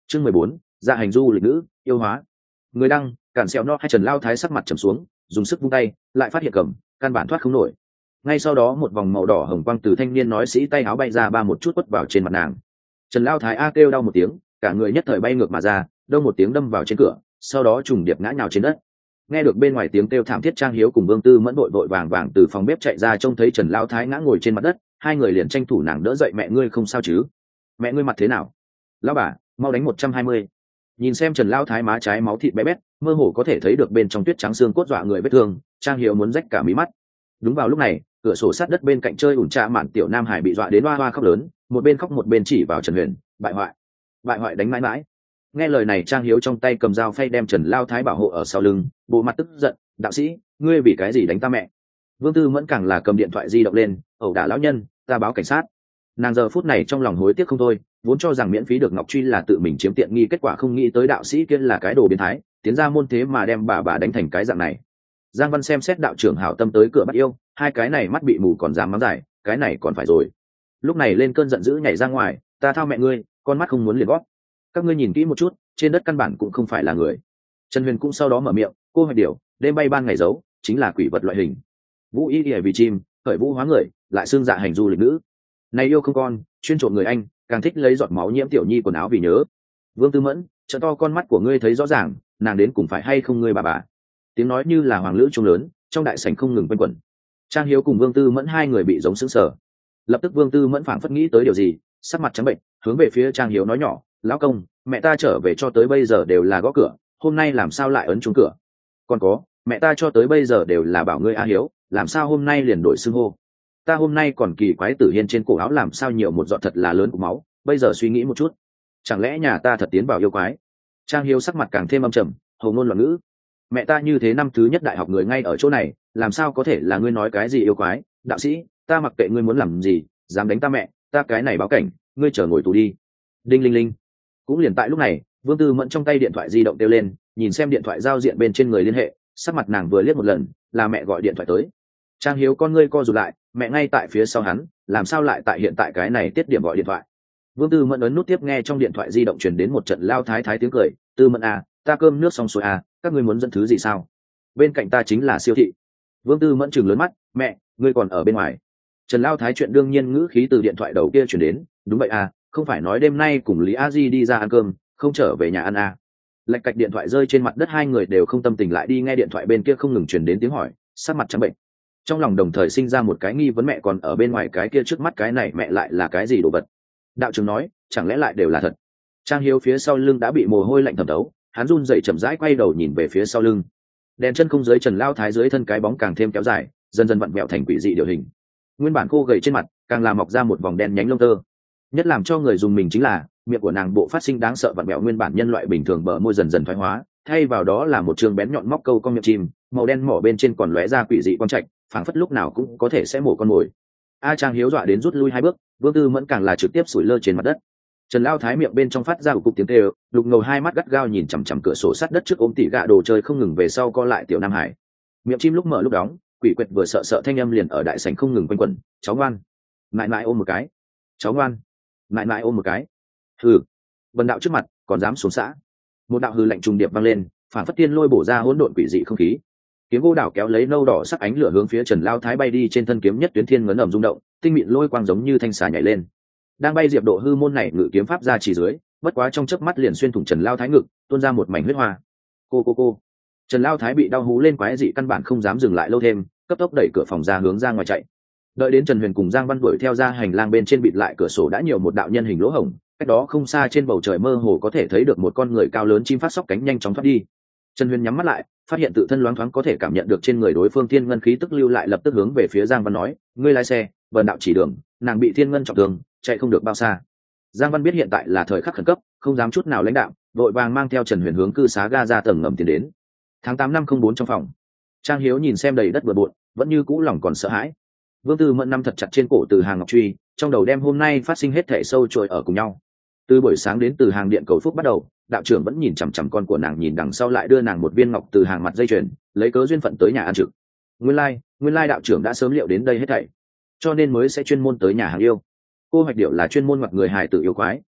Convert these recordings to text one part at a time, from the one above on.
Chương 14, dạ hành du lịch nữ yêu hóa. Người đăng cản sẹo no hay Trần Lao Thái sắc mặt trầm xuống, dùng sức vung tay lại phát hiện cầm căn bản thoát không nổi. Ngay sau đó một vòng màu đỏ hồng quang từ thanh niên nói sĩ tay áo bay ra ba một chút quất vào trên mặt nàng. Trần Lao Thái a kêu đau một tiếng, cả người nhất thời bay ngược mà ra, đông một tiếng đâm vào trên cửa, sau đó trùng điệp ngã nhào trên đất. Nghe được bên ngoài tiếng kêu thảm thiết, Trang Hiếu cùng Vương Tư Mẫn vội vàng vàng từ phòng bếp chạy ra, trông thấy Trần Lao Thái ngã ngồi trên mặt đất, hai người liền tranh thủ nàng đỡ dậy. Mẹ ngươi không sao chứ? Mẹ ngươi mặt thế nào? Lão bà, mau đánh 120. Nhìn xem Trần Lao Thái má trái máu thịt bé bét, mơ hồ có thể thấy được bên trong tuyết trắng xương cốt dọa người vết thương, Trang Hiếu muốn rách cả mí mắt. Đúng vào lúc này, cửa sổ sát đất bên cạnh chơi ủn trà mạn tiểu Nam Hải bị dọa đến oa oa khóc lớn, một bên khóc một bên chỉ vào Trần Huyền, bại hoại đánh mãi mãi. Nghe lời này, Trang Hiếu trong tay cầm dao phay đem Trần Lao Thái bảo hộ ở sau lưng, bộ mặt tức giận, đạo sĩ, ngươi vì cái gì đánh ta mẹ? Vương Tư Mẫn càng là cầm điện thoại di động lên, ẩu đả lão nhân, ta báo cảnh sát. Nàng giờ phút này trong lòng hối tiếc không thôi, vốn cho rằng miễn phí được Ngọc Truy là tự mình chiếm tiện nghi, kết quả không nghĩ tới đạo sĩ kia là cái đồ biến thái, tiến ra môn thế mà đem bà đánh thành cái dạng này. Giang Văn xem xét đạo trưởng hảo tâm tới cửa bắt yêu, hai cái này mắt bị mù còn dám mắng giải, cái này còn phải rồi. Lúc này lên cơn giận dữ nhảy ra ngoài, ta thao mẹ ngươi, con mắt không muốn liền gót. Các ngươi nhìn kỹ một chút, trên đất căn bản cũng không phải là người. Trần Huyền cũng sau đó mở miệng, cô hỏi điều, đêm bay ban ngày giấu, chính là quỷ vật loại hình. Vũ y ỉa vì chim, khởi vũ hóa người, lại xương dạ hành du lịch nữ. Này yêu không con, chuyên trộm người anh, càng thích lấy giọt máu nhiễm tiểu nhi quần áo vì nhớ. Vương Tư Mẫn, trợ to con mắt của ngươi thấy rõ ràng, nàng đến cùng phải hay không ngươi bà. Tiếng nói như là hoàng lữ trung lớn, trong đại sảnh không ngừng quanh quẩn. Trang Hiếu cùng Vương Tư Mẫn hai người bị giống sững sờ. Lập tức Vương Tư Mẫn phảng phất nghĩ tới điều gì, sắc mặt trắng bệnh, hướng về phía Trang Hiếu nói nhỏ, lão công, mẹ ta trở về cho tới bây giờ đều là gõ cửa, hôm nay làm sao lại ấn chuông cửa? Còn có, mẹ ta cho tới bây giờ đều là bảo ngươi A Hiếu, làm sao hôm nay liền đổi xưng hô? Ta hôm nay còn kỳ quái Tử Hiên trên cổ áo làm sao nhiều một giọt thật là lớn của máu, bây giờ suy nghĩ một chút, chẳng lẽ nhà ta thật tiến vào yêu quái? Trang Hiếu sắc mặt càng thêm âm trầm, hầu ngôn loạn ngữ. Mẹ ta như thế năm thứ nhất đại học người ngay ở chỗ này, làm sao có thể là ngươi nói cái gì yêu quái? Đạo sĩ, ta mặc kệ ngươi muốn làm gì, dám đánh ta mẹ, ta cái này báo cảnh, ngươi chờ ngồi tù đi. Đinh linh linh. Cũng liền tại lúc này, Vương Tư Mẫn trong tay điện thoại di động kêu lên, nhìn xem điện thoại giao diện bên trên người liên hệ, sắc mặt nàng vừa liếc một lần, là mẹ gọi điện thoại tới. Trang Hiếu con ngươi co rụt lại, mẹ ngay tại phía sau hắn, làm sao lại tại hiện tại cái này tiết điểm gọi điện thoại? Vương Tư Mẫn ấn nút tiếp, nghe trong điện thoại di động truyền đến một trận lao thái thái tiếng cười, Tư Mẫn à, ta cơm nước xong xuôi à, các ngươi muốn dẫn thứ gì sao? Bên cạnh ta chính là siêu thị. Vương Tư Mẫn trừng lớn mắt, mẹ, ngươi còn ở bên ngoài? Trần lao thái chuyện đương nhiên ngữ khí từ điện thoại đầu kia truyền đến, đúng vậy à, không phải nói đêm nay cùng Lý A Di đi ra ăn cơm, không trở về nhà ăn à? Lạch cạch điện thoại rơi trên mặt đất, hai người đều không tâm tình lại đi nghe điện thoại bên kia không ngừng truyền đến tiếng hỏi, sắc mặt trắng bệnh. Trong lòng đồng thời sinh ra một cái nghi vấn, mẹ còn ở bên ngoài, cái kia trước mắt cái này mẹ lại là cái gì đồ vật? Đạo trưởng nói, chẳng lẽ lại đều là thật? Trang Hiếu phía sau lưng đã bị mồ hôi lạnh thẩm thấu, hắn run rẩy chậm rãi quay đầu nhìn về phía sau lưng. Đèn chân không dưới Trần lao thái dưới thân cái bóng càng thêm kéo dài, dần dần vặn vẹo thành quỷ dị điều hình. Nguyên bản khô gầy trên mặt càng làm mọc ra một vòng đen nhánh lông tơ. Nhất làm cho người dùng mình chính là miệng của nàng bộ phát sinh đáng sợ vặn vẹo, nguyên bản nhân loại bình thường bờ môi dần dần thoái hóa, thay vào đó là một trường bén nhọn móc câu con miệng chim, màu đen mỏ bên trên còn lóe ra quỷ dị quang trạch, phảng phất lúc nào cũng có thể sẽ mổ con mồi. Trang Hiếu dọa đến rút lui hai bước, Vương Tư Mẫn càng là trực tiếp sủi lơ trên mặt đất. Trần lao thái miệng bên trong phát ra một cục tiếng kêu, đục ngầu hai mắt gắt gao nhìn chằm chằm cửa sổ sát đất trước ôm tỉ gạ đồ chơi không ngừng về sau co lại tiểu Nam Hải. Miệng chim lúc mở lúc đóng, quỷ quyệt vừa sợ thanh âm liền ở đại sảnh không ngừng quanh quẩn, cháu ngoan, mại mại ôm một cái, cháu ngoan, mại mại ôm một cái. Hừ, vần đạo trước mặt còn dám xuống xã? Một đạo hư lạnh trùng điệp vang lên, phản phất tiên lôi bổ ra hỗn độn quỷ dị không khí. Kiếm gỗ đảo kéo lấy nâu đỏ sắc ánh lửa hướng phía Trần lao thái bay đi, trên thân kiếm nhất tuyến thiên ngấn ầm rung động, tinh mịn lôi quang giống như thanh xà nhảy lên. Đang bay diệp độ hư môn này ngự kiếm pháp ra chỉ dưới, bất quá trong chớp mắt liền xuyên thủng Trần lao thái ngực, tuôn ra một mảnh huyết hoa. Cô. Trần lao thái bị đau hú lên quái dị, căn bản không dám dừng lại lâu thêm, cấp tốc đẩy cửa phòng ra hướng ra ngoài chạy. Đợi đến Trần Huyền cùng Giang Văn đuổi theo ra hành lang, bên trên bịt lại cửa sổ đã nhiều một đạo nhân hình lỗ hổng, cách đó không xa trên bầu trời mơ hồ có thể thấy được một con người cao lớn chim phát sóc cánh nhanh chóng thoát đi. Trần Huyền nhắm mắt lại, phát hiện tự thân loáng thoáng có thể cảm nhận được trên người đối phương thiên ngân khí tức lưu lại, lập tức hướng về phía Giang Văn nói, ngươi lái xe, vần đạo chỉ đường, nàng bị thiên ngân trọng thương, chạy không được bao xa. Giang Văn biết hiện tại là thời khắc khẩn cấp, không dám chút nào lãnh đạo, vội vàng mang theo Trần Huyền hướng cư xá ga ra tầng ngầm tiến đến. Tháng 8 năm 04 trong phòng, Trang Hiếu nhìn xem đầy đất bừa bộn, vẫn như cũ lòng còn sợ hãi. Vương Tư Mẫn nắm thật chặt trên cổ Từ Hàng ngọc truy, trong đầu đem hôm nay phát sinh hết thảy sâu trôi ở cùng nhau. Từ buổi sáng đến Từ Hàng điện cầu phúc bắt đầu, đạo trưởng vẫn nhìn chằm chằm con của nàng, nhìn đằng sau lại đưa nàng một viên ngọc Từ Hàng mặt dây chuyền, lấy cớ duyên phận tới nhà ăn trực. Nguyên lai đạo trưởng đã sớm liệu đến đây hết thảy, cho nên mới sẽ chuyên môn tới nhà hàng yêu. Cô Hoạch Điệu là chuyên môn ngoặt người hài tử yêu quái,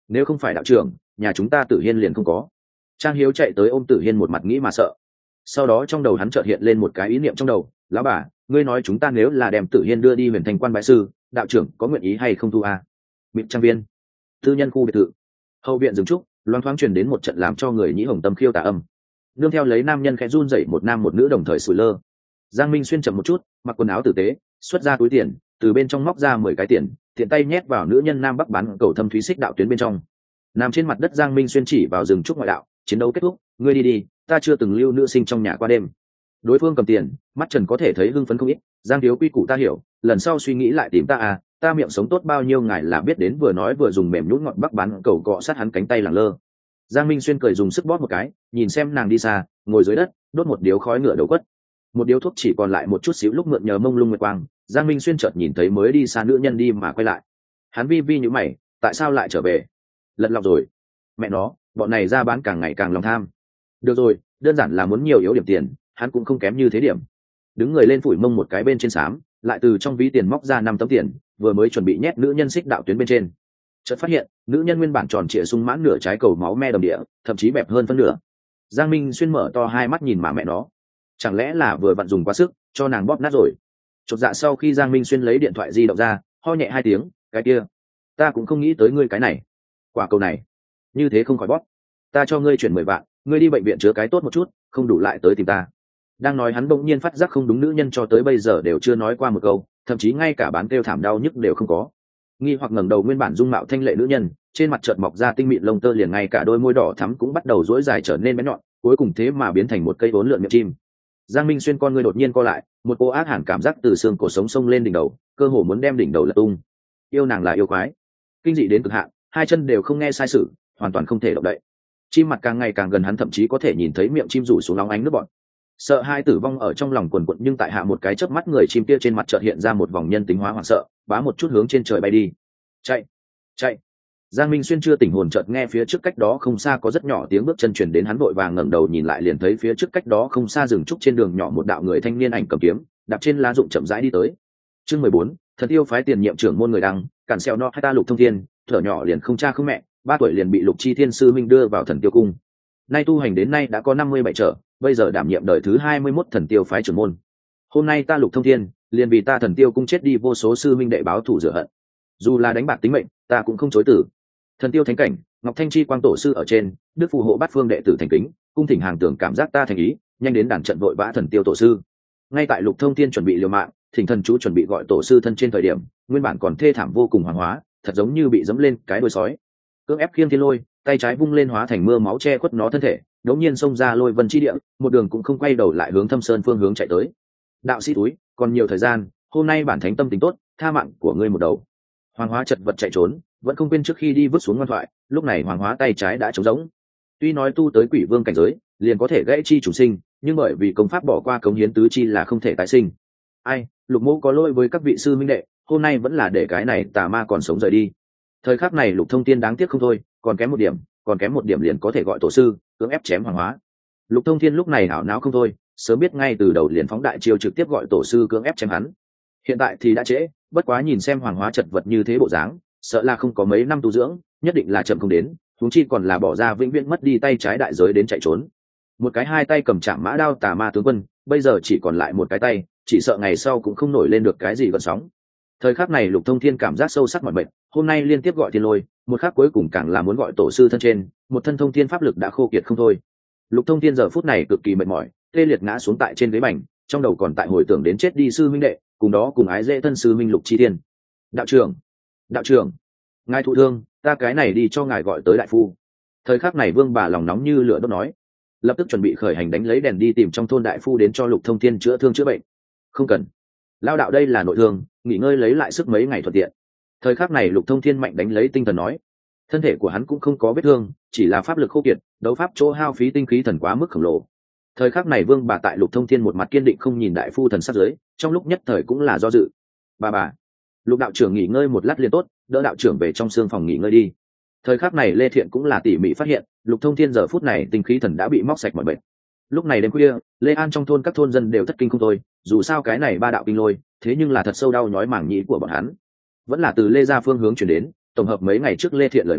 nếu không phải đạo trưởng, nhà chúng ta Tử Hiên liền không có. Trang Hiếu chạy tới ôm Tử Hiên, một mặt nghĩ mà sợ. Sau đó trong đầu hắn chợt hiện lên một cái ý niệm trong đầu: lão bà, ngươi nói chúng ta nếu là đem Tử Hiên đưa đi Huyền Thành quan bái sư, đạo trưởng có nguyện ý hay không thu a? Mịt trang viên, tư nhân khu biệt thự, hậu viện rừng trúc, loáng thoáng truyền đến một trận làm cho người nhĩ hồng tâm khiêu tà âm. Nương theo lấy nam nhân khẽ run rẩy, một nam một nữ đồng thời sủi lơ. Giang Minh Xuyên chậm một chút, mặc quần áo tử tế, xuất ra túi tiền, từ bên trong móc ra 10 cái tiền, tiện tay nhét vào nữ nhân nam bắc bán cầu thâm thúy xích đạo tuyến bên trong. Nằm trên mặt đất, Giang Minh Xuyên chỉ vào rừng trúc ngoại đạo: chiến đấu kết thúc, ngươi đi đi, ta chưa từng lưu nữ sinh trong nhà qua đêm. Đối phương cầm tiền, mắt Trần có thể thấy hưng phấn không ít. Giang thiếu quy củ ta hiểu, lần sau suy nghĩ lại tìm ta à, ta miệng sống tốt bao nhiêu ngài là biết đến, vừa nói vừa dùng mềm nhũn ngọt bắc bán cầu cọ sát hắn cánh tay lẳng lơ. Giang Minh Xuyên cười dùng sức bóp một cái, nhìn xem nàng đi xa, ngồi dưới đất, đốt một điếu khói ngựa đầu quất. Một điếu thuốc chỉ còn lại một chút xíu lúc mượn nhờ mông lung nguyệt quang, Giang Minh Xuyên chợt nhìn thấy mới đi xa nữ nhân đi mà quay lại. Hắn vi vi nhíu mày, tại sao lại trở về? Lật lọng rồi. Mẹ nó, bọn này ra bán càng ngày càng lòng tham. Được rồi, đơn giản là muốn nhiều yếu điểm tiền, hắn cũng không kém như thế điểm. Đứng người lên phủi mông một cái bên trên xám, lại từ trong ví tiền móc ra 5 tấm tiền, vừa mới chuẩn bị nhét nữ nhân xích đạo tuyến bên trên, chợt phát hiện nữ nhân nguyên bản tròn trịa sung mãn nửa trái cầu máu me đầm địa, thậm chí bẹp hơn phân nửa. Giang Minh Xuyên mở to hai mắt nhìn mà mẹ nó, chẳng lẽ là vừa vặn dùng quá sức cho nàng bóp nát rồi? Chột dạ sau khi Giang Minh Xuyên lấy điện thoại di động ra, ho nhẹ 2 tiếng, cái kia, ta cũng không nghĩ tới ngươi cái này, quả cầu này, như thế không khỏi bóp. Ta cho ngươi chuyển 10 vạn, ngươi đi bệnh viện chứa cái tốt một chút, không đủ lại tới tìm ta. Đang nói hắn bỗng nhiên phát giác không đúng, nữ nhân cho tới bây giờ đều chưa nói qua một câu, thậm chí ngay cả bán kêu thảm đau nhức đều không có. Nghi hoặc ngẩng đầu, nguyên bản dung mạo thanh lệ nữ nhân, trên mặt chợt mọc ra tinh mịn lông tơ, liền ngay cả đôi môi đỏ thắm cũng bắt đầu rũi dài trở nên bén nhọn, cuối cùng thế mà biến thành một cây vốn lượn miệng chim. Giang Minh Xuyên con ngươi đột nhiên co lại, một cô ác hẳn cảm giác từ xương cổ sống sông lên đỉnh đầu, cơ hồ muốn đem đỉnh đầu lật tung. Yêu nàng là yêu quái, kinh dị đến cực hạn, hai chân đều không nghe sai sự, hoàn toàn không thể động đậy. Chim mặt càng ngày càng gần hắn, thậm chí có thể nhìn thấy miệng chim rủ xuống nóng ánh nước bọt. Sợ hai tử vong ở trong lòng quần quật, nhưng tại hạ một cái chớp mắt, người chim kia trên mặt chợt hiện ra một vòng nhân tính hóa hoảng sợ, bá một chút hướng trên trời bay đi. Chạy, chạy! Giang Minh Xuyên chưa tỉnh hồn, chợt nghe phía trước cách đó không xa có rất nhỏ tiếng bước chân truyền đến, hắn vội vàng ngẩng đầu nhìn lại, liền thấy phía trước cách đó không xa rừng trúc trên đường nhỏ một đạo người thanh niên ảnh cầm kiếm, đạp trên lá rụng chậm rãi đi tới. Chương 14, Thần Tiêu phái tiền nhiệm trưởng môn người đăng, cản xeo no hai ta Lục Thông Thiên, thở nhỏ liền không cha không mẹ, 3 tuổi liền bị Lục Chi Thiên sư minh đưa vào Thần Tiêu cung. Nay tu hành đến nay đã có 57 trở, bây giờ đảm nhiệm đời thứ 21 Thần Tiêu phái trưởng môn. Hôm nay ta Lục Thông Thiên liền vì ta Thần Tiêu cung chết đi vô số sư minh đệ báo thù rửa hận, dù là đánh bạc tính mệnh, ta cũng không chối từ. Thần Tiêu thánh cảnh, Ngọc Thanh Chi quang tổ sư ở trên, đức phù hộ bát phương đệ tử thành kính, cung thỉnh hàng tưởng cảm giác ta thành ý, nhanh đến đàn trận vội vã Thần Tiêu tổ sư. Ngay tại Lục Thông Thiên chuẩn bị liều mạng, thỉnh thần chú chuẩn bị gọi tổ sư thân trên thời điểm, nguyên bản còn thê thảm vô cùng hoàng hóa, thật giống như bị dẫm lên cái đuôi sói, cưỡng ép khiêng thiên lôi, tay trái vung lên hóa thành mưa máu che khuất nó thân thể, đống nhiên xông ra lôi vân chi địa, một đường cũng không quay đầu lại hướng Thâm Sơn phương hướng chạy tới. Đạo sĩ túi, còn nhiều thời gian, hôm nay bản thánh tâm tính tốt, tha mạng của ngươi một đầu. Hoàng hóa chật vật chạy trốn, vẫn không quên trước khi đi vứt xuống ngoan thoại, lúc này hoàng hóa tay trái đã trống rỗng. Tuy nói tu tới quỷ vương cảnh giới liền có thể gãy chi chủ sinh, nhưng bởi vì công pháp bỏ qua cống hiến tứ chi là không thể tái sinh. Ai, Lục mẫu có lỗi với các vị sư minh đệ, hôm nay vẫn là để cái này tà ma còn sống rời đi. Thời khắc này Lục Thông Thiên đáng tiếc không thôi, còn kém một điểm liền có thể gọi tổ sư, cưỡng ép chém hoàng hóa. Lục Thông Thiên lúc này ảo não không thôi, sớm biết ngay từ đầu liền phóng đại chiêu trực tiếp gọi tổ sư cưỡng ép chém hắn. Hiện tại thì đã trễ, bất quá nhìn xem hoàng hóa chật vật như thế bộ dáng, sợ là không có mấy năm tu dưỡng, nhất định là chậm không đến, huống chi còn là bỏ ra vĩnh viễn mất đi tay trái đại giới đến chạy trốn. Một cái hai tay cầm trảm mã đao tà ma tướng quân, bây giờ chỉ còn lại một cái tay, chỉ sợ ngày sau cũng không nổi lên được cái gì gợn sóng. Thời khắc này Lục Thông Thiên cảm giác sâu sắc mỏi mệt, hôm nay liên tiếp gọi thiên lôi, một khắc cuối cùng càng là muốn gọi tổ sư thân trên, một thân thông thiên pháp lực đã khô kiệt không thôi. Lục Thông Thiên giờ phút này cực kỳ mệt mỏi, tê liệt ngã xuống tại trên ghế bành, trong đầu còn tại hồi tưởng đến chết đi sư minh đệ, cùng đó cùng ái dễ thân sư minh Lục Chi Thiên. Đạo trưởng, ngài thụ thương, ta cái này đi cho ngài gọi tới đại phu. Thời khắc này Vương bà lòng nóng như lửa đốt nói, lập tức chuẩn bị khởi hành đánh lấy đèn đi tìm trong thôn đại phu đến cho Lục Thông Thiên chữa thương chữa bệnh. Không cần, lao đạo đây là nội thương, nghỉ ngơi lấy lại sức mấy ngày thuận tiện. Thời khắc này Lục Thông Thiên mạnh đánh lấy tinh thần nói, thân thể của hắn cũng không có vết thương, chỉ là pháp lực khô kiệt, đấu pháp chỗ hao phí tinh khí thần quá mức khổng lồ. Thời khắc này Vương bà tại Lục Thông Thiên một mặt kiên định không nhìn đại phu thần sắc dưới, trong lúc nhất thời cũng là do dự. Bà, Lục đạo trưởng nghỉ ngơi một lát liền tốt, đỡ đạo trưởng về trong xương phòng nghỉ ngơi đi. Thời khắc này Lê Thiện cũng là tỉ mỉ phát hiện, Lục Thông Thiên giờ phút này tinh khí thần đã bị móc sạch mọi bệnh. Lúc này đêm khuya, Lê An trong thôn các thôn dân đều thất kinh không thôi, dù sao cái này 3 đạo kinh lôi, thế nhưng là thật sâu đau nhói mảng nhĩ của bọn hắn. Vẫn là từ Lê gia phương hướng chuyển đến, tổng hợp mấy ngày trước Lê Thiện lời nói,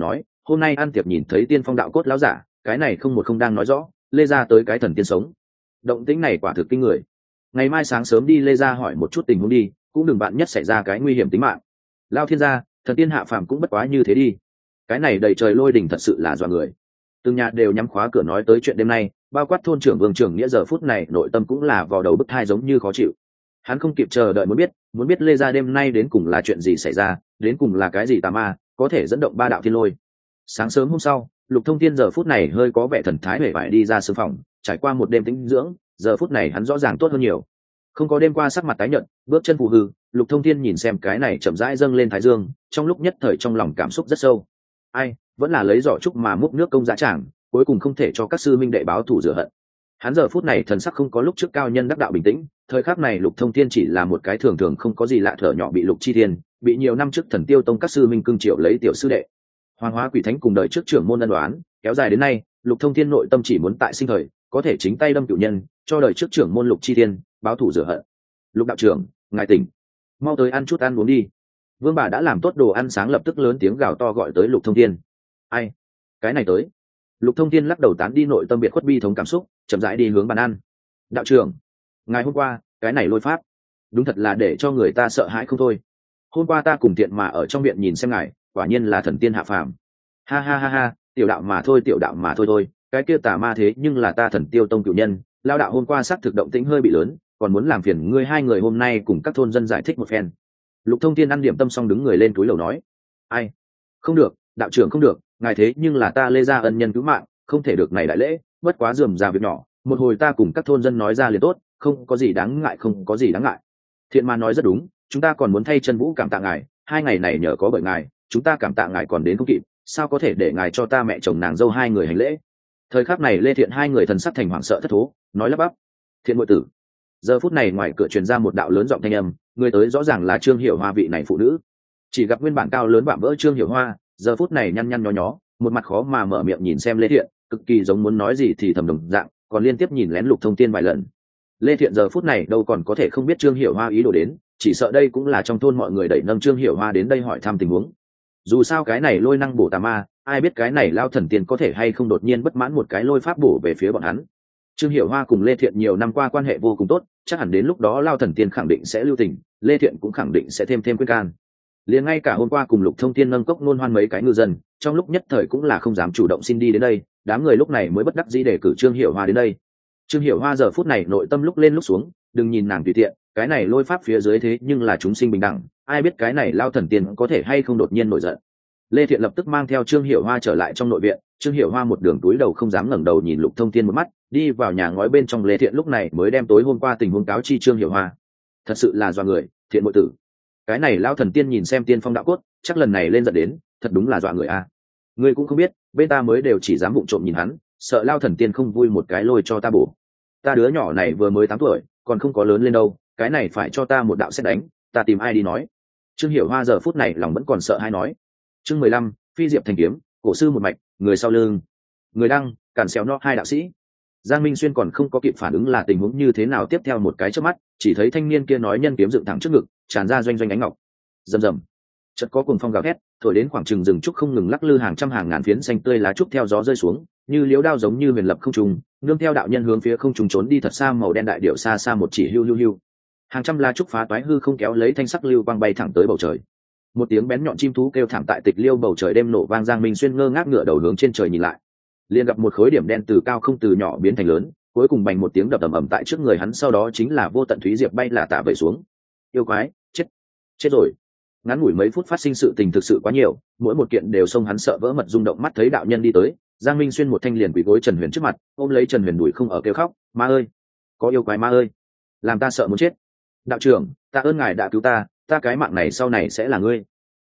hôm nay ăn tiệc nhìn thấy tiên phong đạo cốt lão giả, cái này không một không đang nói rõ lê gia tới cái thần tiên sống. Động tĩnh này quả thực kinh người. Ngày mai sáng sớm đi lê gia hỏi một chút tình huống đi, cũng đừng bạn nhất xảy ra cái nguy hiểm tính mạng. Lao thiên gia, thần tiên hạ phàm cũng bất quá như thế đi. Cái này đầy trời lôi đình thật sự là dọa người. Từng nhà đều nhắm khóa cửa nói tới chuyện đêm nay, bao quát thôn trưởng Vương trưởng nghĩa giờ phút này nội tâm cũng là vào đầu bứt tai giống như khó chịu. Hắn không kịp chờ đợi muốn biết lê gia đêm nay đến cùng là chuyện gì xảy ra, đến cùng là cái gì tà ma có thể dẫn động ba đạo thiên lôi. Sáng sớm hôm sau, Lục Thông Thiên giờ phút này hơi có vẻ thần thái hề vải đi ra sương phòng, trải qua một đêm tĩnh dưỡng, giờ phút này hắn rõ ràng tốt hơn nhiều. Không có đêm qua sắc mặt tái nhợt, bước chân phù hư, Lục Thông Thiên nhìn xem cái này chậm rãi dâng lên thái dương, trong lúc nhất thời trong lòng cảm xúc rất sâu. Ai, vẫn là lấy giỏ trúc mà múc nước công giá tràng, cuối cùng không thể cho các sư minh đệ báo thù rửa hận. Hắn giờ phút này thần sắc không có lúc trước cao nhân đắc đạo bình tĩnh, thời khắc này Lục Thông Thiên chỉ là một cái thường thường không có gì lạ thở nhỏ bị Lục Chi Thiên, bị nhiều năm trước Thần Tiêu Tông các sư minh cưng triệu lấy tiểu sư đệ. Hoàng Hóa Quỷ Thánh cùng đời trước trưởng môn ân đoán, kéo dài đến nay, Lục Thông Thiên nội tâm chỉ muốn tại sinh thời, có thể chính tay đâm cửu nhân, cho đời trước trưởng môn Lục Chi Thiên báo thù rửa hận. Lục đạo trưởng, ngài tỉnh, mau tới ăn chút ăn uống đi. Vương bà đã làm tốt đồ ăn sáng lập tức lớn tiếng gào to gọi tới Lục Thông Thiên. Ai? Cái này tới. Lục Thông Thiên lắc đầu tán đi nội tâm biệt khuất bi thống cảm xúc, chậm rãi đi hướng bàn ăn. Đạo trưởng, ngày hôm qua, cái này lôi pháp, đúng thật là để cho người ta sợ hãi không thôi. Hôm qua ta cùng tiện mà ở trong viện nhìn xem ngài, quả nhiên là thần tiên hạ phàm. Ha ha ha ha, tiểu đạo mà thôi, tiểu đạo mà thôi thôi, cái kia tà ma thế nhưng là ta Thần Tiêu Tông cửu nhân, lao đạo hôm qua xác thực động tĩnh hơi bị lớn, còn muốn làm phiền ngươi hai người hôm nay cùng các thôn dân giải thích một phen. Lục Thông Thiên ăn điểm tâm xong đứng người lên túi lầu nói. Ai? Không được, đạo trưởng không được, ngài thế nhưng là ta Lê gia ân nhân cứu mạng, không thể được này đại lễ, bất quá rườm rà việc nhỏ, một hồi ta cùng các thôn dân nói ra liền tốt, không có gì đáng ngại, không có gì đáng ngại. Thiện Ma nói rất đúng, chúng ta còn muốn thay chân vũ cảm tạ ngài, hai ngày này nhờ có bởi ngài, chúng ta cảm tạ ngài còn đến không kịp, sao có thể để ngài cho ta mẹ chồng nàng dâu hai người hành lễ. Thời khắc này Lê Thiện hai người thần sắc thành hoảng sợ thất thố, nói lắp bắp. Thiện muội tử. Giờ phút này ngoài cửa truyền ra một đạo lớn giọng thanh âm, người tới rõ ràng là Trương Hiểu Hoa vị này phụ nữ. Chỉ gặp nguyên bản cao lớn vạm vỡ Trương Hiểu Hoa, giờ phút này nhăn nhăn nhó nhó, một mặt khó mà mở miệng nhìn xem Lê Thiện, cực kỳ giống muốn nói gì thì thầm đồng dạng, còn liên tiếp nhìn lén Lục Thông Thiên vài lần. Lê Thiện giờ phút này đâu còn có thể không biết Trương Hiểu Hoa ý đồ đến, chỉ sợ đây cũng là trong thôn mọi người đẩy nâng Trương Hiểu Hoa đến đây hỏi thăm tình huống. Dù sao cái này lôi năng bổ tà ma, ai biết cái này lao thần tiên có thể hay không đột nhiên bất mãn một cái lôi pháp bổ về phía bọn hắn. Trương Hiểu Hoa cùng Lê Thiện nhiều năm qua quan hệ vô cùng tốt, chắc hẳn đến lúc đó lao thần tiên khẳng định sẽ lưu tình, Lê Thiện cũng khẳng định sẽ thêm quyết can. Liền ngay cả hôm qua cùng Lục Thông Thiên nâng cốc nôn hoan mấy cái ngư dân, trong lúc nhất thời cũng là không dám chủ động xin đi đến đây, đám người lúc này mới bất đắc dĩ để cử Trương Hiểu Hoa đến đây. Trương Hiểu Hoa giờ phút này nội tâm lúc lên lúc xuống, đừng nhìn nàng tùy tiện, cái này lôi pháp phía dưới thế nhưng là chúng sinh bình đẳng, ai biết cái này lao thần tiên có thể hay không đột nhiên nổi giận. Lê Thiện lập tức mang theo Trương Hiểu Hoa trở lại trong nội viện, Trương Hiểu Hoa một đường túi đầu không dám ngẩng đầu nhìn Lục Thông Thiên một mắt, đi vào nhà ngói bên trong. Lê Thiện lúc này mới đem tối hôm qua tình huống cáo chi Trương Hiểu Hoa. Thật sự là dọa người, Thiện muội tử. Cái này lao thần tiên nhìn xem tiên phong đạo cốt, chắc lần này lên giận đến, thật đúng là dọa người a. Ngươi cũng không biết, bên ta mới đều chỉ dám vụng trộm nhìn hắn, sợ lao thần tiên không vui một cái lôi cho ta bổ. Ta đứa nhỏ này vừa mới 8 tuổi, còn không có lớn lên đâu, cái này phải cho ta một đạo xét đánh, ta tìm ai đi nói. Trương Hiểu Hoa giờ phút này lòng vẫn còn sợ hay nói. Chương 15, phi diệp thành kiếm, cổ sư một mạch, người sau lưng. Người đăng, cản xéo no hai đạo sĩ. Giang Minh Xuyên còn không có kịp phản ứng là tình huống như thế nào tiếp theo một cái chớp mắt, chỉ thấy thanh niên kia nói nhân kiếm dựng thẳng trước ngực, tràn ra doanh doanh ánh ngọc. Rầm rầm. Chợt có cuồng phong gào thét, thổi đến khoảng chừng rừng trúc không ngừng lắc lư hàng trăm hàng ngàn phiến xanh tươi lá trúc theo gió rơi xuống, như liễu đao giống như huyền lập không trung, nương theo đạo nhân hướng phía không trung trốn đi thật xa. Màu đen đại điểu xa xa một chỉ hưu hưu hưu. Hàng trăm lá trúc phá toái hư không kéo lấy thanh sắc lưu quang bay thẳng tới bầu trời. Một tiếng bén nhọn chim thú kêu thảm tại tịch liêu bầu trời đêm nổ vang. Giang Minh Xuyên ngơ ngác ngửa đầu hướng trên trời nhìn lại, liền gặp một khối điểm đen từ cao không từ nhỏ biến thành lớn, cuối cùng bành một tiếng đập ầm ầm tại trước người hắn, sau đó chính là vô tận thúy diệp bay là tả vẩy xuống. Yêu quái, chết rồi. Ngắn ngủi mấy phút phát sinh sự tình thực sự quá nhiều, mỗi một kiện đều xông hắn sợ vỡ mật rung động. Mắt thấy đạo nhân đi tới, Giang Minh Xuyên một thanh liền quỳ gối Trần Huyền trước mặt, ôm lấy Trần Huyền đùi không ở kêu khóc. Ma ơi, có yêu quái ma ơi, làm ta sợ muốn chết. Đạo trưởng, tạ ơn ngài đã cứu ta, ta cái mạng này sau này sẽ là ngươi.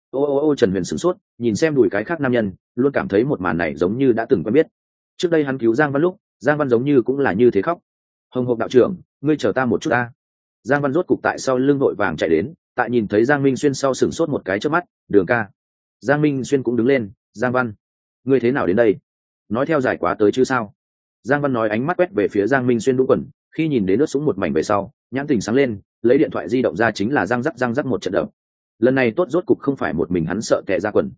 Ô Trần Huyền sửng sốt, nhìn xem đùi cái khác nam nhân, luôn cảm thấy một màn này giống như đã từng quen biết. Trước đây hắn cứu Giang Văn lúc, Giang Văn giống như cũng là như thế khóc. Hồng Hộc đạo trưởng, ngươi chờ ta một chút ta. Giang Văn rốt cục tại sau lưng vội vàng chạy đến, tại nhìn thấy Giang Minh Xuyên sau sửng sốt một cái trước mắt. Đường ca. Giang Minh Xuyên cũng đứng lên. Giang Văn, ngươi thế nào đến đây? Nói theo giải quá tới chứ sao? Giang Văn nói, ánh mắt quét về phía Giang Minh Xuyên đúng quần, khi nhìn đến nước súng một mảnh về sau, nhãn tình sáng lên, lấy điện thoại di động ra chính là răng rắc một trận đập. Lần này tốt, rốt cục không phải một mình hắn sợ tè ra quần.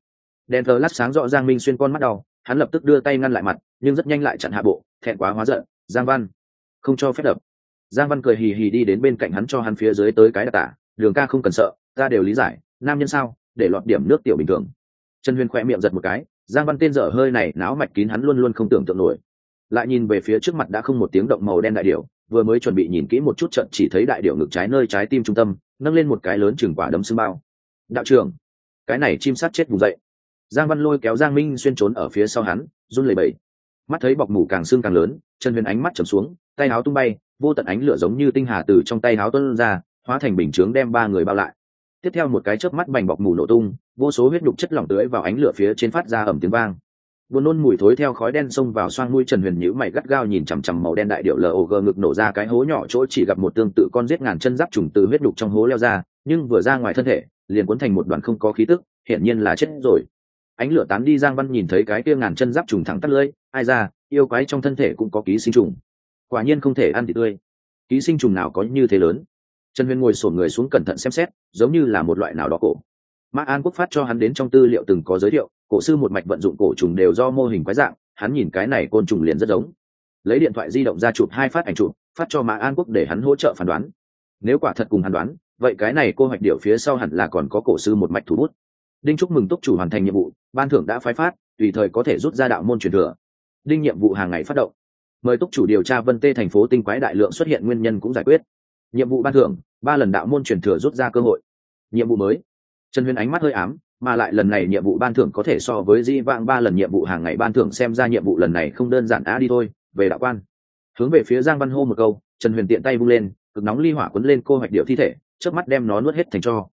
Đèn thờ lát sáng rõ Giang Minh Xuyên con mắt đau, hắn lập tức đưa tay ngăn lại mặt, nhưng rất nhanh lại chặn hạ bộ, thẹn quá hóa giận. Giang Văn, không cho phép đập. Giang Văn cười hì hì đi đến bên cạnh hắn cho hắn phía dưới tới cái đặc tả, Đường ca không cần sợ, ta đều lý giải, nam nhân sao, để lọt điểm nước tiểu bình thường. Trần Huyền khỏe miệng giật một cái, Giang Văn tên dở hơi này náo mạch kín hắn luôn luôn không tưởng tượng nổi. Lại nhìn về phía trước mặt đã không một tiếng động màu đen đại điểu, vừa mới chuẩn bị nhìn kỹ một chút trận chỉ thấy đại điểu ngực trái nơi trái tim trung tâm nâng lên một cái lớn chừng quả đấm xương bao. Đạo trưởng, cái này chim sát chết vùng dậy. Giang Văn lôi kéo Giang Minh Xuyên trốn ở phía sau hắn, run lẩy bẩy. Mắt thấy bọc mủ càng xương càng lớn, Trần Huyền ánh mắt trầm xuống, tay áo tung bay, vô tận ánh lửa giống như tinh hà từ trong tay áo tuôn ra, hóa thành bình chướng đem ba người bao lại. Tiếp theo một cái chớp mắt bành bọc mủ nổ tung, vô số huyết nhục chất lỏng tưới vào ánh lửa phía trên phát ra ầm tiếng vang. Buồn nôn mùi thối theo khói đen xông vào xoang mũi. Trần Huyền nhíu mày gắt gao nhìn chằm chằm màu đen đại điểu log ngực nổ ra cái hố nhỏ chỗ chỉ gặp một tương tự con giết ngàn chân giáp trùng từ huyết nhục trong hố leo ra, nhưng vừa ra ngoài thân thể, liền cuốn thành một đoàn không có khí tức, hiển nhiên là chết rồi. Ánh lửa tán đi, Giang Văn nhìn thấy cái kia ngàn chân giáp trùng thẳng tắt lưỡi, ai ra, yêu quái trong thân thể cũng có ký sinh trùng. Quả nhiên không thể ăn thịt tươi. Ký sinh trùng nào có như thế lớn? Trần Huyền ngồi xổm người xuống cẩn thận xem xét, giống như là một loại nào đó cổ. Mã An Quốc phát cho hắn đến trong tư liệu từng có giới thiệu, cổ sư một mạch vận dụng cổ trùng đều do mô hình quái dạng, hắn nhìn cái này côn trùng liền rất giống. Lấy điện thoại di động ra chụp 2 phát ảnh chụp, phát cho Mã An Quốc để hắn hỗ trợ phán đoán. Nếu quả thật cùng hắn đoán, vậy cái này cô hoạch điệu phía sau hẳn là còn có cổ sư một mạch thủ bút. Đinh chúc mừng túc chủ hoàn thành nhiệm vụ, ban thưởng đã phái phát, tùy thời có thể rút ra đạo môn truyền thừa. Đinh nhiệm vụ hàng ngày phát động. Mời túc chủ điều tra Vân Tê thành phố tinh quái đại lượng xuất hiện nguyên nhân cũng giải quyết. Nhiệm vụ ban thưởng, 3 lần đạo môn truyền thừa rút ra cơ hội. Nhiệm vụ mới. Trần Huyền ánh mắt hơi ám, mà lại lần này nhiệm vụ ban thưởng có thể so với di vãng 3 lần nhiệm vụ hàng ngày ban thưởng, xem ra nhiệm vụ lần này không đơn giản. Đi thôi, về đạo quan. Hướng về phía Giang Văn hô một câu, Trần Huyền tiện tay vung lên, cực nóng ly hỏa cuốn lên cô hoạch điệu thi thể, chớp mắt đem nó nuốt hết thành tro.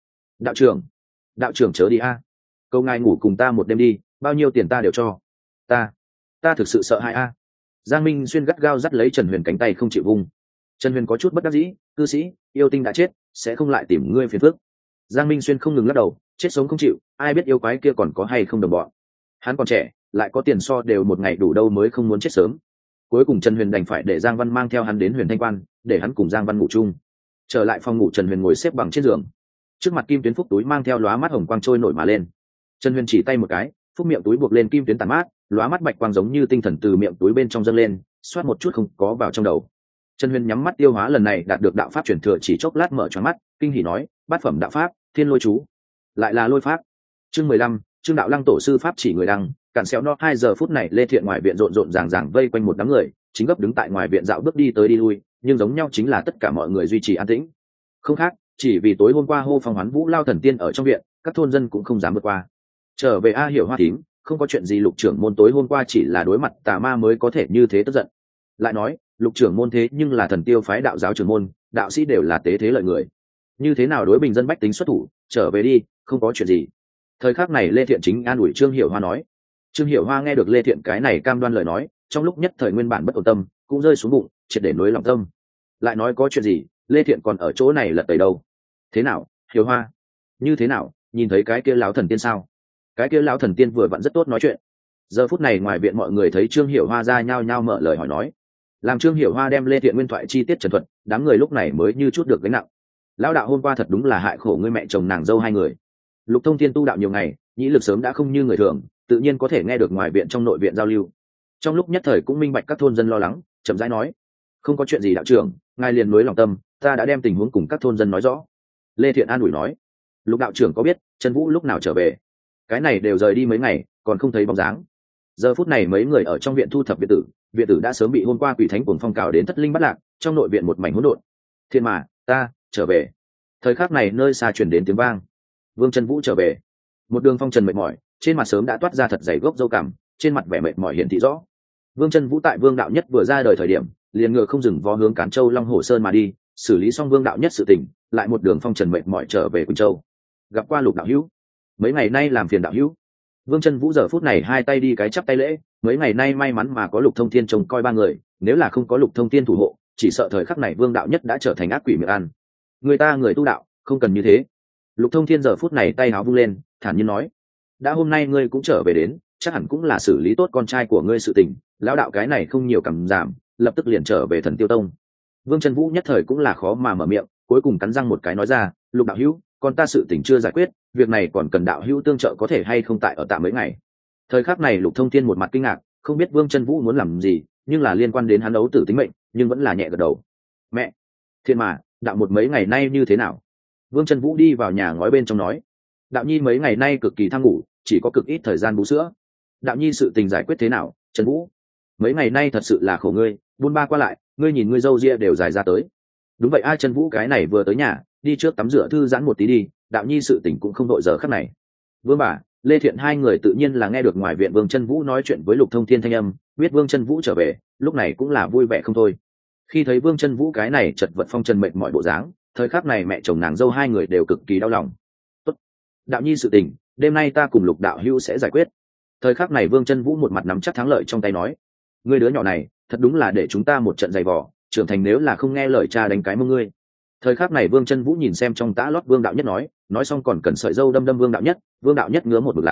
Đạo trưởng chớ đi a. Câu ngài ngủ cùng ta một đêm đi, bao nhiêu tiền ta đều cho. Ta thực sự sợ hãi a. Giang Minh Xuyên gắt gao dắt lấy Trần Huyền cánh tay không chịu vung. Trần Huyền có chút bất đắc dĩ, cư sĩ, yêu tinh đã chết, sẽ không lại tìm ngươi phiền phức. Giang Minh Xuyên không ngừng lắc đầu, chết sống không chịu, ai biết yêu quái kia còn có hay không đồng bọn. Hắn còn trẻ, lại có tiền so đều một ngày đủ đâu mới không muốn chết sớm. Cuối cùng Trần Huyền đành phải để Giang Văn mang theo hắn đến Huyền Thanh Quan, để hắn cùng Giang Văn ngủ chung. Trở lại phòng ngủ, Trần Huyền ngồi xếp bằng trên giường, trước mặt kim tuyến phúc túi mang theo lóa mắt hồng quang trôi nổi mà lên. Trần Huyền chỉ tay một cái, phúc miệng túi buộc lên kim tuyến tàn mát, lóa mắt bạch quang giống như tinh thần từ miệng túi bên trong dâng lên, xoát một chút không có vào trong đầu. Trần Huyền nhắm mắt tiêu hóa lần này đạt được đạo pháp truyền thừa, chỉ chốc lát mở tròn mắt, kinh hỉ nói, bát phẩm đạo pháp, thiên lôi chú, lại là lôi pháp. Chương 15, Trương đạo lăng tổ sư pháp chỉ người đăng, cản xéo nó. 2 giờ phút này Lê Thiện ngoài viện rộn rộn ràng ràng vây quanh một đám người, chính gấp đứng tại ngoài viện dạo bước đi tới đi lui, nhưng giống nhau chính là tất cả mọi người duy trì an tĩnh. Không khác, chỉ vì tối hôm qua hô phong hoán vũ lao thần tiên ở trong viện, các thôn dân cũng không dám vượt qua. Trở về Hiểu Hoa Thím, không có chuyện gì, Lục trưởng môn tối hôm qua chỉ là đối mặt tà ma mới có thể như thế tức giận. Lại nói, Lục trưởng môn thế nhưng là thần tiêu phái đạo giáo trưởng môn, đạo sĩ đều là tế thế lợi người, như thế nào đối bình dân bách tính xuất thủ, trở về đi, không có chuyện gì. Thời khắc này Lê Thiện chính an ủi Trương Hiểu Hoa nói. Trương Hiểu Hoa nghe được Lê Thiện cái này cam đoan lời nói, trong lúc nhất thời nguyên bản bất ổn tâm cũng rơi xuống bụng, triệt để nối lòng tâm. Lại nói có chuyện gì, Lê Thiện còn ở chỗ này lật tẩy đâu. Thế nào, Hiểu Hoa? Như thế nào, nhìn thấy cái kia lão thần tiên sao? Cái kia lão thần tiên vừa vặn rất tốt nói chuyện. Giờ phút này ngoài viện mọi người thấy Trương Hiểu Hoa ra nhao nhao mở lời hỏi nói. Làm Trương Hiểu Hoa đem Lê Thiện nguyên thoại chi tiết trần thuật, đám người lúc này mới như chút được gánh nặng. Lão đạo hôm qua thật đúng là hại khổ ngươi mẹ chồng nàng dâu 2 người. Lục Thông Thiên tu đạo nhiều ngày, nhĩ lực sớm đã không như người thường, tự nhiên có thể nghe được ngoài viện trong nội viện giao lưu. Trong lúc nhất thời cũng minh bạch các thôn dân lo lắng, chậm rãi nói, không có chuyện gì đạo trưởng, ngài liền nuối lòng tâm, ta đã đem tình huống cùng các thôn dân nói rõ. Lê Thiện an ủi nói, Lục đạo trưởng có biết Trần Vũ lúc nào trở về? Cái này đều rời đi mấy ngày, còn không thấy bóng dáng. Giờ phút này mấy người ở trong viện thu thập viện tử đã sớm bị hôm qua quỷ thánh cuồng phong cào đến thất linh bắt lạc, trong nội viện một mảnh hỗn độn. Thiên mà, ta trở về. Thời khắc này nơi xa truyền đến tiếng vang. Vương Trần Vũ trở về. Một đường phong trần mệt mỏi, trên mặt sớm đã toát ra thật dày gốc râu cằm, trên mặt vẻ mệt mỏi hiện thị rõ. Vương Trần Vũ tại Vương đạo nhất vừa ra đời thời điểm, liền ngựa không dừng vó hướng Cán Châu Long Hồ Sơn mà đi, xử lý xong Vương đạo nhất sự tình, lại một đường phong trần mệt mỏi trở về Quỳnh Châu. Gặp qua Lục đạo hữu. Mấy ngày nay làm phiền đạo hữu. Vương Trần Vũ giờ phút này 2 tay đi cái chắp tay lễ, mấy ngày nay may mắn mà có Lục Thông Thiên trông coi 3 người, nếu là không có Lục Thông Thiên thủ hộ, chỉ sợ thời khắc này Vương đạo nhất đã trở thành ác quỷ miệng ăn. Người ta người tu đạo, không cần như thế. Lục Thông Thiên giờ phút này tay áo vung lên, thản nhiên nói, đã hôm nay ngươi cũng trở về đến, chắc hẳn cũng là xử lý tốt con trai của ngươi sự tình, lão đạo cái này không nhiều cảm giảm, lập tức liền trở về Thần Tiêu Tông. Vương Trần Vũ nhất thời cũng là khó mà mở miệng, cuối cùng cắn răng một cái nói ra, Lục đạo hữu, con ta sự tình chưa giải quyết, việc này còn cần đạo hữu tương trợ, có thể hay không tại ở tạm mấy ngày. Thời khắc này Lục Thông Thiên một mặt kinh ngạc, không biết Vương Chân Vũ muốn làm gì, nhưng là liên quan đến hắn ấu tử tính mệnh, nhưng vẫn là nhẹ gật đầu. Mẹ, thiên mà đạo một mấy ngày nay như thế nào? Vương Chân Vũ đi vào nhà ngói bên trong nói. Đạo nhi mấy ngày nay cực kỳ thăng ngủ, chỉ có cực ít thời gian bú sữa. Đạo nhi sự tình giải quyết thế nào? Trần Vũ, mấy ngày nay thật sự là khổ ngươi, buôn ba qua lại, ngươi nhìn ngươi râu ria đều dài ra tới. Đúng vậy, ai Trần Vũ cái này vừa tới nhà, đi trước tắm rửa thư giãn một tí đi, đạo nhi sự tình cũng không đội giờ khắc này. Vương bà, Lê Thiện hai người tự nhiên là nghe được ngoài viện Vương Chân Vũ nói chuyện với Lục Thông Thiên thanh âm, biết Vương Chân Vũ trở về, lúc này cũng là vui vẻ không thôi. Khi thấy Vương Chân Vũ cái này chật vật phong trần mệt mỏi bộ dáng, thời khắc này mẹ chồng nàng dâu hai người đều cực kỳ đau lòng. Tốt, đạo nhi sự tình, đêm nay ta cùng Lục đạo hữu sẽ giải quyết. Thời khắc này Vương Chân Vũ một mặt nắm chắc thắng lợi trong tay nói, ngươi đứa nhỏ này, thật đúng là để chúng ta một trận giày vò, trưởng thành nếu là không nghe lời cha đánh cái mông ngươi. Thời khắc này Vương Chân Vũ nhìn xem trong tã lót Vương đạo nhất nói xong còn cần sợi dâu đâm đâm Vương đạo nhất ngứa một bực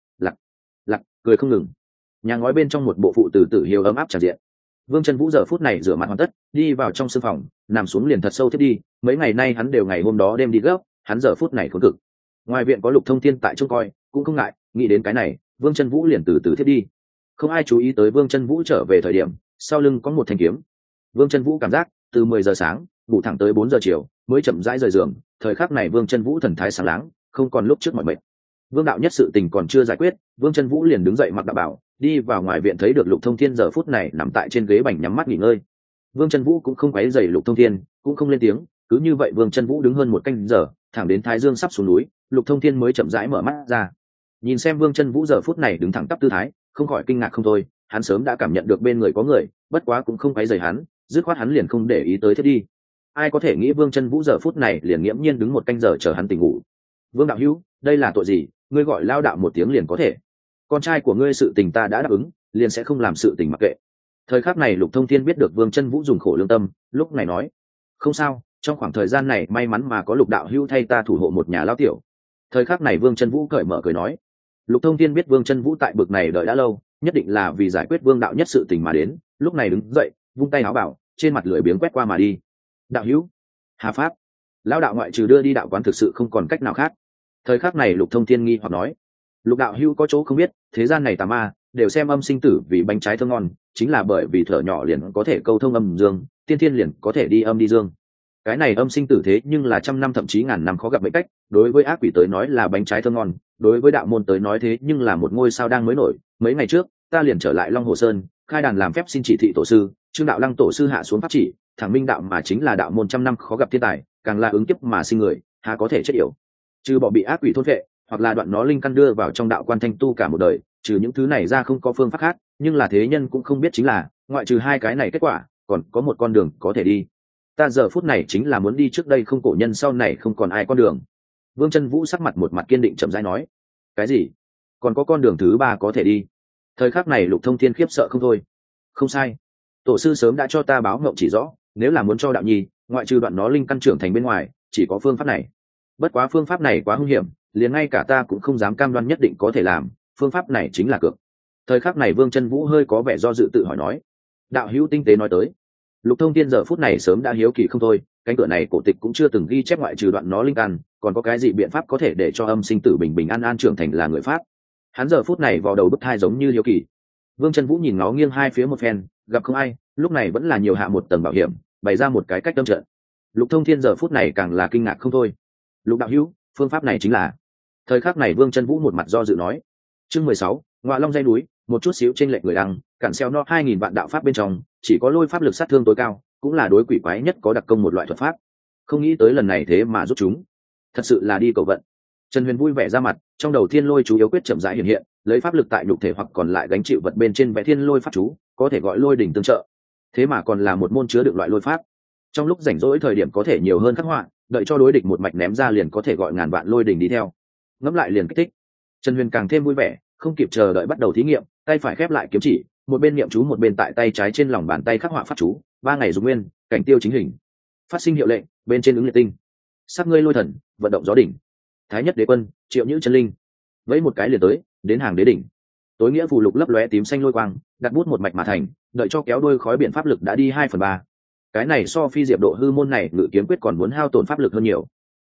lạc cười không ngừng. Nhà ngói bên trong một bộ phụ tử tử hiếu ấm áp tràn diện. Vương Chân Vũ giờ phút này rửa mặt hoàn tất, đi vào trong sương phòng, nằm xuống liền thật sâu thiết đi, mấy ngày nay hắn đều ngày hôm đó đêm đi gấp, hắn giờ phút này khốn cực. Ngoài viện có Lục Thông Thiên tại trông coi, cũng không ngại, nghĩ đến cái này, Vương Chân Vũ liền từ từ thiết đi. Không ai chú ý tới Vương Chân Vũ trở về thời điểm, sau lưng có một thanh kiếm. Vương Chân Vũ cảm giác, từ 10 giờ sáng, ngủ thẳng tới 4 giờ chiều, mới chậm rãi rời giường, thời khắc này Vương Chân Vũ thần thái sáng láng, không còn lúc trước mỏi mệt. Vương đạo nhất sự tình còn chưa giải quyết, Vương Chân Vũ liền đứng dậy mặc đạo bảo, đi vào ngoài viện thấy được Lục Thông Thiên giờ phút này nằm tại trên ghế bành nhắm mắt nghỉ ngơi. Vương Chân Vũ cũng không quấy rầy Lục Thông Thiên, cũng không lên tiếng, cứ như vậy Vương Chân Vũ đứng hơn một canh giờ, thẳng đến Thái Dương sắp xuống núi, Lục Thông Thiên mới chậm rãi mở mắt ra. Nhìn xem Vương Chân Vũ giờ phút này đứng thẳng tắp tư thái, không khỏi kinh ngạc không thôi, hắn sớm đã cảm nhận được bên người có người, bất quá cũng không quấy rầy hắn, dứt khoát hắn liền không để ý tới thế đi. Ai có thể nghĩ Vương Chân Vũ giờ phút này liền nghiễm nhiên đứng một canh giờ chờ hắn tỉnh ngủ. Vương đạo hữu, đây là tội gì, ngươi gọi lao đạo một tiếng liền có thể. Con trai của ngươi sự tình ta đã đáp ứng, liền sẽ không làm sự tình mặc kệ. Thời khắc này Lục Thông Thiên biết được Vương Chân Vũ dùng khổ lương tâm, lúc này nói, không sao, trong khoảng thời gian này may mắn mà có Lục đạo hữu thay ta thủ hộ một nhà lão tiểu. Thời khắc này Vương Chân Vũ cởi mở cười nói. Lục Thông Thiên biết Vương Chân Vũ tại bực này đợi đã lâu, nhất định là vì giải quyết Vương đạo nhất sự tình mà đến, lúc này đứng dậy, vung tay áo bảo, trên mặt lưỡi biếng quét qua mà đi. Đạo hữu, Hà Pháp, lão đạo ngoại trừ đưa đi đạo quán thực sự không còn cách nào khác. Thời khắc này Lục Thông Thiên nghi hoặc nói, Lục đạo hữu có chỗ không biết, thế gian này tà ma đều xem âm sinh tử vì bánh trái thơm ngon, chính là bởi vì thở nhỏ liền có thể câu thông âm dương, tiên thiên liền có thể đi âm đi dương. Cái này âm sinh tử thế nhưng là trăm năm thậm chí ngàn năm khó gặp mệnh cách, đối với ác quỷ tới nói là bánh trái thơm ngon, đối với đạo môn tới nói thế nhưng là một ngôi sao đang mới nổi. Mấy ngày trước ta liền trở lại Long Hồ Sơn, khai đàn làm phép xin chỉ thị tổ sư Trương đạo lăng tổ sư hạ xuống pháp chỉ, thẳng minh đạo mà chính là đạo môn trăm năm khó gặp thiên tài, càng là ứng kiếp mà sinh người, há có thể chết yểu. Trừ bỏ bị ác quỷ thôn vệ, hoặc là đoạn nó linh căn đưa vào trong đạo quan thanh tu cả một đời, trừ những thứ này ra không có phương pháp khác, nhưng là thế nhân cũng không biết chính là, ngoại trừ hai cái này kết quả, còn có một con đường có thể đi. Ta giờ phút này chính là muốn đi trước đây không cổ nhân, sau này không còn ai con đường. Vương Chân Vũ sắc mặt một mặt kiên định chậm rãi nói. Cái gì? Còn có con đường thứ ba có thể đi? Thời khắc này Lục Thông Thiên khiếp sợ không thôi. Không sai, tổ sư sớm đã cho ta báo ngộng chỉ rõ, nếu là muốn cho đạo nhi, ngoại trừ đoạn nó linh căn trưởng thành bên ngoài, chỉ có phương pháp này. Bất quá phương pháp này quá hung hiểm, liền ngay cả ta cũng không dám cam đoan nhất định có thể làm, phương pháp này chính là cược. Thời khắc này Vương Chân Vũ hơi có vẻ do dự tự hỏi nói. Đạo hữu tinh tế nói tới. Lục Thông Thiên giờ phút này sớm đã hiếu kỳ không thôi, cánh cửa này cổ tịch cũng chưa từng ghi chép ngoại trừ đoạn nó linh căn, còn có cái gì biện pháp có thể để cho âm sinh tử bình bình an an trưởng thành là người pháp. Hắn giờ phút này vào đầu bứt tai giống như hiếu kỳ. Vương Chân Vũ nhìn nó nghiêng hai phía một phen, gặp không ai, lúc này vẫn là nhiều hạ một tầng bảo hiểm, bày ra một cái cách tâm trận. Lục Thông Thiên giờ phút này càng là kinh ngạc không thôi. Lục đạo hữu, phương pháp này chính là. Thời khắc này Vương Chân Vũ một mặt do dự nói. Chương 16, Ngọa Long dây núi, một chút xíu trên lệnh người đăng, cản xeo no 2000 vạn đạo pháp bên trong, chỉ có lôi pháp lực sát thương tối cao, cũng là đối quỷ quái nhất có đặc công một loại thuật pháp. Không nghĩ tới lần này thế mà giúp chúng, thật sự là đi cầu vận. Trần Huyền vui vẻ ra mặt, trong đầu thiên lôi chú yếu quyết chậm rãi hiện hiện, lấy pháp lực tại nhục thể hoặc còn lại gánh chịu vật bên trên vẽ thiên lôi pháp chú, có thể gọi lôi đỉnh tương trợ. Thế mà còn là một môn chứa đựng loại lôi pháp. Trong lúc rảnh rỗi thời điểm có thể nhiều hơn khắc họa, đợi cho đối địch một mạch ném ra liền có thể gọi ngàn vạn lôi đỉnh đi theo. Ngẫm lại liền kích thích. Trần Huyền càng thêm vui vẻ, không kịp chờ đợi bắt đầu thí nghiệm, tay phải khép lại kiếm chỉ, một bên niệm chú một bên tại tay trái trên lòng bàn tay khắc họa pháp chú, 3 ngày dùng nguyên, cảnh tiêu chính hình. Phát sinh hiệu lệnh, bên trên ứng liệt tinh. Sắc ngươi lôi thần, vận động gió đỉnh. Thái nhất đế quân, triệu nhữ chân linh. Vẫy một cái liền tới, đến hàng đế đỉnh. Tối nghĩa phù lục lấp lóe tím xanh lôi quang, đặt bút một mạch mà thành, đợi cho kéo đuôi khói biển pháp lực đã đi 2/3. Cái này so phi diệp độ hư môn này ngự kiếm quyết còn muốn hao tổn pháp lực hơn nhiều.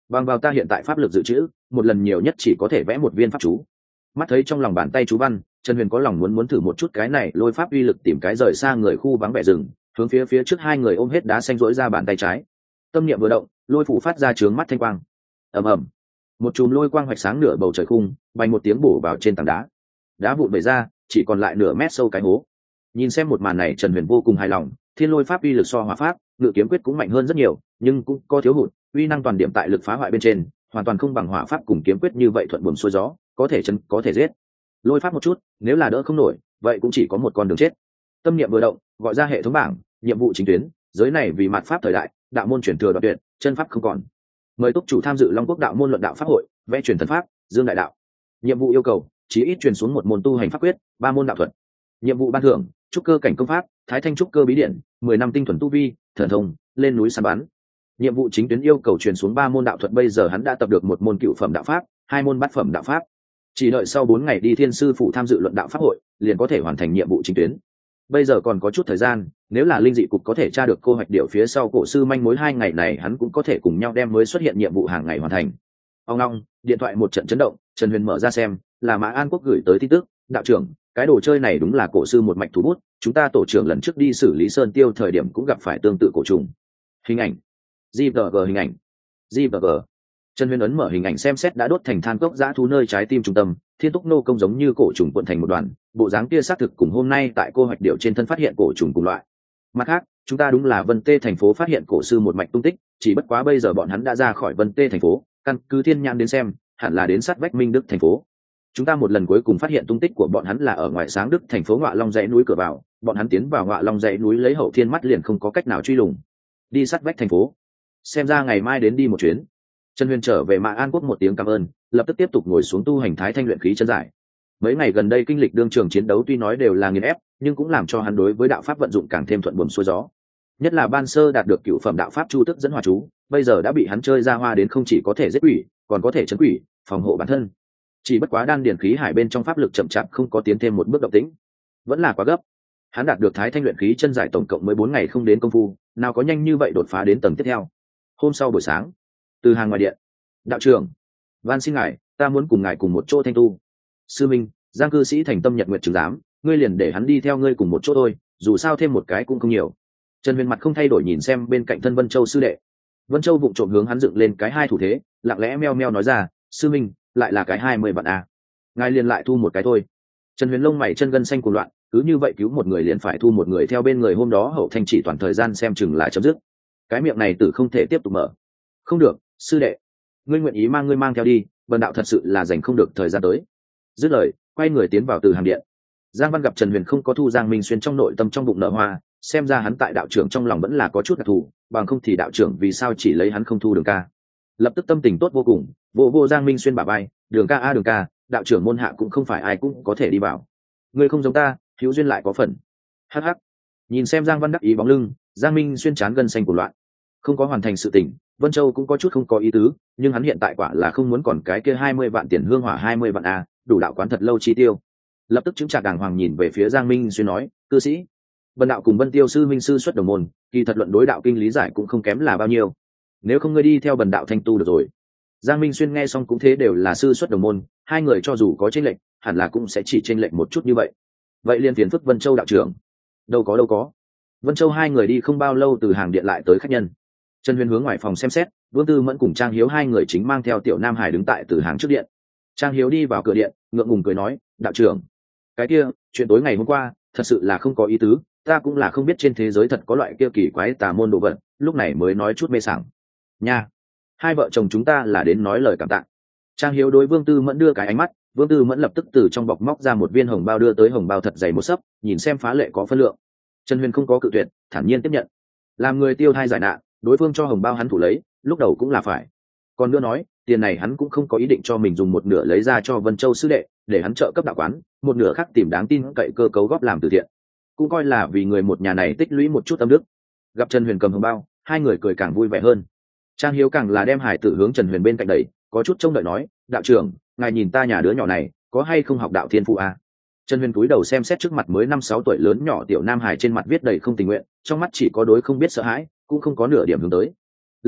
bằng vào ta hiện tại pháp lực dự trữ, một lần nhiều nhất chỉ có thể vẽ một viên pháp chú. Mắt thấy trong lòng bàn tay chú văn, Trần Huyền có lòng muốn thử một chút cái này lôi pháp uy lực, tìm cái rời xa người khu vắng vẻ rừng, hướng phía trước hai người ôm hết đá xanh rỗi ra bàn tay trái. Tâm niệm vừa động, lôi phủ phát ra chướng mắt thanh quang. Ầm ầm, một chùm lôi quang hoạch sáng nửa bầu trời khung, bay một tiếng bổ vào trên tảng đá. Đá vụn bể ra, chỉ còn lại nửa mét sâu cái hố. Nhìn xem một màn này, Trần Huyền vô cùng hài lòng. Thiên lôi pháp uy lực so hỏa pháp, ngự kiếm quyết cũng mạnh hơn rất nhiều, nhưng cũng có thiếu hụt, uy năng toàn điểm tại lực phá hoại bên trên, hoàn toàn không bằng hỏa pháp cùng kiếm quyết như vậy thuận buồm xuôi gió, có thể chân có thể giết. Lôi pháp một chút, nếu là đỡ không nổi, vậy cũng chỉ có một con đường chết. Tâm niệm vừa động, gọi ra hệ thống bảng, nhiệm vụ chính tuyến, giới này vì mạt pháp thời đại, đạo môn chuyển thừa đoạn tuyệt, chân pháp không còn. Mời túc chủ tham dự Long Quốc đạo môn luận đạo pháp hội, vẽ truyền thần pháp, dương đại đạo. Nhiệm vụ yêu cầu, chí ít truyền xuống một môn tu hành pháp quyết, 3 môn đạo thuật. Nhiệm vụ ban thưởng, trúc cơ cảnh công pháp, thái thanh trúc cơ bí điển, 10 năm tinh thuần tu vi, thần thông, lên núi săn bắn. Nhiệm vụ chính tuyến yêu cầu truyền xuống 3 môn đạo thuật, bây giờ hắn đã tập được một môn cựu phẩm đạo pháp, 2 môn bát phẩm đạo pháp. Chỉ đợi sau 4 ngày đi Thiên sư phụ tham dự luận đạo pháp hội, liền có thể hoàn thành nhiệm vụ chính tuyến. Bây giờ còn có chút thời gian, nếu là linh dị cục có thể tra được cô hoạch điệu phía sau cổ sư manh mối, 2 ngày này hắn cũng có thể cùng nhau đem mới xuất hiện nhiệm vụ hàng ngày hoàn thành. Ông long, điện thoại một trận chấn động, Trần Huyền mở ra xem, là Mã An Quốc gửi tới tin tức. Đạo trưởng, cái đồ chơi này đúng là cổ sư một mạch thủ bút, chúng ta tổ trưởng lần trước đi xử lý sơn tiêu thời điểm cũng gặp phải tương tự cổ trùng. Hình ảnh, GVG hình ảnh, GVG. Trần Huyền ấn mở hình ảnh xem xét, đã đốt thành than cốc dã thú nơi trái tim trung tâm, thiên túc nô công giống như cổ trùng cuộn thành một đoàn, bộ dáng kia xác thực cùng hôm nay tại cô hoạch điệu trên thân phát hiện cổ trùng cùng loại. Mặt khác, chúng ta đúng là Vân Tê thành phố phát hiện cổ sư một mạch tung tích, chỉ bất quá bây giờ bọn hắn đã ra khỏi Vân Tê thành phố, căn cứ thiên nhãn đến xem, hẳn là đến sát vách Minh Đức thành phố. Chúng ta một lần cuối cùng phát hiện tung tích của bọn hắn là ở ngoài Sáng Đức thành phố Ngọa Long dãy núi cửa vào, bọn hắn tiến vào Ngọa Long dãy núi lấy hậu thiên mắt liền không có cách nào truy lùng. Đi sát vách thành phố, xem ra ngày mai đến đi một chuyến. Trần Huyền trở về Mã An Quốc một tiếng cảm ơn, lập tức tiếp tục ngồi xuống tu hành thái thanh luyện khí chân giải. Mấy ngày gần đây kinh lịch đương trường chiến đấu tuy nói đều là nghiền ép, nhưng cũng làm cho hắn đối với đạo pháp vận dụng càng thêm thuận buồm xuôi gió. Nhất là ban sơ đạt được cựu phẩm đạo pháp chu tức dẫn hỏa chú, bây giờ đã bị hắn chơi ra hoa đến không chỉ có thể giết quỷ, còn có thể trấn quỷ, phòng hộ bản thân. Chỉ bất quá đan điền khí hải bên trong pháp lực chậm chạp không có tiến thêm một bước động tĩnh, vẫn là quá gấp. Hắn đạt được thái thanh luyện khí chân giải tổng cộng mới 4 ngày không đến công phu, nào có nhanh như vậy đột phá đến tầng tiếp theo. Hôm sau buổi sáng, từ hàng ngoài điện, đạo trưởng, van xin ngài, ta muốn cùng ngài cùng một chỗ thanh tu. Sư minh, Giang cư sĩ thành tâm nhật nguyện chứng giám, ngươi liền để hắn đi theo ngươi cùng một chỗ thôi, dù sao thêm một cái cũng không nhiều. Trần Huyền mặt không thay đổi nhìn xem bên cạnh thân Vân Châu sư đệ. Vân Châu vụng trộm hướng hắn dựng lên cái 2 thủ thế, lặng lẽ meo meo nói ra, sư minh, lại là cái 20 vạn à. Ngài liền lại thu một cái thôi. Trần Huyền lông mày chân gân xanh cuồng loạn, cứ như vậy cứu một người liền phải thu một người theo bên người, hôm đó hậu thanh chỉ toàn thời gian xem chừng là chấm dứt. Cái miệng này tử không thể tiếp tục mở. Không được, sư đệ, ngươi nguyện ý mang ngươi mang theo đi, bần đạo thật sự là dành không được thời gian tới. Dứt lời, quay người tiến vào từ hàng điện. Giang Văn gặp Trần Huyền không có thu Giang Minh Xuyên, trong nội tâm trong bụng nở hoa, xem ra hắn tại đạo trưởng trong lòng vẫn là có chút đặc thù, bằng không thì đạo trưởng vì sao chỉ lấy hắn không thu Đường ca. Lập tức tâm tình tốt vô cùng, vô Giang Minh Xuyên bả vai, Đường ca a Đường ca, đạo trưởng môn hạ cũng không phải ai cũng có thể đi vào. Ngươi không giống ta, hữu duyên lại có phần. Hắc hắc. Nhìn xem Giang Văn đắc ý bóng lưng, Giang Minh Xuyên chán gân xanh của loạn. Không có hoàn thành sự tình, Vân Châu cũng có chút không có ý tứ, nhưng hắn hiện tại quả là không muốn còn cái kia 20 vạn tiền hương hỏa 20 vạn a, đủ đạo quán thật lâu chi tiêu. Lập tức chứng trạc đàng hoàng nhìn về phía Giang Minh Xuyên nói, cư sĩ, Vân đạo cùng Vân Tiêu sư minh sư xuất đồng môn, kỳ thật luận đối đạo kinh lý giải cũng không kém là bao nhiêu. Nếu không ngươi đi theo Bần đạo thanh tu được rồi. Giang Minh Xuyên nghe xong cũng thế, đều là sư xuất đồng môn, hai người cho dù có chênh lệch, hẳn là cũng sẽ chỉ chênh lệch một chút như vậy. Vậy liên phiền phức Vân Châu đạo trưởng. Đâu có. Vân Châu hai người đi không bao lâu từ hàng điện lại tới khách nhân. Trần Huyền hướng ngoài phòng xem xét, Vương Tư Mẫn cùng Trang Hiếu hai người chính mang theo Tiểu Nam Hải đứng tại từ hàng trước điện. Trang Hiếu đi vào cửa điện, ngượng ngùng cười nói, đạo trưởng, cái kia chuyện tối ngày hôm qua thật sự là không có ý tứ, ta cũng là không biết trên thế giới thật có loại kia kỳ quái tà môn đồ vật, lúc này mới nói chút mê sảng nha. Hai vợ chồng chúng ta là đến nói lời cảm tạ. Trang Hiếu đối Vương Tư Mẫn đưa cái ánh mắt, Vương Tư Mẫn lập tức từ trong bọc móc ra một viên hồng bao đưa tới, hồng bao thật dày một xấp, nhìn xem phá lệ có phân lượng. Trần Huyền không có cự tuyệt, thản nhiên tiếp nhận. Làm người tiêu thai giải nạn, đối phương cho hồng bao hắn thủ lấy, lúc đầu cũng là phải. Còn nữa nói, tiền này hắn cũng không có ý định cho mình dùng, một nửa lấy ra cho Vân Châu sư đệ, để hắn trợ cấp đạo quán, một nửa khác tìm đáng tin cậy cơ cấu góp làm từ thiện, cũng coi là vì người một nhà này tích lũy một chút âm đức. Gặp Trần Huyền cầm hồng bao, hai người cười càng vui vẻ hơn. Trang Hiếu càng là đem hải tử hướng Trần Huyền bên cạnh đẩy, có chút trông đợi nói, đạo trưởng, ngài nhìn ta nhà đứa nhỏ này có hay không học đạo thiên phụ à? Trần Huyền cúi đầu xem xét trước mặt mới 5-6 tuổi lớn nhỏ tiểu nam hải, trên mặt viết đầy không tình nguyện, trong mắt chỉ có đối không biết sợ hãi, cũng không có nửa điểm hướng tới. Lắc đầu,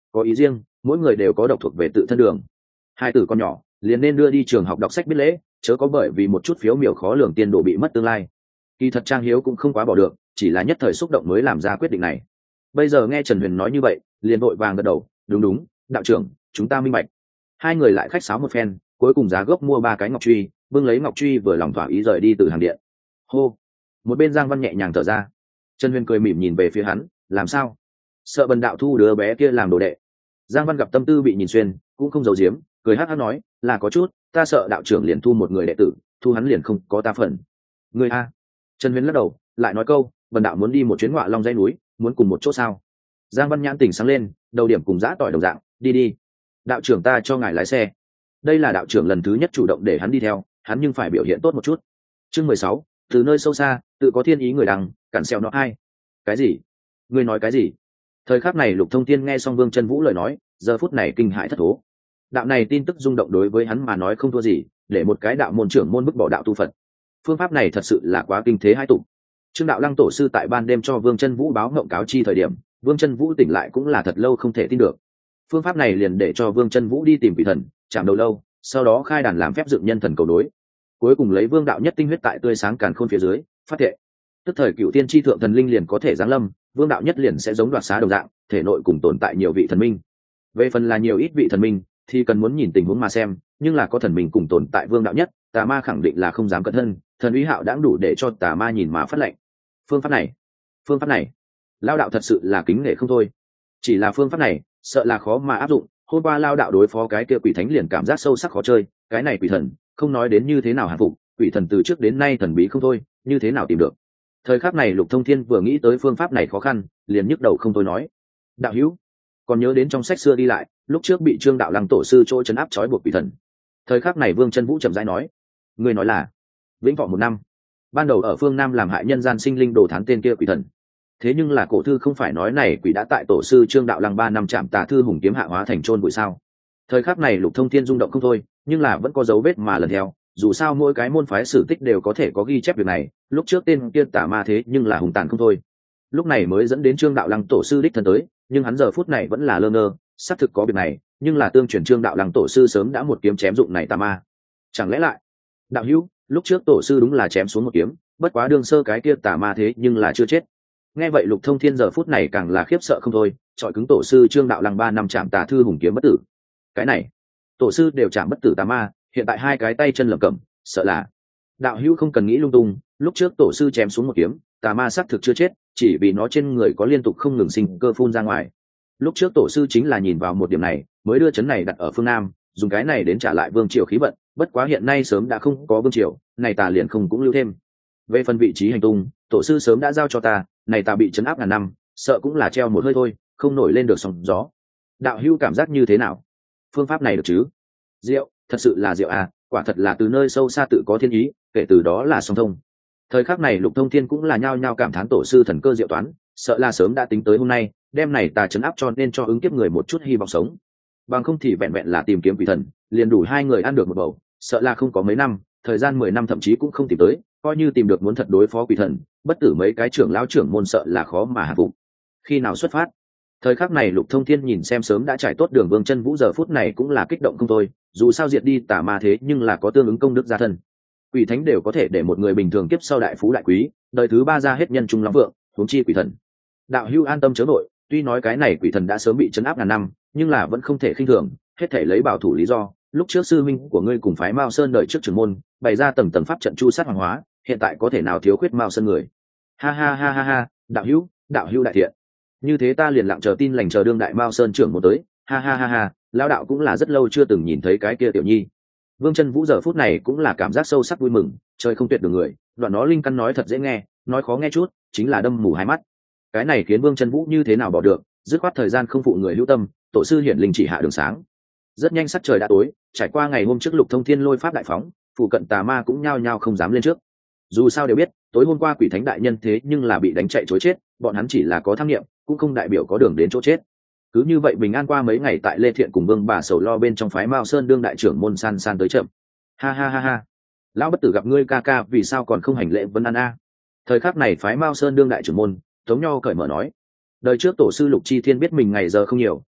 có ý riêng, mỗi người đều có độc thuộc về tự thân đường. Hai tử con nhỏ liền nên đưa đi trường học đọc sách biết lễ, chớ có bởi vì một chút phiếu miểu khó lường tiền đồ bị mất tương lai. Kỳ thật Trang Hiếu cũng không quá bỏ được, chỉ là nhất thời xúc động mới làm ra quyết định này. Bây giờ nghe Trần Huyền nói như vậy, liền vội vàng gật đầu, đúng đúng, đạo trưởng, chúng ta minh bạch. Hai người lại khách sáo một phen, cuối cùng giá gốc mua 3 cái ngọc truy, bưng lấy ngọc truy vừa lòng thỏa ý rời đi từ hàng điện. Hô, một bên Giang Văn nhẹ nhàng thở ra. Trần Huyền cười mỉm nhìn về phía hắn, làm sao? Sợ Bần đạo thu đứa bé kia làm đồ đệ? Giang Văn gặp tâm tư bị nhìn xuyên, cũng không giấu giếm, cười hắc hắc nói, là có chút, ta sợ đạo trưởng liền thu một người đệ tử, thu hắn liền không có ta phần. Người a? Trần Huyền lắc đầu, lại nói câu, Bần đạo muốn đi một chuyến Ngọa Long dãy núi, muốn cùng một chỗ sao? Giang Văn nhãn tỉnh sáng lên, đầu điểm cùng dã tỏi đồng dạng, đi đi. Đạo trưởng ta cho ngài lái xe. Đây là đạo trưởng lần thứ nhất chủ động để hắn đi theo, hắn nhưng phải biểu hiện tốt một chút. Chương 16, từ nơi sâu xa, tự có thiên ý người đằng, cản xeo nó ai? Cái gì? Ngươi nói cái gì? Thời khắc này Lục Thông Thiên nghe xong Vương Chân Vũ lời nói, giờ phút này kinh hãi thất thố. Đạo này tin tức rung động đối với hắn mà nói không thua gì, để một cái đạo môn trưởng môn bức bỏ đạo tu Phật. Phương pháp này thật sự là quá kinh thế hai tục. Trương đạo lăng tổ sư tại ban đêm cho Vương Chân Vũ báo ngộng cáo chi thời điểm, Vương Chân Vũ tỉnh lại cũng là thật lâu không thể tin được. Phương pháp này liền để cho Vương Chân Vũ đi tìm quỷ thần, chạm đầu lâu, sau đó khai đàn làm phép dựng nhân thần cầu đối, cuối cùng lấy vương đạo nhất tinh huyết tại tươi sáng càn khôn phía dưới phát thệ, tức thời cựu tiên tri thượng thần linh liền có thể giáng lâm, vương đạo nhất liền sẽ giống đoạt xá đồng dạng, thể nội cùng tồn tại nhiều vị thần minh. Về phần là nhiều ít vị thần minh thì cần muốn nhìn tình huống mà xem, nhưng là có thần minh cùng tồn tại vương đạo nhất, tà ma khẳng định là không dám cẩn thân, thần uy hạo đã đủ để cho tà ma nhìn mà phát lệnh. Phương pháp này lao đạo thật sự là kính nể không thôi, chỉ là phương pháp này sợ là khó mà áp dụng. Hôm qua lao đạo đối phó cái kia quỷ thánh liền cảm giác sâu sắc khó chơi, cái này quỷ thần không nói đến như thế nào hạ phục, quỷ thần từ trước đến nay thần bí không thôi, như thế nào tìm được. Thời khắc này Lục Thông Thiên vừa nghĩ tới phương pháp này khó khăn, liền nhức đầu không thôi nói, đạo hữu còn nhớ đến trong sách xưa đi lại, lúc trước bị Trương đạo lăng tổ sư chỗ trấn áp trói buộc quỷ thần. Thời khắc này Vương Chân Vũ chậm rãi nói, người nói là vĩnh thọ 1 năm, ban đầu ở phương Nam làm hại nhân gian sinh linh đồ thán tên kia quỷ thần. Thế nhưng là cổ thư không phải nói này quỷ đã tại tổ sư Trương đạo lăng 3 năm chạm tà thư hùng kiếm hạ hóa thành trôn bụi sao? Thời khắc này Lục Thông Thiên rung động không thôi, nhưng là vẫn có dấu vết mà lần theo, dù sao mỗi cái môn phái sử tích đều có thể có ghi chép việc này, lúc trước tên kia tà ma thế nhưng là hùng tàn không thôi. Lúc này mới dẫn đến Trương đạo lăng tổ sư đích thân tới, nhưng hắn giờ phút này vẫn là lơ ngơ, xác thực có việc này, nhưng là tương truyền Trương đạo lăng tổ sư sớm đã một kiếm chém dụng này tà ma. Chẳng lẽ lại, đạo hữu, lúc trước tổ sư đúng là chém xuống một kiếm, bất quá đương sơ cái kia tà ma thế nhưng là chưa chết. Nghe vậy Lục Thông Thiên giờ phút này càng là khiếp sợ không thôi, trọi cứng tổ sư Trương đạo lăng 3 năm chạm tà thư hùng kiếm bất tử. Cái này, tổ sư đều chạm bất tử tà ma, hiện tại hai cái tay chân lẩm cẩm, sợ là đạo hữu không cần nghĩ lung tung, lúc trước tổ sư chém xuống một kiếm, tà ma xác thực chưa chết, chỉ vì nó trên người có liên tục không ngừng sinh cơ phun ra ngoài. Lúc trước tổ sư chính là nhìn vào một điểm này, mới đưa chấn này đặt ở phương Nam, dùng cái này đến trả lại vương triều khí vận, bất quá hiện nay sớm đã không có vương triều, này tà liền không cũng lưu thêm. Về phần vị trí hành tung, tổ sư sớm đã giao cho ta, này ta bị chấn áp ngàn năm, sợ cũng là treo một hơi thôi, không nổi lên được sóng gió. Đạo hữu cảm giác như thế nào? Phương pháp này được chứ? Diệu, thật sự là diệu à, quả thật là từ nơi sâu xa tự có thiên ý, kể từ đó là song thông. Thời khắc này Lục Thông Thiên cũng là nhao nhao cảm thán tổ sư thần cơ diệu toán, sợ là sớm đã tính tới hôm nay, đêm này ta chấn áp cho nên cho ứng kiếp người một chút hy vọng sống. Bằng không thì vẹn vẹn là tìm kiếm quỷ thần, liền đủ hai người ăn được một bầu, sợ là không có mấy năm, thời gian 10 năm thậm chí cũng không tìm tới, coi như tìm được muốn thật đối phó quỷ thần, bất tử mấy cái trưởng lão trưởng môn sợ là khó mà hạ phục. Khi nào xuất phát? Thời khắc này Lục Thông Thiên nhìn xem sớm đã trải tốt đường Vương Chân Vũ giờ phút này cũng là kích động không thôi, dù sao diệt đi tà ma thế nhưng là có tương ứng công đức gia thân. Quỷ thánh đều có thể để một người bình thường kiếp sau đại phú đại quý, đời thứ 3 ra hết nhân trung lắm vượng, huống chi quỷ thần. Đạo hữu an tâm chớ nội, tuy nói cái này quỷ thần đã sớm bị trấn áp ngàn năm, nhưng là vẫn không thể khinh thường, hết thể lấy bảo thủ lý do. Lúc trước sư minh của ngươi cùng phái Mao Sơn đợi trước trưởng môn, bày ra tầng tầng pháp trận chu sát hoàng hóa, hiện tại có thể nào thiếu khuyết Mao Sơn người? Ha ha ha ha ha, đạo hữu đại thiện. Như thế ta liền lặng chờ tin lành chờ đương đại Mao Sơn trưởng môn tới. Ha ha ha ha, lão đạo cũng là rất lâu chưa từng nhìn thấy cái kia tiểu nhi. Vương Chân Vũ giờ phút này cũng là cảm giác sâu sắc vui mừng, trời không tuyệt được người, đoạn nó linh căn nói thật dễ nghe, nói khó nghe chút, chính là đâm mù hai mắt. Cái này khiến Vương Chân Vũ như thế nào bỏ được, dứt khoát thời gian không phụ người hữu tâm, tổ sư hiển linh chỉ hạ đường sáng. Rất nhanh sắc trời đã tối, trải qua ngày hôm trước Lục Thông Thiên lôi pháp đại phóng, phụ cận tà ma cũng nhao nhao không dám lên trước. Dù sao đều biết, tối hôm qua quỷ thánh đại nhân thế nhưng là bị đánh chạy trối chết, bọn hắn chỉ là có tham nghiệm, cũng không đại biểu có đường đến chỗ chết. Cứ như vậy bình an qua mấy ngày tại Lê Thiện cùng Vương bà sầu lo bên trong phái Mao Sơn đương đại trưởng môn san san tới chậm. Ha ha ha ha, lão bất tử gặp ngươi ca ca vì sao còn không hành lễ vân an a? Thời khắc này phái Mao Sơn đương đại trưởng môn Tống Nho cởi mở nói, đời trước tổ sư Lục Chi Thiên biết mình ngày giờ không nhiều,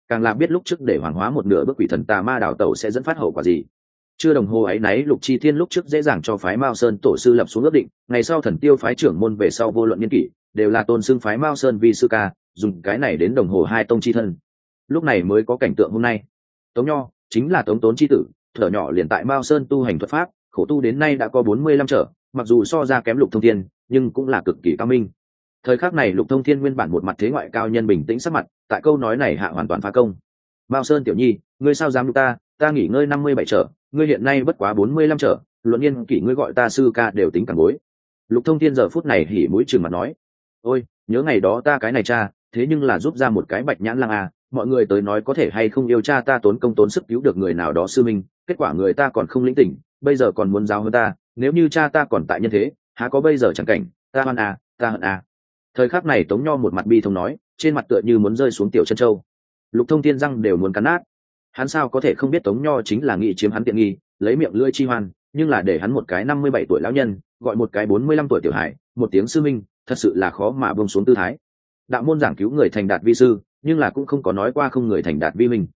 càng là biết lúc trước để hoàng hóa một nửa bước quỷ thần tà ma đảo tẩu sẽ dẫn phát hậu quả gì. Chưa đồng hồ ấy náy Lục Chi Thiên lúc trước dễ dàng cho phái Mao Sơn tổ sư lập xuống ước định, ngày sau Thần Tiêu phái trưởng môn về sau vô luận niên kỷ, đều là tôn xưng phái Mao Sơn vi sư ca, dùng cái này đến đồng hồ hai tông chi thân. Lúc này mới có cảnh tượng hôm nay. Tống Nho chính là Tống Tốn chi tử, thở nhỏ liền tại Mao Sơn tu hành thuật pháp, khổ tu đến nay đã có 45 trở, mặc dù so ra kém Lục Thông Thiên, nhưng cũng là cực kỳ cao minh. Thời khắc này Lục Thông Thiên nguyên bản một mặt thế ngoại cao nhân bình tĩnh sắc mặt, tại câu nói này hạ hoàn toàn phá công. Mao Sơn tiểu nhi, ngươi sao dám đụng ta nghỉ ngơi 57 trở, ngươi hiện nay bất quá 45 trở, luận niên kỷ ngươi gọi ta sư ca đều tính càng bối. Lục Thông Thiên giờ phút này hỉ mũi trừng mặt nói, ôi, nhớ ngày đó ta cái này cha, thế nhưng là giúp ra một cái bạch nhãn lang à, mọi người tới nói có thể hay không yêu cha ta tốn công tốn sức cứu được người nào đó sư minh, kết quả người ta còn không lĩnh tỉnh, bây giờ còn muốn giáo hơn ta, nếu như cha ta còn tại nhân thế, há có bây giờ chẳng cảnh, ta hoan à, ta hận à. Thời khắc này Tống Nho một mặt bi thông nói, trên mặt tựa như muốn rơi xuống tiểu chân châu. Lục Thông Thiên răng đều muốn cắn nát. Hắn sao có thể không biết Tống Nho chính là nghị chiếm hắn tiện nghi, lấy miệng lưỡi chi hoan, nhưng là để hắn một cái 57 tuổi lão nhân, gọi một cái 45 tuổi tiểu hải, một tiếng sư minh, thật sự là khó mà buông xuống tư thái. Đạo môn giảng cứu người thành đạt vi sư, nhưng là cũng không có nói qua không người thành đạt vi minh.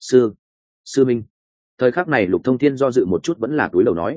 Sư minh. Thời khắc này Lục Thông Thiên do dự một chút vẫn là cúi đầu nói,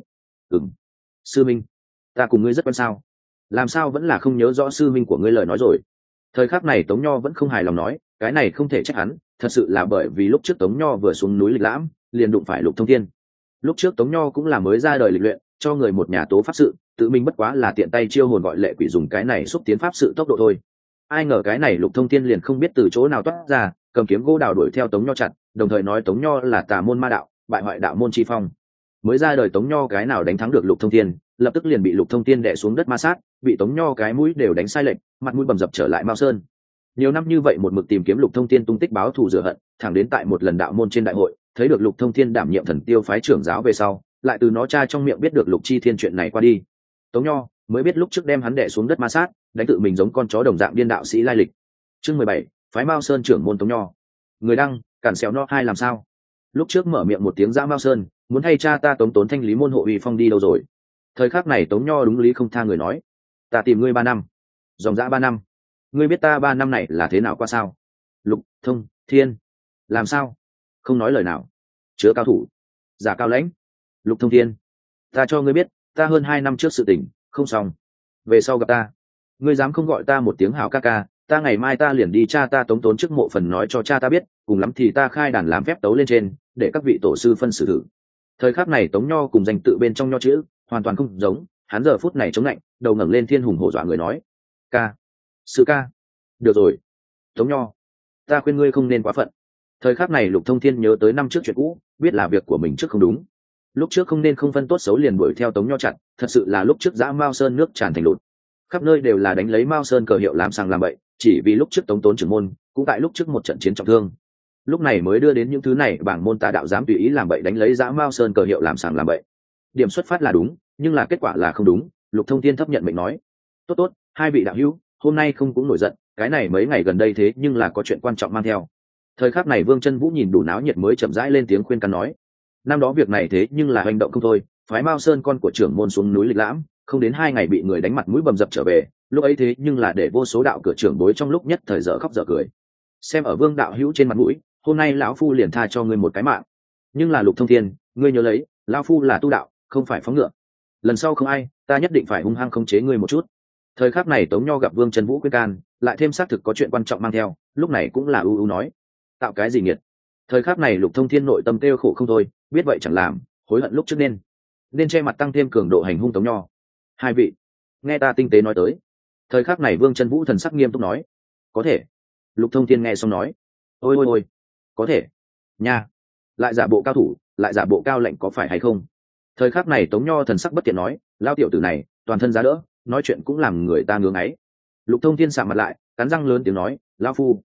sư minh, ta cùng ngươi rất quen sao, làm sao vẫn là không nhớ rõ sư minh của ngươi lời nói rồi. Thời khắc này Tống Nho vẫn không hài lòng nói, cái này không thể trách hắn, thật sự là bởi vì lúc trước Tống Nho vừa xuống núi lịch lãm, liền đụng phải Lục Thông Thiên. Lúc trước Tống Nho cũng là mới ra đời lịch luyện, cho người một nhà tố pháp sự, tự mình bất quá là tiện tay chiêu hồn gọi lệ quỷ dùng cái này xúc tiến pháp sự tốc độ thôi. Ai ngờ cái này Lục Thông Thiên liền không biết từ chỗ nào toát ra, cầm kiếm gỗ đào đuổi theo Tống Nho chặt, đồng thời nói Tống Nho là tà môn ma đạo, bại hoại đạo môn chi phong. Mới ra đời Tống Nho cái nào đánh thắng được Lục Thông Thiên, lập tức liền bị Lục Thông Thiên đè xuống đất ma sát, bị Tống Nho cái mũi đều đánh sai lệch, mặt mũi bầm dập trở lại Mao Sơn. Nhiều năm như vậy một mực tìm kiếm Lục Thông Thiên tung tích báo thù rửa hận, thẳng đến tại một lần đạo môn trên đại hội, thấy được Lục Thông Thiên đảm nhiệm Thần Tiêu phái trưởng giáo về sau, lại từ nó cha trong miệng biết được Lục Chi Thiên chuyện này qua đi. Tống Nho mới biết lúc trước đem hắn đè xuống đất ma sát, đánh tự mình giống con chó đồng dạng điên đạo sĩ lai lịch. Chương 17, phái Mao Sơn trưởng môn Tống Nho. Người đăng, cản xéo no hai làm sao? Lúc trước mở miệng một tiếng dã Mao Sơn, muốn hay cha ta Tống Tốn thanh lý môn hộ uy phong đi đâu rồi? Thời khắc này Tống Nho đúng lý không tha người nói, ta tìm ngươi 3 năm, dòng dã 3 năm, ngươi biết ta 3 năm này là thế nào qua sao? Lục Thông Thiên, làm sao? Không nói lời nào, chứa cao thủ, giả cao lãnh. Lục Thông Thiên, ta cho ngươi biết, ta hơn 2 năm trước sự tình, không xong. Về sau gặp ta, ngươi dám không gọi ta một tiếng hảo ca ca, ta ngày mai ta liền đi cha ta Tống Tốn trước mộ phần nói cho cha ta biết, cùng lắm thì ta khai đàn làm phép tấu lên trên, để các vị tổ sư phân xử thử. Thời khắc này Tống Nho cùng danh tự bên trong nho chữ hoàn toàn không giống, hắn giờ phút này chống lạnh, đầu ngẩng lên thiên hùng hổ dọa người nói, ca, sư ca, được rồi, Tống Nho, ta khuyên ngươi không nên quá phận. Thời khắc này Lục Thông Thiên nhớ tới năm trước chuyện cũ, biết là việc của mình trước không đúng, lúc trước không nên không phân tốt xấu liền đuổi theo Tống Nho chặt, thật sự là lúc trước giã Mao Sơn nước tràn thành lụt, khắp nơi đều là đánh lấy Mao Sơn cờ hiệu làm sàng làm bậy, chỉ vì lúc trước Tống Tốn trưởng môn cũng tại lúc trước một trận chiến trọng thương, lúc này mới đưa đến những thứ này bảng môn tà đạo dám tùy ý làm bậy đánh lấy giã Mao Sơn cờ hiệu làm sàng làm bậy. Điểm xuất phát là đúng, nhưng là kết quả là không đúng. Lục Thông Thiên thấp nhận mệnh nói, tốt, hai vị đạo hữu, hôm nay không cũng nổi giận, cái này mấy ngày gần đây thế nhưng là có chuyện quan trọng mang theo. Thời khắc này Vương Chân Vũ nhìn đủ náo nhiệt mới chậm rãi lên tiếng khuyên can nói, năm đó việc này thế nhưng là hành động không thôi, phái Mao Sơn con của trưởng môn xuống núi lịch lãm, không đến 2 ngày bị người đánh mặt mũi bầm dập trở về, lúc ấy thế nhưng là để vô số đạo cửa trưởng bối trong lúc nhất thời dở khóc dở cười. Xem ở Vương đạo hữu trên mặt mũi, hôm nay lão phu liền tha cho ngươi một cái mạng. Nhưng là Lục Thông Thiên, ngươi nhớ lấy, lão phu là tu đạo, không phải phóng ngựa. Lần sau không ai, ta nhất định phải hung hăng khống chế ngươi một chút. Thời khắc này Tống Nho gặp Vương Trần Vũ khuyên can, lại thêm xác thực có chuyện quan trọng mang theo, lúc này cũng là ưu nói, tạo cái gì nghiệt. Thời khắc này Lục Thông Thiên nội tâm kêu khổ không thôi, biết vậy chẳng làm, hối hận lúc trước nên che mặt tăng thêm cường độ hành hung Tống Nho. Hai vị, nghe ta tinh tế nói tới. Thời khắc này Vương Trần Vũ thần sắc nghiêm túc nói, có thể. Lục Thông Thiên nghe xong nói, ôi, có thể nha, lại giả bộ cao thủ, lại giả bộ cao lệnh có phải hay không? Thời khắc này Tống Nho thần sắc bất tiện nói, lao tiểu tử này toàn thân giá đỡ, nói chuyện cũng làm người ta ngưỡng ấy. Lục Thông Thiên sạm mặt lại, cắn răng lớn tiếng nói, lao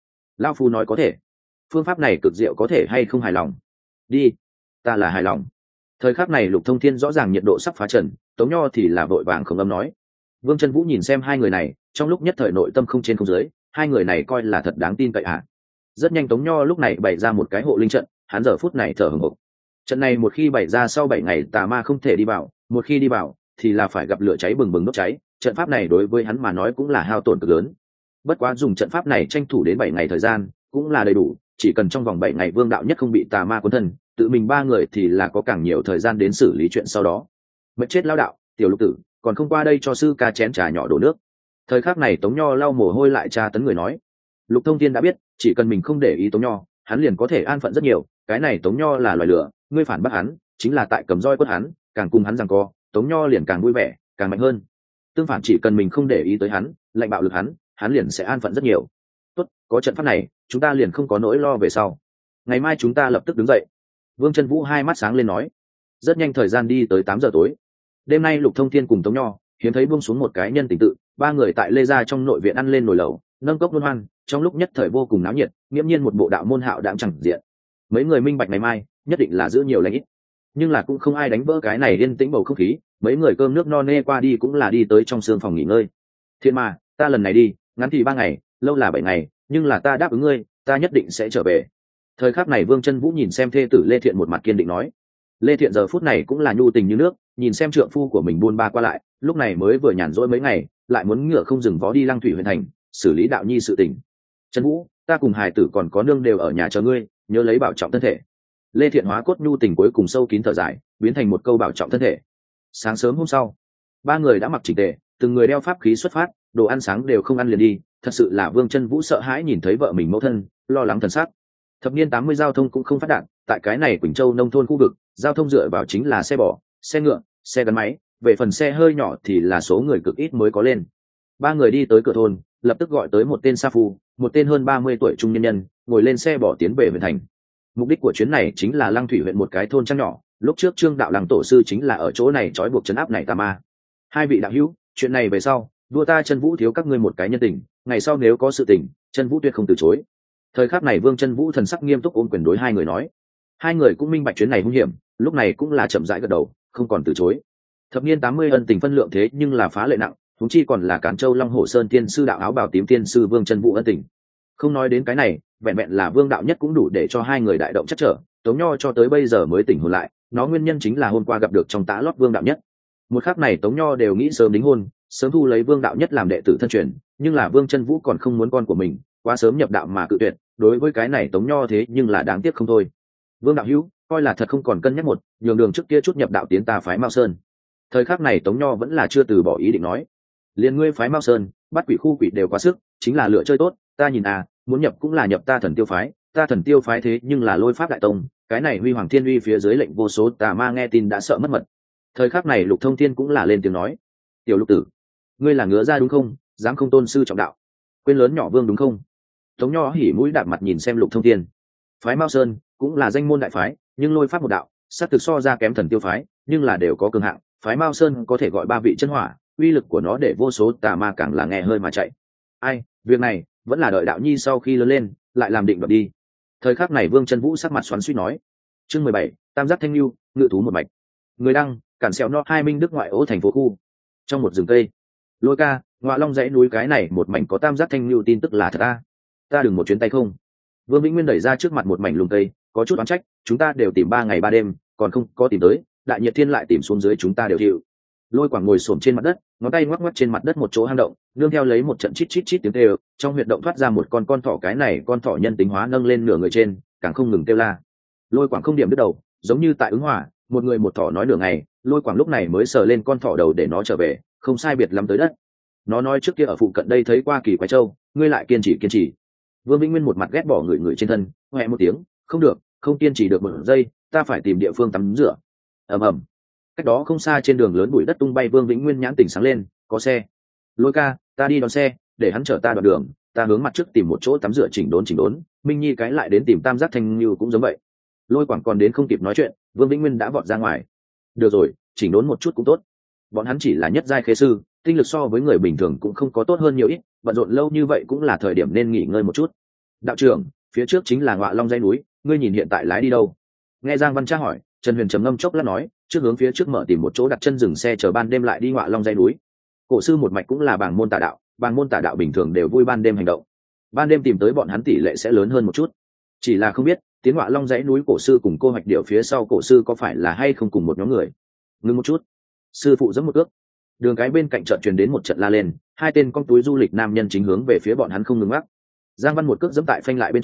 phu nói có thể. Phương pháp này cực diệu, có thể hay không hài lòng? Đi, ta là hài lòng. Thời khắc này Lục Thông Thiên rõ ràng nhiệt độ sắp phá trần, Tống Nho thì là vội vàng không âm nói. Vương Trần Vũ nhìn xem hai người này, trong lúc nhất thời nội tâm không trên không dưới, hai người này coi là thật đáng tin cậy à? Rất nhanh Tống Nho lúc này bày ra một cái hộ linh trận, hắn giờ phút này thở hổn hộc. Trận này một khi bày ra sau 7 ngày tà ma không thể đi vào, một khi đi vào thì là phải gặp lửa cháy bừng bừng đốt cháy, trận pháp này đối với hắn mà nói cũng là hao tổn cực lớn. Bất quá dùng trận pháp này tranh thủ đến 7 ngày thời gian cũng là đầy đủ, chỉ cần trong vòng 7 ngày Vương đạo nhất không bị tà ma cuốn thân, tự mình ba người thì là có càng nhiều thời gian đến xử lý chuyện sau đó. Mệt chết lao đạo, tiểu Lục tử, còn không qua đây cho sư ca chén trà nhỏ đổ nước. Thời khắc này Tống Nho lau mồ hôi lại tra tấn người nói. Lục Thông Thiên đã biết, chỉ cần mình không để ý Tống Nho, hắn liền có thể an phận rất nhiều. Cái này Tống Nho là loài lửa, ngươi phản bác hắn, chính là tại cầm roi quất hắn, càng cùng hắn giằng co, Tống Nho liền càng vui vẻ, càng mạnh hơn. Tương phản chỉ cần mình không để ý tới hắn, lạnh bạo lực hắn liền sẽ an phận rất nhiều. Tốt, có trận pháp này, chúng ta liền không có nỗi lo về sau. Ngày mai chúng ta lập tức đứng dậy. Vương Chân Vũ hai mắt sáng lên nói. Rất nhanh thời gian đi tới 8 giờ tối. Đêm nay Lục Thông Thiên cùng Tống Nho hiếm thấy buông xuống một cái nhân tình tự, ba người tại Lê gia trong nội viện ăn lên nồi lẩu, nâng cốc luân hoan, trong lúc nhất thời vô cùng náo nhiệt, nghiễm nhiên một bộ đạo môn hạo đạm chẳng diện. Mấy người minh bạch ngày mai nhất định là giữ nhiều lãnh ít, nhưng là cũng không ai đánh vỡ cái này yên tĩnh bầu không khí. Mấy người cơm nước no nê qua đi cũng là đi tới trong sương phòng nghỉ ngơi. Thiên Ma, ta lần này đi, ngắn thì 3 ngày, lâu là 7 ngày, nhưng là ta đáp ứng ngươi, ta nhất định sẽ trở về. Thời khắc này Vương Chân Vũ nhìn xem thê tử Lê Thiện một mặt kiên định nói. Lê Thiện giờ phút này cũng là nhu tình như nước, nhìn xem trượng phu của mình buôn ba qua lại, lúc này mới vừa nhàn rỗi mấy ngày, lại muốn ngựa không dừng vó đi Lăng Thủy huyện thành, xử lý đạo nhi sự tình. Chân Vũ, ta cùng hài tử còn có nương đều ở nhà chờ ngươi, nhớ lấy bảo trọng thân thể. Lê Thiện hóa cốt nhu tình cuối cùng sâu kín thở dài, biến thành một câu bảo trọng thân thể. Sáng sớm hôm sau, ba người đã mặc chỉnh tề, từng người đeo pháp khí xuất phát, đồ ăn sáng đều không ăn liền đi. Thật sự là Vương Chân Vũ sợ hãi nhìn thấy vợ mình mẫu thân, lo lắng thần sắc. Thập niên 80 giao thông cũng không phát đạt, tại cái này Quỳnh Châu nông thôn khu vực, giao thông dựa vào chính là xe bò, xe ngựa, xe gắn máy, về phần xe hơi nhỏ thì là số người cực ít mới có lên. Ba người đi tới cửa thôn, lập tức gọi tới một tên sa phu, một tên hơn 30 tuổi trung nhân nhân, ngồi lên xe bò tiến về huyện thành. Mục đích của chuyến này chính là Lăng Thủy huyện một cái thôn trang nhỏ, lúc trước Trương đạo làng tổ sư chính là ở chỗ này trói buộc trấn áp này tà ma. Hai vị đạo hữu, chuyện này về sau, đua ta Chân Vũ thiếu các ngươi một cái nhân tình, ngày sau nếu có sự tình, Chân Vũ tuyệt không từ chối. Thời khắc này Vương Chân Vũ thần sắc nghiêm túc ôm quyền đối hai người nói. Hai người cũng minh bạch chuyến này hung hiểm, lúc này cũng là chậm rãi gật đầu, không còn từ chối. Thập niên 80 ân tình phân lượng thế nhưng là phá lệ nặng, huống chi còn là Càn Châu Long Hổ Sơn tiên sư đạo áo bào tím tiên sư Vương Chân Vũ ân tình. Không nói đến cái này, vẹn vẹn là Vương đạo nhất cũng đủ để cho hai người đại động chắc trở. Tống Nho cho tới bây giờ mới tỉnh hồn lại, nó nguyên nhân chính là hôm qua gặp được trong tã lót Vương đạo nhất. Một khắc này Tống Nho đều nghĩ sớm đính hôn, sớm thu lấy Vương đạo nhất làm đệ tử thân truyền, nhưng là Vương Chân Vũ còn không muốn con của mình, quá sớm nhập đạo mà cự tuyệt. Đối với cái này Tống Nho thế nhưng là đáng tiếc không thôi. Vương đạo hữu, coi là thật không còn cân nhắc một nhường đường trước kia chút nhập đạo tiến ta phái Mao Sơn. Thời khắc này Tống Nho vẫn là chưa từ bỏ ý định nói. Liên ngươi phái Mao Sơn, bắt quỷ khu quỷ đều quá sức, chính là lựa chơi tốt, ta nhìn muốn nhập cũng là nhập ta Thần Tiêu phái, ta Thần Tiêu phái thế nhưng là Lôi Pháp đại tông, cái này Huy Hoàng Thiên Uy phía dưới lệnh vô số tà ma nghe tin đã sợ mất mật. Thời khắc này Lục Thông Thiên cũng là lên tiếng nói. Tiểu Lục tử, ngươi là ngứa ra đúng không, dám không tôn sư trọng đạo, quên lớn nhỏ vương đúng không? Tống Nho hỉ mũi đạp mặt nhìn xem Lục Thông Thiên. Phái Mao Sơn cũng là danh môn đại phái, nhưng Lôi Pháp một đạo sát thực so ra kém Thần Tiêu phái, nhưng là đều có cường hạng. Phái Mao Sơn có thể gọi ba vị chân hỏa, uy lực của nó để vô số tà ma càng là nghe hơi mà chạy. Ai, việc này vẫn là đợi đạo nhi sau khi lớn lên lại làm định đoạt đi. Thời khắc này Vương Chân Vũ sắc mặt xoắn xuýt nói. Chương 17, Tam Giác Thanh Lưu, ngự thú một mạch. Người đăng, Cản Sẹo No hai Minh Đức ngoại ô thành phố khu. Trong một rừng cây. Lôi ca, Ngọa Long dãy núi cái này một mảnh có Tam Giác Thanh Lưu tin tức là thật ta đừng một chuyến tay không. Vương Vĩnh Nguyên đẩy ra trước mặt một mảnh lùm cây, có chút oán trách, chúng ta đều tìm 3 ngày 3 đêm, còn không có tìm tới, Đại Nhiệt Thiên lại tìm xuống dưới chúng ta đều chịu. Lôi Quảng ngồi xổm trên mặt đất, ngón tay ngoắc ngoắc trên mặt đất một chỗ hang động, nương theo lấy một trận chít chít chít tiếng kêu, trong huyệt động thoát ra một con thỏ, cái này con thỏ nhân tính hóa nâng lên nửa người trên, càng không ngừng kêu la. Lôi Quảng không điểm đứt đầu, giống như tại ứng hỏa, một người một thỏ nói nửa ngày, Lôi Quảng lúc này mới sờ lên con thỏ đầu để nó trở về, không sai biệt lắm tới đất. Nó nói trước kia ở phụ cận đây thấy qua kỳ quái châu, ngươi lại kiên trì. Vương Vĩnh Nguyên một mặt ghét bỏ người trên thân, hoẹ một tiếng, không được, không kiên trì được một giây, ta phải tìm địa phương tắm rửa. Ầm ầm. Cách đó không xa trên đường lớn bụi đất tung bay, Vương Vĩnh Nguyên nhãn tỉnh sáng lên, có xe. Lôi ca, ta đi đón xe, để hắn chở ta đoạn đường, ta hướng mặt trước tìm một chỗ tắm rửa chỉnh đốn. Minh Nhi cái lại đến tìm Tam Giác Thanh Lưu cũng giống vậy. Lôi Quảng còn đến không kịp nói chuyện, Vương Vĩnh Nguyên đã vọt ra ngoài. Được rồi, chỉnh đốn một chút cũng tốt. Bọn hắn chỉ là nhất giai khế sư, tinh lực so với người bình thường cũng không có tốt hơn nhiều ít, bận rộn lâu như vậy cũng là thời điểm nên nghỉ ngơi một chút. Đạo trưởng, phía trước chính là Ngọa Long dãy núi, ngươi nhìn hiện tại lái đi đâu? Nghe Giang Văn tra hỏi, Trần Huyền trầm ngâm chốc lát nói, trước hướng phía trước mở tìm một chỗ đặt chân dừng xe chờ ban đêm lại đi Ngọa Long dãy núi. Cổ sư một mạch cũng là bảng môn tà đạo bình thường đều vui ban đêm hành động. Ban đêm tìm tới bọn hắn tỷ lệ sẽ lớn hơn một chút. Chỉ là không biết, tiến Ngọa Long dãy núi cổ sư cùng cô hoạch điệu phía sau cổ sư có phải là hay không cùng một nhóm người. Ngưng một chút. Sư phụ giẫm một ước. Đường cái bên cạnh chợt truyền đến một trận la lên, hai tên con túi du lịch nam nhân chính hướng về phía bọn hắn không ngừng mắc. Giang Văn một cước giẫm tại phanh lại bên trên,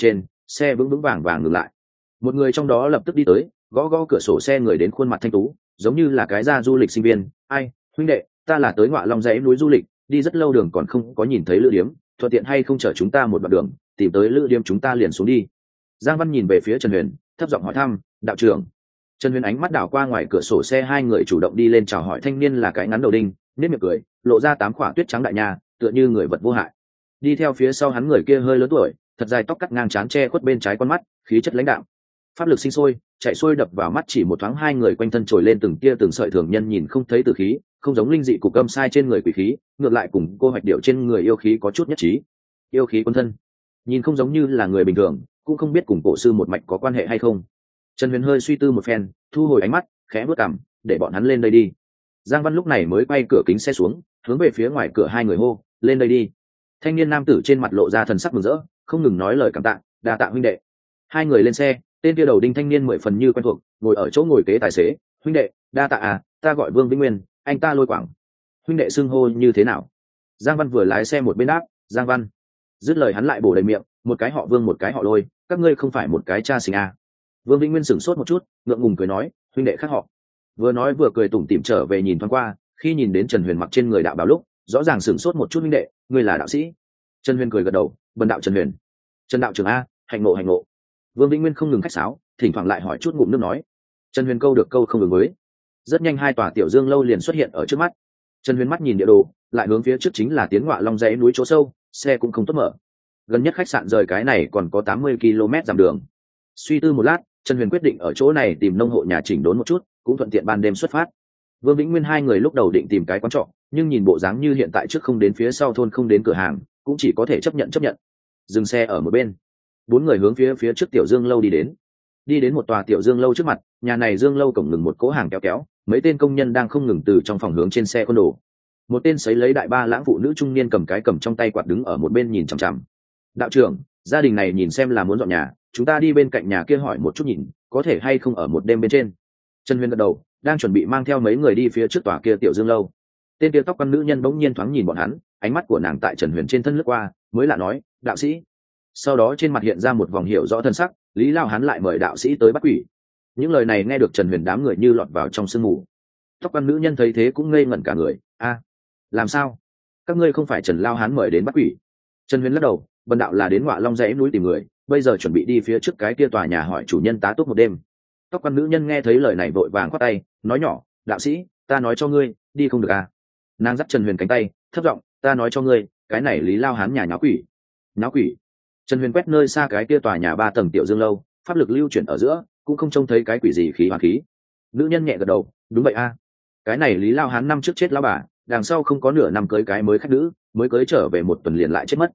xe vững vững vàng vàng ngừng lại. Một người trong đó lập tức đi tới, gõ gõ cửa sổ xe, người đến khuôn mặt thanh tú, giống như là cái ra du lịch sinh viên. Ai, huynh đệ, ta là tới Ngọa Long dãy núi du lịch, đi rất lâu đường còn không có nhìn thấy lữ điếm, thuận tiện hay không chở chúng ta một đoạn đường, tìm tới lữ điếm chúng ta liền xuống đi. Giang Văn nhìn về phía Trần Huyền, thấp giọng hỏi thăm, đạo trưởng. Trần Huyền ánh mắt đảo qua ngoài cửa sổ xe, hai người chủ động đi lên chào hỏi. Thanh niên là cái ngắn đầu đinh, nét miệng cười, lộ ra 8 khỏa tuyết trắng đại nha, tựa như người vật vô hại. Đi theo phía sau hắn người kia hơi lớn tuổi, thật dài tóc cắt ngang trán che khuất bên trái con mắt, khí chất lãnh đạm, pháp lực sinh sôi chạy xuôi đập vào mắt. Chỉ một thoáng hai người quanh thân trồi lên từng tia từng sợi thường nhân nhìn không thấy từ khí, không giống linh dị cục âm sai trên người quỷ khí, ngược lại cùng cô hoạch điệu trên người yêu khí có chút nhất trí. Yêu khí quân thân, nhìn không giống như là người bình thường, cũng không biết cùng cổ sư một mạch có quan hệ hay không. Trần Huyền hơi suy tư một phen, thu hồi ánh mắt, khẽ bước cằm, để bọn hắn lên đây đi. Giang Văn lúc này mới quay cửa kính xe xuống, hướng về phía ngoài cửa hai người hô, lên đây đi. Thanh niên nam tử trên mặt lộ ra thần sắc mừng rỡ, không ngừng nói lời cảm tạ, đa tạ huynh đệ. Hai người lên xe, tên kia đầu đinh thanh niên 10 phần như quen thuộc, ngồi ở chỗ ngồi kế tài xế. Huynh đệ, đa tạ à, ta gọi Vương Vĩnh Nguyên, anh ta Lôi Quảng. Huynh đệ xưng hô như thế nào? Giang Văn vừa lái xe một bên đáp, Giang Văn. Dứt lời hắn lại bổ đầy miệng, một cái họ Vương một cái họ Lôi, các ngươi không phải một cái cha sinh à. Vương Vĩnh Nguyên sửng sốt một chút, ngượng ngùng cười nói, huynh đệ khác họ. Vừa nói vừa cười tủm tỉm trở về nhìn thoáng qua, khi nhìn đến Trần Huyền mặc trên người đạo bào lúc, rõ ràng sửng sốt một chút. Huynh đệ, ngươi là đạo sĩ? Trần Huyền cười gật đầu, bần đạo Trần Huyền. Trần đạo trưởng a, hạnh ngộ hạnh ngộ. Vương Vĩnh Nguyên không ngừng khách sáo, thỉnh thoảng lại hỏi chút ngụm nước nói. Trần Huyền câu được câu không ngừng mới. Rất nhanh hai tòa tiểu dương lâu liền xuất hiện ở trước mắt. Trần Huyền mắt nhìn địa đồ, lại hướng phía trước chính là tiến Ngọa Long dãy núi chỗ sâu, xe cũng không tốt mở. Gần nhất khách sạn rời cái này còn có 80 km dặm đường. Suy tư một lát, Trần Huyền quyết định ở chỗ này tìm nông hộ nhà chỉnh đốn một chút, cũng thuận tiện ban đêm xuất phát. Vương Vĩnh Nguyên hai người lúc đầu định tìm cái quán trọ, nhưng nhìn bộ dáng như hiện tại trước không đến phía sau thôn không đến cửa hàng, cũng chỉ có thể chấp nhận. Dừng xe ở một bên, bốn người hướng phía trước tiểu dương lâu đi đến một tòa tiểu dương lâu trước mặt. Nhà này dương lâu cổng ngừng một cỗ hàng kéo, mấy tên công nhân đang không ngừng từ trong phòng hướng trên xe con đồ. Một tên sấy lấy đại ba lãng phụ nữ trung niên cầm trong tay quạt đứng ở một bên nhìn chằm chằm. Đạo trưởng, gia đình này nhìn xem là muốn dọn nhà, chúng ta đi bên cạnh nhà kia hỏi một chút nhìn, có thể hay không ở một đêm bên trên. Trần Huyền gật đầu, đang chuẩn bị mang theo mấy người đi phía trước tòa kia tiểu dương lâu. Tên kia tóc quan nữ nhân bỗng nhiên thoáng nhìn bọn hắn, ánh mắt của nàng tại Trần Huyền trên thân lướt qua, mới lạ nói, đạo sĩ. Sau đó trên mặt hiện ra một vòng hiểu rõ thân sắc, Lý Lao Hán lại mời đạo sĩ tới bắt quỷ. Những lời này nghe được Trần Huyền đám người như lọt vào trong sương mù. Tóc quan nữ nhân thấy thế cũng ngây ngẩn cả người. A, làm sao? Các ngươi không phải Trần Lao Hán mời đến bắt quỷ? Trần Huyền lắc đầu, bần đạo là đến Ngọa Long dãy núi tìm người, bây giờ chuẩn bị đi phía trước cái kia tòa nhà hỏi chủ nhân tá túc một đêm. Tóc quan nữ nhân nghe thấy lời này vội vàng khoát tay, nói nhỏ, đạo sĩ, ta nói cho ngươi, đi không được à? Nàng dắt Trần Huyền cánh tay, thấp giọng, ta nói cho ngươi, cái này Lý Lao Hán nhà nháo quỷ. Nháo quỷ? Trần Huyền quét nơi xa cái kia tòa nhà 3 tầng tiểu dương lâu, pháp lực lưu chuyển ở giữa, cũng không trông thấy cái quỷ gì khí hoàn khí. Nữ nhân nhẹ gật đầu, đúng vậy a. Cái này Lý Lao Hán năm trước chết lão bà, đằng sau không có nửa năm cưới cái mới khách nữ, mới cưới trở về một tuần liền lại chết mất.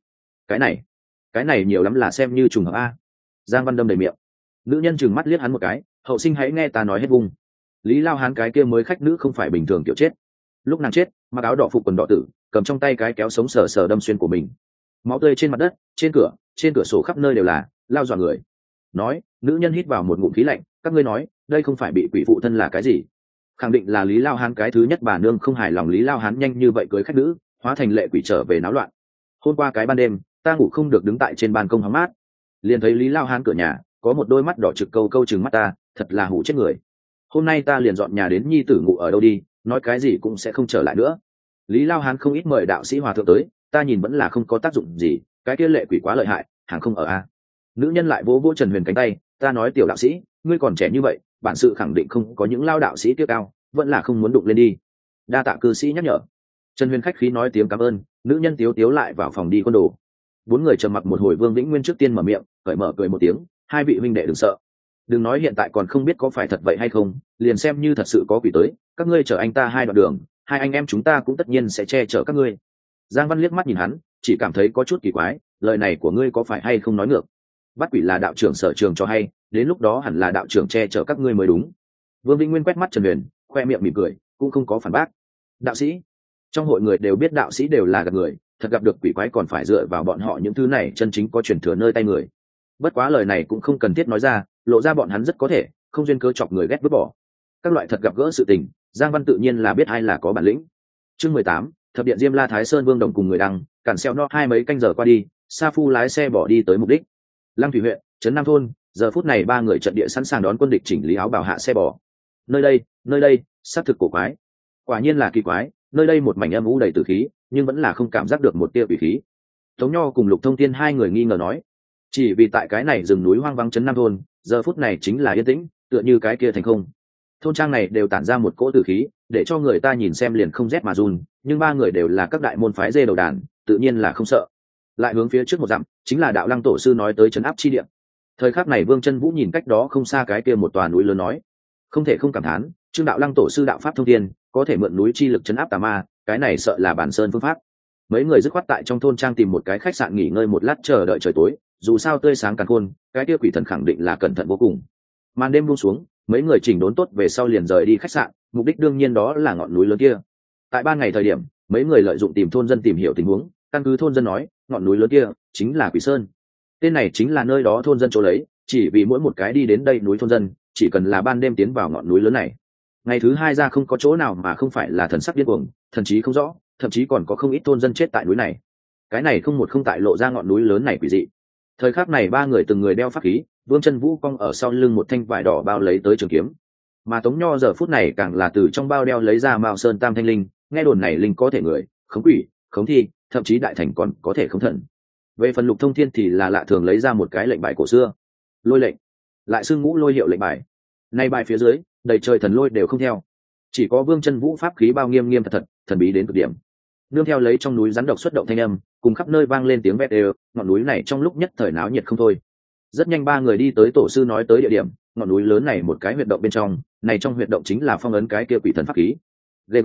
Cái này nhiều lắm là xem như trùng hợp a. Giang Văn Đâm đầy miệng. Nữ nhân chừng mắt liếc hắn một cái, hậu sinh hãy nghe ta nói hết vùng. Lý Lao Hán cái kia mới khách nữ không phải bình thường kiểu chết. Lúc nàng chết, mặc áo đỏ phục quần đỏ tử, cầm trong tay cái kéo sống sờ sờ đâm xuyên của mình. Máu tươi trên mặt đất, trên cửa sổ khắp nơi đều là, lao dọa người. Nói, nữ nhân hít vào một ngụm khí lạnh, các ngươi nói, đây không phải bị quỷ phụ thân là cái gì? Khẳng định là Lý Lao Hán cái thứ nhất. Bà nương không hài lòng Lý Lao Hán nhanh như vậy cưới khách nữ, hóa thành lệ quỷ trở về náo loạn. Hôm qua cái ban đêm, ta ngủ không được đứng tại trên ban công hóng mát, liền thấy Lý Lao Hán cửa nhà có một đôi mắt đỏ trực câu chừng mắt ta, thật là hủ chết người. Hôm nay ta liền dọn nhà đến nhi tử ngủ ở đâu đi, nói cái gì cũng sẽ không trở lại nữa. Lý Lao Hán không ít mời đạo sĩ hòa thượng tới, ta nhìn vẫn là không có tác dụng gì, cái kia lệ quỷ quá lợi hại, hàng không ở a. Nữ nhân lại vỗ vỗ Trần Huyền cánh tay, ta nói tiểu đạo sĩ, ngươi còn trẻ như vậy, bản sự khẳng định không có những lao đạo sĩ tiêu cao, vẫn là không muốn đụng lên đi. Đa tạ cư sĩ nhắc nhở. Trần Huyền khách khí nói tiếng cảm ơn, nữ nhân tiếu lại vào phòng đi con đồ. Bốn người trầm mặc một hồi, Vương Vĩnh Nguyên trước tiên mở miệng, cởi mở cười một tiếng, hai vị huynh đệ đừng sợ, đừng nói hiện tại còn không biết có phải thật vậy hay không, liền xem như thật sự có quỷ tới, các ngươi chở anh ta 2 đoạn đường, 2 anh em chúng ta cũng tất nhiên sẽ che chở các ngươi. Giang Văn liếc mắt nhìn hắn, chỉ cảm thấy có chút kỳ quái, lời này của ngươi có phải hay không nói ngược? Bắt quỷ là đạo trưởng sở trường cho hay, đến lúc đó hẳn là đạo trưởng che chở các ngươi mới đúng. Vương Vĩnh Nguyên quét mắt Trần Huyền, khoe miệng mỉm cười, cũng không có phản bác. Đạo sĩ, trong hội người đều biết đạo sĩ đều là gạt người, thật gặp được quỷ quái còn phải dựa vào bọn họ những thứ này chân chính có truyền thừa nơi tay người. Bất quá lời này cũng không cần thiết nói ra, lộ ra bọn hắn rất có thể không duyên cớ chọc người ghét vứt bỏ. Các loại thật gặp gỡ sự tình, Giang Văn tự nhiên là biết ai là có bản lĩnh. Chương 18, thập điện Diêm La Thái Sơn Vương Đồng cùng người đăng, cản xeo no 2 mấy canh giờ qua đi, Sa Phu lái xe bỏ đi tới mục đích. Lăng Thủy huyện, trấn Nam thôn, giờ phút này ba người trận địa sẵn sàng đón quân địch chỉnh lý áo bào hạ xe bò. Nơi đây xác thực cổ quái, quả nhiên là kỳ quái. Nơi đây một mảnh âm u đầy tử khí, nhưng vẫn là không cảm giác được một tia quỷ khí. Tống Nho cùng Lục Thông Thiên hai người nghi ngờ nói, chỉ vì tại cái này rừng núi hoang vắng trấn Nam thôn, giờ phút này chính là yên tĩnh, tựa như cái kia thành không. Thôn trang này đều tản ra một cỗ tử khí, để cho người ta nhìn xem liền không rét mà run. Nhưng ba người đều là các đại môn phái dê đầu đàn, tự nhiên là không sợ. Lại hướng phía trước một dặm, chính là đạo lăng tổ sư nói tới trấn áp chi địa. Thời khắc này Vương Chân Vũ nhìn cách đó không xa cái kia một tòa núi lớn nói, không thể không cảm thán, Trương đạo lăng tổ sư đạo pháp thông thiên, có thể mượn núi chi lực trấn áp tà ma, cái này sợ là bản sơn phương pháp. Mấy người dứt khoát tại trong thôn trang tìm một cái khách sạn nghỉ ngơi một lát chờ đợi trời tối, dù sao tươi sáng càng khôn, cái kia quỷ thần khẳng định là cẩn thận vô cùng. Màn đêm buông xuống, mấy người chỉnh đốn tốt về sau liền rời đi khách sạn, mục đích đương nhiên đó là ngọn núi lớn kia. Tại ban ngày thời điểm, mấy người lợi dụng tìm thôn dân tìm hiểu tình huống, căn cứ thôn dân nói, ngọn núi lớn kia chính là Quỷ Sơn. Tên này chính là nơi đó thôn dân chỗ lấy, chỉ vì mỗi một cái đi đến đây núi thôn dân, chỉ cần là ban đêm tiến vào ngọn núi lớn này, ngày thứ hai ra không có chỗ nào mà không phải là thần sắc điên cuồng, thần trí không rõ, thậm chí còn có không ít thôn dân chết tại núi này. Cái này không một không tại lộ ra ngọn núi lớn này quỷ dị. Thời khắc này ba người từng người đeo pháp khí, Vương Chân Vũ cong ở sau lưng một thanh vải đỏ bao lấy tới trường kiếm, mà Tống Nho giờ phút này càng là từ trong bao đeo lấy ra Mao Sơn Tam Thanh Linh, nghe đồn này linh có thể người, khống quỷ, khống thi, thậm chí đại thành còn có thể khống thần. Về phần Lục Thông Thiên thì là lạ thường lấy ra một cái lệnh bài cổ xưa, lôi lệnh, lại xưng ngũ lôi hiệu lệnh bài. Nay bài phía dưới, đầy trời thần lôi đều không theo, chỉ có Vương Chân Vũ pháp khí bao nghiêm nghiêm thật thật, thần bí đến cực điểm. Nương theo lấy trong núi rắn độc xuất động thanh âm, cùng khắp nơi vang lên tiếng vét đều, ngọn núi này trong lúc nhất thời náo nhiệt không thôi. Rất nhanh ba người đi tới tổ sư nói tới địa điểm, ngọn núi lớn này một cái huyệt động bên trong, này trong huyệt động chính là phong ấn cái kia quỷ thần pháp khí. Ghê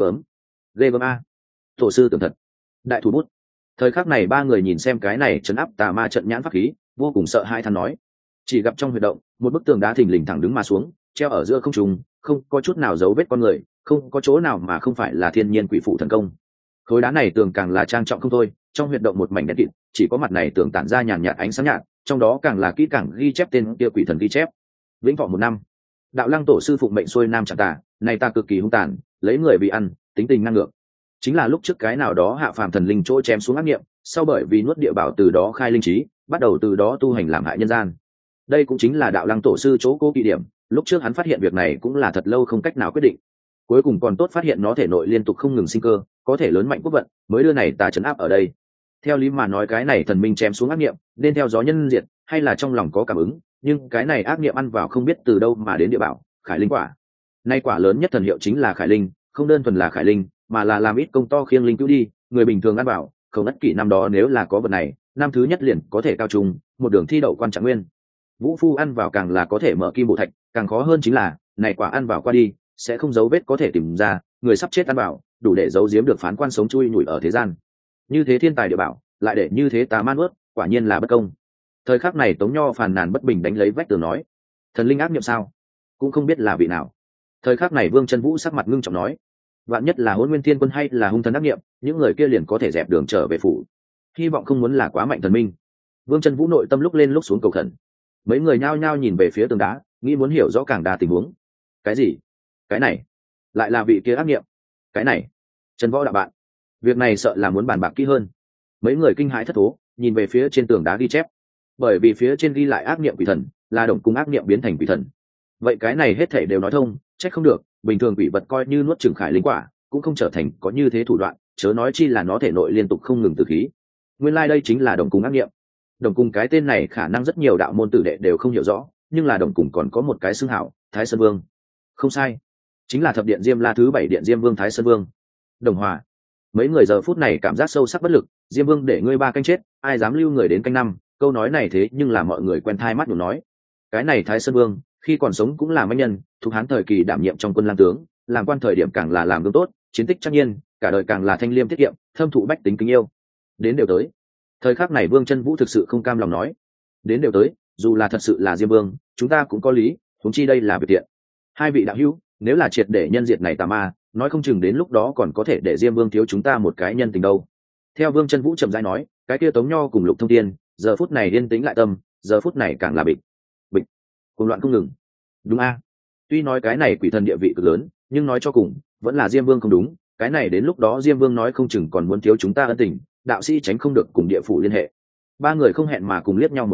gớm a. Tổ sư tưởng thật. Đại thủ bút. Thời khắc này ba người nhìn xem cái này trấn áp tà ma trận nhãn pháp khí, vô cùng sợ hãi than nói. Chỉ gặp trong huyệt động, một bức tường đá thình lình thẳng đứng mà xuống, treo ở giữa không trung, không có chút nào dấu vết con người, không có chỗ nào mà không phải là thiên nhiên quỷ phụ thần công. Khối đá này tường càng là trang trọng không thôi, trong huyệt động một mảnh đen kịt, chỉ có mặt này tường tản ra nhàn nhạt ánh sáng nhạt, trong đó càng là kỹ càng ghi chép tên kia quỷ thần ghi chép. Vĩnh thọ 1 năm. Đạo lăng tổ sư phụng mệnh xuôi nam chẳng tà, này ta cực kỳ hung tàn, lấy người bị ăn, tính tình ngang ngược. Chính là lúc trước cái nào đó hạ phàm thần linh chỗ chém xuống ác niệm, sau bởi vì nuốt địa bảo từ đó khai linh trí, bắt đầu từ đó tu hành làm hại nhân gian. Đây cũng chính là đạo lăng tổ sư chỗ cố kỵ điểm, lúc trước hắn phát hiện việc này cũng là thật lâu không cách nào quyết định. Cuối cùng còn tốt phát hiện nó thể nội liên tục không ngừng sinh cơ, có thể lớn mạnh quốc vận, mới đưa này tà trấn áp ở đây. Theo lý mà nói cái này thần minh chém xuống ác niệm, nên theo gió nhân diệt, hay là trong lòng có cảm ứng, nhưng cái này ác niệm ăn vào không biết từ đâu mà đến địa bảo, Khải Linh quả. Nay quả lớn nhất thần hiệu chính là Khải Linh, không đơn thuần là Khải Linh, mà là làm ít công to khiêng linh cứu đi, người bình thường ăn vào, không ất kỷ năm đó nếu là có vật này, năm thứ nhất liền có thể cao trùng, một đường thi đậu quan trạng nguyên. Vũ phu ăn vào càng là có thể mở kim bộ thạch, càng khó hơn chính là, này quả ăn vào qua đi, sẽ không dấu vết có thể tìm ra, người sắp chết ăn vào, đủ để giấu giếm được phán quan sống chui nhủi ở thế gian. Như thế thiên tài địa bảo, lại để như thế tà man ướt, quả nhiên là bất công. Thời khắc này Tống Nho phàn nàn bất bình đánh lấy vách tường nói, thần linh ác niệm sao? Cũng không biết là vị nào. Thời khắc này Vương Chân Vũ sắc mặt ngưng trọng nói, vạn nhất là Hỗn Nguyên Thiên Quân hay là hung thần ác niệm, những người kia liền có thể dẹp đường trở về phủ. Hy vọng không muốn là quá mạnh thần minh. Vương Chân Vũ nội tâm lúc lên lúc xuống cầu khẩn. Mấy người nhao nhao nhìn về phía tường đá, nghĩ muốn hiểu rõ càng đa tình huống. Cái gì? Cái này lại là vị kia ác niệm? Cái này Trần Võ đạo bạn, việc này sợ là muốn bàn bạc kỹ hơn. Mấy người kinh hãi thất thố, nhìn về phía trên tường đá ghi chép, bởi vì phía trên ghi lại ác niệm quỷ thần, là đồng cung ác niệm biến thành quỷ thần. Vậy cái này hết thảy đều nói thông, trách không được, bình thường quỷ vật coi như nuốt chửng Khải Linh quả, cũng không trở thành có như thế thủ đoạn, chớ nói chi là nó thể nội liên tục không ngừng tử khí. Nguyên lai đây chính là đồng cung ác niệm. Đồng cung cái tên này khả năng rất nhiều đạo môn tử đệ đều không hiểu rõ, nhưng là đồng cung còn có một cái xưng hảo, Thái Sơn Vương. Không sai, chính là thập điện Diêm La thứ 7 điện Diêm Vương Thái Sơn Vương. Đồng Hòa. Mấy người giờ phút này cảm giác sâu sắc bất lực, Diêm Vương để ngươi 3 canh chết, ai dám lưu người đến canh 5, câu nói này thế nhưng là mọi người quen thai mắt nhủ nói. Cái này Thái Sơn Vương, khi còn sống cũng là mãnh nhân, thuộc Hán thời kỳ đảm nhiệm trong quân lang tướng, làm quan thời điểm càng là làm gương tốt, chiến tích chắc nhiên, cả đời càng là thanh liêm tiết kiệm, thâm thụ bách tính kính yêu. Đến đều tới. Thời khắc này Vương Chân Vũ thực sự không cam lòng nói, đến đều tới, dù là thật sự là Diêm Vương, chúng ta cũng có lý, huống chi đây là việc tiện. Hai vị đạo hữu, nếu là triệt để nhân diệt này tà ma, nói không chừng đến lúc đó còn có thể để Diêm Vương thiếu chúng ta một cái nhân tình đâu. Theo Vương Chân Vũ chậm rãi nói, cái kia Tống Nho cùng Lục Thông Thiên, giờ phút này yên tĩnh lại tâm, giờ phút này càng là bịch bịch, cuồng loạn không ngừng. Đúng a, tuy nói cái này quỷ thần địa vị cực lớn, nhưng nói cho cùng vẫn là Diêm Vương không đúng, cái này đến lúc đó Diêm Vương nói không chừng còn muốn thiếu chúng ta ân tình, đạo sĩ tránh không được cùng địa phủ liên hệ. Ba người không hẹn mà cùng liếc nhau một cái,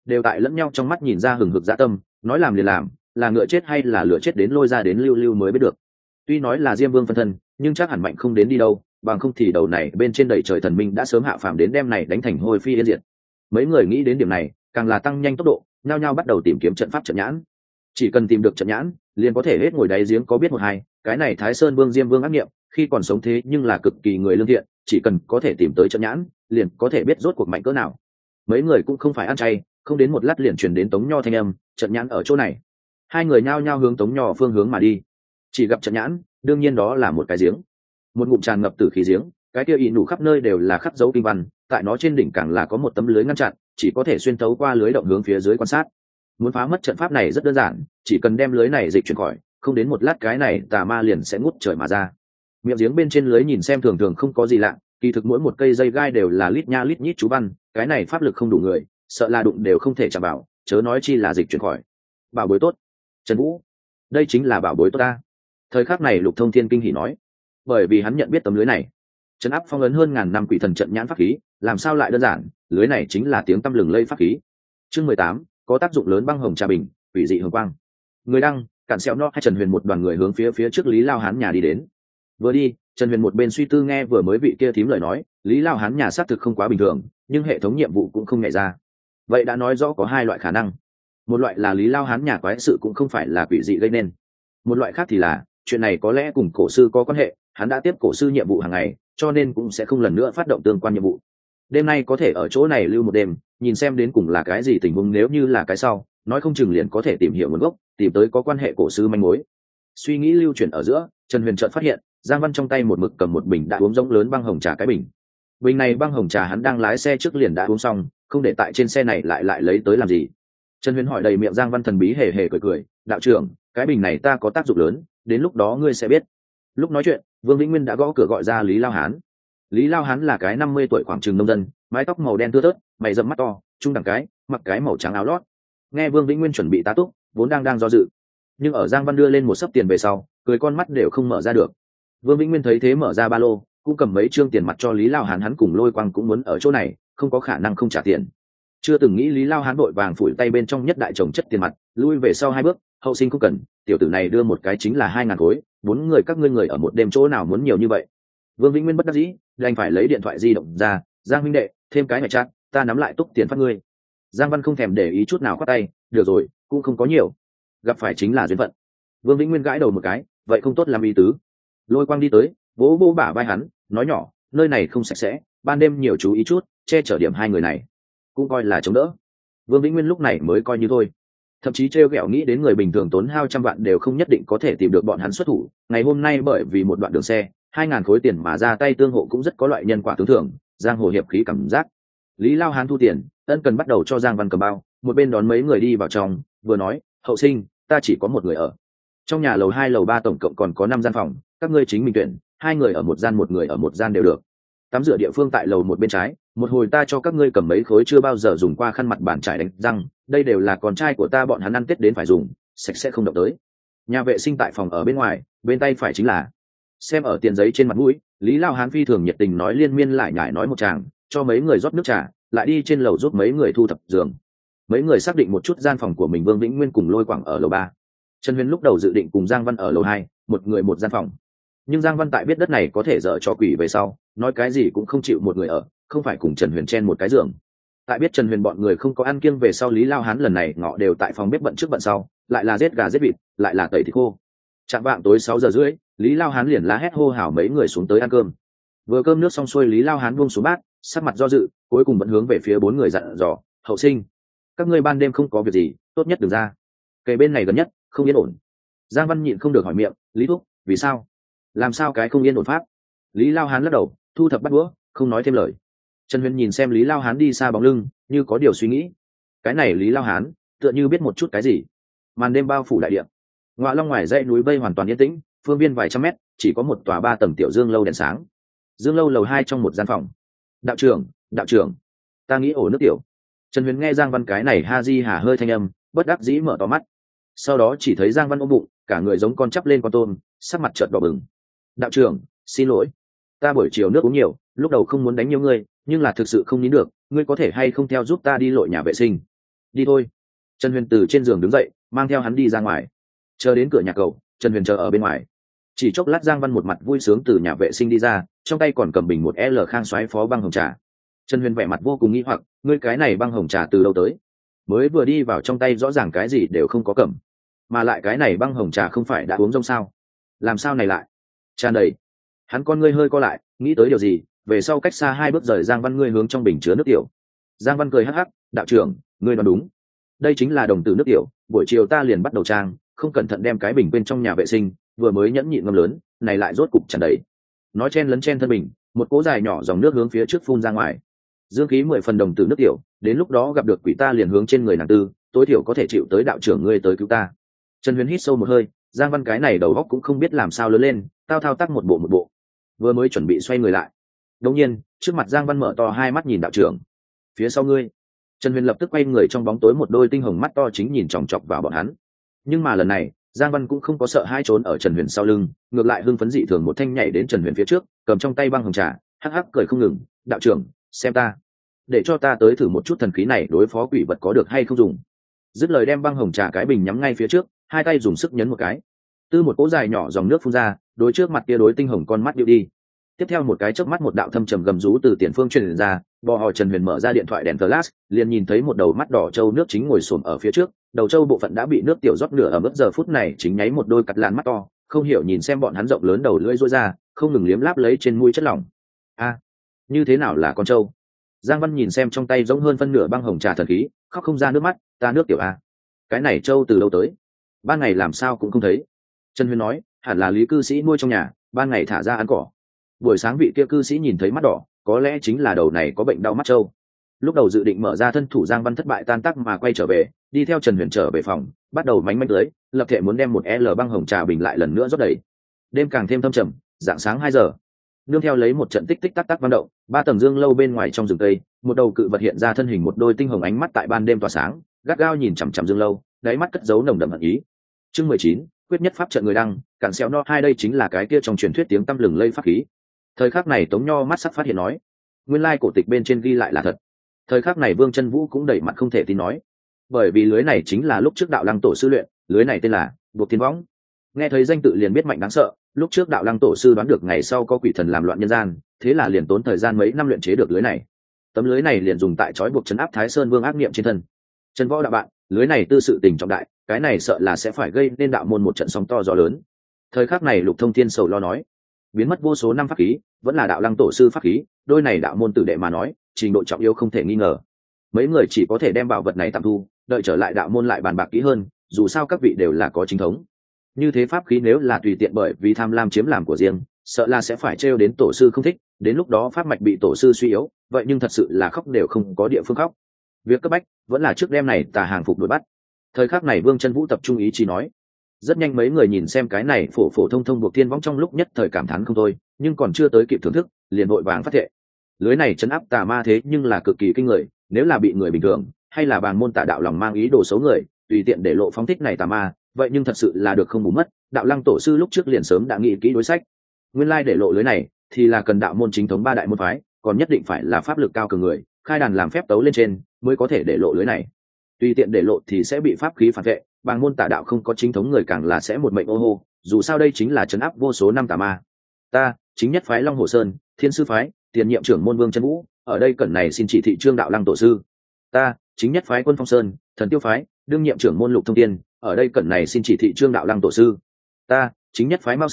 đều tại lẫn nhau trong mắt nhìn ra hừng hực dã tâm, nói làm liền làm, là ngựa chết hay là lửa chết đến lôi ra đến lưu lưu mới biết được. Tuy nói là Diêm Vương phân thân, nhưng chắc hẳn mạnh không đến đi đâu, bằng không thì đầu này bên trên đầy trời thần minh đã sớm hạ phàm đến đem này đánh thành hôi phi yên diệt. Mấy người nghĩ đến điểm này, càng là tăng nhanh tốc độ, nhao nhao bắt đầu tìm kiếm trận pháp trận nhãn. Chỉ cần tìm được trận nhãn, liền có thể hết ngồi đáy giếng có biết một hai, cái này Thái Sơn Vương Diêm Vương ác nghiệm, khi còn sống thế nhưng là cực kỳ người lương thiện, chỉ cần có thể tìm tới trận nhãn, liền có thể biết rốt cuộc mạnh cỡ nào. Mấy người cũng không phải ăn chay, không đến một lát liền truyền đến Tống Nho thanh âm, trận nhãn ở chỗ này. Hai người nhao nhao hướng Tống Nho phương hướng mà đi. Chỉ gặp trận nhãn, đương nhiên đó là một cái giếng, một ngụm tràn ngập tử khí giếng, cái kia ị nụ khắp nơi đều là khắc dấu kinh văn, tại nó trên đỉnh càng là có một tấm lưới ngăn chặn, chỉ có thể xuyên thấu qua lưới động hướng phía dưới quan sát. Muốn phá mất trận pháp này rất đơn giản, chỉ cần đem lưới này dịch chuyển khỏi, không đến một lát cái này tà ma liền sẽ ngút trời mà ra. Miệng giếng bên trên lưới nhìn xem thường thường không có gì lạ, kỳ thực mỗi một cây dây gai đều là lít nha lít nhít chú văn, cái này pháp lực không đủ người, sợ là đụng đều không thể chạm vào, chớ nói chi là dịch chuyển khỏi. Bảo bối tốt, Trần Vũ, đây chính là bảo bối tốt ta. Thời khắc này Lục Thông Thiên kinh hỉ nói, bởi vì hắn nhận biết tấm lưới này, trấn áp phong ấn hơn ngàn năm quỷ thần trận nhãn pháp khí, làm sao lại đơn giản, lưới này chính là tiếng tăm lừng lây pháp khí. Chương 18, có tác dụng lớn băng hồng trà bình, quỷ dị hồng quang. Người đăng, cản sẹo nó hay Trần Huyền một đoàn người hướng phía trước Lý Lao Hán nhà đi đến. Vừa đi, Trần Huyền một bên suy tư nghe vừa mới vị kia thím lời nói, Lý Lao Hán nhà xác thực không quá bình thường, nhưng hệ thống nhiệm vụ cũng không nhảy ra. Vậy đã nói rõ có hai loại khả năng. Một loại là Lý Lao Hán nhà quái sự cũng không phải là quỷ dị gây nên. Một loại khác thì là, chuyện này có lẽ cùng cổ sư có quan hệ, hắn đã tiếp cổ sư nhiệm vụ hàng ngày, cho nên cũng sẽ không lần nữa phát động tương quan nhiệm vụ. Đêm nay có thể ở chỗ này lưu một đêm, nhìn xem đến cùng là cái gì tình huống, nếu như là cái sau, nói không chừng liền có thể tìm hiểu nguồn gốc, tìm tới có quan hệ cổ sư manh mối. Suy nghĩ lưu chuyển ở giữa, Trần Huyền chợt phát hiện, Giang Văn trong tay một mực cầm một bình đã uống rỗng lớn băng hồng trà cái bình. Bình này băng hồng trà hắn đang lái xe trước liền đã uống xong, không để tại trên xe này lại lấy tới làm gì. Trần Huyền hỏi đầy miệng Giang Văn thần bí hề hề cười, đạo trưởng, cái bình này ta có tác dụng lớn, đến lúc đó ngươi sẽ biết. Lúc nói chuyện, Vương Vĩnh Nguyên đã gõ cửa gọi ra Lý Lao Hán. Lý Lao Hán là cái 50 tuổi khoảng chừng nông dân, mái tóc màu đen tưa tớt, mày rậm mắt to, trung đẳng cái, mặc cái màu trắng áo lót. Nghe Vương Vĩnh Nguyên chuẩn bị tá túc, vốn đang do dự, nhưng ở Giang Văn đưa lên một sấp tiền về sau, cười con mắt đều không mở ra được. Vương Vĩnh Nguyên thấy thế mở ra ba lô, cũng cầm mấy trương tiền mặt cho Lý Lao Hán, hắn cùng Lôi Quang cũng muốn ở chỗ này, không có khả năng không trả tiền. Chưa từng nghĩ Lý Lao Hán vội vàng phủi tay bên trong nhất đại chồng chất tiền mặt, lui về sau 2 bước, hậu sinh không cần, tiểu tử này đưa một cái chính là 2.000 khối, 4 người các ngươi người ở một đêm chỗ nào muốn nhiều như vậy. Vương Vĩnh Nguyên bất đắc dĩ, đành phải lấy điện thoại di động ra, Giang huynh đệ, thêm cái mẹ chat, ta nắm lại túc tiền phát ngươi. Giang Văn không thèm để ý chút nào khoát tay, được rồi, cũng không có nhiều, gặp phải chính là duyên phận. Vương Vĩnh Nguyên gãi đầu một cái, vậy không tốt làm ý tứ. Lôi Quang đi tới, vỗ vỗ bả vai hắn, nói nhỏ, nơi này không sạch sẽ, ban đêm nhiều chú ý chút, che chở điểm hai người này, cũng coi là chống đỡ. Vương Vĩnh Nguyên lúc này mới coi như thôi, thậm chí trêu ghẹo nghĩ đến người bình thường tốn hao trăm vạn đều không nhất định có thể tìm được bọn hắn xuất thủ. Ngày hôm nay bởi vì một đoạn đường xe, 2.000 khối tiền mà ra tay tương hộ cũng rất có loại nhân quả tướng thưởng, giang hồ hiệp khí cảm giác. Lý Lao Hán thu tiền, ân cần bắt đầu cho Giang Văn cầm bao, một bên đón mấy người đi vào trong, vừa nói, hậu sinh, ta chỉ có một người ở. Trong nhà lầu 2 lầu 3 tổng cộng còn có 5 gian phòng, các ngươi chính mình tuyển, 2 người ở một gian, một người ở một gian đều được. Tắm rửa địa phương tại lầu một bên trái, một hồi ta cho các ngươi cầm mấy khối chưa bao giờ dùng qua khăn mặt bàn trải đánh răng, đây đều là con trai của ta bọn hắn ăn Tết đến phải dùng, sạch sẽ không động tới. Nhà vệ sinh tại phòng ở bên ngoài, bên tay phải chính là. Xem ở tiền giấy trên mặt mũi, Lý Lao Hán phi thường nhiệt tình nói liên miên lại nhải nói một tràng, cho mấy người rót nước trà, lại đi trên lầu giúp mấy người thu thập giường. Mấy người xác định một chút gian phòng của mình, Vương Vĩnh Nguyên cùng Lôi Quảng ở lầu 3. Trần Huyền lúc đầu dự định cùng Giang Văn ở lầu 2, một người một gian phòng. Nhưng Giang Văn tại biết đất này có thể dở cho quỷ về sau, nói cái gì cũng không chịu một người ở, không phải cùng Trần Huyền chen một cái giường. Tại biết Trần Huyền bọn người không có ăn kiêng về sau, Lý Lao Hán lần này ngọ đều tại phòng bếp bận trước bận sau, lại là giết gà giết vịt, lại là tẩy thịt khô. Chạng vạng tối 6 giờ rưỡi, Lý Lao Hán liền la hét hô hào mấy người xuống tới ăn cơm. Vừa cơm nước xong xuôi, Lý Lao Hán buông xuống bát, sắc mặt do dự, cuối cùng vẫn hướng về phía 4 người dặn dò, hậu sinh, các ngươi ban đêm không có việc gì, tốt nhất đừng ra, kề bên này gần nhất không yên ổn. Giang Văn nhịn không được hỏi miệng, Lý thúc, vì sao? Làm sao cái không yên ổn pháp? Lý Lao Hán lắc đầu, thu thập bát đũa, không nói thêm lời. Trần Huyền nhìn xem Lý Lao Hán đi xa bóng lưng, như có điều suy nghĩ. Cái này Lý Lao Hán tựa như biết một chút cái gì. Màn đêm bao phủ đại địa, ngoại long ngoài dãy núi bây hoàn toàn yên tĩnh, phương viên vài trăm mét chỉ có một tòa 3 tầng tiểu dương lâu đèn sáng. Dương lâu lầu 2 trong một gian phòng. Đạo trưởng, ta nghĩ ổ nước tiểu. Trần Huyền nghe Giang Văn cái này ha di hà hơi thanh âm, bất đắc dĩ mở to mắt. Sau đó chỉ thấy Giang Văn ôm bụng, cả người giống con chắp lên con tôm, sắc mặt chợt đỏ bừng. Đạo trưởng, xin lỗi, ta buổi chiều nước uống nhiều, lúc đầu không muốn đánh nhiều ngươi, nhưng là thực sự không nín được, ngươi có thể hay không theo giúp ta đi lội nhà vệ sinh? đi thôi. Trần Huyền từ trên giường đứng dậy mang theo hắn đi ra ngoài. Chờ đến cửa nhà cầu, Trần Huyền chờ ở bên ngoài. Chỉ chốc lát Giang Văn một mặt vui sướng từ nhà vệ sinh đi ra, trong tay còn cầm bình một L Khang xoáy phó băng hồng trà. Trần Huyền vẻ mặt vô cùng nghi hoặc, ngươi cái này băng hồng trà từ đâu tới? Mới vừa đi vào trong tay rõ ràng cái gì đều không có cầm, mà lại cái này băng hồng trà không phải đã uống rông sao? Làm sao này lại tràn đầy? Hắn con ngươi hơi co lại, nghĩ tới điều gì, về sau cách xa 2 bước rời Giang Văn, ngươi hướng trong bình chứa nước tiểu. Giang Văn cười hắc hắc, đạo trưởng, ngươi nói đúng, đây chính là đồng tử nước tiểu, buổi chiều ta liền bắt đầu trang, không cẩn thận đem cái bình bên trong nhà vệ sinh, vừa mới nhẫn nhịn ngâm lớn, này lại rốt cục tràn đầy. Nói chen lấn chen thân bình, một cỗ dài nhỏ dòng nước hướng phía trước phun ra ngoài. Dương khí 10 phần đồng tử nước tiểu, đến lúc đó gặp được quỷ ta liền hướng trên người nàng tư, tối thiểu có thể chịu tới đạo trưởng ngươi tới cứu ta. Trần Huyền hít sâu một hơi, Giang Văn cái này đầu óc cũng không biết làm sao lớn lên, tao thao tác một bộ, vừa mới chuẩn bị xoay người lại, đột nhiên trước mặt Giang Văn mở to hai mắt nhìn đạo trưởng. Phía sau ngươi. Trần Huyền lập tức quay người, trong bóng tối một đôi tinh hồng mắt to chính nhìn chòng chọc vào bọn hắn. Nhưng mà lần này Giang Văn cũng không có sợ hai trốn ở Trần Huyền sau lưng, ngược lại hưng phấn dị thường, một thanh nhảy đến Trần Huyền phía trước, cầm trong tay băng hồng trà, hắc hắc cười không ngừng, đạo trưởng, xem ta, để cho ta tới thử một chút thần khí này đối phó quỷ vật có được hay không dùng. Dứt lời đem băng hồng trà cái bình nhắm ngay phía trước, hai tay dùng sức nhấn một cái, từ một cỗ dài nhỏ dòng nước phun ra, đối trước mặt kia đối tinh hồng con mắt điệu đi. Tiếp theo một cái chớp mắt, một đạo thâm trầm gầm rú từ tiền phương truyền ra, bò hò. Trần Huyền mở ra điện thoại đèn flash, liền nhìn thấy một đầu mắt đỏ trâu nước chính ngồi xổm ở phía trước, đầu trâu bộ phận đã bị nước tiểu rót nửa ở mức giờ phút này chính nháy một đôi cặt làn mắt to, không hiểu nhìn xem bọn hắn rộng lớn đầu lưỡi rối ra, không ngừng liếm láp lấy trên mũi chất lỏng. A, như thế nào là con trâu? Giang Văn nhìn xem trong tay giống hơn phân nửa băng hồng trà thần khí, khóc không ra nước mắt, ta nước tiểu a, cái này trâu từ đâu tới? Ban ngày làm sao cũng không thấy. Trần Huyền nói, hẳn là Lý cư sĩ nuôi trong nhà, ban ngày thả ra ăn cỏ. Buổi sáng vị kia cư sĩ nhìn thấy mắt đỏ, có lẽ chính là đầu này có bệnh đau mắt trâu. Lúc đầu dự định mở ra thân thủ, Giang Văn thất bại tan tác mà quay trở về, đi theo Trần Huyền trở về phòng, bắt đầu mánh tới, lập thể muốn đem một L băng hồng trà bình lại lần nữa rót đầy. Đêm càng thêm thâm trầm, dạng sáng 2 giờ, nương theo lấy một trận tích tích tắc tắc vang động, 3 tầng dương lâu bên ngoài trong rừng tây, một đầu cự vật hiện ra thân hình, một đôi tinh hồng ánh mắt tại ban đêm tỏa sáng, gắt gao nhìn chằm chằm dương lâu, đáy mắt cất giấu nồng đậm hận ý. Chương 19, quyết nhất pháp trận người đăng, cản xéo no 2, đây chính là cái kia trong truyền thuyết tiếng tăm lừng lây pháp khí. Thời khắc này Tống Nho mắt sắc phát hiện nói, nguyên lai cổ tịch bên trên ghi lại là thật. Thời khắc này Vương Chân Vũ cũng đẩy mặt không thể tin nói, bởi vì lưới này chính là lúc trước đạo lăng tổ sư luyện, lưới này tên là buộc thiên võng. Nghe thấy danh tự liền biết mạnh đáng sợ, lúc trước đạo lăng tổ sư đoán được ngày sau có quỷ thần làm loạn nhân gian, thế là liền tốn thời gian mấy năm luyện chế được lưới này. Tấm lưới này liền dùng tại trói buộc trấn áp Thái Sơn Vương ác niệm trên thân. Trần Võ đạo bạn, lưới này tư sự tình trọng đại, cái này sợ là sẽ phải gây nên đạo môn một trận sóng to gió lớn. Thời khắc này Lục Thông Thiên sầu lo nói, biến mất vô số năm pháp khí, vẫn là đạo lăng tổ sư pháp khí, đôi này đạo môn tử đệ mà nói, trình độ trọng yếu không thể nghi ngờ. Mấy người chỉ có thể đem bảo vật này tạm thu, đợi trở lại đạo môn lại bàn bạc kỹ hơn, dù sao các vị đều là có chính thống. Như thế pháp khí nếu là tùy tiện bởi vì tham lam chiếm làm của riêng, sợ là sẽ phải trêu đến tổ sư không thích, đến lúc đó pháp mạch bị tổ sư suy yếu, vậy nhưng thật sự là khóc đều không có địa phương khóc. Việc cấp bách vẫn là trước đêm này tà hàng phục đuổi bắt. Thời khắc này Vương Chân Vũ tập trung ý chí nói, rất nhanh mấy người nhìn xem cái này phổ phổ thông thông buộc thiên võng, trong lúc nhất thời cảm thán không thôi, nhưng còn chưa tới kịp thưởng thức, liền vội vàng phát thệ. Lưới này trấn áp tà ma thế nhưng là cực kỳ kinh người, nếu là bị người bình thường hay là bàn môn tà đạo lòng mang ý đồ xấu người tùy tiện để lộ phóng thích này tà ma, vậy nhưng thật sự là được không bù mất. Đạo lăng tổ sư lúc trước liền sớm đã nghĩ kỹ đối sách, nguyên lai để lộ lưới này thì là cần đạo môn chính thống 3 đại môn phái, còn nhất định phải là pháp lực cao cường người khai đàn làm phép tấu lên trên mới có thể để lộ lưới này. Tùy tiện để lộ thì sẽ bị pháp khí phản vệ, bàn môn tà đạo không có chính thống người càng là sẽ một mệnh ô hô, dù sao đây chính là trấn áp vô số năm tà ma. Ta chính nhất phái Long Hồ Sơn Thiên Sư phái tiền nhiệm trưởng môn Vương Chân Vũ, ở đây cẩn này xin chỉ thị trương đạo lăng tổ sư. Ta chính nhất phái Quân Phong Sơn Thần Tiêu phái đương nhiệm trưởng môn Lục Thông Tiên, ở đây cẩn này xin chỉ thị trương đạo lăng tổ sư. Ta chính nhất phái Mao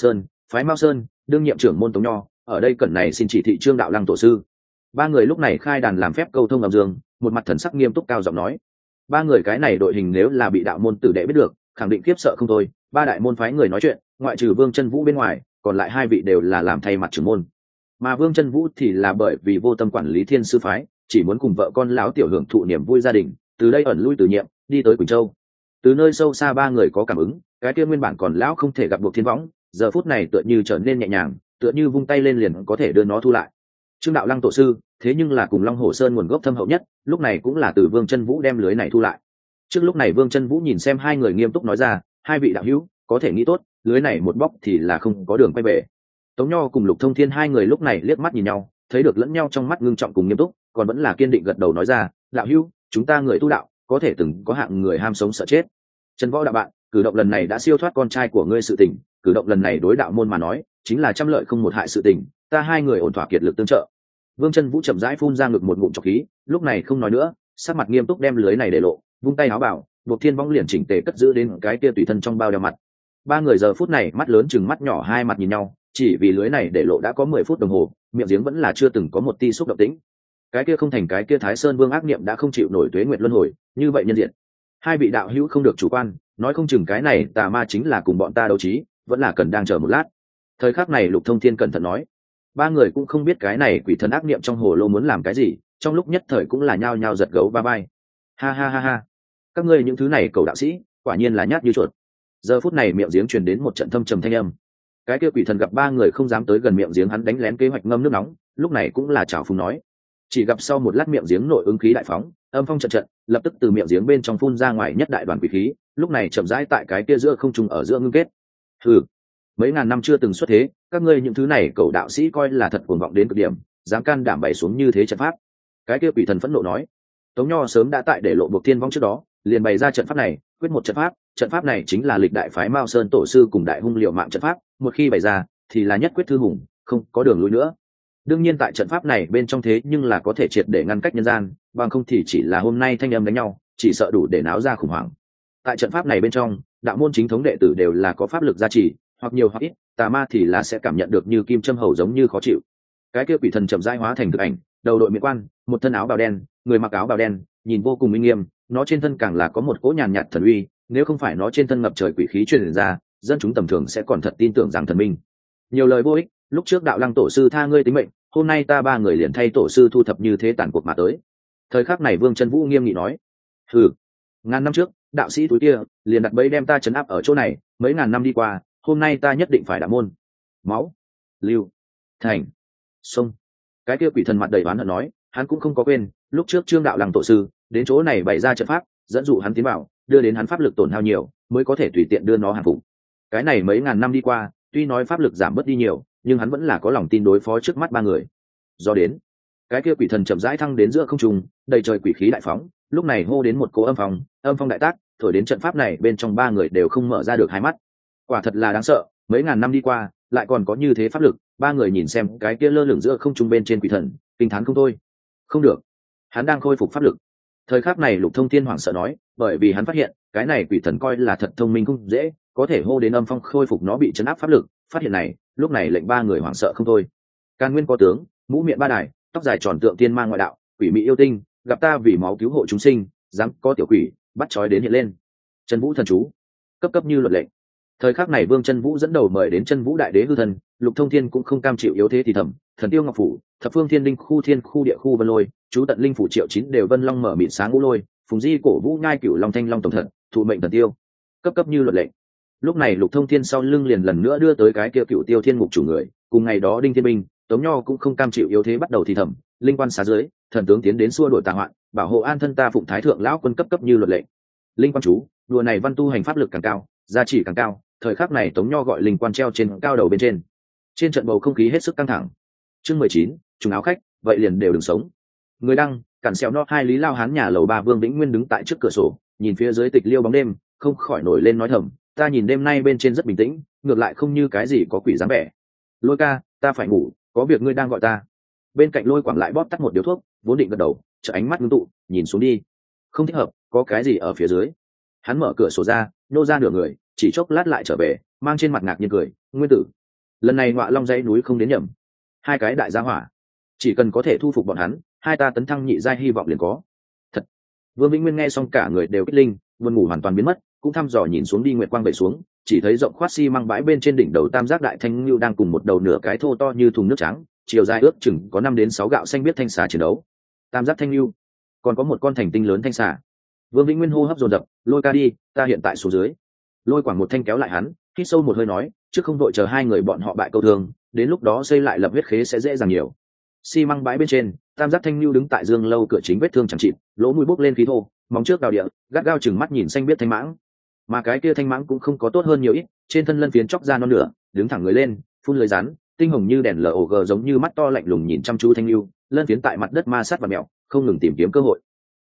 Sơn đương nhiệm trưởng môn Tống Nho, ở đây cẩn này xin chỉ thị trương đạo lăng tổ sư. 3 người lúc này khai đàn làm phép câu thông âm dương, một mặt thần sắc nghiêm túc cao giọng nói. 3 người cái này đội hình nếu là bị đạo môn tử đệ biết được, khẳng định khiếp sợ không thôi. 3 đại môn phái người nói chuyện, ngoại trừ Vương Chân Vũ bên ngoài, còn lại 2 vị đều là làm thay mặt trưởng môn. Mà Vương Chân Vũ thì là bởi vì vô tâm quản lý Thiên Sư phái, chỉ muốn cùng vợ con lão tiểu hưởng thụ niềm vui gia đình, từ đây ẩn lui từ nhiệm, đi tới Quỳnh Châu. Từ nơi sâu xa 3 người có cảm ứng, cái kia nguyên bản còn lão không thể gặp buộc thiên võng, giờ phút này tựa như trở nên nhẹ nhàng, tựa như vung tay lên liền có thể đưa nó thu lại. Trương đạo lăng tổ sư thế nhưng là cùng Long Hồ Sơn nguồn gốc thâm hậu nhất, lúc này cũng là từ Vương Chân Vũ đem lưới này thu lại. Trước lúc này Vương Chân Vũ nhìn xem 2 người nghiêm túc nói ra, 2 vị đạo hữu có thể nghĩ tốt, lưới này một bóc thì là không có đường quay về. Tống Nho cùng Lục Thông Thiên 2 người lúc này liếc mắt nhìn nhau, thấy được lẫn nhau trong mắt ngưng trọng cùng nghiêm túc, còn vẫn là kiên định gật đầu nói ra, đạo hữu chúng ta người tu đạo có thể từng có hạng người ham sống sợ chết. Trần Võ đạo bạn, cử động lần này đã siêu thoát con trai của ngươi sự tình, cử động lần này đối đạo môn mà nói chính là trăm lợi không một hại sự tình, ta hai người ổn thỏa kiệt lực tương trợ. Vương Chân Vũ chậm rãi phun ra ngực một ngụm trọc khí, lúc này không nói nữa, sắc mặt nghiêm túc đem lưới này để lộ, vung tay áo bảo, buộc Thiên Võng liền chỉnh tề cất giữ đến cái kia tùy thân trong bao đeo mặt. Ba người giờ phút này mắt lớn chừng mắt nhỏ hai mặt nhìn nhau, chỉ vì lưới này để lộ đã có 10 phút đồng hồ, miệng giếng vẫn là chưa từng có một tia xúc động tĩnh. Cái kia không thành cái kia Thái Sơn Vương ác niệm đã không chịu nổi tuế nguyệt luân hồi, như vậy nhân diện. Hai vị đạo hữu không được chủ quan, nói không chừng cái này tà ma chính là cùng bọn ta đấu trí, vẫn là cần đang chờ một lát. Thời khắc này Lục Thông Thiên cẩn thận nói. Ba người cũng không biết cái này quỷ thần ác niệm trong hồ lô muốn làm cái gì, trong lúc nhất thời cũng là nhao nhao giật gấu ba bay. Ha ha ha ha, các ngươi những thứ này cầu đạo sĩ quả nhiên là nhát như chuột. Giờ phút này miệng giếng truyền đến một trận thâm trầm thanh âm. Cái kia quỷ thần gặp ba người không dám tới gần miệng giếng, hắn đánh lén kế hoạch ngâm nước nóng, lúc này cũng là chào phúng nói. Chỉ gặp sau một lát miệng giếng nội ứng khí đại phóng, âm phong trận trận, lập tức từ miệng giếng bên trong phun ra ngoài nhất đại đoàn quỷ khí, lúc này chậm rãi tại cái kia giữa không trung ở giữa ngưng kết. Hừ, mấy ngàn năm chưa từng xuất thế, các ngươi những thứ này cầu đạo sĩ coi là thật cuồng vọng đến cực điểm, dám can đảm bày xuống như thế trận pháp. Cái kia quỷ thần phẫn nộ nói. Tống Nho sớm đã tại để lộ buộc Thiên Vong trước đó, liền bày ra trận pháp này, quyết một trận pháp này chính là lịch đại phái Mao Sơn tổ sư cùng đại hung liệu mạng trận pháp, một khi bày ra thì là nhất quyết thư hùng, không có đường lui nữa. Đương nhiên tại trận pháp này bên trong thế nhưng là có thể triệt để ngăn cách nhân gian, bằng không thì chỉ là hôm nay thanh âm đánh nhau, chỉ sợ đủ để náo ra khủng hoảng. Tại trận pháp này bên trong, đạo môn chính thống đệ tử đều là có pháp lực gia trì, hoặc nhiều hoặc ít, tà ma thì là sẽ cảm nhận được như kim châm hầu giống như khó chịu. Cái kia quỷ thần chậm rãi hóa thành thực ảnh, đầu đội miệng quan, một thân áo bào đen, người mặc áo bào đen, nhìn vô cùng uy nghiêm, nó trên thân càng là có một cỗ nhàn nhạt thần uy, nếu không phải nó trên thân ngập trời quỷ khí truyền ra, dân chúng tầm thường sẽ còn thật tin tưởng rằng thần minh. Nhiều lời vô ích, lúc trước đạo lăng tổ sư tha ngươi tính mệnh, hôm nay ta ba người liền thay tổ sư thu thập như thế tàn cuộc mà tới. Thời khắc này Vương Chân Vũ nghiêm nghị nói. Hừ, ngàn năm trước đạo sĩ túi kia liền đặt bẫy đem ta trấn áp ở chỗ này, mấy ngàn năm đi qua, hôm nay ta nhất định phải đạo môn máu lưu thành sông. Cái kia quỷ thần mặt đầy oán hận nói, hắn cũng không có quên lúc trước Trương đạo lăng tổ sư đến chỗ này bày ra trận pháp, dẫn dụ hắn tiến vào, đưa đến hắn pháp lực tổn hao nhiều, mới có thể tùy tiện đưa nó hàng phục. Cái này mấy ngàn năm đi qua, tuy nói pháp lực giảm bớt đi nhiều, nhưng hắn vẫn là có lòng tin đối phó trước mắt ba người. Do đến, cái kia quỷ thần chậm rãi thăng đến giữa không trung, đầy trời quỷ khí đại phóng, lúc này hô đến một cỗ âm phong đại tác, thổi đến trận pháp này bên trong ba người đều không mở ra được hai mắt. Quả thật là đáng sợ, mấy ngàn năm đi qua, lại còn có như thế pháp lực, ba người nhìn xem cái kia lơ lửng giữa không trung bên trên quỷ thần, kinh thán không thôi. Không được, hắn đang khôi phục pháp lực. Thời khắc này Lục Thông Thiên hoảng sợ nói, bởi vì hắn phát hiện, cái này quỷ thần coi là thật thông minh không dễ, có thể hô đến âm phong khôi phục nó bị chấn áp pháp lực, phát hiện này, lúc này lệnh ba người hoảng sợ không thôi. Càn Nguyên có tướng, mũ miệng ba đài, tóc dài tròn tượng tiên mang ngoại đạo, quỷ mỹ yêu tinh, gặp ta vì máu cứu hộ chúng sinh, dám có tiểu quỷ, bắt trói đến hiện lên. Chân Vũ thần chú, cấp cấp như luật lệnh. Thời khắc này Vương Chân Vũ dẫn đầu mời đến Chân Vũ đại đế hư thần, Lục Thông Thiên cũng không cam chịu yếu thế thì thầm, thần tiêu ngọc phủ, thập phương thiên linh khu thiên khu địa khu vân lôi, chú tận linh phủ triệu chín đều vân long mở mịn sáng ngũ lôi, phùng di cổ vũ ngai cửu long thanh long tổng thần, thụ mệnh thần tiêu, cấp cấp như luật lệnh. Lúc này Lục Thông Thiên sau lưng liền lần nữa đưa tới cái kia cửu tiêu thiên mục chủ người, cùng ngày đó Đinh Thiên Minh, Tống Nho cũng không cam chịu yếu thế bắt đầu thì thầm, linh quan xá dưới, thần tướng tiến đến xua đuổi tà hoạn, bảo hộ an thân ta phụng thái thượng lão quân cấp cấp như luật lệnh. Linh quan chú, đùa này văn tu hành pháp lực càng cao, giá trị càng cao. Thời khắc này Tống Nho gọi linh quan treo trên cao đầu bên trên trận bầu không khí hết sức căng thẳng. Chương 19, trùng áo khách, vậy liền đều đừng sống. Người đăng, cản xèo no hai Lý Lao Hán nhà lầu ba Vương Vĩnh Nguyên đứng tại trước cửa sổ, nhìn phía dưới tịch liêu bóng đêm, không khỏi nổi lên nói thầm, ta nhìn đêm nay bên trên rất bình tĩnh, ngược lại không như cái gì có quỷ dáng vẻ. Lôi ca, ta phải ngủ, có việc ngươi đang gọi ta. Bên cạnh Lôi Quảng lại bóp tắt một điếu thuốc, vốn định gật đầu, chợ ánh mắt ngưng tụ, nhìn xuống đi. Không thích hợp, có cái gì ở phía dưới. Hắn mở cửa sổ ra, nô ra nửa người, chỉ chốc lát lại trở về, mang trên mặt ngạc nhiên cười, Nguyên tử, lần này Ngọa Long dãy núi không đến nhầm, hai cái đại gia hỏa, chỉ cần có thể thu phục bọn hắn, hai ta tấn thăng nhị giai hy vọng liền có. Thật. Vương Vĩnh Nguyên nghe xong cả người đều kích linh, buồn ngủ hoàn toàn biến mất, cũng thăm dò nhìn xuống đi nguyệt quang về xuống, chỉ thấy rộng khoát xi măng bãi bên trên đỉnh đầu tam giác đại thanh lưu đang cùng một đầu nửa cái thô to như thùng nước trắng, chiều dài ước chừng có 5 đến 6 gạo xanh biết thanh xà chiến đấu. Tam giác thanh lưu, còn có một con thành tinh lớn thanh xà. Vương Vĩnh Nguyên hô hấp dồn dập, Lôi ca đi, ta hiện tại xuống dưới. Lôi Quảng một thanh kéo lại hắn, hít sâu một hơi nói, trước không đội chờ hai người bọn họ bại câu thương, đến lúc đó xây lại lập huyết khế sẽ dễ dàng nhiều. Xi măng bãi bên trên, tam giác thanh lưu đứng tại dương lâu cửa chính vết thương chẳng chịt, lỗ mũi bốc lên khí thô, móng trước đào địa, gắt gao chừng mắt nhìn xanh biết thanh mãng. Mà cái kia thanh mãng cũng không có tốt hơn nhiều ít, trên thân lân phiến chóc ra non nửa, đứng thẳng người lên, phun lưới rắn, tinh hồng như đèn log giống như mắt to lạnh lùng nhìn chăm chú thanh lưu, lân phiến tại mặt đất ma sát và mèo, không ngừng tìm kiếm cơ hội.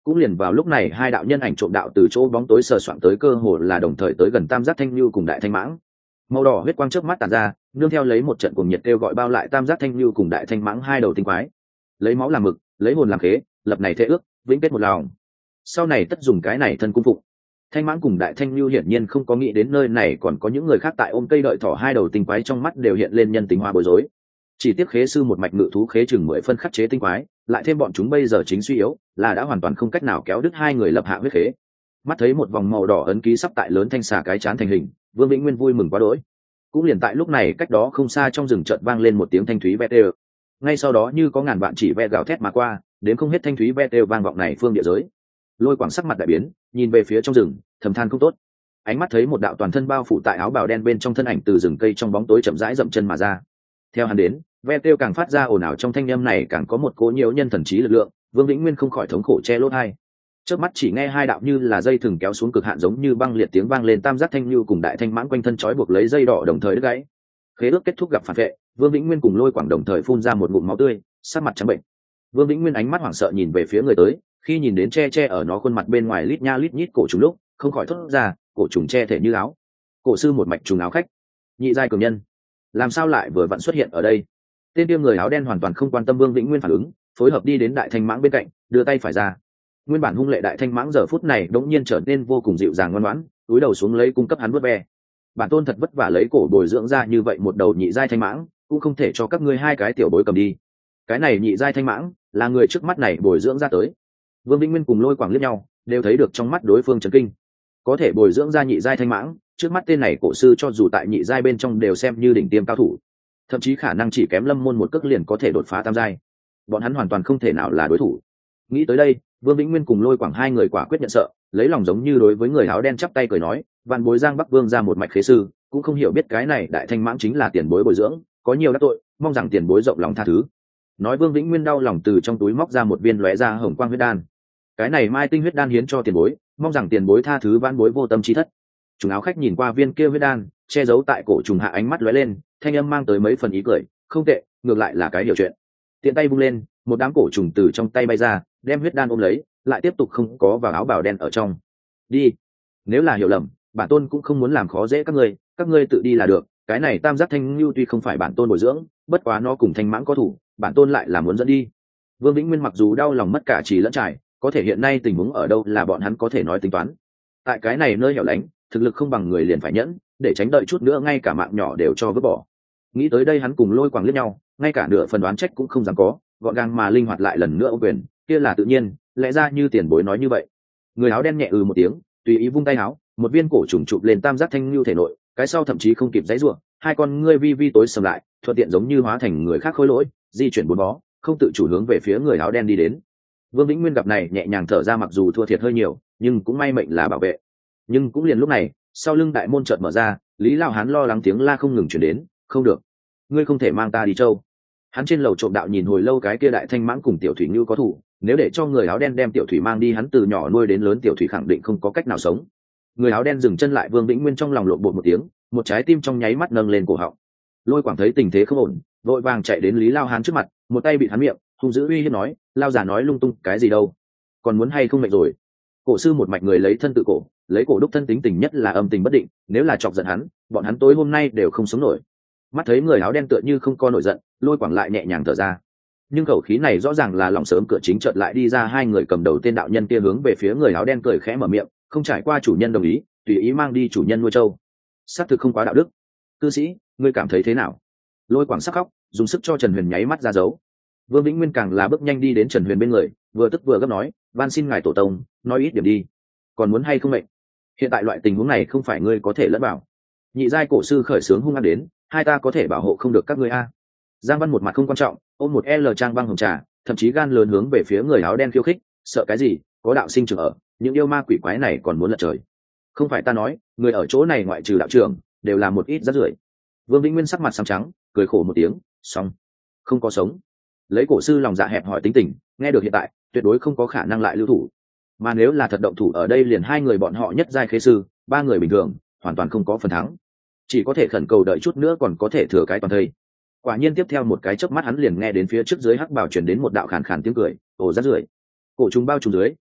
cũng liền vào lúc này hai đạo nhân ảnh trộm đạo từ chỗ bóng tối sờ soạng tới, cơ hồ là đồng thời tới gần tam giác thanh lưu cùng đại thanh mãng. Màu đỏ huyết quang trước mắt tàn ra, nương theo lấy một trận cuồng nhiệt kêu gọi bao lại tam giác thanh lưu cùng đại thanh mãng hai đầu tinh quái. Lấy máu làm mực, lấy hồn làm khế, lập này thế ước, vĩnh kết một lòng. Sau này tất dùng cái này thân cung phụng. Thanh mãng cùng đại thanh lưu hiển nhiên không có nghĩ đến nơi này còn có những người khác tại ôm cây đợi thỏ, hai đầu tinh quái trong mắt đều hiện lên nhân tính hoa bối rối. Chỉ tiếc khế sư một mạch ngự thú khế chừng 10 phân khắc chế tinh quái, lại thêm bọn chúng bây giờ chính suy yếu, là đã hoàn toàn không cách nào kéo đứt hai người lập hạ huyết khế. Mắt thấy một vòng màu đỏ ấn ký sắp tại lớn thanh xà cái chán thành hình, Vương Vĩnh Nguyên vui mừng quá đỗi. Cũng liền tại lúc này, cách đó không xa trong rừng chợt vang lên một tiếng thanh thúy ve tê. Ngay sau đó như có ngàn vạn chỉ ve gào thét mà qua, đến không hết thanh thúy ve tê vang vọng này phương địa giới. Lôi Quảng sắc mặt đại biến, nhìn về phía trong rừng, thầm than không tốt. Ánh mắt thấy một đạo toàn thân bao phủ tại áo bào đen bên trong thân ảnh từ rừng cây trong bóng tối chậm rãi dậm chân mà ra. Theo hắn đến, ve kêu càng phát ra ồn ào, trong thanh âm này càng có một cỗ nhiễu nhân thần trí lực lượng. Vương Vĩnh Nguyên không khỏi thống khổ che lỗ tai. Trước mắt chỉ nghe hai đạo như là dây thừng kéo xuống cực hạn giống như băng liệt tiếng vang lên, tam giác thanh lưu cùng đại thanh mãng quanh thân trói buộc lấy dây đỏ đồng thời đứt gãy. Khế ước kết thúc gặp phản vệ, Vương Vĩnh Nguyên cùng Lôi Quảng đồng thời phun ra một ngụm máu tươi, sắc mặt trắng bệnh. Vương Vĩnh Nguyên ánh mắt hoảng sợ nhìn về phía người tới, khi nhìn đến che ở nó khuôn mặt bên ngoài lít nha lít nhít cổ trùng lúc, không khỏi thốt ra, cổ trùng che thể như áo. Cổ sư một mạch trùng áo khách, nhị giai cường nhân, làm sao lại vừa vặn xuất hiện ở đây? Tên tiêm người áo đen hoàn toàn không quan tâm Vương Vĩnh Nguyên phản ứng, phối hợp đi đến đại thanh mãng bên cạnh, đưa tay phải ra. Nguyên bản hung lệ đại thanh mãng giờ phút này đống nhiên trở nên vô cùng dịu dàng ngoan ngoãn, cúi đầu xuống lấy cung cấp hắn vuốt ve. Bản tôn thật vất vả lấy cổ bồi dưỡng ra như vậy một đầu nhị giai thanh mãng, cũng không thể cho các ngươi hai cái tiểu bối cầm đi. Cái này nhị giai thanh mãng là người trước mắt này bồi dưỡng ra tới. Vương Vĩnh Nguyên cùng Lôi Quảng liếc nhau, đều thấy được trong mắt đối phương chấn kinh. Có thể bồi dưỡng ra nhị giai thanh mãng, trước mắt tên này cổ sư cho dù tại nhị giai bên trong đều xem như đỉnh tiêm cao thủ, thậm chí khả năng chỉ kém Lâm Môn một cước liền có thể đột phá tam giai. Bọn hắn hoàn toàn không thể nào là đối thủ. Nghĩ tới đây, Vương Vĩnh Nguyên cùng Lôi Quảng hai người quả quyết nhận sợ, lấy lòng giống như đối với người áo đen chắp tay cười nói, vạn bối Giang Bắc Vương ra một mạch khế sư, cũng không hiểu biết cái này đại thanh mãng chính là tiền bối bồi dưỡng, có nhiều đắc tội, mong rằng tiền bối rộng lòng tha thứ. Nói Vương Vĩnh Nguyên đau lòng từ trong túi móc ra một viên lóe ra hồng quang huyết đan. Cái này mai tinh huyết đan hiến cho tiền bối, mong rằng tiền bối tha thứ vãn bối vô tâm chi thất. Trùng áo khách nhìn qua viên kia huyết đan, che giấu tại cổ trùng hạ ánh mắt lóe lên, thanh âm mang tới mấy phần ý cười, không tệ, ngược lại là cái hiểu chuyện. Tiện tay vung lên, một đám cổ trùng từ trong tay bay ra, đem huyết đan ôm lấy, lại tiếp tục không có vào áo bào đen ở trong. Đi, nếu là hiểu lầm, bản tôn cũng không muốn làm khó dễ các ngươi tự đi là được. Cái này tam giác thanh lưu tuy không phải bản tôn bồi dưỡng, bất quá nó cùng thanh mãng có thủ, bản tôn lại là muốn dẫn đi. Vương Vĩnh Nguyên mặc dù đau lòng mất cả trì lẫn trải, có thể hiện nay tình huống ở đâu là bọn hắn có thể nói tính toán. Tại cái này nơi hẻo lánh, thực lực không bằng người liền phải nhẫn, để tránh đợi chút nữa ngay cả mạng nhỏ đều cho vứt bỏ. Nghĩ tới đây hắn cùng Lôi Quảng liếc nhau, ngay cả nửa phần đoán trách cũng không dám có, gọn gàng mà linh hoạt lại lần nữa ô quyền, kia là tự nhiên, lẽ ra như tiền bối nói như vậy. Người áo đen nhẹ một tiếng, tùy ý vung tay áo, một viên cổ trùng chụp lên tam giác thanh lưu thể nội, cái sau thậm chí không kịp giãy giụa, hai con ngươi vi vi tối sầm lại, thuận tiện giống như hóa thành người khác khối lỗi, di chuyển bốn bó, không tự chủ hướng về phía người áo đen đi đến. Vương Vĩnh Nguyên gặp này nhẹ nhàng thở ra, mặc dù thua thiệt hơi nhiều, nhưng cũng may mệnh là bảo vệ. Nhưng cũng liền lúc này, sau lưng đại môn chợt mở ra, Lý Lao Hán lo lắng tiếng la không ngừng truyền đến, "Không được, ngươi không thể mang ta đi châu." Hắn trên lầu trộm đạo nhìn hồi lâu cái kia đại thanh mãng cùng tiểu thủy ngưu có thủ, nếu để cho người áo đen đem tiểu thủy mang đi, hắn từ nhỏ nuôi đến lớn tiểu thủy khẳng định không có cách nào sống. Người áo đen dừng chân lại, Vương Vĩnh Nguyên trong lòng lộn bột một tiếng, một trái tim trong nháy mắt nâng lên cổ họng. Lôi Quảng thấy tình thế không ổn, vội vàng chạy đến Lý Lao Hán trước mặt, một tay bị hắn miệng, hung dữ uy hiếp nói, "Lao giả nói lung tung cái gì đâu, còn muốn hay không mệnh rồi." Cổ sư một mạch người lấy thân tự cổ, lấy cổ đúc thân, tính tình nhất là âm tình bất định, nếu là chọc giận hắn, bọn hắn tối hôm nay đều không sống nổi. Mắt thấy người áo đen tựa như không có nổi giận, Lôi Quảng lại nhẹ nhàng thở ra. Nhưng khẩu khí này rõ ràng là lòng sớm cửa chính chợt lại đi ra hai người cầm đầu tên đạo nhân kia hướng về phía người áo đen cười khẽ mở miệng, "Không trải qua chủ nhân đồng ý, tùy ý mang đi chủ nhân nuôi trâu, xác thực không quá đạo đức. Cư sĩ, ngươi cảm thấy thế nào?" Lôi Quảng sắc khóc, dùng sức cho Trần Huyền nháy mắt ra dấu. Vương Vĩnh Nguyên càng là bước nhanh đi đến Trần Huyền bên người, vừa tức vừa gấp nói, "Van xin ngài tổ tông, nói ít điểm đi, còn muốn hay không mệnh? Hiện tại loại tình huống này không phải ngươi có thể lẫn vào. Nhị giai cổ sư khởi sướng hung hăng đến, hai ta có thể bảo hộ không được các ngươi a." Giang Văn một mặt không quan trọng, ôm một L trang băng hồng trà, thậm chí gan lớn hướng về phía người áo đen khiêu khích, "Sợ cái gì, có đạo sinh trưởng ở, những yêu ma quỷ quái này còn muốn lật trời. Không phải ta nói, người ở chỗ này ngoại trừ đạo trưởng, đều là một ít rác rưởi." Vương Vĩnh Nguyên sắc mặt xám trắng, cười khổ một tiếng, "Xong, không có sống." Lấy cổ sư lòng dạ hẹp hỏi tính tình, nghe được hiện tại, tuyệt đối không có khả năng lại lưu thủ. Mà nếu là thật động thủ ở đây, liền hai người bọn họ nhất giai khế sư, ba người bình thường, hoàn toàn không có phần thắng. Chỉ có thể khẩn cầu đợi chút nữa còn có thể thừa cái toàn thây. Quả nhiên tiếp theo một cái chớp mắt hắn liền nghe đến phía trước dưới hắc bảo truyền đến một đạo khàn khàn tiếng cười, "Ồ rác rưởi." Cổ trùng bao trùm dưới,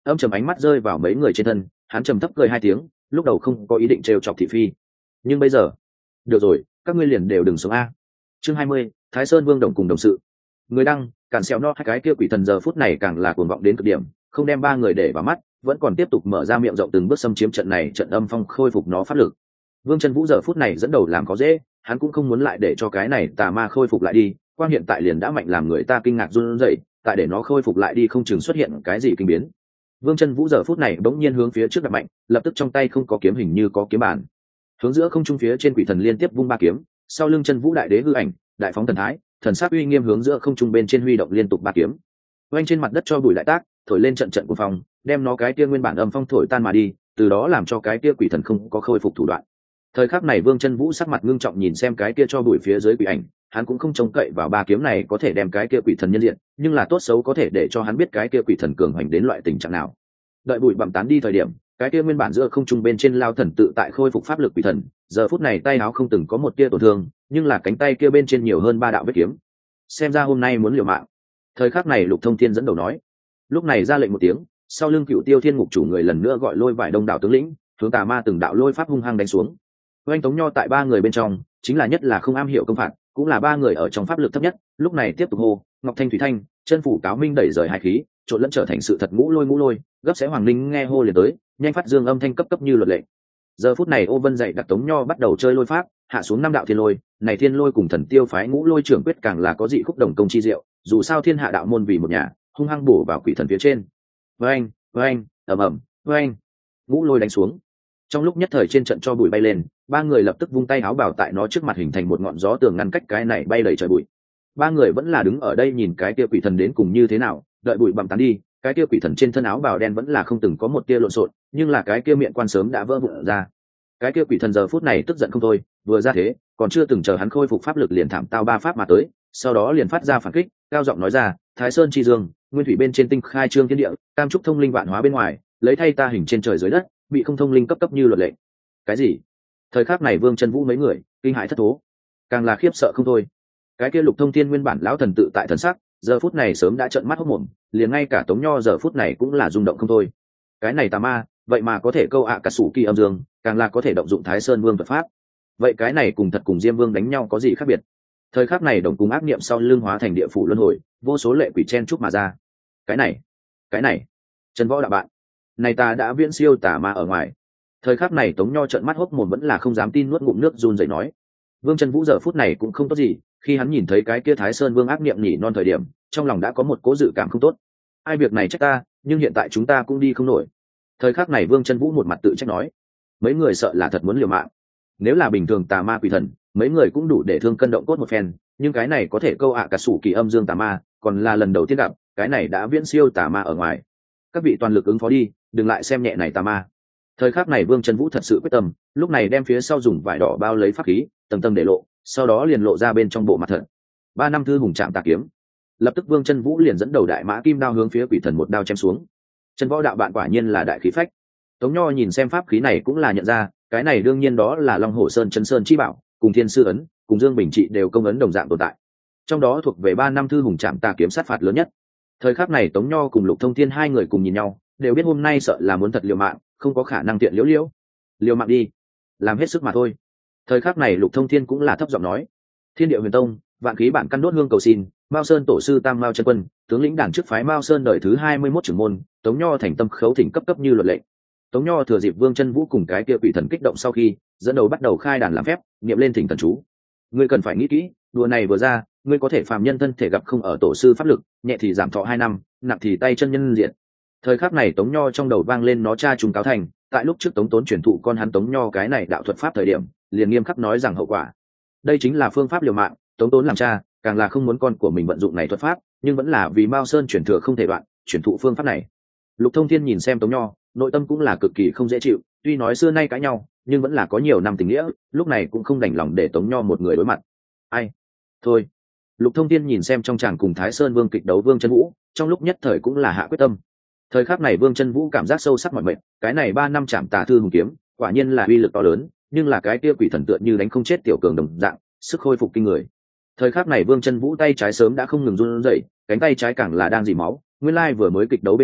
âm trầm ánh mắt rơi vào mấy người trên thân, hắn trầm thấp cười hai tiếng, lúc đầu không có ý định trêu chọc thị phi, nhưng bây giờ được rồi, các ngươi liền đều đừng sống a. Chương 20, Thái Sơn Vương Đồng cùng đồng sự. Người đăng, cản xẻo no hai cái kia quỷ thần giờ phút này càng là cuồng vọng đến cực điểm, không đem ba người để vào mắt, vẫn còn tiếp tục mở ra miệng rộng từng bước xâm chiếm trận này, trận âm phong khôi phục nó pháp lực. Vương Chân Vũ giờ phút này dẫn đầu làm có dễ, hắn cũng không muốn lại để cho cái này tà ma khôi phục lại đi, quan hiện tại liền đã mạnh làm người ta kinh ngạc run rẩy, tại để nó khôi phục lại đi không chừng xuất hiện cái gì kinh biến. Vương Chân Vũ giờ phút này bỗng nhiên hướng phía trước đặt mạnh, lập tức trong tay không có kiếm hình như có kiếm bản, hướng giữa không trung phía trên quỷ thần liên tiếp vung ba kiếm, sau lưng Chân Vũ đại đế hư ảnh, đại phóng thần thái, thần sắc uy nghiêm hướng giữa không trung bên trên huy động liên tục ba kiếm. Oanh trên mặt đất cho bụi đại tác, thổi lên trận trận cuồng phong, đem nó cái kia nguyên bản âm phong thổi tan mà đi, từ đó làm cho cái kia quỷ thần không có khôi phục thủ đoạn. Thời khắc này Vương Chân Vũ sắc mặt ngưng trọng nhìn xem cái kia cho bụi phía dưới quỷ ảnh, hắn cũng không trông cậy vào ba kiếm này có thể đem cái kia quỷ thần nhân diện, nhưng là tốt xấu có thể để cho hắn biết cái kia quỷ thần cường hành đến loại tình trạng nào. Đợi bụi bặm tán đi thời điểm, cái kia nguyên bản giữa không trung bên trên lao thần tự tại khôi phục pháp lực quỷ thần, giờ phút này tay áo không từng có một tia tổn thương, nhưng là cánh tay kia bên trên nhiều hơn 3 đạo vết kiếm. Xem ra hôm nay muốn liều mạng. Thời khắc này Lục Thông Thiên dẫn đầu nói. Lúc này ra lệnh một tiếng, sau lưng Cựu Tiêu Thiên Ngục chủ người lần nữa gọi lôi vải đông đảo tướng lĩnh, hướng tà ma từng đạo lôi pháp hung hăng đánh xuống. Oanh Tống Nho tại 3 người bên trong, chính là nhất là không am hiểu công phạt, cũng là 3 người ở trong pháp lực thấp nhất, lúc này tiếp tục hô, Ngọc Thanh Thủy Thanh, chân phủ cáo minh đẩy rời hai khí, trộn lẫn trở thành sự thật ngũ lôi, gấp sẽ Hoàng Linh nghe hô liền tới, nhanh phát dương âm thanh cấp như luật lệ. Giờ phút này Ô Vân dạy đặc Tống Nho bắt đầu chơi lôi pháp, hạ xuống 5 đạo thiên lôi, này thiên lôi cùng thần tiêu phái ngũ lôi trưởng quyết càng là có dị khúc đồng công chi diệu, dù sao thiên hạ đạo môn vì một nhà, hung hăng bổ vào quỷ thần phía trên. Oanh, ầm ầm, oanh. Ngũ lôi đánh xuống. Trong lúc nhất thời trên trận cho bụi bay lên, 3 người lập tức vung tay áo bảo tại nó trước mặt hình thành một ngọn gió tường ngăn cách cái này bay đầy trời bụi. 3 người vẫn là đứng ở đây nhìn cái kia quỷ thần đến cùng như thế nào, đợi bụi bặm tán đi, cái kia quỷ thần trên thân áo bào đen vẫn là không từng có một tia lộn xộn, nhưng là cái kia miệng quan sớm đã vỡ vụn ra. Cái kia quỷ thần giờ phút này tức giận không thôi, vừa ra thế, còn chưa từng chờ hắn khôi phục pháp lực liền thảm tao 3 pháp mà tới, sau đó liền phát ra phản kích, cao giọng nói ra, Thái Sơn chi dương, nguyên thủy bên trên tinh khai trương thiên địa, cam trúc thông linh vạn hóa bên ngoài, lấy thay ta hình trên trời dưới đất, bị không thông linh cấp như luật lệ. Cái gì? Thời khắc này Vương Chân Vũ mấy người kinh hãi thất thố, càng là khiếp sợ không thôi. Cái kia Lục Thông Thiên nguyên bản lão thần tự tại thần sắc, giờ phút này sớm đã trợn mắt hốt mồm, liền ngay cả Tống Nho giờ phút này cũng là rung động không thôi. Cái này tà ma, vậy mà có thể câu cả sủ kỳ âm dương, càng là có thể động dụng Thái Sơn Vương thuật pháp. Vậy cái này cùng thật cùng Diêm Vương đánh nhau có gì khác biệt? Thời khắc này đồng cùng ác niệm sau lưng hóa thành địa phủ luân hồi, vô số lệ quỷ chen chúc mà ra. Cái này, Trần Võ đạo bạn, này ta đã viễn siêu tà ma ở ngoài. Thời khắc này Tống Nho trợn mắt hốc mồm vẫn là không dám tin, nuốt ngụm nước run rẩy nói. Vương Chân Vũ giờ phút này cũng không tốt gì, khi hắn nhìn thấy cái kia Thái Sơn Vương ác niệm nhỉ non thời điểm, trong lòng đã có một cố dự cảm không tốt. Ai việc này trách ta, nhưng hiện tại chúng ta cũng đi không nổi. Thời khắc này Vương Chân Vũ một mặt tự trách nói, mấy người sợ là thật muốn liều mạng. Nếu là bình thường tà ma quỷ thần, mấy người cũng đủ để thương cân động cốt một phen, nhưng cái này có thể câu cả sủ kỳ âm dương tà ma, còn là lần đầu tiên gặp, cái này đã viễn siêu tà ma ở ngoài. Các vị toàn lực ứng phó đi, đừng lại xem nhẹ này tà ma. Thời khắc này Vương Chân Vũ thật sự quyết tâm, lúc này đem phía sau dùng vải đỏ bao lấy pháp khí, tầng tầng để lộ, sau đó liền lộ ra bên trong bộ mặt thật. 3 năm thư hùng chạm tà kiếm. Lập tức Vương Chân Vũ liền dẫn đầu đại mã kim đao hướng phía quỷ thần một đao chém xuống. Trần Võ đạo bạn quả nhiên là đại khí phách. Tống Nho nhìn xem pháp khí này cũng là nhận ra, cái này đương nhiên đó là Long Hổ Sơn Chân Sơn chi bảo, cùng Thiên Sư ấn, cùng Dương Bình Trị đều công ấn đồng dạng tồn tại. Trong đó thuộc về 3 năm thư hùng chạm tà kiếm sát phạt lớn nhất. Thời khắc này Tống Nho cùng Lục Thông Thiên hai người cùng nhìn nhau, đều biết hôm nay sợ là muốn thật liều mạng, không có khả năng tiện liễu. Liều mạng đi, làm hết sức mà thôi. Thời khắc này Lục Thông Thiên cũng là thấp giọng nói, Thiên Địa Huyền Tông, vạn khí bản căn đốt hương cầu xin, Mao Sơn tổ sư Tam Mao chân quân, tướng lĩnh đảng trước phái Mao Sơn đời thứ 21 trưởng môn, Tống Nho thành tâm khấu thỉnh cấp như luật lệ. Tống Nho thừa dịp Vương Chân Vũ cùng cái kia quỷ thần kích động sau khi, dẫn đầu bắt đầu khai đàn làm phép, niệm lên thỉnh thần chú. Ngươi cần phải nghĩ kỹ, đùa này vừa ra, ngươi có thể phàm nhân thân thể gặp không ở tổ sư pháp lực, nhẹ thì giảm thọ 2 năm, nặng thì tay chân nhân diện. Thời khắc này Tống Nho trong đầu vang lên nó cha trùng cáo thành, tại lúc trước Tống Tốn truyền thụ con hắn Tống Nho cái này đạo thuật pháp thời điểm, liền nghiêm khắc nói rằng hậu quả. Đây chính là phương pháp liều mạng, Tống Tốn làm cha, càng là không muốn con của mình vận dụng này thuật pháp, nhưng vẫn là vì Mao Sơn truyền thừa không thể đoạn, truyền thụ phương pháp này. Lục Thông Thiên nhìn xem Tống Nho, nội tâm cũng là cực kỳ không dễ chịu, tuy nói xưa nay cãi nhau, nhưng vẫn là có nhiều năm tình nghĩa, lúc này cũng không đành lòng để Tống Nho một người đối mặt. Ai? Thôi. Lục Thông Thiên nhìn xem trong tràng cùng Thái Sơn Vương kịch đấu Vương Chân Vũ, trong lúc nhất thời cũng là hạ quyết tâm. Thời khắc này Vương Chân Vũ cảm giác sâu sắc mỏi mệt, cái này 3 năm chạm tà thư hùng kiếm, quả nhiên là uy lực to lớn, nhưng là cái kia quỷ thần tựa như đánh không chết tiểu cường đồng dạng, sức khôi phục kinh người. Thời khắc này Vương Chân Vũ tay trái sớm đã không ngừng run rẩy, cánh tay trái càng là đang rỉ máu, nguyên lai vừa mới kịch đấu bên trong,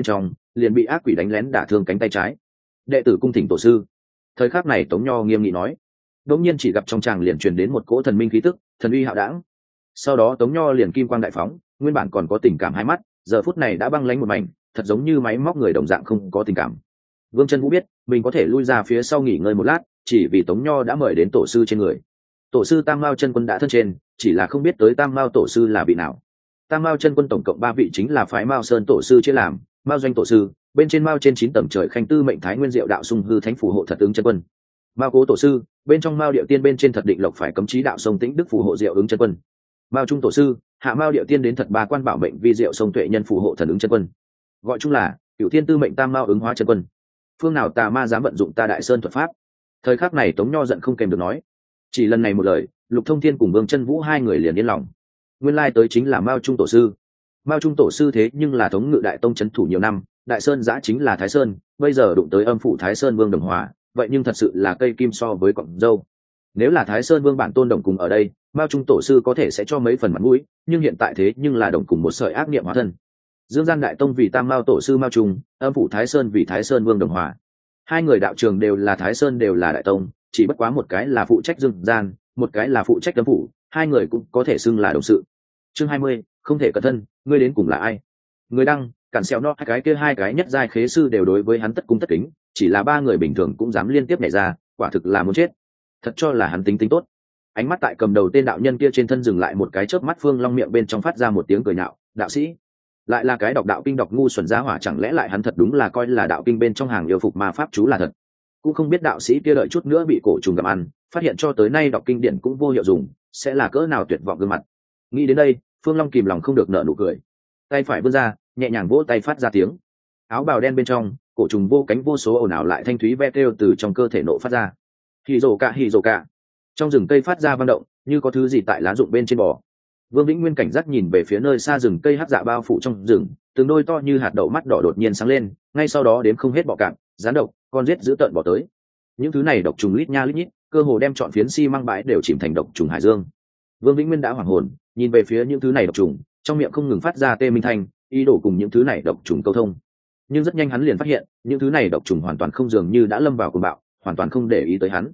liền bị ác quỷ đánh lén đả thương cánh tay trái. Đệ tử cung thỉnh tổ sư. Thời khắc này Tống Nho nghiêm nghị nói. Đống nhiên chỉ gặp trong tràng liền truyền đến một cỗ thần minh khí tức, thần uy hạo đãng. Sau đó Tống Nho liền kim quang đại phóng, nguyên bản còn có tình cảm hai mắt, giờ phút này đã băng lãnh một mảnh, thật giống như máy móc người đồng dạng không có tình cảm. Vương Chân Vũ biết mình có thể lui ra phía sau nghỉ ngơi một lát, chỉ vì Tống Nho đã mời đến tổ sư trên người. Tổ sư Tam Mao Chân Quân đã thân trên, chỉ là không biết tới Tam Mao tổ sư là vị nào. Tam Mao Chân Quân tổng cộng 3 vị chính là phái Mao Sơn tổ sư chia làm, Mao Doanh tổ sư, bên trên Mao trên 9 tầng trời Khanh Tư Mệnh Thái Nguyên Diệu Đạo Sung Hư Thánh Phù hộ Thật Ứng Chân Quân. Mao Cố tổ sư, bên trong Mao Điệu Tiên bên trên Thật Định Lộc phải cấm chí đạo sông Tĩnh Đức phù hộ Diệu Ứng Chân Quân. Mao Trung tổ sư, hạ Mao Điệu Tiên đến Thật Ba Quan bảo mệnh vi Diệu sông Tuệ Nhân phù hộ Thần Ứng Chân Quân. Gọi chung là Cửu Thiên Tư Mệnh Tam Mao Ứng Hóa Chân Quân. Phương nào tà ma dám vận dụng ta Đại Sơn thuật pháp? Thời khắc này Tống Nho giận không kèm được nói. Chỉ lần này một lời, Lục Thông Thiên cùng Vương Chân Vũ hai người liền yên lòng. Nguyên lai tới chính là Mao Trung tổ sư. Mao Trung tổ sư thế nhưng là thống ngự Đại Tông trấn thủ nhiều năm, Đại Sơn giã chính là Thái Sơn, bây giờ đụng tới âm phủ Thái Sơn Vương Đồng Hòa, vậy nhưng thật sự là cây kim so với cọng dâu. Nếu là Thái Sơn Vương bản tôn đồng cùng ở đây, Mao Trung tổ sư có thể sẽ cho mấy phần mặt mũi, nhưng hiện tại thế nhưng là đồng cùng một sợi ác niệm hóa thân. Dương Gian Đại Tông vì Tam Mao tổ sư Mao Trung, âm phủ Thái Sơn vì Thái Sơn Vương Đồng Hòa. Hai người đạo trường đều là Thái Sơn đều là Đại Tông, chỉ bất quá một cái là phụ trách Dương Gian, một cái là phụ trách âm phủ, hai người cũng có thể xưng là đồng sự. Chương 20, không thể cẩn thân, ngươi đến cùng là ai? Người đăng, cản xẹo nó hai cái nhất giai khế sư đều đối với hắn tất cung tất kính, chỉ là 3 người bình thường cũng dám liên tiếp nhảy ra, quả thực là muốn chết. Thật cho là hắn tính tốt. Ánh mắt tại cầm đầu tên đạo nhân kia trên thân dừng lại một cái chớp mắt, Phương Long miệng bên trong phát ra một tiếng cười nhạo, đạo sĩ lại là cái đọc đạo kinh đọc ngu xuẩn giá hỏa, chẳng lẽ lại hắn thật đúng là coi là đạo kinh bên trong hàng yêu phục ma pháp chú là thật? Cũng không biết đạo sĩ kia đợi chút nữa bị cổ trùng gặm ăn, phát hiện cho tới nay đọc kinh điển cũng vô hiệu dùng, sẽ là cỡ nào tuyệt vọng gương mặt. Nghĩ đến đây, Phương Long kìm lòng không được nở nụ cười, tay phải vươn ra, nhẹ nhàng vỗ tay phát ra tiếng. Áo bào đen bên trong, cổ trùng vô cánh vô số ồn ào lại thanh thúy ve kêu từ trong cơ thể nổ phát ra. Hỉ rồ cả. Trong rừng cây phát ra vang động, như có thứ gì tại lá rụng bên trên bò. Vương Vĩnh Nguyên cảnh giác nhìn về phía nơi xa rừng cây hắc dạ bao phủ trong rừng, từng đôi to như hạt đậu mắt đỏ đột nhiên sáng lên, ngay sau đó đếm không hết bọ cạp, rắn độc, con rết dữ tợn bỏ tới. Những thứ này độc trùng lít nha lít nhít, cơ hồ đem trọn phiến xi măng bãi đều chìm thành độc trùng hải dương. Vương Vĩnh Nguyên đã hoảng hồn, nhìn về phía những thứ này độc trùng, trong miệng không ngừng phát ra tê minh thanh, ý đồ cùng những thứ này độc trùng câu thông. Nhưng rất nhanh hắn liền phát hiện, những thứ này độc trùng hoàn toàn không, dường như đã lâm vào cuồng bạo, hoàn toàn không để ý tới hắn.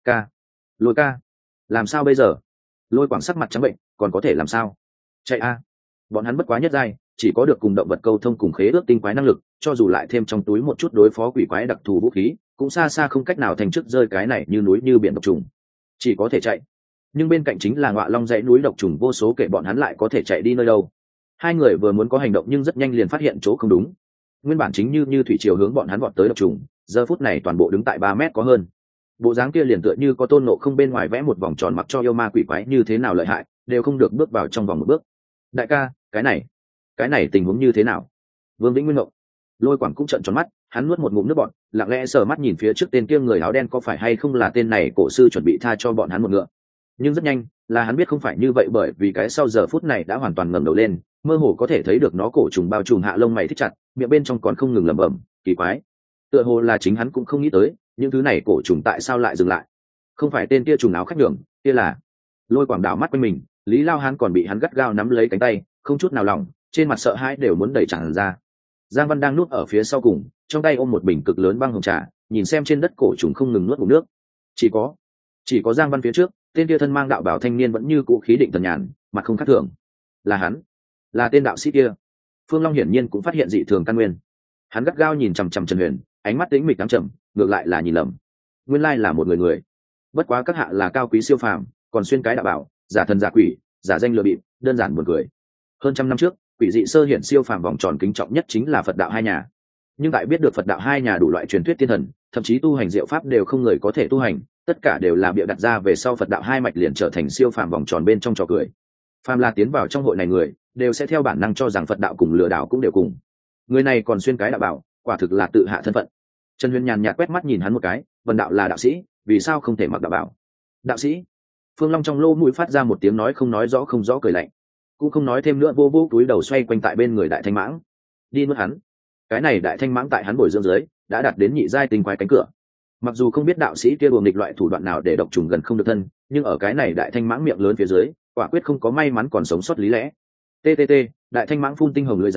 Lôi ca, làm sao bây giờ? Lôi Quảng sắc mặt trắng bệnh, còn có thể làm sao? Chạy a! Bọn hắn bất quá nhất giai, chỉ có được cùng động vật câu thông cùng khế ước tinh quái năng lực, cho dù lại thêm trong túi một chút đối phó quỷ quái đặc thù vũ khí, cũng xa xa không cách nào thành chức rơi cái này như núi như biển độc trùng. Chỉ có thể chạy. Nhưng bên cạnh chính là Ngọa Long dãy núi độc trùng vô số kể, bọn hắn lại có thể chạy đi nơi đâu? Hai người vừa muốn có hành động nhưng rất nhanh liền phát hiện chỗ không đúng. Nguyên bản chính như thủy triều hướng bọn hắn vọt tới độc trùng, giờ phút này toàn bộ đứng tại 3 mét có hơn. Bộ dáng kia liền tựa như có Tôn Ngộ Không bên ngoài vẽ một vòng tròn, mặc cho yêu ma quỷ quái như thế nào lợi hại, đều không được bước vào trong vòng một bước. Đại ca, cái này tình huống như thế nào? Vương Vĩnh Nguyên ngộ. Lôi Quảng cũng trợn tròn mắt, hắn nuốt một ngụm nước bọt, lặng lẽ sờ mắt nhìn phía trước tên kia người áo đen, có phải hay không là tên này cổ sư chuẩn bị tha cho bọn hắn một ngựa. Nhưng rất nhanh là hắn biết không phải như vậy, bởi vì cái sau giờ phút này đã hoàn toàn ngẩng đầu lên, mơ hồ có thể thấy được nó cổ trùng bao trùm hạ lông mày thích chặt, miệng bên trong còn không ngừng lẩm bẩm, kỳ quái. Tựa hồ là chính hắn cũng không nghĩ tới, những thứ này cổ trùng tại sao lại dừng lại. Không phải tên kia trùng áo khách đường, kia là. Lôi Quảng đảo mắt quanh mình, Lý Lao Hán còn bị hắn gắt gao nắm lấy cánh tay, không chút nào lòng, trên mặt sợ hãi đều muốn đẩy tràn ra. Giang Văn đang nuốt ở phía sau cùng, trong tay ôm một bình cực lớn băng hồng trà, nhìn xem trên đất cổ trùng không ngừng nuốt ngụm nước. Chỉ có Giang Văn phía trước, tên kia thân mang đạo bảo thanh niên vẫn như cũ khí định thần nhàn, mặt không khác thường. Là hắn, là tên đạo sĩ kia. Phương Long hiển nhiên cũng phát hiện dị thường căn nguyên. Hắn gắt gao nhìn chằm chằm Trần Huyền, ánh mắt tĩnh mịch đắm trầm, ngược lại là nhìn lầm. Nguyên lai là một người. Bất quá các hạ là cao quý siêu phàm, còn xuyên cái đạo bảo, giả thần giả quỷ, giả danh lừa bịp, đơn giản buồn cười. Hơn trăm năm trước, quỷ dị sơ hiển siêu phàm vòng tròn kính trọng nhất chính là Phật đạo hai nhà. Nhưng tại biết được Phật đạo hai nhà đủ loại truyền thuyết tiên thần, thậm chí tu hành diệu pháp đều không người có thể tu hành, tất cả đều là bịa đặt ra, về sau Phật đạo hai mạch liền trở thành siêu phàm vòng tròn bên trong trò cười. Phàm là tiến vào trong hội này người, đều sẽ theo bản năng cho rằng Phật đạo cùng lừa đảo cũng đều cùng. Người này còn xuyên cái đạo bảo, quả thực là tự hạ thân phận. Trần Huyền nhàn nhạt quét mắt nhìn hắn một cái, Vân đạo là đạo sĩ, vì sao không thể mặc đạo bảo? Đạo sĩ? Phương Long trong lỗ mũi phát ra một tiếng nói không nói rõ không rõ cười lạnh, cũng không nói thêm nữa, vô vô túi đầu xoay quanh tại bên người đại thanh mãng, đi nuốt hắn. Cái này đại thanh mãng tại hắn bồi dưỡng dưới, đã đạt đến nhị giai tinh quái cánh cửa. Mặc dù không biết đạo sĩ kia buồng nghịch loại thủ đoạn nào để độc trùng gần không được thân, nhưng ở cái này đại thanh mãng miệng lớn phía dưới, quả quyết không có may mắn còn sống sót lý lẽ. TTT, đại thanh mãng phun tinh hồng lưỡi rắn,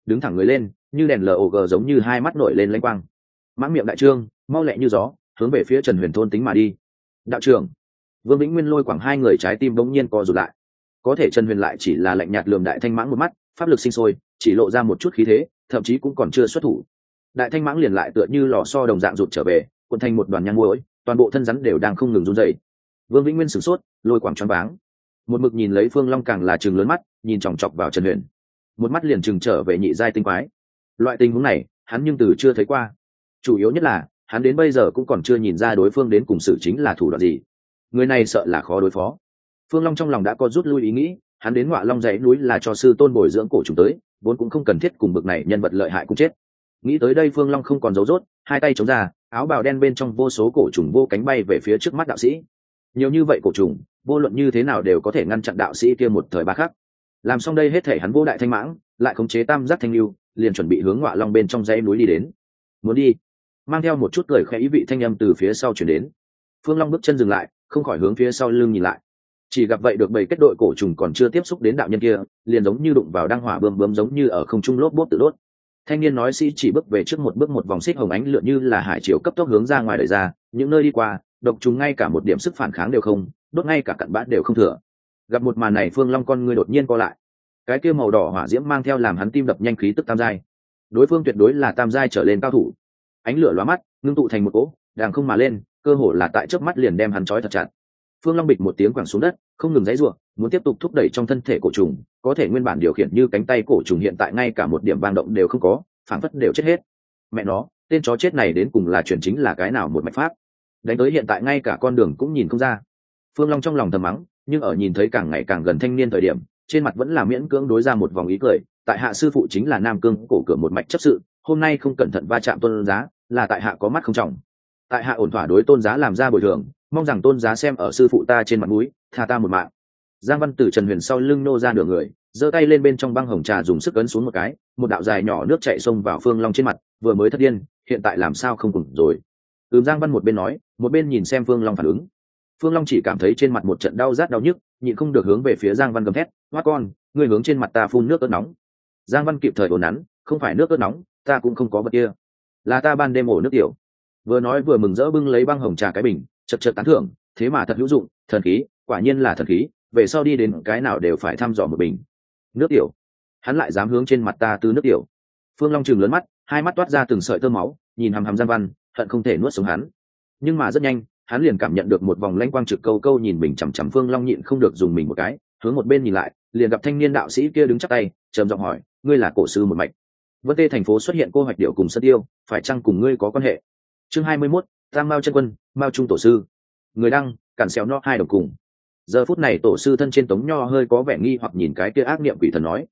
đứng thẳng người lên, như đèn log giống như hai mắt nổi lên lanh quang. Mãng miệng đại trương, mau lẹ như gió, hướng về phía Trần Huyền thôn tính mà đi. Đạo trưởng. Vương Vĩnh Nguyên lôi quẳng hai người trái tim bỗng nhiên co rụt lại. Có thể Trần Huyền lại chỉ là lạnh nhạt lườm Đại Thanh Mãng một mắt, pháp lực sinh sôi, chỉ lộ ra một chút khí thế, thậm chí cũng còn chưa xuất thủ. Đại Thanh Mãng liền lại tựa như lò xo đồng dạng rụt trở về, cuộn thành một đoàn nhang muối, toàn bộ thân rắn đều đang không ngừng run rẩy. Vương Vĩnh Nguyên sửng sốt, lôi quẳng choáng váng. Một mực nhìn lấy Phương Long càng là trừng lớn mắt, nhìn chòng chọc vào Trần Huyền. Một mắt liền trừng trở về nhị giai tinh quái. Loại tình huống này, hắn nhưng từ chưa thấy qua. Chủ yếu nhất là, hắn đến bây giờ cũng còn chưa nhìn ra đối phương đến cùng xử chính là thủ đoạn gì. Người này sợ là khó đối phó. Phương Long trong lòng đã có rút lui ý nghĩ, hắn đến Ngọa Long dãy núi là cho sư tôn bồi dưỡng cổ trùng tới, vốn cũng không cần thiết cùng bực này nhân vật lợi hại cũng chết. Nghĩ tới đây Phương Long không còn giấu rốt, hai tay chống ra, áo bào đen bên trong vô số cổ trùng vô cánh bay về phía trước mắt đạo sĩ. Nhiều như vậy cổ trùng, vô luận như thế nào đều có thể ngăn chặn đạo sĩ kia một thời ba khắc. Làm xong đây hết thể hắn vô đại thanh mãng, lại khống chế tam giác thanh lưu, liền chuẩn bị hướng Ngọa Long bên trong dãy núi đi đến. Muốn đi? Mang theo một chút cười khẽ ý vị thanh âm từ phía sau chuyển đến. Phương Long bước chân dừng lại, không khỏi hướng phía sau lưng nhìn lại. Chỉ gặp vậy được bầy kết đội cổ trùng còn chưa tiếp xúc đến đạo nhân kia, liền giống như đụng vào đăng hỏa bơm bơm giống như ở không trung lốp bốp tự đốt. Thanh niên nói sĩ chỉ bước về trước một bước, một vòng xích hồng ánh lượn như là hải chiều cấp tốc hướng ra ngoài đẩy ra, những nơi đi qua, độc trùng ngay cả một điểm sức phản kháng đều không, đốt ngay cả cặn bã đều không thừa. Gặp một màn này Phương Long con ngươi đột nhiên co lại. Cái kia màu đỏ hỏa diễm mang theo làm hắn tim đập nhanh khí tức tam giai. Đối phương tuyệt đối là tam giai trở lên cao thủ. Ánh lửa lóa mắt, ngưng tụ thành một cỗ, đang không mà lên, cơ hồ là tại chớp mắt liền đem hắn trói thật chặt. Phương Long bịch một tiếng quẳng xuống đất, không ngừng giãy giụa, muốn tiếp tục thúc đẩy trong thân thể cổ trùng, có thể nguyên bản điều khiển như cánh tay cổ trùng hiện tại ngay cả một điểm vang động đều không có, phảng phất đều chết hết. Mẹ nó, tên chó chết này đến cùng là chuyển chính là cái nào một mạch pháp? Đánh tới hiện tại ngay cả con đường cũng nhìn không ra. Phương Long trong lòng thầm mắng, nhưng ở nhìn thấy càng ngày càng gần thanh niên thời điểm, trên mặt vẫn là miễn cưỡng đối ra một vòng ý cười. Tại hạ sư phụ chính là Nam Cương cổ cửa một mạch chấp sự, hôm nay không cẩn thận va chạm tôn giá, là tại hạ có mắt không trọng. Tại hạ ổn thỏa đối tôn giá làm ra bồi thường, mong rằng tôn giá xem ở sư phụ ta trên mặt mũi, tha ta một mạng. Giang Văn từ Trần Huyền sau lưng nô ra nửa người, giơ tay lên bên trong băng hồng trà dùng sức ấn xuống một cái, một đạo dài nhỏ nước chảy xông vào Phương Long trên mặt, vừa mới thất điên, hiện tại làm sao không cùng rồi. Giang Văn một bên nói, một bên nhìn xem Phương Long phản ứng. Phương Long chỉ cảm thấy trên mặt một trận đau rát đau nhức, nhịn không được hướng về phía Giang Văn gầm thét, "Hoa con, ngươi hướng trên mặt ta phun nước ớt nóng." Giang Văn kịp thời ổn nắn, "Không phải nước ớt nóng, ta cũng không có vật kia, là ta ban đêm ổ nước tiểu." Vừa nói vừa mừng rỡ bưng lấy băng hồng trà cái bình, chật chật tán thưởng, "Thế mà thật hữu dụng, thần khí, quả nhiên là thần khí, về sau đi đến cái nào đều phải thăm dò một bình nước tiểu." Hắn lại dám hướng trên mặt ta tư nước tiểu. Phương Long trừng lớn mắt, hai mắt toát ra từng sợi tơ máu, nhìn hằm hằm Giang Văn, hận không thể nuốt sống hắn. Nhưng mà rất nhanh, hắn liền cảm nhận được một vòng lãnh quang trực câu câu nhìn mình chằm chằm. Phương Long nhịn không được dùng mình một cái, hướng một bên nhìn lại, liền gặp thanh niên đạo sĩ kia đứng chắp tay, trầm giọng hỏi, "Ngươi là cổ sư một mạch? Vân Tê thành phố xuất hiện cô hoạch điệu cùng Sơn Tiêu, phải chăng cùng ngươi có quan hệ?" Chương 21, Tam Mao chân quân, Mao Trung tổ sư. Người đăng, cản xéo nó hai đồng cùng. Giờ phút này tổ sư thân trên Tống Nho hơi có vẻ nghi hoặc nhìn cái kia ác niệm quỷ thần nói,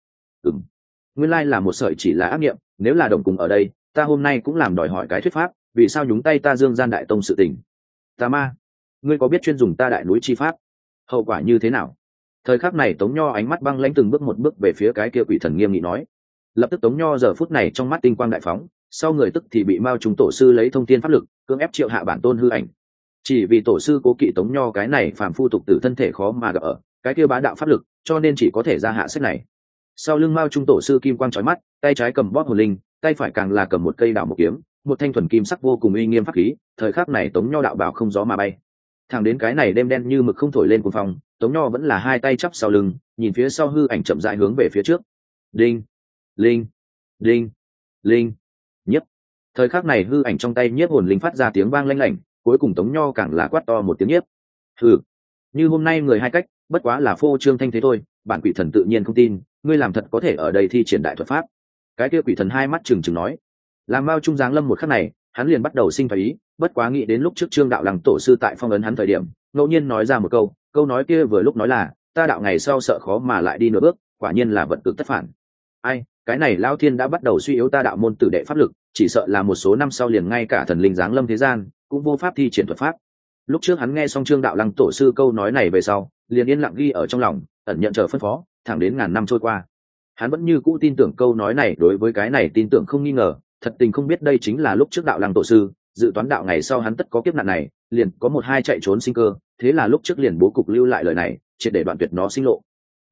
nguyên lai là một sợi chỉ là ác niệm, nếu là đồng cùng ở đây, ta hôm nay cũng làm đòi hỏi cái thuyết pháp, vì sao nhúng tay ta Dương Gian đại tông sự tình. Tà ma, ngươi có biết chuyên dùng ta đại núi chi pháp, hậu quả như thế nào? Thời khắc này Tống Nho ánh mắt băng lãnh từng bước một bước về phía cái kia quỷ thần nghiêm nghị nói. Lập tức Tống Nho giờ phút này trong mắt tinh quang đại phóng, sau người tức thì bị Mao Trung tổ sư lấy thông thiên pháp lực cưỡng ép triệu hạ bản tôn hư ảnh. Chỉ vì tổ sư cố kỵ Tống Nho cái này phàm phu tục tử thân thể khó mà gặp ở cái kia bá đạo pháp lực, cho nên chỉ có thể ra hạ sách này. Sau lưng Mao Trung tổ sư kim quang chói mắt, tay trái cầm bóp hồn linh, tay phải càng là cầm một cây đào một kiếm, một thanh thuần kim sắc vô cùng uy nghiêm pháp khí. Thời khắc này Tống Nho đạo bảo không gió mà bay. Thẳng đến cái này đêm đen như mực không thổi lên cuồng phong, Tống Nho vẫn là hai tay chắp sau lưng, nhìn phía sau hư ảnh chậm rãi hướng về phía trước. Đinh, linh, đinh, linh, nhiếp. Thời khắc này hư ảnh trong tay nhiếp hồn linh phát ra tiếng vang lanh lảnh, cuối cùng Tống Nho càng là quát to một tiếng nhiếp. Hừ, như hôm nay người hai cách, bất quá là phô trương thanh thế thôi, bản quỷ thần tự nhiên không tin, ngươi làm thật có thể ở đây thi triển đại thuật pháp. Cái kia quỷ thần hai mắt trừng trừng nói. Làm Mao Trung giáng lâm một khắc này, hắn liền bắt đầu sinh phải ý, bất quá nghĩ đến lúc trước Trương đạo lăng tổ sư tại phong ấn hắn thời điểm, ngẫu nhiên nói ra một câu nói kia vừa lúc nói là, ta đạo ngày sau sợ khó mà lại đi nửa bước, quả nhiên là vận cực tất phản. Ai, cái này Lao Thiên đã bắt đầu suy yếu ta đạo môn tử đệ pháp lực, chỉ sợ là một số năm sau liền ngay cả thần linh giáng lâm thế gian cũng vô pháp thi triển thuật pháp. Lúc trước hắn nghe xong Trương đạo lăng tổ sư câu nói này về sau, liền yên lặng ghi ở trong lòng, ẩn nhận chờ phân phó, thẳng đến ngàn năm trôi qua, hắn vẫn như cũ tin tưởng câu nói này, đối với cái này tin tưởng không nghi ngờ, thật tình không biết đây chính là lúc trước đạo lăng tổ sư dự toán đạo ngày sau hắn tất có kiếp nạn này, liền có một hai chạy trốn sinh cơ, thế là lúc trước liền bố cục lưu lại lời này, triệt để đoạn tuyệt nó sinh lộ.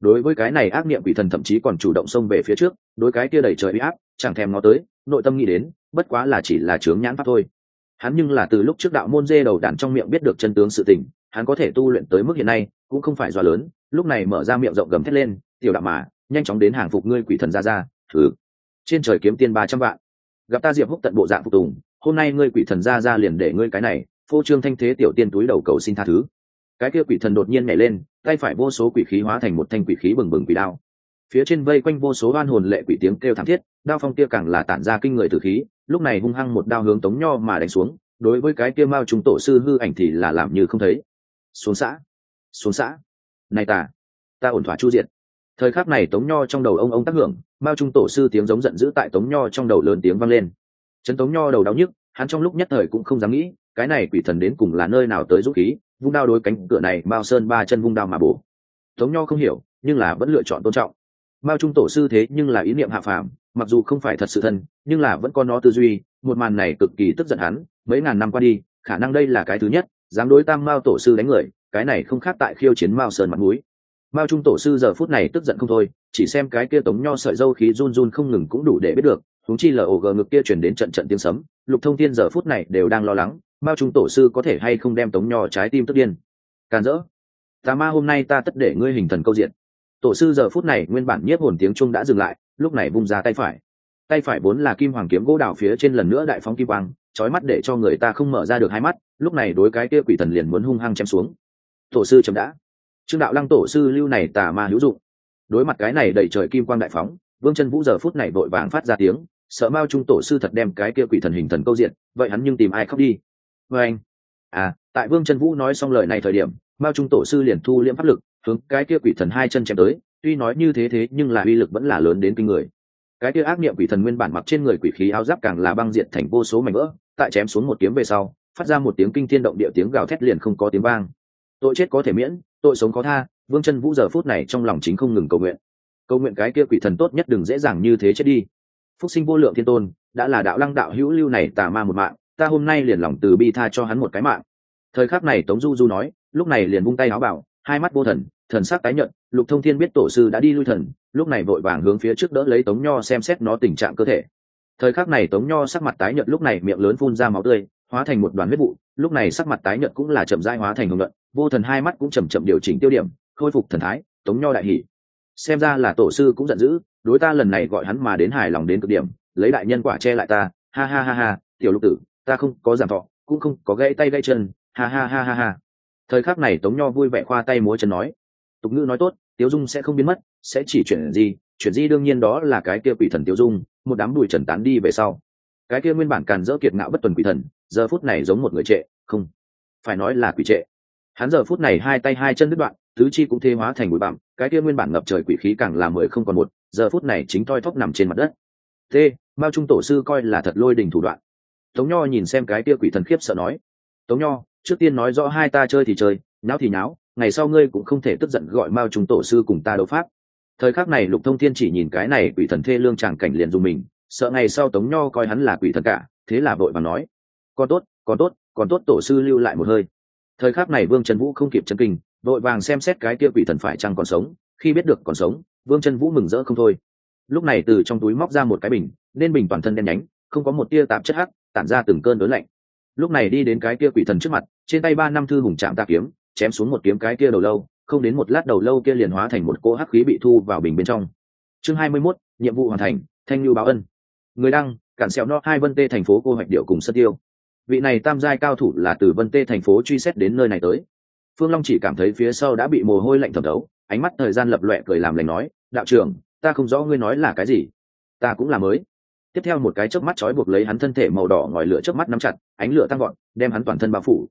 đối với cái này ác niệm quỷ thần thậm chí còn chủ động xông về phía trước, đối cái kia đẩy trời uy áp chẳng thèm ngó tới, nội tâm nghĩ đến bất quá là chỉ là chướng nhãn pháp thôi. Hắn nhưng là từ lúc trước đạo môn dê đầu đàn trong miệng biết được chân tướng sự tình, hắn có thể tu luyện tới mức hiện nay cũng không phải dọa lớn, lúc này mở ra miệng rộng gầm thét lên, tiểu đạo mà nhanh chóng đến hàng phục ngươi quỷ thần ra thử trên trời kiếm tiền 300 vạn, gặp ta Diệp Húc tận bộ dạng phục tùng, hôm nay ngươi quỷ thần ra liền để ngươi cái này phô trương thanh thế tiểu tiên túi đầu cầu xin tha thứ. Cái kia quỷ thần đột nhiên nhảy lên, tay phải vô số quỷ khí hóa thành một thanh quỷ khí bừng bừng quỷ đao, phía trên vây quanh vô số oan hồn lệ quỷ tiếng kêu thảm thiết, đao phong kia càng là tản ra kinh người tử khí, lúc này hung hăng một đao hướng Tống Nho mà đánh xuống. Đối với cái kia Mao Trung tổ sư hư ảnh thì là làm như không thấy. Xuống xã, này ta ổn thỏa chu diệt. Thời khắc này Tống Nho trong đầu ông tác hưởng, Mao Trung tổ sư tiếng giống giận dữ tại Tống Nho trong đầu lớn tiếng vang lên. Chấn Tống Nho đầu đau nhức, hắn trong lúc nhất thời cũng không dám nghĩ, cái này quỷ thần đến cùng là nơi nào tới dũng khí, vung đao đối cánh cửa này Mao Sơn ba chân vung đao mà bổ. Tống Nho không hiểu, nhưng là vẫn lựa chọn tôn trọng. Mao Trung tổ sư thế nhưng là ý niệm hạ phàm, mặc dù không phải thật sự thân, nhưng là vẫn có nó tư duy, một màn này cực kỳ tức giận hắn, mấy ngàn năm qua đi, khả năng đây là cái thứ nhất, dám đối Tam Mao tổ sư đánh người, cái này không khác tại khiêu chiến Mao Sơn mặt mũi. Mao Trung tổ sư giờ phút này tức giận không thôi, chỉ xem cái kia Tống Nho sợi dâu khí run run không ngừng cũng đủ để biết được, huống chi là ổ gờ ngực kia truyền đến trận trận tiếng sấm, Lục Thông Thiên giờ phút này đều đang lo lắng, Mao Trung tổ sư có thể hay không đem Tống Nho trái tim tức điên. Càn rỡ, tà ma hôm nay ta tất để ngươi hình thần câu diện. Tổ sư giờ phút này nguyên bản nhiếp hồn tiếng chuông đã dừng lại, lúc này vung ra tay phải vốn là kim hoàng kiếm gỗ đào phía trên lần nữa đại phóng kim quang, chói mắt để cho người ta không mở ra được hai mắt, lúc này đối cái kia quỷ thần liền muốn hung hăng chém xuống. Tổ sư chấm đã, Trương đạo lăng tổ sư lưu này tà ma hữu dụng. Đối mặt cái này đầy trời kim quang đại phóng, Vương Chân Vũ giờ phút này vội vàng phát ra tiếng, sợ Mao Trung tổ sư thật đem cái kia quỷ thần hình thần câu diện, vậy hắn nhưng tìm ai khóc đi. Anh, tại Vương Chân Vũ nói xong lời này thời điểm, Mao Trung tổ sư liền thu liễm pháp lực, hướng cái kia quỷ thần hai chân chém tới, tuy nói như thế nhưng là uy lực vẫn là lớn đến kinh người. Cái kia ác niệm quỷ thần nguyên bản mặc trên người quỷ khí áo giáp càng là băng diệt thành vô số mảnh vỡ, tại chém xuống một kiếm về sau, phát ra một tiếng kinh thiên động địa tiếng gào thét liền không có tiếng vang. Tội chết có thể miễn, tội sống có tha, Vương Chân Vũ giờ phút này trong lòng chính không ngừng cầu nguyện cái kia quỷ thần tốt nhất đừng dễ dàng như thế chết đi. Phúc sinh vô lượng thiên tôn, đã là đạo lăng đạo hữu lưu này tà ma một mạng, ta hôm nay liền lòng từ bi tha cho hắn một cái mạng. Thời khắc này Tống Du Du nói, lúc này liền vung tay áo bảo, hai mắt vô thần, thần sắc tái nhợt. Lục Thông Thiên biết tổ sư đã đi lui thần, lúc này vội vàng hướng phía trước đỡ lấy Tống Nho xem xét nó tình trạng cơ thể. Thời khắc này Tống Nho sắc mặt tái nhợt, lúc này miệng lớn phun ra máu tươi, hóa thành một đoàn huyết vụ, lúc này sắc mặt tái nhợt cũng là chậm rãi hóa thành hồng nhuận, vô thần hai mắt cũng chậm chậm điều chỉnh tiêu điểm, khôi phục thần thái. Tống Nho đại hỉ, xem ra là tổ sư cũng giận dữ, đối ta lần này gọi hắn mà đến hài lòng đến cực điểm, lấy đại nhân quả che lại ta, ha ha ha ha, tiểu lục tử, ta không có giảm thọ, cũng không có gãy tay gãy chân, ha ha ha ha ha. Thời khắc này Tống Nho vui vẻ khoa tay múa chân nói, tục ngữ nói tốt, Tiếu Dung sẽ không biến mất, sẽ chỉ chuyển gì đương nhiên đó là cái kia quỷ thần Tiếu Dung, một đám bụi trần tán đi về sau. Cái kia nguyên bản càn dỡ kiệt ngạo bất tuần quỷ thần, giờ phút này giống một người trệ, không, phải nói là quỷ trệ. Hắn giờ phút này hai tay hai chân đứt đoạn, tứ chi cũng thê hóa thành bụi bặm, cái kia nguyên bản ngập trời quỷ khí càng là 10 không còn một, giờ phút này chính toi thóp nằm trên mặt đất. Mao Trung tổ sư coi là thật lôi đình thủ đoạn. Tống Nho nhìn xem cái kia quỷ thần khiếp sợ nói, Tống Nho, trước tiên nói rõ hai ta chơi thì chơi, nháo thì nháo, ngày sau ngươi cũng không thể tức giận gọi Mao Trung tổ sư cùng ta đấu pháp. Thời khắc này Lục Thông Thiên chỉ nhìn cái này quỷ thần thê lương tràng cảnh liền dùng mình, sợ ngày sau Tống Nho coi hắn là quỷ thần cả, thế là vội vàng nói, còn tốt tổ sư lưu lại một hơi. Thời khắc này Vương Chân Vũ không kịp chấn kinh, vội vàng xem xét cái kia quỷ thần phải chăng còn sống, khi biết được còn sống, Vương Chân Vũ mừng rỡ không thôi. Lúc này từ trong túi móc ra một cái bình, nên bình toàn thân đen nhánh, không có một tia tạp chất hắc, tản ra từng cơn đớn lạnh. Lúc này đi đến cái kia quỷ thần trước mặt, trên tay 3 năm thư hùng trạm tà kiếm, chém xuống một kiếm cái kia đầu lâu, không đến một lát đầu lâu kia liền hóa thành một cỗ hắc khí bị thu vào bình bên trong. Chương 21, nhiệm vụ hoàn thành, thanh lưu báo ân. Người đăng, cản sẹo no 2 Vân Tê thành phố cô hoạch điệu cùng Sơn Tiêu. Vị này tam giai cao thủ là từ Vân Tê thành phố truy xét đến nơi này tới. Phương Long chỉ cảm thấy phía sau đã bị mồ hôi lạnh thấm thấu, ánh mắt thời gian lập loè cười làm lành nói, đạo trưởng, ta không rõ ngươi nói là cái gì, ta cũng là mới. Tiếp theo một cái chớp mắt chói buộc lấy hắn thân thể màu đỏ ngòi lửa chớp mắt nắm chặt, ánh lửa tăng gọn, đem hắn toàn thân bao phủ.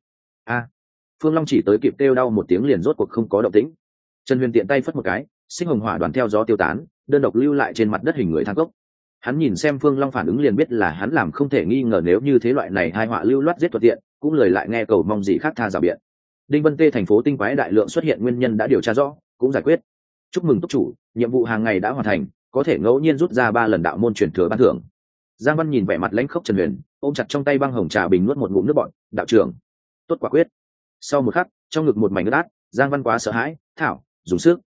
Phương Long chỉ tới kịp kêu đau một tiếng liền rốt cuộc không có động tĩnh. Trần Huyền tiện tay phất một cái, sinh hồng hỏa đoàn theo gió tiêu tán, đơn độc lưu lại trên mặt đất hình người thang cốc. Hắn nhìn xem Phương Long phản ứng liền biết là hắn làm không thể nghi ngờ, nếu như thế loại này hai họa lưu loát giết thuận tiện, cũng lời lại nghe cầu mong gì khác tha rào biện. Đinh Vân Tê thành phố tinh quái đại lượng xuất hiện nguyên nhân đã điều tra rõ, cũng giải quyết. Chúc mừng túc chủ, nhiệm vụ hàng ngày đã hoàn thành, có thể ngẫu nhiên rút ra 3 lần đạo môn truyền thừa ban thưởng. Giang Văn nhìn vẻ mặt lãnh khốc Trần Huyền, ôm chặt trong tay băng hồng trà bình nuốt một ngụm nước bọt, đạo trưởng, tốt quả quyết. Sau một khắc, trong ngực một mảnh ướt át, Giang Văn quá sợ hãi, thảo, dùng sức,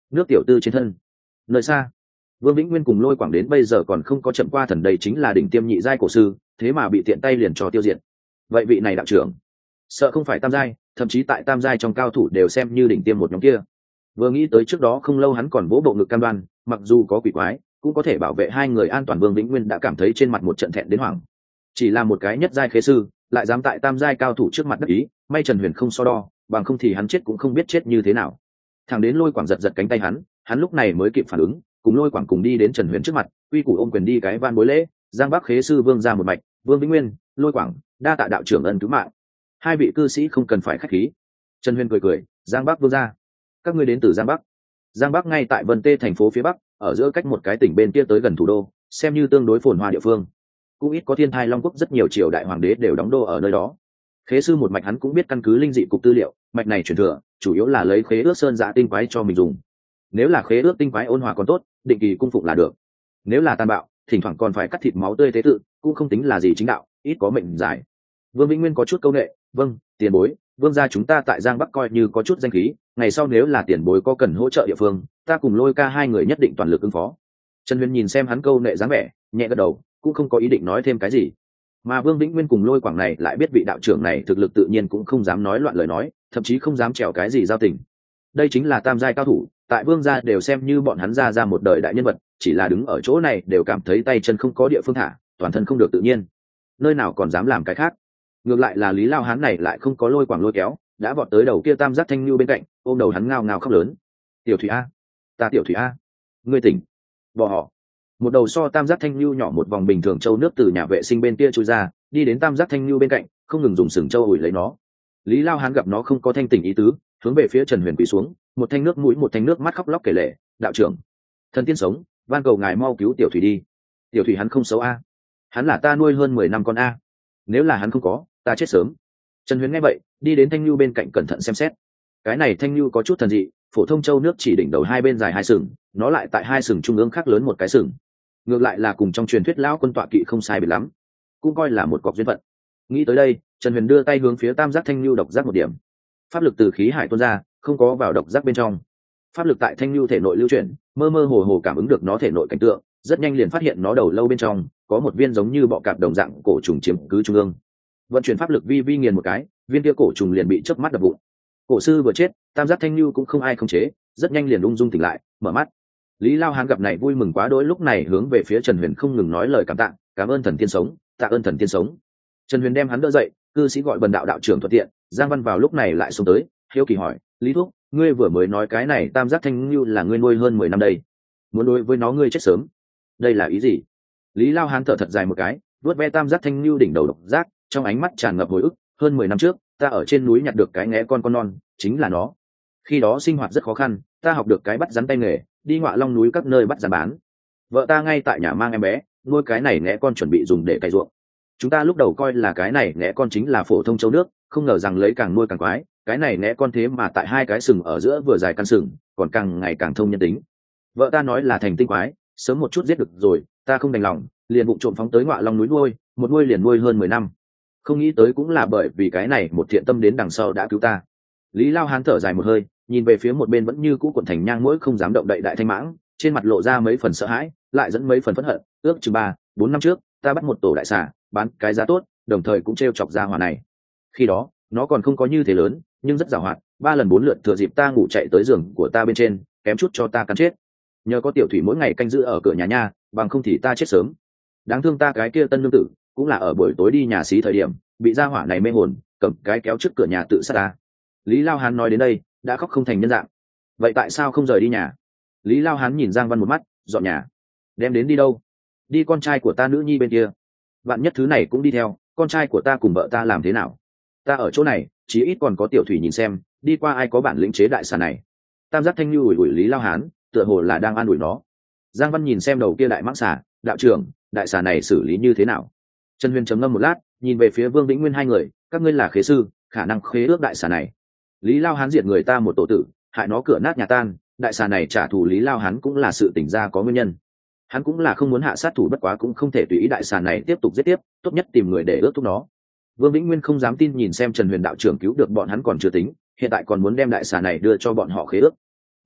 nước tiểu tư trên thân. Nơi xa, Vương Vĩnh Nguyên cùng Lôi Quảng đến bây giờ còn không có chậm qua thần, đây chính là đỉnh tiêm nhị giai cổ sư, thế mà bị tiện tay liền cho tiêu diệt. Vậy vị này đạo trưởng, sợ không phải tam giai, thậm chí tại tam giai trong cao thủ đều xem như đỉnh tiêm một nhóm kia. Vừa nghĩ tới trước đó không lâu hắn còn vỗ bộ ngực cam đoan, mặc dù có quỷ quái, cũng có thể bảo vệ hai người an toàn, Vương Vĩnh Nguyên đã cảm thấy trên mặt một trận thẹn đến hoảng. Chỉ là một cái nhất giai khế sư, lại dám tại tam giai cao thủ trước mặt đắc ý, may Trần Huyền không so đo, bằng không thì hắn chết cũng không biết chết như thế nào. Thằng đến Lôi Quảng giật giật cánh tay hắn lúc này mới kịp phản ứng, cùng Lôi Quảng cùng đi đến Trần Huyền trước mặt, quy củ ôm quyền đi cái van bối lễ. Giang Bắc khế sư Vương ra một mạch, Vương Vĩnh Nguyên, Lôi Quảng, đa tạ đạo trưởng ân cứu mạng. Hai vị cư sĩ không cần phải khách khí. Trần Huyền cười cười, Giang Bắc Vương ra, các ngươi đến từ Giang Bắc. Giang Bắc ngay tại Vân Tê thành phố phía bắc, ở giữa cách một cái tỉnh bên kia tới gần thủ đô, xem như tương đối phồn hoa địa phương. Cũng ít có thiên thai long quốc, rất nhiều triều đại hoàng đế đều đóng đô ở nơi đó. Khế sư một mạch hắn cũng biết căn cứ linh dị cục tư liệu, mạch này truyền thừa chủ yếu là lấy khế ước sơn dạ tinh quái cho mình dùng. Nếu là khế ước tinh quái ôn hòa còn tốt, định kỳ cung phụng là được. Nếu là tàn bạo, thỉnh thoảng còn phải cắt thịt máu tươi tế tự, cũng không tính là gì chính đạo, ít có mệnh giải. Vương Vĩnh Nguyên có chút câu nệ, vâng, tiền bối, vương gia chúng ta tại Giang Bắc coi như có chút danh khí, ngày sau nếu là tiền bối có cần hỗ trợ địa phương, ta cùng Lôi ca hai người nhất định toàn lực ứng phó. Trần Huyền nhìn xem hắn câu nệ dáng vẻ, nhẹ gật đầu, cũng không có ý định nói thêm cái gì. Mà Vương Vĩnh Nguyên cùng Lôi Quảng này lại biết vị đạo trưởng này thực lực, tự nhiên cũng không dám nói loạn lời nói, thậm chí không dám trèo cái gì giao tình. Đây chính là tam giai cao thủ, tại vương gia đều xem như bọn hắn ra một đời đại nhân vật, chỉ là đứng ở chỗ này đều cảm thấy tay chân không có địa phương thả, toàn thân không được tự nhiên, nơi nào còn dám làm cái khác. Ngược lại là Lý Lao Hán này lại không có Lôi Quảng lôi kéo, đã vọt tới đầu kia tam giác thanh lưu bên cạnh, ôm đầu hắn ngao ngao khóc lớn. Tiểu Thủy a, ta Tiểu Thủy a, ngươi tỉnh. Bỏ họ. Một đầu so tam giác thanh lưu nhỏ một vòng bình thường, châu nước từ nhà vệ sinh bên kia trôi ra, đi đến tam giác thanh lưu bên cạnh, không ngừng dùng sừng châu ủi lấy nó. Lý Lao Hán gặp nó không có thanh tỉnh ý tứ, hướng về phía Trần Huyền quỳ xuống, một thanh nước mũi một thanh nước mắt khóc lóc kể lể, đạo trưởng, thần tiên sống, van cầu ngài mau cứu Tiểu Thủy đi. Tiểu Thủy hắn không xấu a, hắn là ta nuôi hơn 10 năm con a, nếu là hắn không có, ta chết sớm. Trần Huyền nghe vậy, đi đến thanh lưu bên cạnh cẩn thận xem xét. Cái này thanh lưu có chút thần dị, phổ thông châu nước chỉ đỉnh đầu hai bên dài hai sừng, nó lại tại hai sừng trung ương khác lớn một cái sừng. Ngược lại là cùng trong truyền thuyết lão quân tọa kỵ không sai biệt lắm, cũng coi là một cọc duyên phận. Nghĩ tới đây, Trần Huyền đưa tay hướng phía tam giác thanh lưu độc giác một điểm. Pháp lực từ khí hải tuôn ra, không có vào độc giác bên trong. Pháp lực tại thanh lưu thể nội lưu chuyển, mơ mơ hồ hồ cảm ứng được nó thể nội cảnh tượng, rất nhanh liền phát hiện nó đầu lâu bên trong có một viên giống như bọ cạp đồng dạng cổ trùng chiếm cứ trung ương. Vận chuyển pháp lực vi nghiền một cái, viên kia cổ trùng liền bị chớp mắt đập vụn. Cổ sư vừa chết, tam giác thanh lưu cũng không ai khống chế, rất nhanh liền ung dung tỉnh lại, mở mắt. Lý Lao Hán gặp này vui mừng quá đỗi, lúc này hướng về phía Trần Huyền không ngừng nói lời cảm tạ, cảm ơn thần tiên sống, tạ ơn thần tiên sống. Trần Huyền đem hắn đỡ dậy, cư sĩ gọi Bần đạo đạo trưởng thuận tiện. Giang Văn vào lúc này lại xuống tới, hiếu kỳ hỏi, Lý thúc, ngươi vừa mới nói cái này tam giác thanh lưu là ngươi nuôi hơn 10 năm đây, muốn đối với nó ngươi chết sớm, đây là ý gì? Lý Lao Hán thở thật dài một cái, vuốt ve tam giác thanh lưu đỉnh đầu độc giác, trong ánh mắt tràn ngập hồi ức. Hơn 10 năm trước, ta ở trên núi nhặt được cái nghé con non, chính là nó. Khi đó sinh hoạt rất khó khăn, ta học được cái bắt rắn tay nghề, đi Ngọa Long núi các nơi bắt rắn bán. Vợ ta ngay tại nhà mang em bé, nuôi cái này nghé con chuẩn bị dùng để cày ruộng. Chúng ta lúc đầu coi là cái này nghé con chính là phổ thông châu nước, không ngờ rằng lấy càng nuôi càng quái, cái này nghé con thế mà tại hai cái sừng ở giữa vừa dài căn sừng, còn càng ngày càng thông nhân tính. Vợ ta nói là thành tinh quái, sớm một chút giết được rồi, ta không đành lòng, liền vụng trộm phóng tới Ngọa Long núi nuôi, một nuôi liền nuôi hơn 10 năm. Không nghĩ tới cũng là bởi vì cái này một thiện tâm đến đằng sau đã cứu ta. Lý Lao Hán thở dài một hơi, nhìn về phía một bên vẫn như cũ cuộn thành nhang mũi không dám động đậy đại thanh mãng, trên mặt lộ ra mấy phần sợ hãi, lại dẫn mấy phần phẫn hận. Ước chừng 3-4 năm trước, ta bắt một tổ đại xà, bán cái giá tốt, đồng thời cũng trêu chọc ra hỏa này. Khi đó, nó còn không có như thế lớn, nhưng rất giàu hoạt, 3 lần 4 lượt thừa dịp ta ngủ chạy tới giường của ta bên trên, kém chút cho ta cắn chết. Nhờ có Tiểu Thủy mỗi ngày canh giữ ở cửa nhà nha, bằng không thì ta chết sớm. Đáng thương ta cái kia tân nương tử, cũng là ở buổi tối đi nhà xí thời điểm, bị gia hỏa này mê hồn, cầm cái kéo trước cửa nhà tự sát ta. Lý Lao Hán nói đến đây, đã khóc không thành nhân dạng. Vậy tại sao không rời đi nhà? Lý Lao Hán nhìn Giang Văn một mắt, dọn nhà. Đem đến đi đâu? Đi con trai của ta nữ nhi bên kia. Vạn nhất thứ này cũng đi theo, con trai của ta cùng vợ ta làm thế nào? Ta ở chỗ này, chí ít còn có Tiểu Thủy nhìn xem, đi qua ai có bản lĩnh chế đại xà này. Tam giác thanh lưu ủi ủi Lý Lao Hán, tựa hồ là đang an ủi nó. Giang Văn nhìn xem đầu kia đại mãng xà, đạo trưởng, đại xà này xử lý như thế nào? Trần Huyền trầm ngâm một lát, nhìn về phía Vương Vĩnh Nguyên hai người, các ngươi là khế sư, khả năng khế ước đại xà này. Lý Lao Hán diệt người ta một tổ tử, hại nó cửa nát nhà tan, đại xà này trả thù Lý Lao Hán cũng là sự tỉnh ra có nguyên nhân. Hắn cũng là không muốn hạ sát thủ, bất quá cũng không thể tùy ý đại xà này tiếp tục giết tiếp, tốt nhất tìm người để ước thúc nó. Vương Vĩnh Nguyên không dám tin nhìn xem Trần Huyền đạo trưởng cứu được bọn hắn còn chưa tính, hiện tại còn muốn đem đại xà này đưa cho bọn họ khế ước.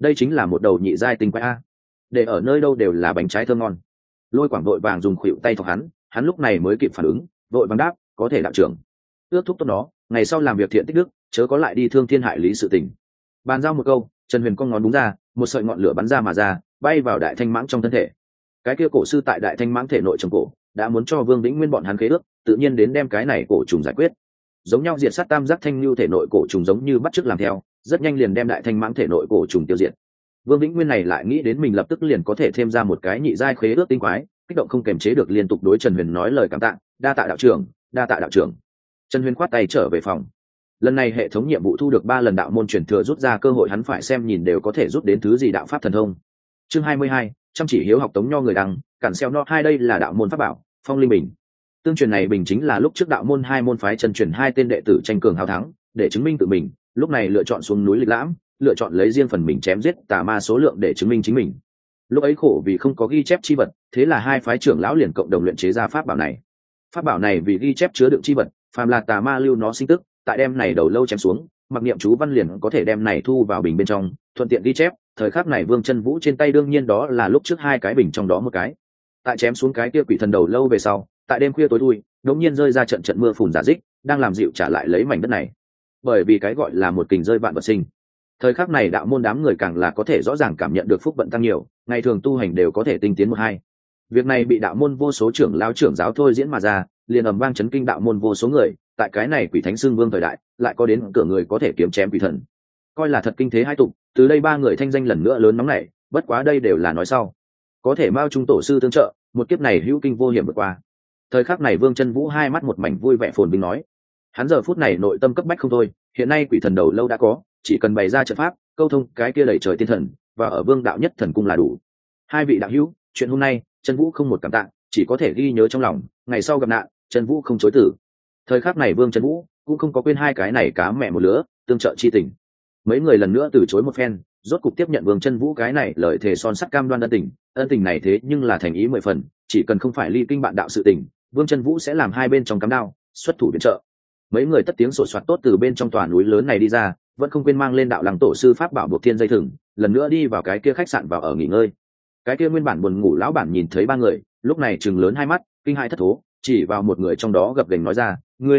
đây chính là một đầu nhị giai tinh quái a, để ở nơi đâu đều là bánh trái thơm ngon. Lôi Quảng vội vàng dùng khuỷu tay thọc hắn lúc này mới kịp phản ứng, vội vàng đáp, có thể đạo trưởng. Ước thúc tốt đó, ngày sau làm việc thiện tích đức, chớ có lại đi thương thiên hại lý sự tình. Bàn giao một câu, Trần Huyền cong ngón đúng ra, một sợi ngọn lửa bắn ra mà ra, bay vào đại thanh mãng trong thân thể. Cái kia cổ sư tại đại thanh mãng thể nội trong cổ đã muốn cho Vương Vĩnh Nguyên bọn hắn khế ước, tự nhiên đến đem cái này cổ trùng giải quyết. Giống nhau diệt sát tam giác thanh lưu thể nội cổ trùng giống như bắt chước làm theo, rất nhanh liền đem đại thanh mãng thể nội cổ trùng tiêu diệt. Vương Vĩnh Nguyên này lại nghĩ đến mình lập tức liền có thể thêm ra một cái nhị giai khế ước tinh quái, kích động không kềm chế được, liên tục đối Trần Huyền nói lời cảm tạ, đa tạ đạo trưởng, đa tạ đạo trưởng. Trần Huyền khoát tay trở về phòng. Lần này hệ thống nhiệm vụ thu được 3 lần đạo môn truyền thừa rút ra cơ hội, hắn phải xem nhìn đều có thể rút đến thứ gì đạo pháp thần thông. Chương 22, chăm chỉ hiếu học Tống Nho người đăng, cản xeo no 2 đây là đạo môn pháp bảo, Phong Linh Bình. Tương truyền này bình chính là lúc trước đạo môn 2 môn phái chân truyền 2 tên đệ tử tranh cường hào thắng, để chứng minh tự mình, lúc này lựa chọn xuống núi lịch lãm, lựa chọn lấy riêng phần mình chém giết tà ma số lượng để chứng minh chính mình. Lúc ấy khổ vì không có ghi chép chi vật, thế là 2 phái trưởng lão liền cộng đồng luyện chế ra pháp bảo này. Pháp bảo này vì ghi chép chứa đựng chi vật, phàm là tà ma lưu nó sinh tức, tại đem này đầu lâu chém xuống, mặc niệm chú văn liền có thể đem này thu vào bình bên trong, thuận tiện ghi chép. Thời khắc này Vương Chân Vũ trên tay đương nhiên đó là lúc trước 2 cái bình trong đó một cái. Tại chém xuống cái kia quỷ thần đầu lâu về sau, tại đêm khuya tối thui, đột nhiên rơi ra trận trận mưa phùn giả dích, đang làm dịu trả lại lấy mảnh đất này. Bởi vì cái gọi là một kình rơi vạn vật sinh. Thời khắc này đạo môn đám người càng là có thể rõ ràng cảm nhận được phúc vận tăng nhiều, ngày thường tu hành đều có thể tinh tiến một hai. Việc này bị đạo môn vô số trưởng lão trưởng giáo thôi diễn mà ra, liền ầm vang chấn kinh đạo môn vô số người. Tại cái này quỷ thánh xưng vương thời đại, lại có đến cửa người có thể kiếm chém quỷ thần, coi là thật kinh thế hai tục. Từ đây 3 người thanh danh lần nữa lớn nóng này, bất quá đây đều là nói sau. Có thể Mao Trung tổ sư tương trợ, một kiếp này hữu kinh vô hiểm vượt qua. Thời khắc này Vương Chân Vũ 2 mắt một mảnh vui vẻ phồn vinh nói, hắn giờ phút này nội tâm cấp bách không thôi. Hiện nay quỷ thần đầu lâu đã có, chỉ cần bày ra trận pháp câu thông cái kia đẩy trời tiên thần và ở Vương đạo nhất thần cung là đủ. 2 vị đạo hữu, chuyện hôm nay Chân Vũ không một cảm tạ, chỉ có thể ghi nhớ trong lòng, ngày sau gặp nạn Chân Vũ không chối từ. Thời khắc này Vương Chân Vũ cũng không có quên 2 cái này cá mẹ một lứa tương trợ chi tình. Mấy người lần nữa từ chối một phen, rốt cục tiếp nhận Vương Chân Vũ cái này lời thề son sắt cam đoan ân tình này thế nhưng là thành ý 10 phần, chỉ cần không phải ly kinh bạn đạo sự tình, Vương Chân Vũ sẽ làm 2 bên trong cắm đao, xuất thủ viện trợ. Mấy người tất tiếng sột soạt tốt từ bên trong tòa núi lớn này đi ra, vẫn không quên mang lên đạo lăng tổ sư pháp bảo buộc thiên dây thừng, lần nữa đi vào cái kia khách sạn vào ở nghỉ ngơi. Cái kia nguyên bản buồn ngủ lão bản nhìn thấy 3 người, lúc này trừng lớn 2 mắt, kinh hãi thất thố, chỉ vào một người trong đó gập ghềnh nói ra,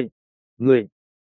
ngươi,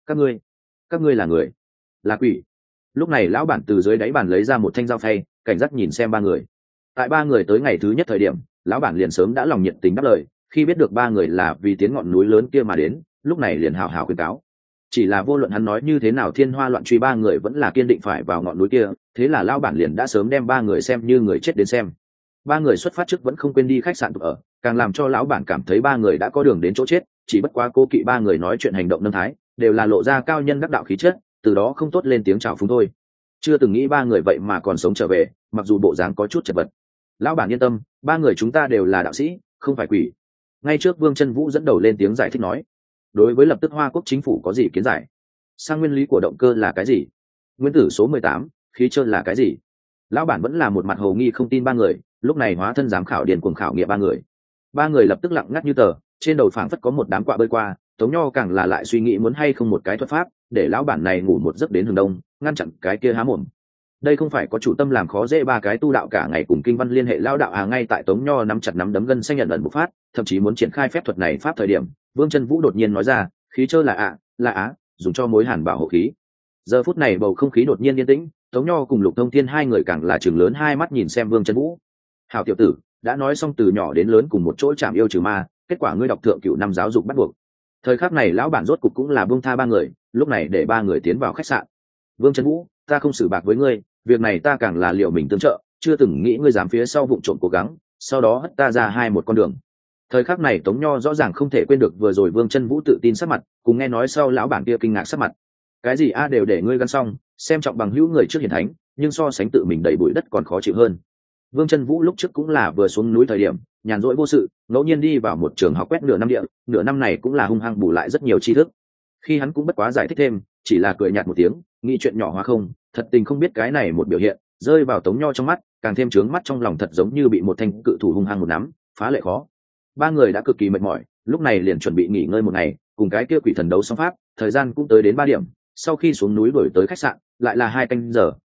các ngươi là người, là quỷ. Lúc này lão bản từ dưới đáy bàn lấy ra một thanh dao phay, cảnh giác nhìn xem 3 người. Tại 3 người tới ngày thứ nhất thời điểm, lão bản liền sớm đã lòng nhiệt tình đáp lời, khi biết được 3 người là vì tiến ngọn núi lớn kia mà đến, lúc này liền hào hào khuyên cáo. Chỉ là vô luận hắn nói như thế nào thiên hoa loạn truy 3 người vẫn là kiên định phải vào ngọn núi kia, thế là lão bản liền đã sớm đem 3 người xem như người chết đến xem. 3 người xuất phát trước vẫn không quên đi khách sạn ở, càng làm cho lão bản cảm thấy 3 người đã có đường đến chỗ chết, chỉ bất quá cố kỵ 3 người nói chuyện hành động nâng thái, đều là lộ ra cao nhân đắc đạo khí chất, từ đó không tốt lên tiếng chào phúng thôi. Chưa từng nghĩ 3 người vậy mà còn sống trở về, mặc dù bộ dáng có chút chật vật. Lão bản yên tâm, 3 người chúng ta đều là đạo sĩ, không phải quỷ. Ngay trước Vương Chân Vũ dẫn đầu lên tiếng giải thích nói, đối với lập tức Hoa Quốc chính phủ có gì kiến giải? Sang nguyên lý của động cơ là cái gì? Nguyên tử số 18, khí trơn là cái gì? Lão bản vẫn là một mặt hồ nghi không tin 3 người, lúc này hóa thân giám khảo điền cuồng khảo nghiệm 3 người. 3 người lập tức lặng ngắt như tờ, trên đầu phảng phất có một đám quạ bơi qua. Tống Nho càng là lại suy nghĩ muốn hay không một cái thuật pháp, để lão bản này ngủ một giấc đến hừng đông, ngăn chặn cái kia há mồm. Đây không phải có chủ tâm làm khó dễ 3 cái tu đạo cả ngày cùng kinh văn liên hệ lao đạo ngay tại Tống Nho nắm chặt nắm đấm gân xanh nhận ẩn bộc phát, thậm chí muốn triển khai phép thuật này pháp thời điểm, Vương Chân Vũ đột nhiên nói ra, khí trơ là là á, dùng cho mối hàn bảo hộ khí. Giờ phút này bầu không khí đột nhiên yên tĩnh, Tống Nho cùng Lục Thông Thiên 2 người càng là trừng lớn 2 mắt nhìn xem Vương Chân Vũ. Hảo tiểu tử, đã nói xong từ nhỏ đến lớn cùng một chỗ chạm yêu trừ ma, kết quả ngươi đọc thượng cửu năm giáo dục bắt buộc. Thời khắc này lão bản rốt cục cũng là buông tha 3 người, lúc này để 3 người tiến vào khách sạn. Vương Chân Vũ, ta không xử bạc với ngươi, việc này ta càng là liệu mình tương trợ, chưa từng nghĩ ngươi dám phía sau vụng trộm cố gắng, sau đó hất ta ra một con đường. Thời khắc này Tống Nho rõ ràng không thể quên được vừa rồi Vương Chân Vũ tự tin sắc mặt, cùng nghe nói sau lão bản kia kinh ngạc sắc mặt. Cái gì đều để ngươi gắn xong, xem trọng bằng hữu người trước hiển thánh, nhưng so sánh tự mình đầy bụi đất còn khó chịu hơn. Vương Chân Vũ lúc trước cũng là vừa xuống núi thời điểm, nhàn rỗi vô sự, ngẫu nhiên đi vào một trường học quét nửa năm địa, nửa năm này cũng là hung hăng bù lại rất nhiều tri thức. Khi hắn cũng bất quá giải thích thêm, chỉ là cười nhạt một tiếng, nghĩ chuyện nhỏ hóa không, thật tình không biết cái này một biểu hiện, rơi vào Tống Nho trong mắt, càng thêm trướng mắt trong lòng, thật giống như bị một thanh cự thủ hung hăng một nắm, phá lệ khó. 3 người đã cực kỳ mệt mỏi, lúc này liền chuẩn bị nghỉ ngơi một ngày, cùng cái kia quỷ thần đấu xong pháp, thời gian cũng tới đến 3 điểm, sau khi xuống núi đổi tới khách sạn, lại là 2 canh giờ,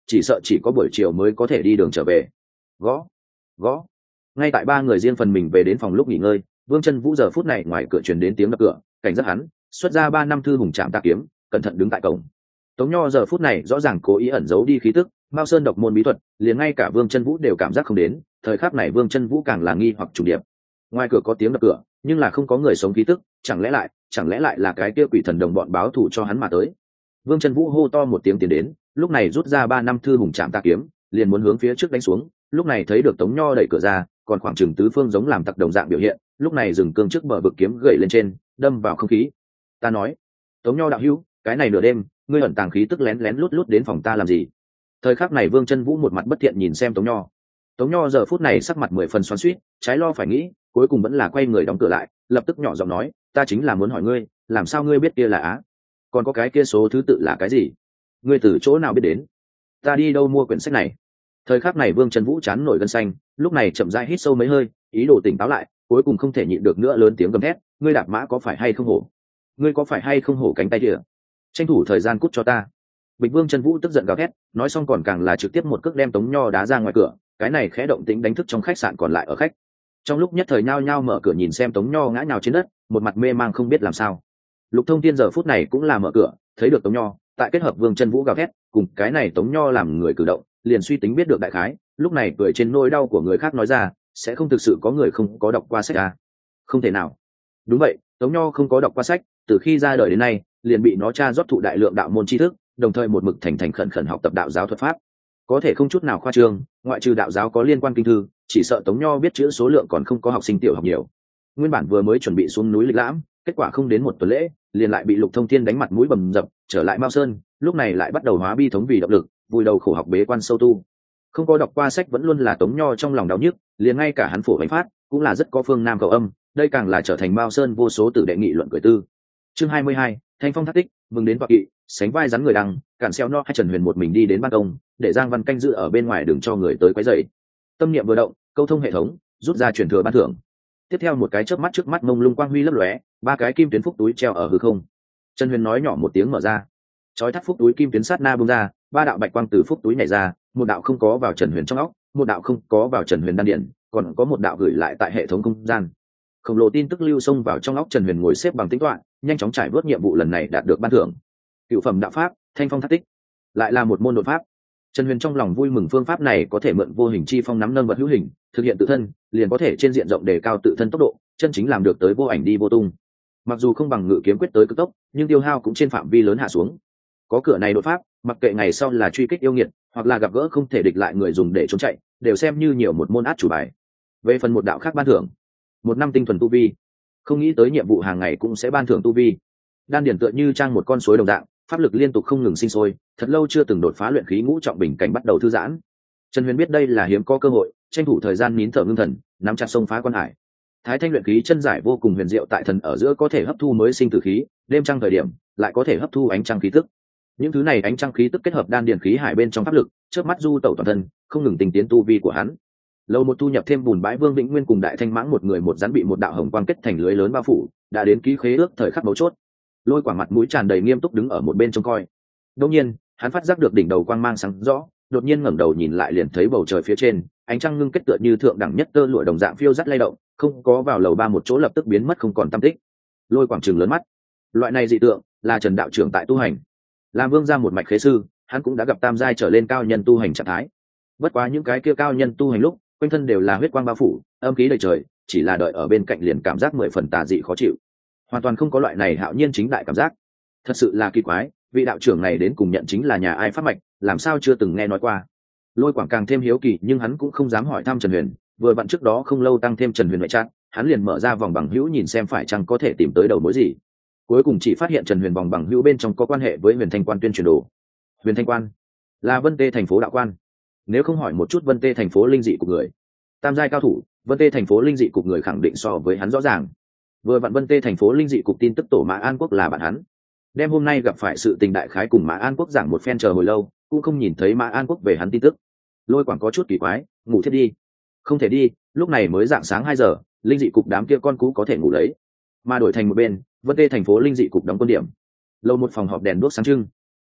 chỉ sợ chỉ có buổi chiều mới có thể đi đường trở về. Gõ, gõ. Ngay tại ba người riêng phần mình về đến phòng lúc nghỉ ngơi, Vương Chân Vũ giờ phút này ngoài cửa truyền đến tiếng đập cửa, cảnh giác hắn xuất ra 3 năm thư hùng trảm tà kiếm, cẩn thận đứng tại cổng. Tống Nho giờ phút này rõ ràng cố ý ẩn giấu đi khí tức, Mao Sơn độc môn bí thuật, liền ngay cả Vương Chân Vũ đều cảm giác không đến, thời khắc này Vương Chân Vũ càng là nghi hoặc trùng điệp. Ngoài cửa có tiếng đập cửa, nhưng là không có người sống khí tức, chẳng lẽ lại là cái kia quỷ thần đồng bọn báo thù cho hắn mà tới. Vương Chân Vũ hô to một tiếng tiến đến, lúc này rút ra 3 năm thư hùng trảm tà kiếm, liền muốn hướng phía trước đánh xuống, lúc này thấy được Tống Nho đẩy cửa ra, còn khoảng chừng tứ phương giống làm tặc đồng dạng biểu hiện, lúc này dừng cương trước bờ vực kiếm gậy lên trên, đâm vào không khí. Ta nói, Tống Nho đạo hữu, cái này nửa đêm, ngươi ẩn tàng khí tức lén lén lút lút đến phòng ta làm gì? Thời khắc này Vương Chân Vũ một mặt bất thiện nhìn xem Tống Nho. Tống Nho giờ phút này sắc mặt 10 phần xoắn xuýt, trái lo phải nghĩ, cuối cùng vẫn là quay người đóng cửa lại, lập tức nhỏ giọng nói, ta chính là muốn hỏi ngươi, làm sao ngươi biết kia là Á? Còn có cái kia số thứ tự là cái gì? Ngươi từ chỗ nào biết đến? Ta đi đâu mua quyển sách này? Thời khắc này Vương Chân Vũ chán nổi gân xanh, lúc này chậm rãi hít sâu mấy hơi, ý đồ tỉnh táo lại, cuối cùng không thể nhịn được nữa lớn tiếng gầm thét, ngươi đạp mã có phải hay không hổ? Ngươi có phải hay không hổ cánh tay kìa? Tranh thủ thời gian cút cho ta. Bịch Vương Chân Vũ tức giận gào thét, nói xong còn càng là trực tiếp một cước đem Tống Nho đá ra ngoài cửa, cái này khẽ động tĩnh đánh thức trong khách sạn còn lại ở khách. Trong lúc nhất thời nhao nhao mở cửa nhìn xem Tống Nho ngã nhào trên đất, một mặt mê mang không biết làm sao. Lục Thông Thiên giờ phút này cũng là mở cửa, thấy được Tống Nho, tại kết hợp Vương Chân Vũ gào thét, cùng cái này Tống Nho làm người cử động, liền suy tính biết được đại khái, lúc này cười trên nỗi đau của người khác nói ra, sẽ không thực sự có người không có đọc qua sách à? Không thể nào. Đúng vậy, Tống Nho không có đọc qua sách, từ khi ra đời đến nay, liền bị nó tra rót thụ đại lượng đạo môn tri thức, đồng thời một mực thành thành khẩn khẩn học tập đạo giáo thuật pháp. Có thể không chút nào khoa trương, ngoại trừ đạo giáo có liên quan kinh thư, chỉ sợ Tống Nho biết chữ số lượng còn không có học sinh tiểu học nhiều. Nguyên bản vừa mới chuẩn bị xuống núi lịch lãm, kết quả không đến một tuần lễ, liền lại bị Lục Thông Thiên đánh mặt mũi bầm dập, trở lại Mao Sơn, lúc này lại bắt đầu hóa bi thống vì động lực, vùi đầu khổ học bế quan sâu tu. Không có đọc qua sách vẫn luôn là Tống Nho trong lòng đau nhức, liền ngay cả hắn phổ bánh phát, cũng là rất có phương nam cầu âm, đây càng là trở thành Mao Sơn vô số tử đệ nghị luận cười tư. Chương 22, Thanh Phong thác tích, mừng đến toạc kỵ, sánh vai rắn người đằng, cản xeo no hay Trần Huyền một mình đi đến ban công, để Giang Văn canh giữ ở bên ngoài đừng cho người tới quấy rầy. Tâm niệm vừa động, câu thông hệ thống, rút ra truyền thừa ban thưởng. Tiếp theo một cái chớp mắt trước mắt mông lung quang huy lấp lóe, 3 cái kim tuyến phúc túi treo ở hư không. Trần Huyền nói nhỏ một tiếng mở ra, chói thắt phúc túi kim tuyến sát na bung ra, 3 đạo bạch quang từ phúc túi nhảy ra, một đạo không có vào Trần Huyền trong óc, một đạo không có vào Trần Huyền đan điển, còn có một đạo gửi lại tại hệ thống không gian. Khổng lồ tin tức lưu xông vào trong óc Trần Huyền ngồi xếp bằng tính toán, nhanh chóng trải vớt nhiệm vụ lần này đạt được ban thưởng. Cửu phẩm đạo pháp, Thanh Phong thác tích, lại là một môn đột pháp. Trần Huyền trong lòng vui mừng, phương pháp này có thể mượn vô hình chi phong nắm nâng vật hữu hình, thực hiện tự thân, liền có thể trên diện rộng đề cao tự thân tốc độ, chân chính làm được tới vô ảnh đi vô tung. Mặc dù không bằng ngự kiếm quyết tới cực tốc, nhưng tiêu hao cũng trên phạm vi lớn hạ xuống. Có cửa này đột pháp, mặc kệ ngày sau là truy kích yêu nghiệt, hoặc là gặp gỡ không thể địch lại người dùng để trốn chạy, đều xem như nhiều một môn át chủ bài. Về phần một đạo khác ban thưởng, 1 năm tinh thuần tu vi. Không nghĩ tới nhiệm vụ hàng ngày cũng sẽ ban thưởng tu vi. Đan điển tựa như trang một con suối đồng dạng, pháp lực liên tục không ngừng sinh sôi, thật lâu chưa từng đột phá luyện khí ngũ trọng bình cảnh bắt đầu thư giãn. Trần Huyền biết đây là hiếm có cơ hội, tranh thủ thời gian nín thở ngưng thần, nắm chặt sông phá quan hải. Thái thanh luyện khí chân giải vô cùng huyền diệu, tại thần ở giữa có thể hấp thu mới sinh tử khí, đêm trăng thời điểm lại có thể hấp thu ánh trăng khí tức. Những thứ này ánh trăng khí tức kết hợp đan điển khí hải bên trong pháp lực, chớp mắt du tẩu toàn thân, không ngừng tinh tiến tu vi của hắn. Lâu một thu nhập thêm bùn bãi Vương Vĩnh Nguyên cùng Đại Thanh Mãng một người một rắn bị một đạo hồng quang kết thành lưới lớn bao phủ, đã đến ký khế ước thời khắc mấu chốt. Lôi Quảng mặt mũi tràn đầy nghiêm túc đứng ở một bên trông coi. Đột nhiên, hắn phát giác được đỉnh đầu quang mang sáng rõ, đột nhiên ngẩng đầu nhìn lại liền thấy bầu trời phía trên, ánh trăng ngưng kết tựa như thượng đẳng nhất tơ lụa đồng dạng phiêu dắt lay động, không có vào lầu 3 một chỗ lập tức biến mất không còn tăm tích. Lôi Quảng trừng lớn mắt. Loại này dị tượng, là Trần đạo trưởng tại tu hành. Làm vương gia một mạch khế sư, hắn cũng đã gặp tam giai trở lên cao nhân tu hành trạng thái. Bất quá những cái kia cao nhân tu hành lúc, quanh thân đều là huyết quang bao phủ, âm khí đầy trời, chỉ là đợi ở bên cạnh liền cảm giác 10 phần tà dị khó chịu. Hoàn toàn không có loại này hạo nhiên chính đại cảm giác. Thật sự là kỳ quái, vị đạo trưởng này đến cùng nhận chính là nhà ai pháp mạch, làm sao chưa từng nghe nói qua. Lôi Quảng càng thêm hiếu kỳ, nhưng hắn cũng không dám hỏi thăm Trần Huyền, vừa vặn trước đó không lâu tăng thêm Trần Huyền ngoại trạng, hắn liền mở ra vòng bằng hữu nhìn xem phải chăng có thể tìm tới đầu mối gì. Cuối cùng chỉ phát hiện Trần Huyền vòng bằng hữu bên trong có quan hệ với Huyền Thanh Quan tuyên truyền đồ. Huyền Thanh Quan là Vân Tê thành phố đạo quan. Nếu không hỏi một chút Vân Tê thành phố linh dị của người, tam giai cao thủ, Vân Tê thành phố linh dị cục người khẳng định so với hắn rõ ràng. Vừa vặn Vân Tê thành phố linh dị cục tin tức tổ Mã An Quốc là bạn hắn, đem hôm nay gặp phải sự tình đại khái cùng Mã An Quốc giảng một phen, chờ hồi lâu cũng không nhìn thấy Mã An Quốc về hắn tin tức. Lôi Quảng có chút kỳ quái, ngủ thiết đi. Không thể đi, lúc này mới dạng sáng 2 giờ, linh dị cục đám kia con cú có thể ngủ lấy. Mà đổi thành một bên, Vân Tê thành phố linh dị cục đóng quân điểm. Lâu một phòng họp đèn đuốc sáng trưng.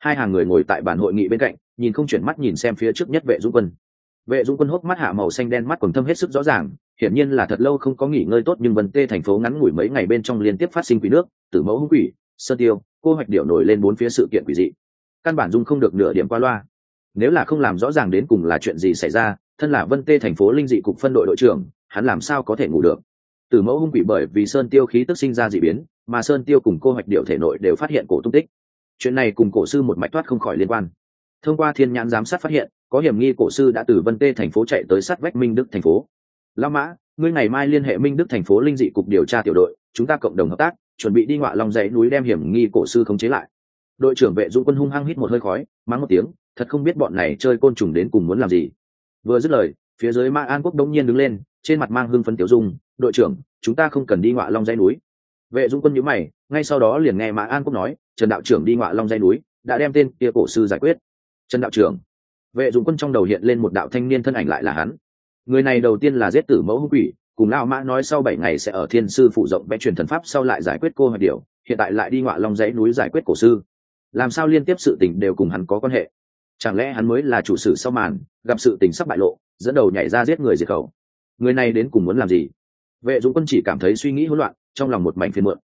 Hai hàng người ngồi tại bàn hội nghị bên cạnh, nhìn không chuyển mắt nhìn xem phía trước nhất Vệ Dũng Quân. Vệ Dũng Quân hốc mắt hạ màu xanh đen, mắt quầng thâm hết sức rõ ràng, hiển nhiên là thật lâu không có nghỉ ngơi tốt, nhưng Vân Tê thành phố ngắn ngủi mấy ngày bên trong liên tiếp phát sinh quỷ nước, tử mẫu hung quỷ, sơn tiêu, cô hoạch điệu nổi lên bốn phía sự kiện quỷ dị. Căn bản dung không được nửa điểm qua loa. Nếu là không làm rõ ràng đến cùng là chuyện gì xảy ra, thân là Vân Tê thành phố linh dị cục phân đội đội trưởng, hắn làm sao có thể ngủ được. Tử mẫu hung quỷ bởi vì sơn tiêu khí tức sinh ra dị biến, mà sơn tiêu cùng cô hoạch điệu thể nội đều phát hiện cổ tung tích. Chuyện này cùng cổ sư một mạch thoát không khỏi liên quan. Thông qua thiên nhãn giám sát phát hiện, có hiểm nghi cổ sư đã từ Vân Tê thành phố chạy tới sát vách Minh Đức thành phố. Lão Mã, ngươi ngày mai liên hệ Minh Đức thành phố linh dị cục điều tra tiểu đội, chúng ta cộng đồng hợp tác, chuẩn bị đi Ngọa Long dãy núi đem hiểm nghi cổ sư khống chế lại. Đội trưởng Vệ Dũng Quân hung hăng hít một hơi khói, mắng một tiếng, thật không biết bọn này chơi côn trùng đến cùng muốn làm gì. Vừa dứt lời, phía dưới Mã An Quốc đống nhiên đứng lên, trên mặt mang hưng phấn tiểu dung, đội trưởng, chúng ta không cần đi Ngọa Long dãy núi. Vệ Dũng Quân nhíu mày, ngay sau đó liền nghe Mã An Quốc nói, Trần đạo trưởng đi Ngọa Long dãy núi, đã đem tên kia cổ sư giải quyết. Trần đạo trưởng. Vệ Dũng Quân trong đầu hiện lên một đạo thanh niên thân ảnh, lại là hắn. Người này đầu tiên là giết tử mẫu hung quỷ, cùng Lão Mã nói sau 7 ngày sẽ ở Thiên sư phụ rộng vẽ truyền thần pháp, sau lại giải quyết cô hoạch điểu, hiện tại lại đi Ngọa Long dãy núi giải quyết cổ sư. Làm sao liên tiếp sự tình đều cùng hắn có quan hệ? Chẳng lẽ hắn mới là chủ sử sau màn, gặp sự tình sắp bại lộ, dẫn đầu nhảy ra giết người diệt khẩu? Người này đến cùng muốn làm gì? Vệ Dũng Quân chỉ cảm thấy suy nghĩ hỗn loạn, trong lòng một mảnh phiền muộn.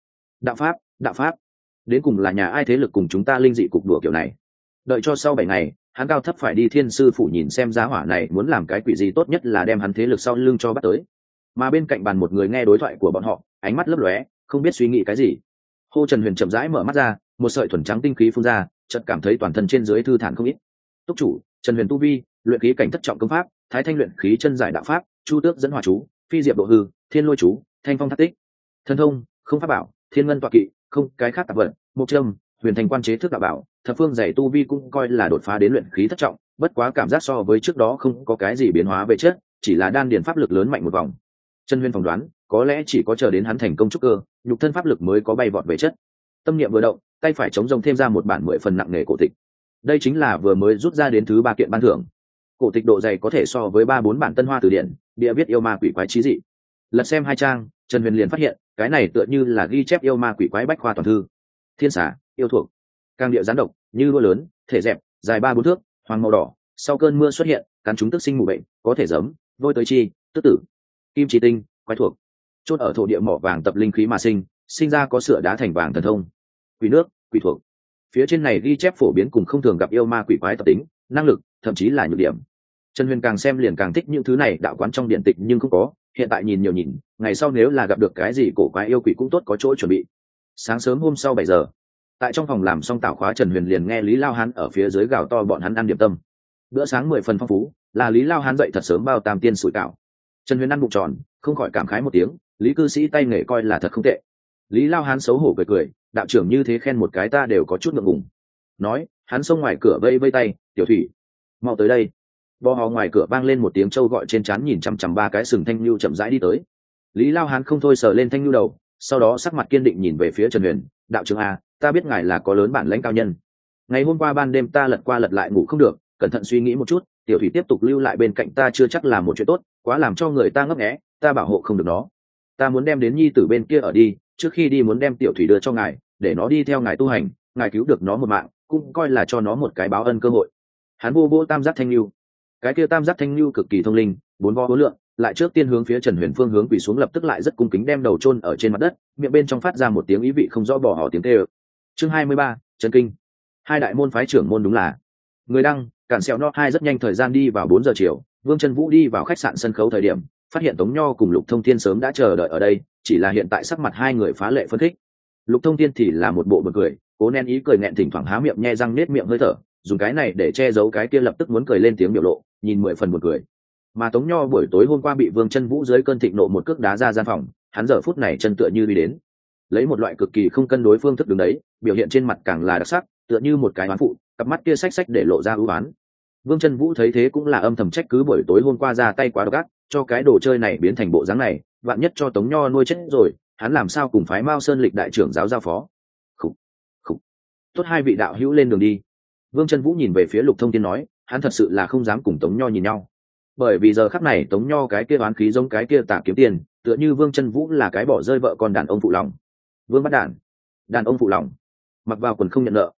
Đạo pháp, đến cùng là nhà ai thế lực cùng chúng ta linh dị cục đùa kiểu này? Đợi cho sau 7 ngày, hắn cao thấp phải đi Thiên sư phủ nhìn xem giá hỏa này muốn làm cái quỷ gì, tốt nhất là đem hắn thế lực sau lưng cho bắt tới. Mà bên cạnh bàn một người nghe đối thoại của bọn họ, ánh mắt lấp lóe, không biết suy nghĩ cái gì. Hô Trần Huyền chậm rãi mở mắt ra, một sợi thuần trắng tinh khí phun ra, chợt cảm thấy toàn thân trên dưới thư thản không ít. Túc chủ Trần Huyền tu vi, luyện khí cảnh thất trọng công pháp, Thái Thanh luyện khí chân giải đạo pháp, Chu Tước dẫn hỏa chú, Phi Diệp độ hư, Thiên lôi chú, Thanh phong thác tích. Thân thông, không pháp bảo, Thiên ngân tọa kỵ, không cái khác tạp vật, Mộc Trâm, Huyền thành quan chế thức đạo bảo, thập phương dạy tu vi cũng coi là đột phá đến luyện khí thất trọng, bất quá cảm giác so với trước đó không có cái gì biến hóa về chất, chỉ là đan điền pháp lực lớn mạnh một vòng. Trần Huyền phỏng đoán, có lẽ chỉ có chờ đến hắn thành công trúc cơ, nhục thân pháp lực mới có bay vọt về chất. Tâm niệm vừa động, tay phải chống rông thêm ra một bản 10 phần nặng nề cổ tịch. Đây chính là vừa mới rút ra đến thứ 3 kiện ban thưởng. Cổ tịch độ dày có thể so với 3-4 bản Tân Hoa từ điển, địa viết yêu ma quỷ quái chí dị. Lật xem 2 trang, Trần Huyền liền phát hiện, cái này tựa như là ghi chép yêu ma quỷ quái bách khoa toàn thư. Thiên xà, yêu thuộc, càng địa gián độc, như đua lớn, thể dẹp, dài 3-4 thước, hoàng màu đỏ, sau cơn mưa xuất hiện, cắn chúng tức sinh mù bệnh, có thể giấm, vôi tới chi, tức tử. Kim chỉ tinh, quái thuộc, chốt ở thổ địa mỏ vàng tập linh khí mà sinh ra có sửa đá thành vàng thần thông. Quỷ nước, quỷ thuộc. Phía trên này ghi chép phổ biến cùng không thường gặp yêu ma quỷ quái tập tính, năng lực, thậm chí là nhược điểm. Trần Huyền càng xem liền càng thích những thứ này, đạo quán trong điện tịch nhưng không có, hiện tại nhìn nhiều nhìn, ngày sau nếu là gặp được cái gì cổ quái yêu quỷ cũng tốt có chỗ chuẩn bị. Sáng sớm hôm sau 7 giờ, tại trong phòng làm xong tảo khóa, Trần Huyền liền nghe Lý Lao Hán ở phía dưới gào to bọn hắn ăn điểm tâm. Bữa sáng 10 phần phong phú, là Lý Lao Hán dậy thật sớm bao tam tiên sủi cảo. Trần Huyền ăn bụng tròn, không khỏi cảm khái một tiếng, Lý cư sĩ tay nghề coi là thật không tệ. Lý Lao Hán xấu hổ cười cười, đạo trưởng như thế khen một cái ta đều có chút ngượng ngùng. Nói, hắn xông ngoài cửa vây vây tay, tiểu thủy, mau tới đây. Bò hò ngoài cửa vang lên một tiếng trâu gọi, trên trán nhìn chằm chằm 3 cái sừng thanh lưu chậm rãi đi tới. Lý Lao Hán không thôi sờ lên thanh lưu đầu, sau đó sắc mặt kiên định nhìn về phía Trần Huyền, đạo trưởng à, ta biết ngài là có lớn bản lãnh cao nhân. Ngày hôm qua ban đêm ta lật qua lật lại ngủ không được, cẩn thận suy nghĩ một chút, tiểu thủy tiếp tục lưu lại bên cạnh ta chưa chắc là một chuyện tốt, quá làm cho người ta ngấp nghé, ta bảo hộ không được nó. Ta muốn đem đến nhi tử bên kia ở đi, trước khi đi muốn đem tiểu thủy đưa cho ngài, để nó đi theo ngài tu hành, ngài cứu được nó một mạng, cũng coi là cho nó một cái báo ân cơ hội. Hắn vô vô tam giác thanh lưu, cái kia tam giác thanh lưu cực kỳ thông linh, 4 vo 4 lượng, lại trước tiên hướng phía Trần Huyền phương hướng quỳ xuống, lập tức lại rất cung kính đem đầu chôn ở trên mặt đất, miệng bên trong phát ra một tiếng ý vị không rõ bỏ hò tiếng kêu. Chương 23, Trần Kinh. Hai đại môn phái trưởng môn đúng là người đăng cản sẹo no. Hai rất nhanh thời gian đi vào 4 giờ chiều, Vương Chân Vũ đi vào khách sạn sân khấu thời điểm, phát hiện Tống Nho cùng Lục Thông Thiên sớm đã chờ đợi ở đây, chỉ là hiện tại sắc mặt hai người phá lệ phân khích. Lục Thông Thiên thì là một bộ bật cười, cố nén ý cười nghẹn, thỉnh thoảng há miệng nhe răng nết miệng hơi thở, dùng cái này để che giấu cái kia lập tức muốn cười lên tiếng biểu lộ, nhìn 10 phần buồn cười. Mà Tống Nho buổi tối hôm qua bị Vương Chân Vũ dưới cơn thịnh nộ một cước đá ra gian phòng, hắn giờ phút này chân tựa như đi đến, lấy một loại cực kỳ không cân đối phương thức đứng đấy, biểu hiện trên mặt càng là đặc sắc, tựa như một cái oán phụ, cặp mắt kia xách xách để lộ ra ưu oán. Vương Chân Vũ thấy thế cũng là âm thầm trách cứ buổi tối hôm qua ra tay quá độc ác, cho cái đồ chơi này biến thành bộ dáng này, vạn nhất cho Tống Nho nuôi chết rồi, hắn làm sao cùng phái Mao Sơn Lịch đại trưởng giáo giao phó. Khủ, khủ. Tốt, hai vị đạo hữu lên đường đi. Vương Chân Vũ nhìn về phía Lục Thông Thiên nói, hắn thật sự là không dám cùng Tống Nho nhìn nhau, bởi vì giờ khắc này Tống Nho cái kia oán khí giống cái kia tả kiếm tiền, tựa như Vương Chân Vũ là cái bỏ rơi vợ con đàn ông phụ lòng. Vương bắt đàn ông phụ lòng, mặc vào quần không nhận nợ.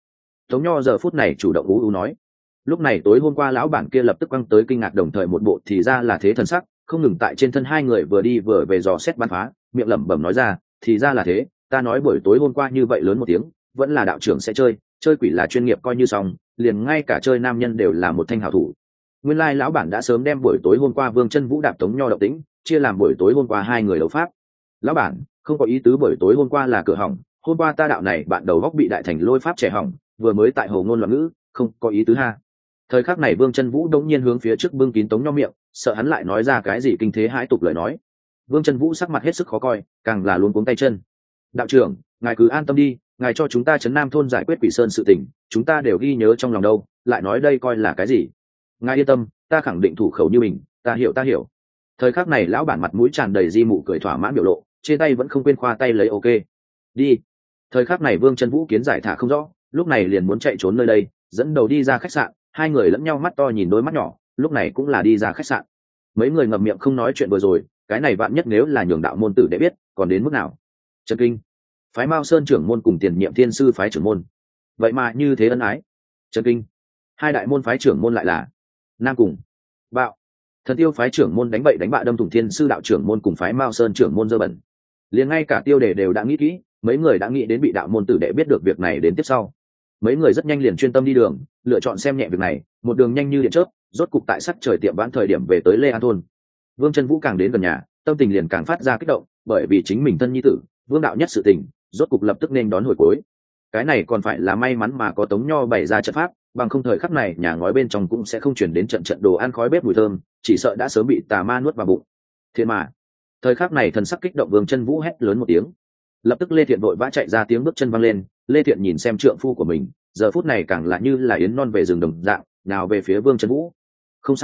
Tống Nho giờ phút này chủ động ú ú nói. Lúc này tối hôm qua lão bản kia lập tức quăng tới kinh ngạc đồng thời một bộ thì ra là thế thần sắc, không ngừng tại trên thân hai người vừa đi vừa về dò xét bắn phá, miệng lẩm bẩm nói ra, thì ra là thế, ta nói buổi tối hôm qua như vậy lớn một tiếng, vẫn là đạo trưởng sẽ chơi, chơi quỷ là chuyên nghiệp coi như xong, liền ngay cả chơi nam nhân đều là một thanh hảo thủ. Nguyên lai lão bản đã sớm đem buổi tối hôm qua Vương Chân Vũ đạp Tống Nho động tĩnh, chia làm buổi tối hôm qua hai người đấu pháp. Lão bản, không có ý tứ buổi tối hôm qua là cửa hỏng, hôm qua ta đạo này bạn đầu góc bị đại thành lôi pháp trẻ hỏng, vừa mới tại hồ ngôn loạn ngữ, không có ý tứ ha. Thời khắc này Vương Chân Vũ đống nhiên hướng phía trước bưng kín Tống Nho miệng, sợ hắn lại nói ra cái gì kinh thế hãi tục lời nói. Vương Chân Vũ sắc mặt hết sức khó coi, càng là luống cuống tay chân. Đạo trưởng, ngài cứ an tâm đi, ngài cho chúng ta trấn Nam thôn giải quyết Quỷ Sơn sự tình, chúng ta đều ghi nhớ trong lòng đâu, lại nói đây coi là cái gì? Ngài yên tâm, ta khẳng định thủ khẩu như mình, ta hiểu. Thời khắc này lão bản mặt mũi tràn đầy di mụ cười thỏa mãn biểu lộ, trên tay vẫn không quên khoa tay lấy ok. Đi. Thời khắc này Vương Chân Vũ kiến giải thả không rõ, lúc này liền muốn chạy trốn nơi đây, dẫn đầu đi ra khách sạn, hai người lẫn nhau mắt to nhìn đôi mắt nhỏ, lúc này cũng là đi ra khách sạn. Mấy người ngậm miệng không nói chuyện vừa rồi, cái này vạn nhất nếu là nhường đạo môn tử để biết, còn đến mức nào? Trần Kinh, phái Mao Sơn trưởng môn cùng Tiền Nhiệm Thiên sư phái trưởng môn, vậy mà như thế ân ái. Trần Kinh, hai đại môn phái trưởng môn lại là Nam cùng Bạo. Thần Tiêu phái trưởng môn đánh bậy đánh bạ đâm thủng Thiên sư đạo trưởng môn cùng phái Mao Sơn trưởng môn dơ bẩn. Liền ngay cả tiêu đề đều đã nghĩ kỹ, mấy người đã nghĩ đến bị đạo môn tử đệ biết được việc này đến tiếp sau. Mấy người rất nhanh liền chuyên tâm đi đường, lựa chọn xem nhẹ việc này, một đường nhanh như điện chớp, rốt cục tại sắc trời tiệm vãn thời điểm về tới Lê An thôn. Vương Chân Vũ càng đến gần nhà, tâm tình liền càng phát ra kích động, bởi vì chính mình thân nhi tử, Vương đạo nhất sự tình, rốt cục lập tức nên đón hồi cuối. Cái này còn phải là may mắn mà có Tống Nho bày ra trận pháp, bằng không thời khắc này nhà ngói bên trong cũng sẽ không chuyển đến trận trận đồ ăn khói bếp mùi thơm, chỉ sợ đã sớm bị tà ma nuốt vào bụng. Thiên mà, thời khắc này thần sắc kích động Vương Chân Vũ hét lớn một tiếng. Lập tức Lê Thiện vội vã chạy ra, tiếng bước chân văng lên, Lê Thiện nhìn xem trượng phu của mình, giờ phút này càng là như là yến non về rừng đồng dạng, nào về phía Vương Chân Vũ. Không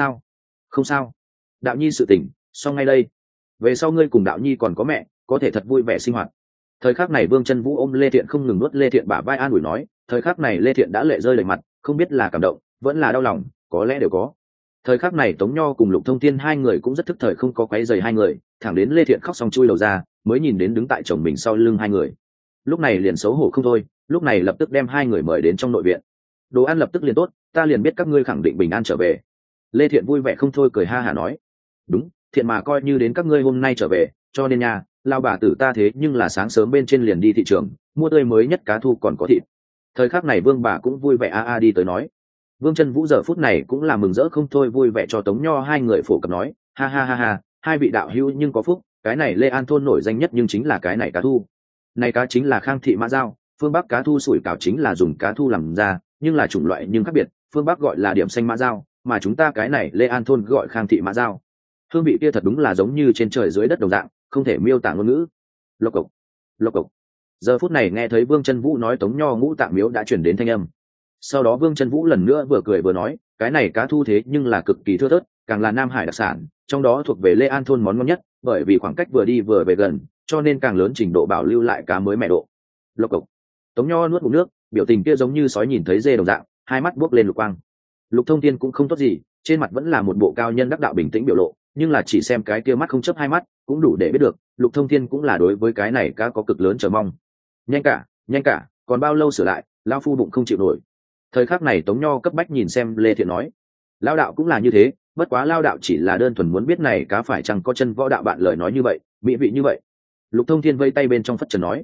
sao, đạo nhi sự tỉnh, xong ngay đây. Về sau ngươi cùng đạo nhi còn có mẹ, có thể thật vui vẻ sinh hoạt. Thời khắc này Vương Chân Vũ ôm Lê Thiện không ngừng nuốt Lê Thiện bả vai an ủi nói, thời khắc này Lê Thiện đã lệ rơi đầy mặt, không biết là cảm động, vẫn là đau lòng, có lẽ đều có. Thời khắc này Tống Nho cùng Lục Thông Thiên hai người cũng rất thức thời không có quấy rầy hai người, thẳng đến Lê Thiện khóc xong chui đầu ra, mới nhìn đến đứng tại chồng mình sau lưng hai người. Lúc này liền xấu hổ không thôi, lúc này lập tức đem hai người mời đến trong nội viện. Đồ ăn lập tức liền tốt, ta liền biết các ngươi khẳng định bình an trở về. Lê Thiện vui vẻ không thôi cười ha hả nói. Đúng, Thiện mà coi như đến các ngươi hôm nay trở về, cho nên nha, lao bà tử ta thế nhưng là sáng sớm bên trên liền đi thị trường, mua tươi mới nhất cá thu còn có thịt. Thời khắc này Vương bà cũng vui vẻ a đi tới nói. Vương Chân Vũ giờ phút này cũng là mừng rỡ không thôi, vui vẻ cho Tống Nho hai người phổ cập nói, ha, hai vị đạo hữu nhưng có phúc, cái này Lê An thôn nổi danh nhất nhưng chính là cái này cá thu. Này cá chính là Khang thị mã dao, phương Bắc cá thu sủi cảo chính là dùng cá thu làm ra, nhưng là chủng loại nhưng khác biệt, phương Bắc gọi là điểm xanh mã dao, mà chúng ta cái này Lê An thôn gọi Khang thị mã dao. Hương vị kia thật đúng là giống như trên trời dưới đất đồng dạng, không thể miêu tả ngôn ngữ. Lộc cộc. Giờ phút này nghe thấy Vương Chân Vũ nói Tống Nho ngũ tạng miếu đã chuyển đến thanh âm. Sau đó Vương Chân Vũ lần nữa vừa cười vừa nói, cái này cá thu thế nhưng là cực kỳ thưa thớt, càng là Nam Hải đặc sản, trong đó thuộc về Lê An thôn món ngon nhất, bởi vì khoảng cách vừa đi vừa về gần, cho nên càng lớn trình độ bảo lưu lại cá mới mẻ độ. Lộc cộc. Tống Nho nuốt ngụm nước, biểu tình kia giống như sói nhìn thấy dê đồng dạng, hai mắt buốc lên lục quang. Lục Thông Thiên cũng không tốt gì, trên mặt vẫn là một bộ cao nhân đắc đạo bình tĩnh biểu lộ, nhưng là chỉ xem cái kia mắt không chớp hai mắt, cũng đủ để biết được, Lục Thông Thiên cũng là đối với cái này cá có cực lớn chờ mong. Nhanh cả, còn bao lâu sửa lại, lão phu bụng không chịu nổi. Thời khắc này Tống Nho cấp bách nhìn xem Lê Thiện nói, lao đạo cũng là như thế, bất quá lao đạo chỉ là đơn thuần muốn biết này cá phải chăng có chân võ đạo bạn lời nói như vậy, mỹ vị như vậy. Lục Thông Thiên vây tay bên trong phất trần nói,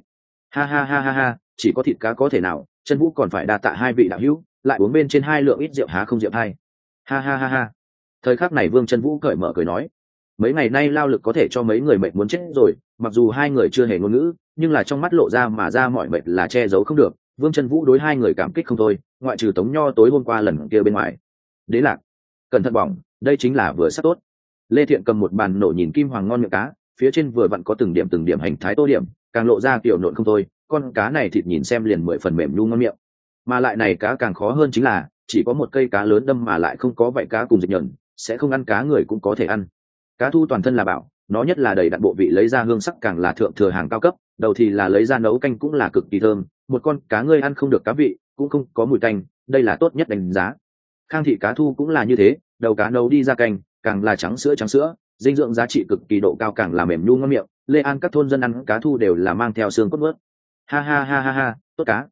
ha, chỉ có thịt cá có thể nào, chân vũ còn phải đa tạ hai vị đạo hữu, lại uống bên trên hai lượng ít rượu há không rượu hay. Ha. Thời khắc này Vương Chân Vũ cởi mở cười nói, mấy ngày nay lao lực có thể cho mấy người mệt muốn chết rồi, mặc dù hai người chưa hề ngôn ngữ, nhưng là trong mắt lộ ra mà ra mọi mệt là che giấu không được. Vương Chân Vũ đối hai người cảm kích không thôi, ngoại trừ Tống Nho tối hôm qua lần kia bên ngoài. Đế Lạc, cẩn thận bỏng, đây chính là vừa sắp tốt. Lê Thiện cầm một bàn nổ nhìn kim hoàng ngon miệng cá, phía trên vừa vặn có từng điểm hành thái tô điểm, càng lộ ra kiểu nộn không thôi, con cá này thịt nhìn xem liền 10 phần mềm nhu ngon miệng. Mà lại này cá càng khó hơn chính là chỉ có một cây cá lớn đâm mà lại không có vảy cá cùng dịch nhẫn, sẽ không ăn cá người cũng có thể ăn. Cá thu toàn thân là bảo, nó nhất là đầy đặn bộ vị lấy ra hương sắc càng là thượng thừa hàng cao cấp, đầu thì là lấy ra nấu canh cũng là cực kỳ thơm, một con cá ngươi ăn không được cá vị, cũng không có mùi tanh, đây là tốt nhất đánh giá. Khang thị cá thu cũng là như thế, đầu cá nấu đi ra canh, càng là trắng sữa, dinh dưỡng giá trị cực kỳ độ cao, càng là mềm nhu ngon miệng. Lê An các thôn dân ăn cá thu đều là mang theo xương cốt nuốt. Ha, tốt cá.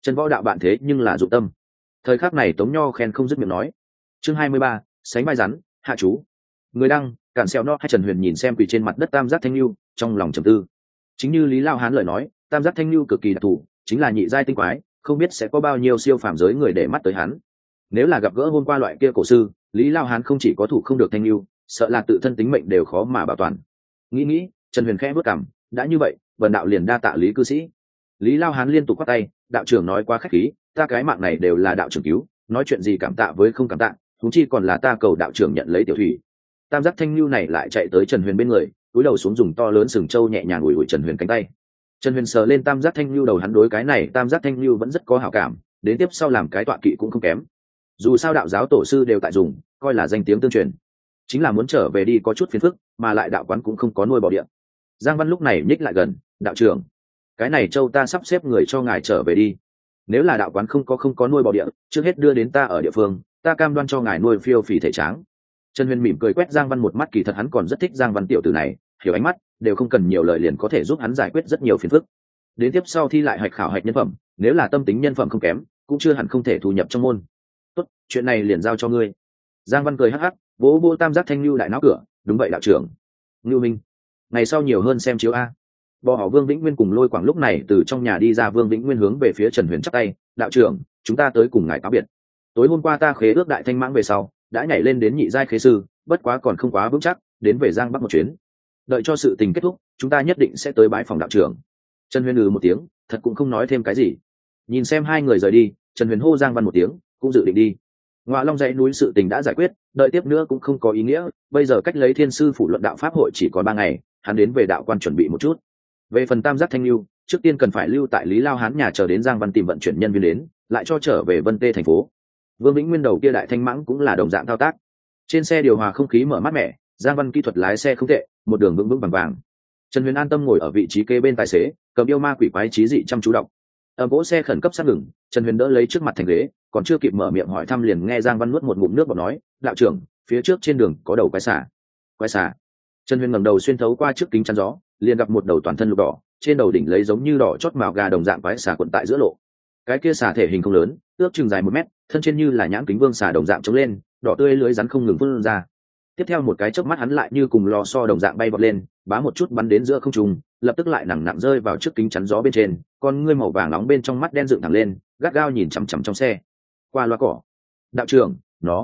Trần Võ đạo bạn thế nhưng là dụng tâm. Thời khắc này Tống Nho khen không dứt miệng nói. Chương 23, sánh vai rắn, hạ chú. Người đăng, cản xeo nó hay Trần Huyền nhìn xem quỳ trên mặt đất tam giác thanh lưu, trong lòng trầm tư. Chính như Lý Lao Hán lời nói, tam giác thanh lưu cực kỳ đặc thù, chính là nhị giai tinh quái, không biết sẽ có bao nhiêu siêu phàm giới người để mắt tới hắn. Nếu là gặp gỡ hôm qua loại kia cổ sư, Lý Lao Hán không chỉ có thủ không được thanh lưu, sợ là tự thân tính mệnh đều khó mà bảo toàn. Nghĩ, Trần Huyền khẽ bước cằm, đã như vậy, vần đạo liền đa tạ Lý cư sĩ. Lý Lao Hán liên tục quát tay, đạo trưởng nói quá khách khí, ta cái mạng này đều là đạo trưởng cứu, nói chuyện gì cảm tạ với không cảm tạ, huống chi còn là ta cầu đạo trưởng nhận lấy tiểu thủy. Tam giác thanh lưu này lại chạy tới Trần Huyền bên người, cúi đầu xuống dùng to lớn sừng trâu nhẹ nhàng ủi Trần Huyền cánh tay. Trần Huyền sờ lên tam giác thanh lưu đầu, hắn đối cái này tam giác thanh lưu vẫn rất có hảo cảm, đến tiếp sau làm cái tọa kỵ cũng không kém. Dù sao đạo giáo tổ sư đều tại dùng, coi là danh tiếng tương truyền. Chính là muốn trở về đi có chút phiền phức, mà lại đạo quán cũng không có nuôi bò điện. Giang Văn lúc này nhích lại gần, đạo trưởng, cái này châu ta sắp xếp người cho ngài trở về đi. Nếu là đạo quán không có nuôi bò địa, trước hết đưa đến ta ở địa phương, ta cam đoan cho ngài nuôi phiêu phì thể tráng. Trần Huyền mỉm cười quét Giang Văn một mắt, kỳ thật hắn còn rất thích Giang Văn tiểu tử này, hiểu ánh mắt, đều không cần nhiều lời liền có thể giúp hắn giải quyết rất nhiều phiền phức. Đến tiếp sau thi lại hạch khảo hạch nhân phẩm, nếu là tâm tính nhân phẩm không kém, cũng chưa hẳn không thể thu nhập trong môn. Tốt, chuyện này liền giao cho ngươi. Giang Văn cười hắc hắc, vỗ vỗ tam giác thanh lưu đại não cửa, đúng vậy đạo trưởng. Ngưu Minh, ngày sau nhiều hơn xem chiếu a. Bò họ Vương Vĩnh Nguyên cùng Lôi Quảng lúc này từ trong nhà đi ra, Vương Vĩnh Nguyên hướng về phía Trần Huyền chắp tay, đạo trưởng, chúng ta tới cùng ngài cáo biệt. Tối hôm qua ta khế ước đại thanh mãng về sau, đã nhảy lên đến nhị giai khế sư, bất quá còn không quá vững chắc, đến về Giang Bắc một chuyến. Đợi cho sự tình kết thúc, chúng ta nhất định sẽ tới bái phòng đạo trưởng. Trần Huyền một tiếng, thật cũng không nói thêm cái gì. Nhìn xem hai người rời đi, Trần Huyền hô Giang Văn một tiếng, cũng dự định đi. Ngoại Long dãy núi sự tình đã giải quyết, đợi tiếp nữa cũng không có ý nghĩa, bây giờ cách lấy Thiên sư phủ luận đạo pháp hội chỉ còn 3 ngày, hắn đến về đạo quan chuẩn bị một chút. Về phần tam giác thanh lưu, trước tiên cần phải lưu tại Lý Lao Hán nhà chờ đến Giang Văn tìm vận chuyển nhân viên đến, lại cho trở về Vân Tê thành phố. Vương Vĩnh Nguyên đầu kia đại thanh mãng cũng là đồng dạng thao tác. Trên xe điều hòa không khí mở mát mẻ, Giang Văn kỹ thuật lái xe không tệ, một đường vững vững vàng vàng. Trần Huyền an tâm ngồi ở vị trí kế bên tài xế, cầm yêu ma quỷ quái trí dị chăm chú đọc. Ở cỗ xe khẩn cấp sát ngừng, Trần Huyền đỡ lấy trước mặt thành ghế, còn chưa kịp mở miệng hỏi thăm liền nghe Giang Văn nuốt một ngụm nước bọt nói, đạo trưởng, phía trước trên đường có đầu quái xà. Quái xà? Trần Huyền ngẩng đầu xuyên thấu qua trước kính chắn gió, liền gặp một đầu toàn thân lục đỏ, trên đầu đỉnh lấy giống như đỏ chót mào gà đồng dạng quái xà quận tại giữa lộ. Cái kia xà thể hình không lớn, ước chừng dài 1 mét, thân trên như là nhãn kính vương xà đồng dạng trống lên, đỏ tươi lưới rắn không ngừng phun ra. Tiếp theo một cái chớp mắt hắn lại như cùng lò xo đồng dạng bay vọt lên, bá một chút bắn đến giữa không trung, lập tức lại nặng rơi vào trước kính chắn gió bên trên, con ngươi màu vàng nóng bên trong mắt đen dựng thẳng lên, gắt gao nhìn chằm chằm trong xe. Qua loa cỏ. Đạo trưởng,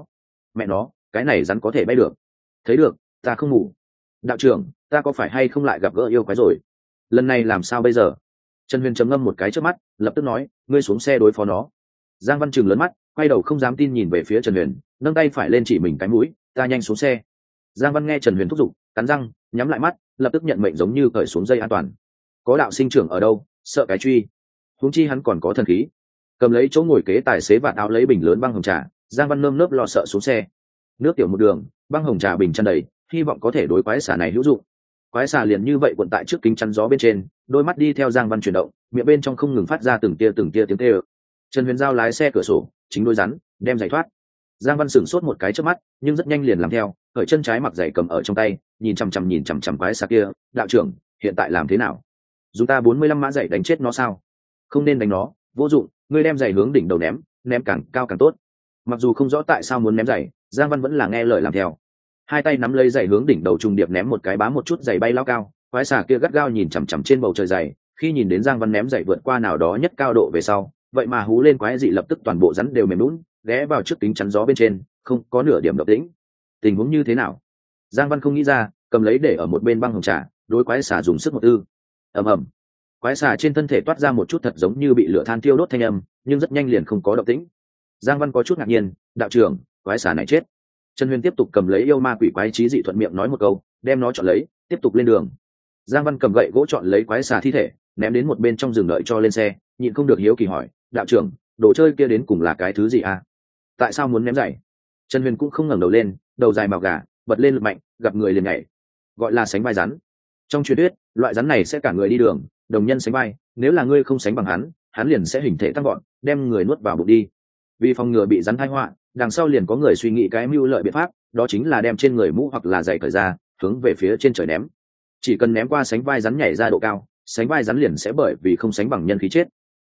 mẹ nó, cái này rắn có thể bay được. Thấy được, ta không ngủ. Đạo trưởng, ta có phải hay không lại gặp gỡ yêu quái rồi? Lần này làm sao bây giờ? Trần Huyền trầm ngâm một cái trước mắt, lập tức nói, ngươi xuống xe đối phó nó. Giang Văn trừng lớn mắt, quay đầu không dám tin nhìn về phía Trần Huyền, nâng tay phải lên chỉ mình cái mũi, ta nhanh xuống xe. Giang Văn nghe Trần Huyền thúc giục, cắn răng, nhắm lại mắt, lập tức nhận mệnh giống như cởi xuống dây an toàn. Có đạo sinh trưởng ở đâu, sợ cái truy. Huống chi hắn còn có thần khí. Cầm lấy chỗ ngồi kế tài xế và áo lấy bình lớn băng hồng trà, Giang Văn nơm nớp lo sợ xuống xe. Nước tiểu một đường, băng hồng trà bình tràn đầy, hy vọng có thể đối quái xà này hữu dụng. Quái xà liền như vậy cuộn tại trước kính chắn gió bên trên, đôi mắt đi theo Giang Văn chuyển động, miệng bên trong không ngừng phát ra từng tia tiếng kêu. Trần Huyền giao lái xe cửa sổ, chính đôi rắn, đem giày thoát. Giang Văn sửng sốt một cái trước mắt, nhưng rất nhanh liền làm theo, khởi chân trái mặc giày cầm ở trong tay, nhìn chằm chằm quái xà kia, đạo trưởng, hiện tại làm thế nào? Dùng ta 45 mã giày đánh chết nó sao? Không nên đánh nó, vô dụng, ngươi đem giày hướng đỉnh đầu ném càng cao càng tốt. Mặc dù không rõ tại sao muốn ném giày, Giang Văn vẫn là nghe lời làm theo. Hai tay nắm lấy giày hướng đỉnh đầu trùng điệp ném một cái, bám một chút giày bay lao cao, quái xà kia gắt gao nhìn chằm chằm trên bầu trời giày, khi nhìn đến Giang Văn ném giày vượt qua nào đó nhất cao độ về sau, vậy mà hú lên quái dị, lập tức toàn bộ rắn đều mềm lún, ghé vào trước kính chắn gió bên trên, không có nửa điểm động tĩnh. Tình huống như thế nào? Giang Văn không nghĩ ra, cầm lấy để ở một bên băng hồng trà, đối quái xà dùng sức một tư. Ầm ầm. Quái xà trên thân thể toát ra một chút thật giống như bị lửa than thiêu đốt thanh âm, nhưng rất nhanh liền không có động tĩnh. Giang Văn có chút ngạc nhiên, đạo trưởng, quái xà này chết. Trần Huyền tiếp tục cầm lấy yêu ma quỷ quái trí dị thuận miệng nói một câu, đem nó chọn lấy, tiếp tục lên đường. Giang Văn cầm gậy gỗ chọn lấy quái xà thi thể, ném đến một bên trong rừng đợi cho lên xe, nhịn không được hiếu kỳ hỏi, đạo trưởng, đồ chơi kia đến cùng là cái thứ gì à? Tại sao muốn ném giày? Trần Huyền cũng không ngẩng đầu lên, đầu dài màu gà, bật lên lực mạnh, gặp người liền nhảy. Gọi là sánh vai rắn. Trong truyền thuyết, loại rắn này sẽ cả người đi đường, đồng nhân sánh vai, nếu là ngươi không sánh bằng hắn liền sẽ hình thể tăng gọn, đem người nuốt vào bụng đi. Vì phòng ngừa bị rắn tai họa, đằng sau liền có người suy nghĩ cái mưu lợi biện pháp, đó chính là đem trên người mũ hoặc là giày cởi ra, hướng về phía trên trời ném. Chỉ cần ném qua sánh vai rắn nhảy ra độ cao, sánh vai rắn liền sẽ bởi vì không sánh bằng nhân khí chết.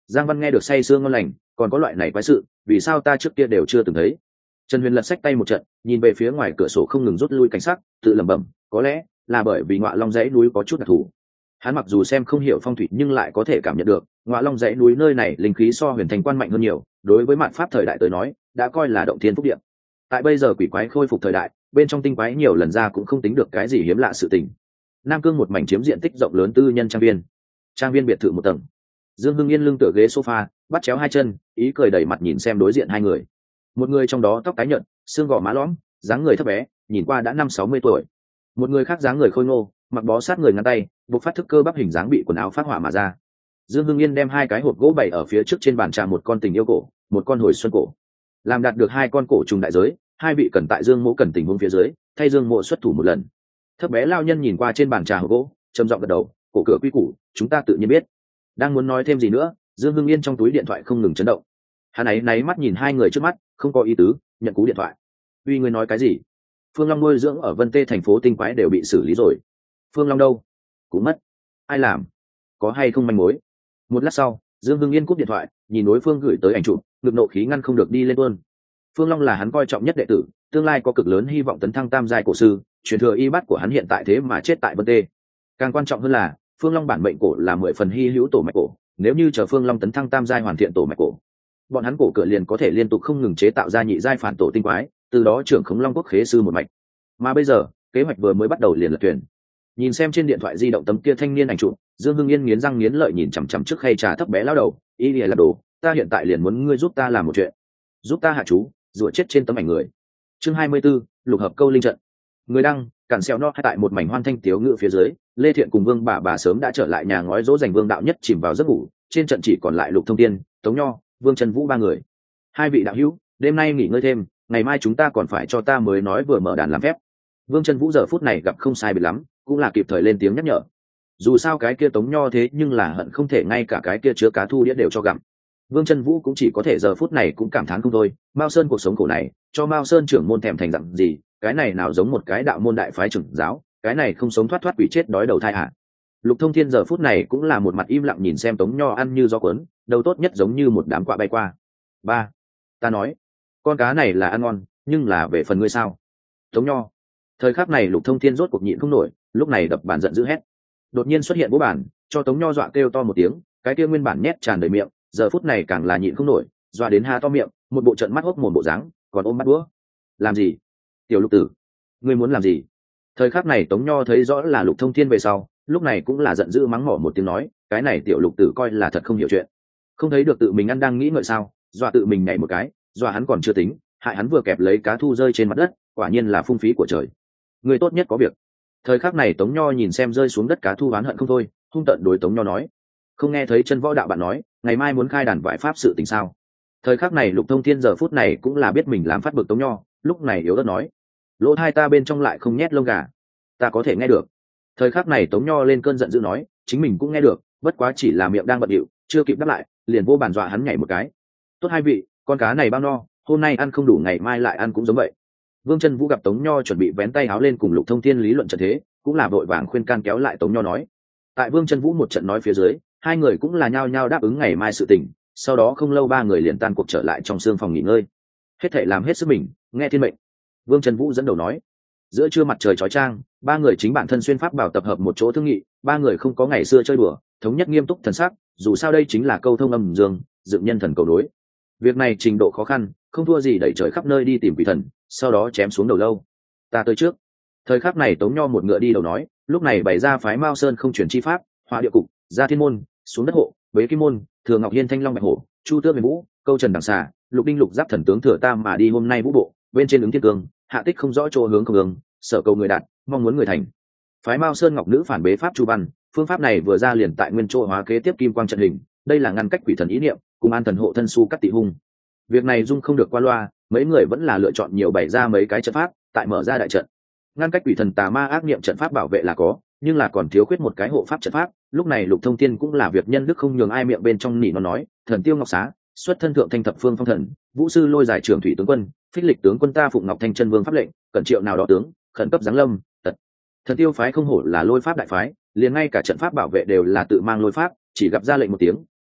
Giang Văn nghe được say sương ngon lành, còn có loại này quái sự, vì sao ta trước kia đều chưa từng thấy. Trần Huyền lật sách tay một trận, nhìn về phía ngoài cửa sổ không ngừng rút lui cảnh sát, tự lẩm bẩm, có lẽ là bởi vì Ngọa Long dãy núi có chút đặc thù. Hắn mặc dù xem không hiểu phong thủy nhưng lại có thể cảm nhận được, Ngọa Long dãy núi nơi này linh khí so Huyền Thành Quan mạnh hơn nhiều, đối với mạn pháp thời đại tới nói, đã coi là động thiên phúc địa. Tại bây giờ quỷ quái khôi phục thời đại, bên trong tinh quái nhiều lần ra cũng không tính được cái gì hiếm lạ sự tình. Nam Cương một mảnh chiếm diện tích rộng lớn tư nhân trang viên biệt thự một tầng. Dương Hưng Yên lưng tựa ghế sofa, bắt chéo hai chân, ý cười đầy mặt nhìn xem đối diện hai người. Một người trong đó tóc tái nhợt, xương gò má lõm, dáng người thấp bé, nhìn qua đã 50-60 tuổi. Một người khác dáng người khôi ngô, mặc bó sát người ngắn tay, buộc phát thức cơ bắp hình dáng bị quần áo phát họa mà ra. Dương Hưng Yên đem hai cái hộp gỗ bày ở phía trước trên bàn trà, một con tình yêu cổ, một con hồi xuân cổ. Làm đạt được hai con cổ trùng đại giới, hai vị cần tại Dương Mỗ cần tình huống phía dưới, thay Dương Mỗ xuất thủ một lần. Thấp bé lao nhân nhìn qua trên bàn trà hộp gỗ, trầm giọng gật đầu, cổ cửa quy củ, chúng ta tự nhiên biết. Đang muốn nói thêm gì nữa, Dương Hưng Yên trong túi điện thoại không ngừng chấn động. Hắn ấy náy mắt nhìn hai người trước mắt, không có ý tứ, nhận cú điện thoại. Uy, ngươi nói cái gì? Phương Long nuôi dưỡng ở Vân Tê thành phố tinh quái đều bị xử lý rồi. Phương Long đâu? Cũng mất. Ai làm? Có hay không manh mối? Một lát sau, Dương Hưng Yên cúp điện thoại, nhìn đối phương gửi tới ảnh chụp, ngực nộ khí ngăn không được đi lên luôn. Phương Long là hắn coi trọng nhất đệ tử, tương lai có cực lớn hy vọng tấn thăng tam giai cổ sư, truyền thừa y bát của hắn hiện tại thế mà chết tại Vân Tê. Càng quan trọng hơn là, Phương Long bản mệnh cổ là 10 phần hy hữu tổ mạch cổ, nếu như chờ Phương Long tấn thăng tam giai hoàn thiện tổ mạch cổ, bọn hắn cổ cửa liền có thể liên tục không ngừng chế tạo ra nhị giai phản tổ tinh quái, từ đó trưởng khống Long Quốc khế sư một mạch. Mà bây giờ, kế hoạch vừa mới bắt đầu liền lật thuyền. Nhìn xem trên điện thoại di động tấm kia thanh niên ảnh chụp, Dương Hưng Yên nghiến răng nghiến lợi nhìn chằm chằm trước khay trà thấp bé lão đầu, ý nghĩa là đồ, ta hiện tại liền muốn ngươi giúp ta làm một chuyện, giúp ta hạ chú, rủa chết trên tấm ảnh người. Chương 24, lục hợp câu linh trận. Người đăng, cản xeo no, tại một mảnh hoan thanh tiếu ngự phía dưới, Lê Thiện cùng Vương bà sớm đã trở lại nhà ngói dỗ dành Vương đạo nhất chìm vào giấc ngủ, trên trận chỉ còn lại Lục Thông Tiên, Tống Nho, Vương Trần Vũ ba người. Hai vị đạo hữu, đêm nay nghỉ ngơi thêm, ngày mai chúng ta còn phải cho ta mới nói vừa mở đàn làm phép. Vương Trần Vũ giờ phút này gặp không sai biệt lắm, cũng là kịp thời lên tiếng nhắc nhở. Dù sao cái kia Tống Nho thế nhưng là hận không thể ngay cả cái kia chứa cá thu đĩa đều cho gặm. Vương Trần Vũ cũng chỉ có thể giờ phút này cũng cảm thán không thôi, Mao Sơn cuộc sống khổ này, cho Mao Sơn trưởng môn thèm thành dặn gì, cái này nào giống một cái đạo môn đại phái trưởng giáo, cái này không sống thoát quỷ chết đói đầu thai à. Lục Thông Thiên giờ phút này cũng là một mặt im lặng nhìn xem Tống Nho ăn như gió cuốn, đầu tốt nhất giống như một đám quạ bay qua. Ba, ta nói, con cá này là ăn ngon, nhưng là về phần ngươi sao? Tống Nho. Thời khắc này Lục Thông Thiên rốt cuộc nhịn không nổi, lúc này đập bàn giận dữ hét. Đột nhiên xuất hiện bố bàn, cho Tống Nho dọa kêu to một tiếng, cái kia nguyên bản nhét tràn đầy miệng, giờ phút này càng là nhịn không nổi, dọa đến há to miệng, một bộ trận mắt hốc mồm bộ dáng, còn ôm bắt đũa. Làm gì? Tiểu Lục tử, ngươi muốn làm gì? Thời khắc này Tống Nho thấy rõ là Lục Thông Thiên về sau, lúc này cũng là giận dữ mắng mỏ một tiếng nói, cái này tiểu Lục tử coi là thật không hiểu chuyện, không thấy được tự mình ăn đang nghĩ ngợi sao? Dọa tự mình nhảy một cái, dọa hắn còn chưa tính, hại hắn vừa kẹp lấy cá thu rơi trên mặt đất, quả nhiên là phung phí của trời. Người tốt nhất có việc. Thời khắc này Tống Nho nhìn xem rơi xuống đất cá thu oán hận không thôi, hung tợn đối Tống Nho nói, không nghe thấy chân võ đạo bạn nói, ngày mai muốn khai đàn vải pháp sự tình sao? Thời khắc này Lục Thông Thiên giờ phút này cũng là biết mình làm phát bực Tống Nho, lúc này yếu ớt nói, lỗ hai ta bên trong lại không nhét lông gà, ta có thể nghe được. Thời khắc này Tống Nho lên cơn giận dữ nói, chính mình cũng nghe được, bất quá chỉ là miệng đang bận điệu, chưa kịp đáp lại, liền vô bàn dọa hắn nhảy một cái. Tốt hai vị, con cá này bao no, hôm nay ăn không đủ ngày mai lại ăn cũng giống vậy. Vương Trần Vũ gặp Tống Nho chuẩn bị vén tay áo lên cùng Lục Thông Thiên lý luận trận thế, cũng là vội vàng khuyên can kéo lại Tống Nho nói. Tại Vương Trần Vũ một trận nói phía dưới, hai người cũng là nhao nhao đáp ứng ngày mai sự tình, sau đó không lâu ba người liền tan cuộc trở lại trong sương phòng nghỉ ngơi. Hết thảy làm hết sức mình, nghe thiên mệnh. Vương Trần Vũ dẫn đầu nói. Giữa trưa mặt trời chói chang, ba người chính bản thân xuyên pháp bảo tập hợp một chỗ thương nghị, ba người không có ngày xưa chơi đùa, thống nhất nghiêm túc thần sắc, dù sao đây chính là câu thông âm dương, dựng nhân thần cầu đối. Việc này trình độ khó khăn, không thua gì đẩy trời khắp nơi đi tìm quỷ thần, sau đó chém xuống đầu lâu. Ta tới trước. Thời khắc này Tống Nho một ngựa đi đầu nói, lúc này bày ra phái Mao Sơn không chuyển chi pháp, Hỏa Địa Cục, Gia Thiên Môn, xuống đất hộ, Bế Kim Môn, Thường Ngọc Hiên Thanh Long Bạch Hổ, Chu Tước Huyền Vũ, Câu Trần Đằng Xà, Lục Đinh Lục Giáp Thần Tướng Thừa Tam mà đi hôm nay vũ bộ, bên trên ứng thiên cương, hạ tích không rõ chỗ hướng không hướng, sở cầu người đạt, mong muốn người thành. Phái Mao Sơn Ngọc nữ phản bế pháp Chu Văn, phương pháp này vừa ra liền tại nguyên chỗ hóa kế tiếp kim quang trận hình, đây là ngăn cách quỷ thần ý niệm, cùng an thần hộ thân su cắt tị hung. Việc này dung không được qua loa, mấy người vẫn là lựa chọn nhiều bày ra mấy cái trận pháp, tại mở ra đại trận. Ngăn cách quỷ thần tà ma ác niệm trận pháp bảo vệ là có, nhưng là còn thiếu khuyết một cái hộ pháp trận pháp. Lúc này Lục Thông Thiên cũng là việc nhân đức không nhường ai miệng bên trong nỉ nó nói, thần tiêu ngọc xá, xuất thân thượng thanh thập phương phong thần, vũ sư lôi giải trưởng thủy tướng quân, phích lịch tướng quân ta phụng ngọc thanh chân vương pháp lệnh, cẩn triệu nào đó tướng, khẩn cấp giáng lâm, tật. Thần tiêu phái không hổ là lôi pháp đại phái, liền ngay cả trận pháp bảo vệ đều là tự mang lôi pháp, chỉ gặp ra lệnh một tiếng,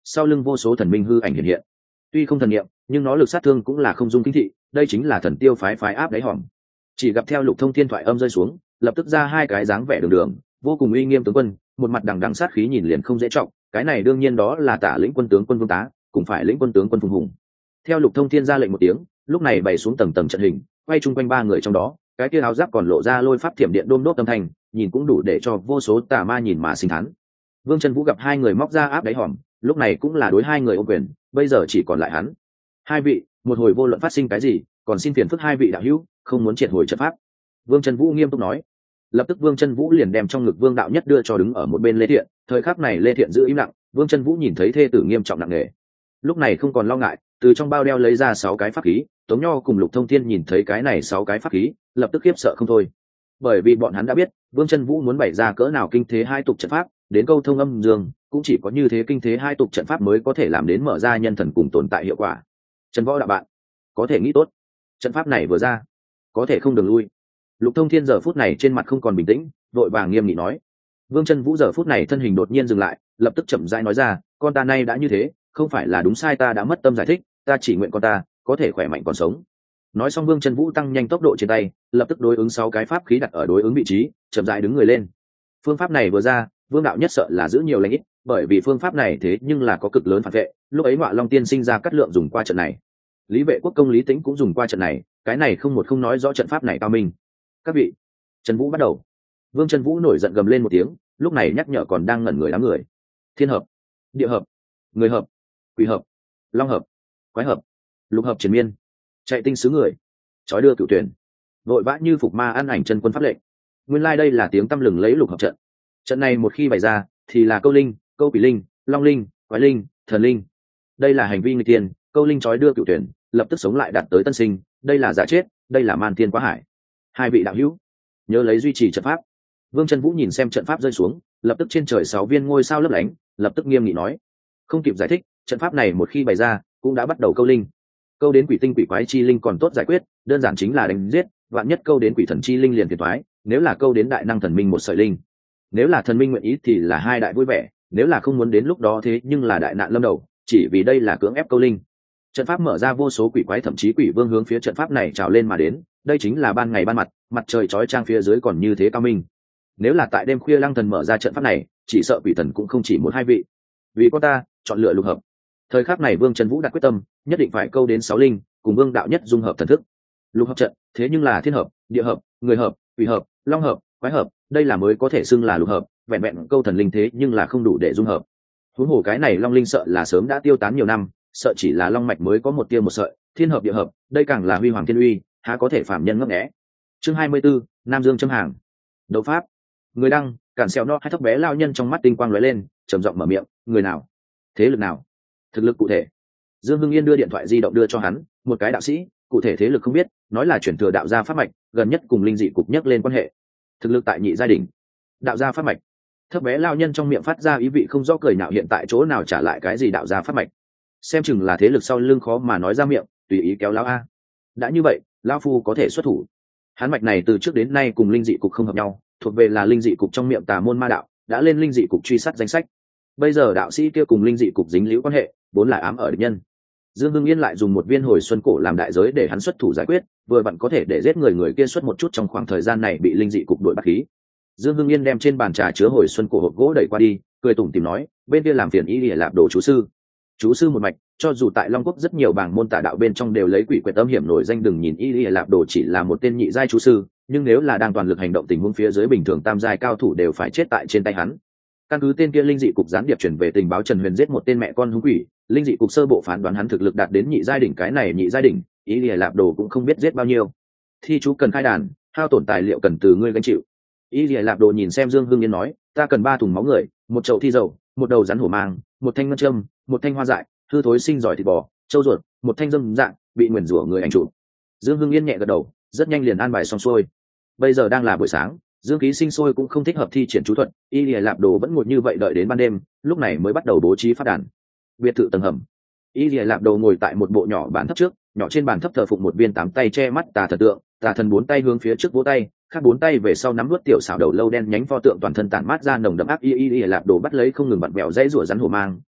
sau lưng vô số thần minh hư ảnh hiện hiện. Tuy không thần niệm, nhưng nó lực sát thương cũng là không dung kinh thị, đây chính là thần tiêu phái áp đáy hòm. Chỉ gặp theo Lục Thông Thiên thoại âm rơi xuống, lập tức ra hai cái dáng vẻ đường đường, vô cùng uy nghiêm tướng quân, một mặt đằng đằng sát khí nhìn liền không dễ trọng, cái này đương nhiên đó là Tả lĩnh quân tướng quân Vương Tá, cùng phải lĩnh quân tướng quân Phùng Hùng. Theo Lục Thông Thiên ra lệnh một tiếng, lúc này bày xuống tầng tầng trận hình, quay chung quanh ba người trong đó, cái kia áo giáp còn lộ ra lôi pháp thiểm điện đôm đốt âm thanh, nhìn cũng đủ để cho vô số tà ma nhìn mà sinh thán. Vương Chân Vũ gặp hai người móc ra áp đáy hòm, lúc này cũng là đối hai người ôm quyền, bây giờ chỉ còn lại hắn. Hai vị, một hồi vô luận phát sinh cái gì, còn xin phiền phức hai vị đạo hữu, không muốn triệt hồi trận pháp. Vương Chân Vũ nghiêm túc nói. Lập tức Vương Chân Vũ liền đem trong ngực Vương đạo nhất đưa cho đứng ở một bên Lê Thiện, thời khắc này Lê Thiện giữ im lặng, Vương Chân Vũ nhìn thấy thê tử nghiêm trọng nặng nề, lúc này không còn lo ngại, từ trong bao đeo lấy ra 6 cái pháp khí. Tống Nho cùng Lục Thông Thiên nhìn thấy cái này 6 cái pháp khí, lập tức khiếp sợ không thôi, bởi vì bọn hắn đã biết Vương Chân Vũ muốn bày ra cỡ nào kinh thế hai tục trận pháp, đến câu thông âm dương cũng chỉ có như thế kinh thế hai tục trận pháp mới có thể làm đến mở ra nhân thần cùng tồn tại hiệu quả. Trần Võ đạo bạn, có thể nghĩ tốt, trận pháp này vừa ra có thể không đường lui. Lục Thông Thiên giờ phút này trên mặt không còn bình tĩnh, vội vàng nghiêm nghị nói. Vương Chân Vũ giờ phút này thân hình đột nhiên dừng lại, lập tức chậm rãi nói ra, con ta nay đã như thế, không phải là đúng sai ta đã mất tâm giải thích, ta chỉ nguyện con ta có thể khỏe mạnh còn sống. Nói xong Vương Chân Vũ tăng nhanh tốc độ trên tay, lập tức đối ứng 6 cái pháp khí đặt ở đối ứng vị trí, chậm rãi đứng người lên. Phương pháp này vừa ra, Vương đạo nhất sợ là giữ nhiều lành ít, bởi vì phương pháp này thế nhưng là có cực lớn phản vệ, lúc ấy Ngọa Long tiên sinh ra cắt lượng dùng qua trận này, Lý Vệ Quốc công Lý Tĩnh cũng dùng qua trận này, cái này không một không nói rõ trận pháp này cao minh. Các vị, Trần Vũ bắt đầu. Vương Trần Vũ nổi giận gầm lên một tiếng, lúc này nhắc nhở còn đang ngẩn người đám người. Thiên hợp, địa hợp, người hợp, quỷ hợp, long hợp, quái hợp, lục hợp triền miên, chạy tinh xứ người, chói đưa cựu tuyển, vội vã như phục ma ăn ảnh chân quân pháp lệnh. Nguyên lai đây là tiếng tăm lừng lấy lục hợp trận. Trận này một khi bày ra thì là câu linh, câu quỷ linh, long linh, quái linh, thần linh. Đây là hành vi người tiền, câu linh chói đưa cựu tuyển, lập tức sống lại đạt tới tân sinh, đây là giả chết, đây là man thiên quá hải. Hai vị đạo hữu, nhớ lấy duy trì trận pháp. Vương Trần Vũ nhìn xem trận pháp rơi xuống, lập tức trên trời 6 viên ngôi sao lấp lánh, lập tức nghiêm nghị nói. Không kịp giải thích, trận pháp này một khi bày ra cũng đã bắt đầu câu linh. Câu đến quỷ tinh quỷ quái chi linh còn tốt giải quyết, đơn giản chính là đánh giết, vạn nhất câu đến quỷ thần chi linh liền phiền toái, nếu là câu đến đại năng thần minh một sợi linh, nếu là thần minh nguyện ý thì là hai đại vui vẻ, nếu là không muốn đến lúc đó thế nhưng là đại nạn lâm đầu, chỉ vì đây là cưỡng ép câu linh. Trận pháp mở ra, vô số quỷ quái thậm chí quỷ vương hướng phía trận pháp này trào lên mà đến, đây chính là ban ngày ban mặt, mặt trời chói chang phía dưới còn như thế cao minh. Nếu là tại đêm khuya lăng thần mở ra trận pháp này, chỉ sợ quỷ thần cũng không chỉ một hai vị. Vì có ta chọn lựa lục hợp. Thời khắc này Vương Trần Vũ đặt quyết tâm, nhất định phải câu đến 6 linh, cùng Vương đạo nhất dung hợp thần thức. Lục hợp trận, thế nhưng là thiên hợp, địa hợp, người hợp, quỷ hợp, long hợp, quái hợp, đây là mới có thể xưng là lục hợp, vẹn vẹn câu thần linh thế nhưng là không đủ để dung hợp. Huống hồ cái này long linh sợ là sớm đã tiêu tán nhiều năm, sợ chỉ là long mạch mới có một tia một sợi, thiên hợp địa hợp, đây càng là huy hoàng thiên uy, há có thể phạm nhân ngấp nghé. Chương 24, Nam Dương châm hàng. Đấu pháp. Người đăng, cản xèo no hai thấp bé lao nhân trong mắt tinh quang lóe lên, trầm giọng mở miệng, người nào? Thế lực nào? Thực lực cụ thể. Dương Hưng Yên đưa điện thoại di động đưa cho hắn, một cái đạo sĩ, cụ thể thế lực không biết, nói là chuyển thừa đạo gia pháp mạch, gần nhất cùng linh dị cục nhắc lên quan hệ. Thực lực tại nhị giai đỉnh. Đạo gia pháp mạch. Thấp bé lao nhân trong miệng phát ra ý vị không rõ cười nhạo, hiện tại chỗ nào trả lại cái gì đạo gia pháp mạch. Xem chừng là thế lực sau lưng khó mà nói ra miệng, tùy ý kéo lão a. Đã như vậy, lão phu có thể xuất thủ. Hắn mạch này từ trước đến nay cùng linh dị cục không hợp nhau, thuộc về là linh dị cục trong miệng tà môn ma đạo, đã lên linh dị cục truy sát danh sách. Bây giờ đạo sĩ kia cùng linh dị cục dính líu quan hệ, vốn là ám ở địch nhân. Dương Hưng Yên lại dùng một viên hồi xuân cổ làm đại giới để hắn xuất thủ giải quyết, vừa vặn có thể để giết người kia xuất một chút trong khoảng thời gian này bị linh dị cục đuổi bắt khí. Dương Hưng Yên đem trên bàn trà chứa hồi xuân cổ hộp gỗ đẩy qua đi, cười tủm tỉm nói, bên kia làm phiền Y Lìa Lạp Đồ chú sư. Chú sư một mạch, cho dù tại Long Quốc rất nhiều bảng môn tà đạo bên trong đều lấy quỷ quyệt âm hiểm nổi danh, đừng nhìn Y Lìa Lạp Đồ chỉ là một tên nhị giai chú sư, nhưng nếu là đang toàn lực hành động tình huống phía dưới bình thường tam giai cao thủ đều phải chết tại trên tay hắn. Căn cứ tên kia linh dị cục gián điệp chuyển về tình báo Trần Huyền giết một tên mẹ con hung quỷ, linh dị cục sơ bộ phán đoán hắn thực lực đạt đến nhị giai đỉnh, cái này nhị giai đỉnh, Y Lìa Lạp Đồ cũng không biết giết bao nhiêu. Thi chú cần khai đàn, hao tổn tài liệu cần từ ngươi gánh chịu. Y Lìa Lạp Đồ nhìn xem Dương Hưng Yên nói, ta cần 3 thùng máu người, một chậu thi dầu, một đầu rắn hổ mang, một thanh ngân châm, một thanh hoa dại, hư thối sinh giỏi thịt bò, trâu ruột, một thanh dâm dạng bị nguyền rủa người ảnh chủ. Dương Hưng Yên nhẹ gật đầu, rất nhanh liền an bài xong xuôi. Bây giờ đang là buổi sáng, dương khí sinh sôi cũng không thích hợp thi triển chú thuật, Y Lìa Lạp Đồ vẫn ngồi như vậy đợi đến ban đêm, lúc này mới bắt đầu bố trí phát đàn. Biệt thự tầng hầm, Y Lìa Lạp Đồ ngồi tại một bộ nhỏ bàn thấp trước, nhỏ trên bàn thấp thờ phụng một viên 8 tay che mắt tà thần tượng, tà thần 4 tay hướng phía trước vỗ tay, khác 4 tay về sau nắm nuốt tiểu xảo đầu lâu đen nhánh pho tượng toàn thân tản mát ra nồng đậm ác. Y Lìa Lạp Đồ bắt lấy không ngừng vặn vẹo dãy rủa rắn hổ mang,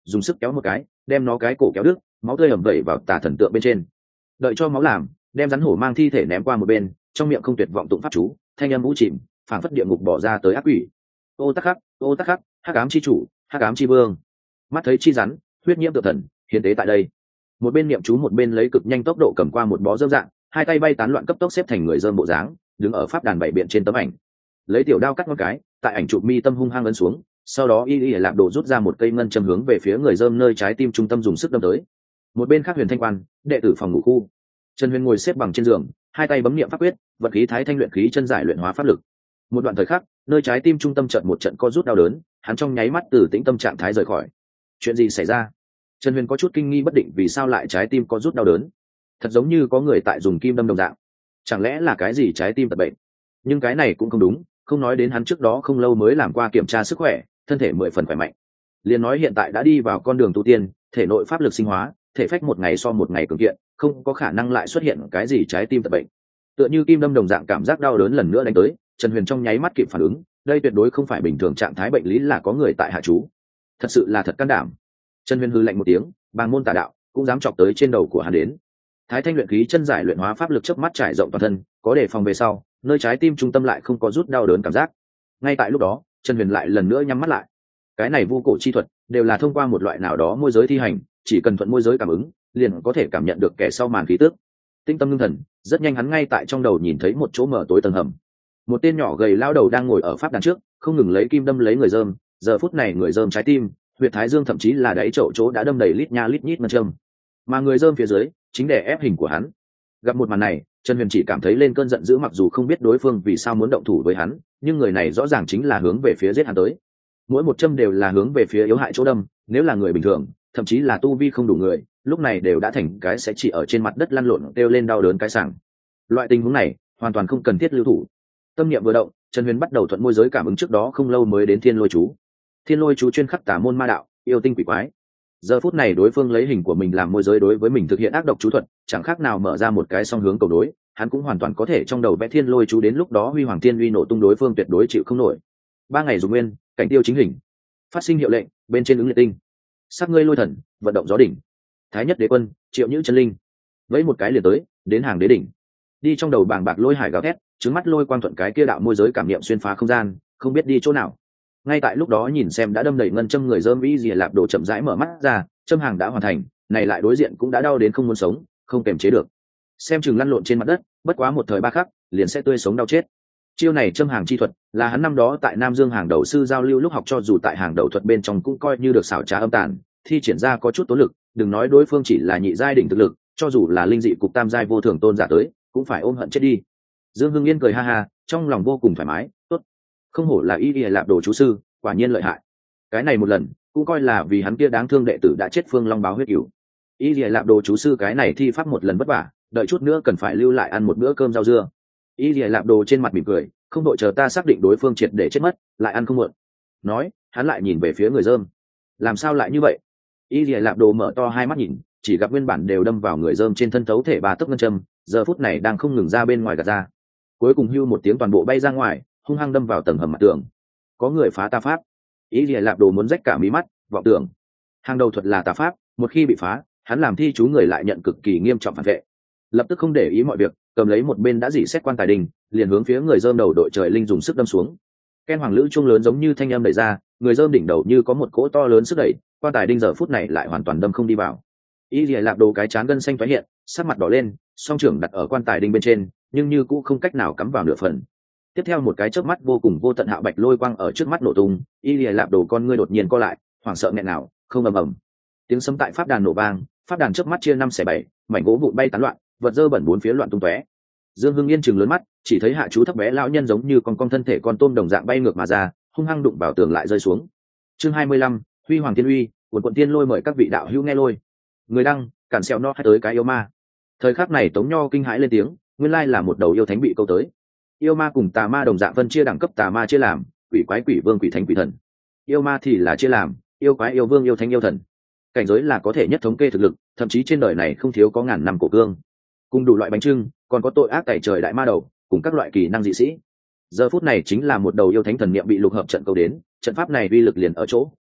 dùng sức kéo một cái đem nó cái cổ kéo đứt, máu tươi ẩm vẩy vào tà thần tượng bên trên. Đợi cho máu làm, đem rắn hổ mang thi thể ném qua một bên, trong miệng không tuyệt vọng tụng pháp chú, thanh âm vũ chìm, phảng phất địa ngục bỏ ra tới ác quỷ. Ô tắc khắc, ô tắc khắc, hắc ám chi chủ, hắc ám chi vương. Mắt thấy chi rắn, huyết nhiễm tự thần, hiến tế tại đây. Một bên niệm chú một bên lấy cực nhanh tốc độ cầm qua một bó dơm dạng, hai tay bay tán loạn cấp tốc xếp thành người dơm bộ dáng, đứng ở pháp đàn bảy biện trên tấm ảnh. Lấy tiểu đao cắt ngón cái, tại ảnh chụp mi tâm hung hăng ấn xuống, sau đó y lạp đồ rút ra một cây ngân châm hướng về phía người dơm nơi trái tim trung tâm dùng sức đâm tới. Một bên khác Huyền Thanh Quan, đệ tử phòng ngủ khu, Trần Huyền ngồi xếp bằng trên giường, hai tay bấm niệm pháp quyết, vật khí thái thanh luyện khí chân giải luyện hóa pháp lực. Một đoạn thời khắc, nơi trái tim trung tâm trận một trận co rút đau đớn, hắn trong nháy mắt từ tĩnh tâm trạng thái rời khỏi. Chuyện gì xảy ra? Trần Huyền có chút kinh nghi bất định, vì sao lại trái tim có rút đau đớn? Thật giống như có người tại dùng kim đâm đồng dạng. Chẳng lẽ là cái gì trái tim tật bệnh? Nhưng cái này cũng không đúng, không nói đến hắn trước đó không lâu mới làm qua kiểm tra sức khỏe, thân thể 10 phần khỏe mạnh. Liền nói hiện tại đã đi vào con đường tu tiên, thể nội pháp lực sinh hóa, thể phách một ngày so một ngày cường kiện, không có khả năng lại xuất hiện cái gì trái tim tật bệnh. Tựa như kim đâm đồng dạng cảm giác đau đớn lần nữa đánh tới, Trần Huyền trong nháy mắt kịp phản ứng, đây tuyệt đối không phải bình thường trạng thái bệnh lý, là có người tại hạ chú. Thật sự là thật can đảm. Trần Huyền hừ lạnh một tiếng, bàng môn tà đạo cũng dám chọc tới trên đầu của hắn đến. Thái thanh luyện khí chân giải luyện hóa pháp lực chớp mắt trải rộng toàn thân, có đề phòng về sau, nơi trái tim trung tâm lại không có rút đau đớn cảm giác. Ngay tại lúc đó, Trần Huyền lại lần nữa nhắm mắt lại. Cái này vu cổ chi thuật đều là thông qua một loại nào đó môi giới thi hành, chỉ cần thuận môi giới cảm ứng, liền có thể cảm nhận được kẻ sau màn khí tức. Tinh tâm ngưng thần, rất nhanh hắn ngay tại trong đầu nhìn thấy một chỗ mở tối tầng hầm. Một tên nhỏ gầy lao đầu đang ngồi ở pháp đàn trước, không ngừng lấy kim đâm lấy người dơm, giờ phút này người dơm trái tim, huyệt thái dương thậm chí là đáy chậu chỗ đã đâm đầy lít nha lít nhít ngân châm, mà người dơm phía dưới chính đè ép hình của hắn. Gặp một màn này, Trần Huyền chỉ cảm thấy lên cơn giận dữ, mặc dù không biết đối phương vì sao muốn động thủ với hắn, nhưng người này rõ ràng chính là hướng về phía giết hắn tới. Mỗi một châm đều là hướng về phía yếu hại chỗ đâm, nếu là người bình thường, thậm chí là tu vi không đủ người, lúc này đều đã thành cái sẽ chỉ ở trên mặt đất lăn lộn kêu lên đau đớn cái sảng. Loại tình huống này hoàn toàn không cần thiết lưu thủ. Tâm niệm vừa động, Trần Huyền bắt đầu thuận môi giới cảm ứng trước đó không lâu mới đến thiên lôi chú. Thiên lôi chú chuyên khắc tà môn ma đạo, yêu tinh quỷ quái. Giờ phút này đối phương lấy hình của mình làm môi giới đối với mình thực hiện ác độc chú thuật, chẳng khác nào mở ra một cái song hướng cầu đối, hắn cũng hoàn toàn có thể trong đầu vẽ thiên lôi chú, đến lúc đó huy hoàng thiên uy nổ tung, đối phương tuyệt đối chịu không nổi. 3 ngày dùng nguyên, cảnh tiêu chính hình. Phát sinh hiệu lệnh, bên trên ứng liệt tinh. Sắc ngươi lôi thần, vận động gió đỉnh. Thái nhất đế quân, triệu nhữ chân linh. Vẫy một cái liền tới, đến hàng đế đỉnh. Đi trong đầu bàng bạc lôi hải gào thét, trứng mắt lôi quang thuận cái kia đạo môi giới cảm niệm xuyên phá không gian, không biết đi chỗ nào. Ngay tại lúc đó nhìn xem đã đâm đầy ngân châm người dơm vĩ dìa lạp đồ chậm rãi mở mắt ra, châm hàng đã hoàn thành, này lại đối diện cũng đã đau đến không muốn sống, không kềm chế được, xem chừng lăn lộn trên mặt đất, bất quá một thời ba khắc liền sẽ tươi sống đau chết. Chiêu này châm hàng chi thuật là hắn năm đó tại Nam Dương hàng đầu sư giao lưu lúc học, cho dù tại hàng đầu thuật bên trong cũng coi như được xảo trá âm tàn, thi triển ra có chút tốn lực, đừng nói đối phương chỉ là nhị giai đỉnh thực lực, cho dù là linh dị cục tam giai vô thường tôn giả tới cũng phải ôm hận chết đi. Dương Hưng Yên cười ha ha, trong lòng vô cùng thoải mái, tốt, không hổ là y lạp đồ chú sư, quả nhiên lợi hại. Cái này một lần cũng coi là vì hắn kia đáng thương đệ tử đã chết Phương Long báo huyết cửu. Y lạp đồ chú sư cái này thi pháp một lần vất vả, đợi chút nữa cần phải lưu lại ăn một bữa cơm rau dưa. Y lạp đồ trên mặt mỉm cười, không đội chờ ta xác định đối phương triệt để chết mất lại ăn không muộn. Nói hắn lại nhìn về phía người dơm, làm sao lại như vậy? Y lạp đồ mở to hai mắt nhìn, chỉ gặp nguyên bản đều đâm vào người dơm trên thân thấu thể 3 tấc ngân châm, giờ phút này đang không ngừng ra bên ngoài gạt ra, cuối cùng hưu một tiếng toàn bộ bay ra ngoài, hung hăng đâm vào tầng hầm mặt tường. Có người phá tà pháp. Y lạp đồ muốn rách cả mí mắt, vọng tưởng hàng đầu thuật là tà pháp, một khi bị phá, hắn làm thi chú người lại nhận cực kỳ nghiêm trọng phản vệ. Lập tức không để ý mọi việc, cầm lấy một bên đã dỉ xét quan tài đình, liền hướng phía người dơm đầu đội trời linh dùng sức đâm xuống. Ken hoàng lữ chuông lớn giống như thanh âm đẩy ra, người dơm đỉnh đầu như có một cỗ to lớn sức đẩy, quan tài đinh giờ phút này lại hoàn toàn đâm không đi vào. Y lạp đồ cái chán gân xanh tái hiện, sắc mặt đỏ lên, song trưởng đặt ở quan tài đinh bên trên, nhưng như cũng không cách nào cắm vào nửa phần. Tiếp theo một cái chớp mắt vô cùng vô tận hạo bạch lôi quang ở trước mắt nổ tung, Y lạp đồ con ngươi đột nhiên co lại, hoảng sợ nghẹn nào, không ầm ầm. Tiếng sấm tại pháp đàn nổ vang, pháp đàn chớp mắt chia 5/7, mảnh gỗ vụn bay tán loạn, vật dơ bẩn bốn phía loạn tung tóe. Dương Hưng Yên chừng lớn mắt, chỉ thấy hạ chú thấp bé lão nhân giống như con thân thể con tôm đồng dạng bay ngược mà ra, hung hăng đụng vào tường lại rơi xuống. Chương 25, Huy Hoàng Thiên Uy, quần tiên lôi mời các vị đạo hữu nghe lôi. Người đăng, cản sẹo no hay tới cái yêu ma. Thời khắc này Tống Nho kinh hãi lên tiếng, nguyên lai là một đầu yêu thánh bị câu tới. Yêu ma cùng tà ma đồng dạng phân chia đẳng cấp, tà ma chia làm quỷ quái, quỷ vương, quỷ thánh, quỷ thần. Yêu ma thì là chia làm yêu quái, yêu vương, yêu thánh, yêu thần. Cảnh giới là có thể nhất thống kê thực lực, thậm chí trên đời này không thiếu có ngàn năm cổ cương, cùng đủ loại bánh trưng, còn có tội ác tẩy trời đại ma đầu, cùng các loại kỳ năng dị sĩ. Giờ phút này chính là một đầu yêu thánh thần niệm bị lục hợp trận câu đến, trận pháp này uy lực liền ở chỗ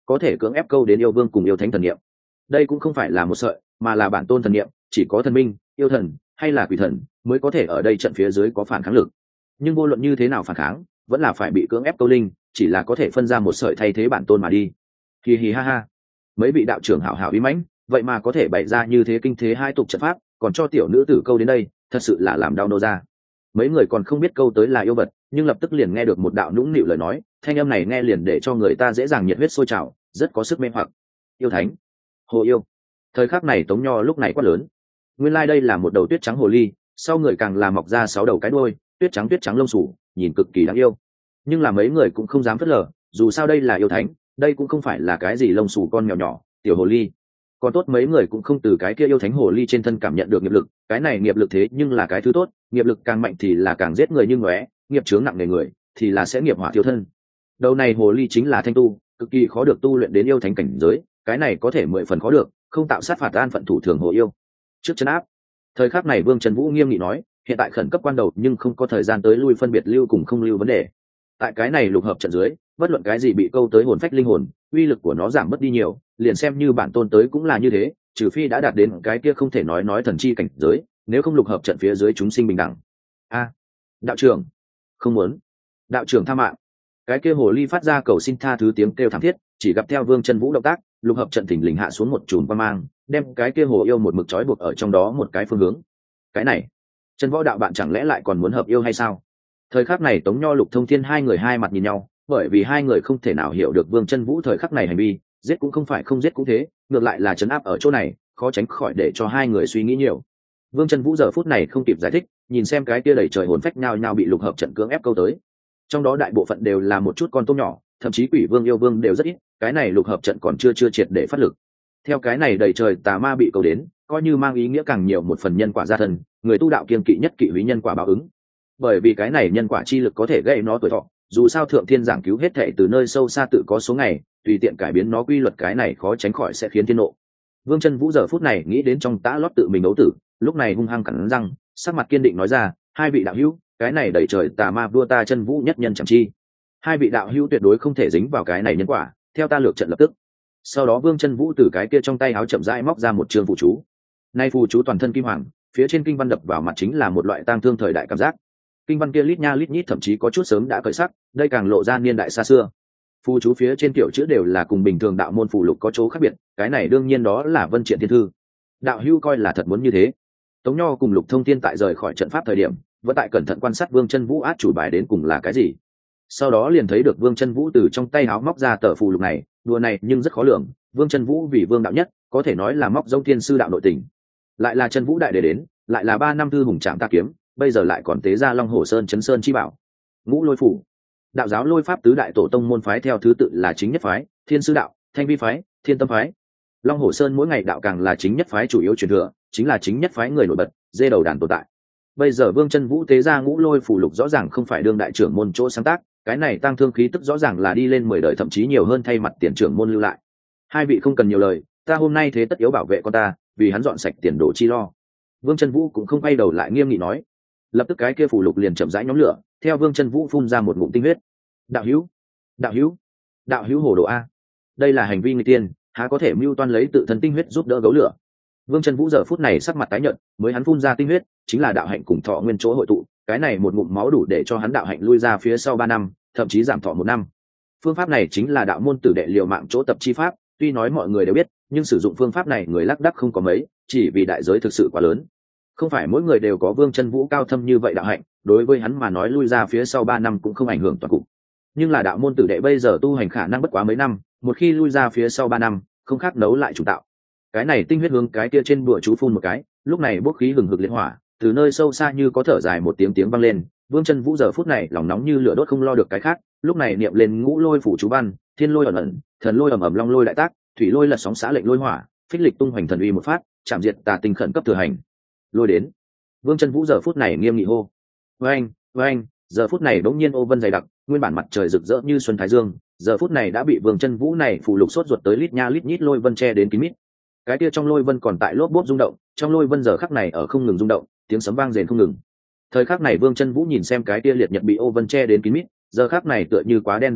có thể cưỡng ép câu đến yêu vương cùng yêu thánh thần niệm. Đây cũng không phải là một sợi, mà là bản tôn thần niệm, chỉ có thần minh, yêu thần hay là quỷ thần mới có thể ở đây trận phía dưới có phản kháng lực. Nhưng vô luận như thế nào phản kháng, vẫn là phải bị cưỡng ép câu linh, chỉ là có thể phân ra một sợi thay thế bản tôn mà đi. Hì hì ha ha. Mấy vị đạo trưởng hảo hảo uy mãnh, vậy mà có thể bày ra như thế kinh thế hai tục trận pháp, còn cho tiểu nữ tử câu đến đây, thật sự là làm đau nô ra. Mấy người còn không biết câu tới là yêu vật, nhưng lập tức liền nghe được một đạo nũng nịu lời nói, thanh âm này nghe liền để cho người ta dễ dàng nhiệt huyết sôi trào, rất có sức mê hoặc. Yêu thánh, hồ yêu. Thời khắc này Tống Nho lúc này quát lớn. Nguyên lai đây là một đầu tuyết trắng hồ ly, sau người càng là mọc ra 6 đầu cái đuôi, tuyết trắng lông sủ, nhìn cực kỳ đáng yêu. Nhưng là mấy người cũng không dám phớt lờ, dù sao đây là yêu thánh, đây cũng không phải là cái gì lông sủ con mèo nhỏ, tiểu hồ ly. Còn tốt mấy người cũng không từ cái kia yêu thánh hồ ly trên thân cảm nhận được nghiệp lực, cái này nghiệp lực thế nhưng là cái thứ tốt, nghiệp lực càng mạnh thì là càng giết người như ngóe, nghiệp chướng nặng nề người thì là sẽ nghiệp hỏa thiêu thân. Đầu này hồ ly chính là thanh tu, cực kỳ khó được tu luyện đến yêu thánh cảnh giới, cái này có thể 10 phần khó được, không tạo sát phạt an phận thủ thường hồ yêu. Trước chân áp. Thời khắc này Vương Trần Vũ nghiêm nghị nói, hiện tại khẩn cấp quan đầu nhưng không có thời gian tới lui phân biệt lưu cùng không lưu vấn đề. Tại cái này lục hợp trận dưới, bất luận cái gì bị câu tới hồn phách linh hồn, uy lực của nó giảm mất đi nhiều, liền xem như bản tôn tới cũng là như thế, trừ phi đã đạt đến cái kia không thể nói thần chi cảnh giới, nếu không lục hợp trận phía dưới chúng sinh bình đẳng. A, đạo trưởng, không muốn. Đạo trưởng tha mạng. Cái kia hồ ly phát ra cầu xin tha thứ tiếng kêu thảm thiết, chỉ gặp theo Vương Trần Vũ động tác, lục hợp trận thình lình hạ xuống một chùm quang mang, đem cái kia hồ yêu một mực trói buộc ở trong đó một cái phương hướng. Cái này, Trần Võ đạo bạn chẳng lẽ lại còn muốn hợp yêu hay sao? Thời khắc này Tống Nho Lục Thông Thiên hai người hai mặt nhìn nhau, bởi vì hai người không thể nào hiểu được Vương Trần Vũ thời khắc này hành vi, giết cũng không phải không giết cũng thế, ngược lại là trấn áp ở chỗ này, khó tránh khỏi để cho hai người suy nghĩ nhiều. Vương Trần Vũ giờ phút này không kịp giải thích, nhìn xem cái kia đầy trời hồn phách nhao nhao bị lục hợp trận cưỡng ép câu tới. Trong đó đại bộ phận đều là một chút con tôm nhỏ, thậm chí quỷ vương yêu vương đều rất ít, cái này lục hợp trận còn chưa triệt để phát lực. Theo cái này đầy trời tà ma bị câu đến, coi như mang ý nghĩa càng nhiều một phần nhân quả gia thân, người tu đạo kiêng kỵ nhất kỵ húy nhân quả báo ứng. Bởi vì cái này nhân quả chi lực có thể gây nó tuổi thọ, dù sao thượng thiên giảng cứu hết thệ từ nơi sâu xa tự có số ngày, tùy tiện cải biến nó quy luật cái này khó tránh khỏi sẽ khiến thiên nộ. Vương Trần Vũ giờ phút này nghĩ đến trong tã lót tự mình đấu tử, lúc này hung hăng cắn răng, sắc mặt kiên định nói ra, hai vị đạo hữu, cái này đầy trời tà ma vua ta Trần Vũ nhất nhân chẳng chi. Hai vị đạo hữu tuyệt đối không thể dính vào cái này nhân quả, theo ta lược trận lập tức. Sau đó Vương Trần Vũ từ cái kia trong tay áo chậm rãi móc ra một trường phù chú. Nay phù chú toàn thân kim hoàng, phía trên kinh văn đập vào mặt chính là một loại tang thương thời đại cảm giác. Kinh văn kia lít nha lít nhít thậm chí có chút sớm đã khởi sắc, đây càng lộ ra niên đại xa xưa. Phù chú phía trên kiểu chữ đều là cùng bình thường đạo môn phù lục có chỗ khác biệt, cái này đương nhiên đó là Vân Triện Thiên Thư. Đạo hữu coi là thật muốn như thế. Tống Nho cùng Lục Thông Thiên tại rời khỏi trận pháp thời điểm, vẫn tại cẩn thận quan sát Vương Trần Vũ át chủ bài đến cùng là cái gì. Sau đó liền thấy được Vương Trần Vũ từ trong tay áo móc ra tờ phù lục này, đùa này nhưng rất khó lường, Vương Trần Vũ vì vương đạo nhất, có thể nói là móc giống thiên sư đạo nội tình. Lại là Trần Vũ đại để đến, lại là 3 năm thư hùng trạm ta kiếm, bây giờ lại còn tế ra Long Hồ Sơn Chấn Sơn chi bảo. Ngũ Lôi phủ. Đạo giáo Lôi pháp tứ đại tổ tông môn phái theo thứ tự là Chính Nhất phái, Thiên Sư đạo, Thanh Vi phái, Thiên Tâm phái. Long Hồ Sơn mỗi ngày đạo càng là Chính Nhất phái chủ yếu truyền thừa, chính là Chính Nhất phái người nổi bật, dê đầu đàn tồn tại. Bây giờ Vương Trần Vũ tế ra Ngũ Lôi phủ lục rõ ràng không phải đương đại trưởng môn chỗ sáng tác, cái này tăng thương khí tức rõ ràng là đi lên 10 đời thậm chí nhiều hơn thay mặt tiền trưởng môn lưu lại. Hai vị không cần nhiều lời, ta hôm nay thế tất yếu bảo vệ con ta, vì hắn dọn sạch tiền đồ chi lo. Vương Trần Vũ cũng không quay đầu lại nghiêm nghị nói. Lập tức cái kia phủ lục liền chậm rãi nhóm lửa, theo Vương Trần Vũ phun ra một ngụm tinh huyết. Đạo hữu, đạo hữu, đạo hữu hồ đồ a, đây là hành vi người tiên, há có thể mưu toan lấy tự thân tinh huyết giúp đỡ gấu lửa. Vương Trần Vũ giờ phút này sắc mặt tái nhợt, mới hắn phun ra tinh huyết, chính là đạo hạnh cùng thọ nguyên chỗ hội tụ, cái này một ngụm máu đủ để cho hắn đạo hạnh lui ra phía sau 3 năm, thậm chí giảm thọ 1 năm. Phương pháp này chính là đạo môn tử đệ liều mạng chỗ tập chi pháp, tuy nói mọi người đều biết, nhưng sử dụng phương pháp này người lác đác không có mấy, chỉ vì đại giới thực sự quá lớn. Không phải mỗi người đều có Vương Trần Vũ cao thâm như vậy đạo hạnh, đối với hắn mà nói lui ra phía sau 3 năm cũng không ảnh hưởng toàn cục. Nhưng là đạo môn tử đệ bây giờ tu hành khả năng bất quá mấy năm, một khi lui ra phía sau 3 năm, không khác nấu lại chủ tạo. Cái này tinh huyết hướng cái kia trên bùa chú phun một cái, lúc này bốc khí hừng hực liệt hỏa, từ nơi sâu xa như có thở dài một tiếng tiếng vang lên. Vương Trần Vũ giờ phút này lòng nóng như lửa đốt không lo được cái khác, lúc này niệm lên Ngũ Lôi phủ chú văn, Thiên Lôi ẩn ẩn, Thần Lôi ầm ầm, Long Lôi đại tác, Thủy Lôi lật sóng xã lệnh lôi hỏa, phích lịch tung hoành thần uy một phát, chạm diệt tà tinh khẩn cấp thừa hành. Lôi đến. Vương Trần Vũ giờ phút này nghiêm nghị hô. Oeng, oeng, giờ phút này đống nhiên ô vân dày đặc, nguyên bản mặt trời rực rỡ như xuân thái dương, giờ phút này đã bị Vương Trần Vũ này phủ lục sốt ruột tới lít nha lít nhít lôi vân che đến kín mít. Cái kia trong lôi vân còn tại lốp bốp rung động, trong lôi vân giờ khắc này ở không ngừng rung động, tiếng sấm vang rền không ngừng. Thời khắc này Vương Trần Vũ nhìn xem cái kia liệt nhật bị ô vân che đến kín mít, giờ khắc này tựa như quá đen đồng dạng,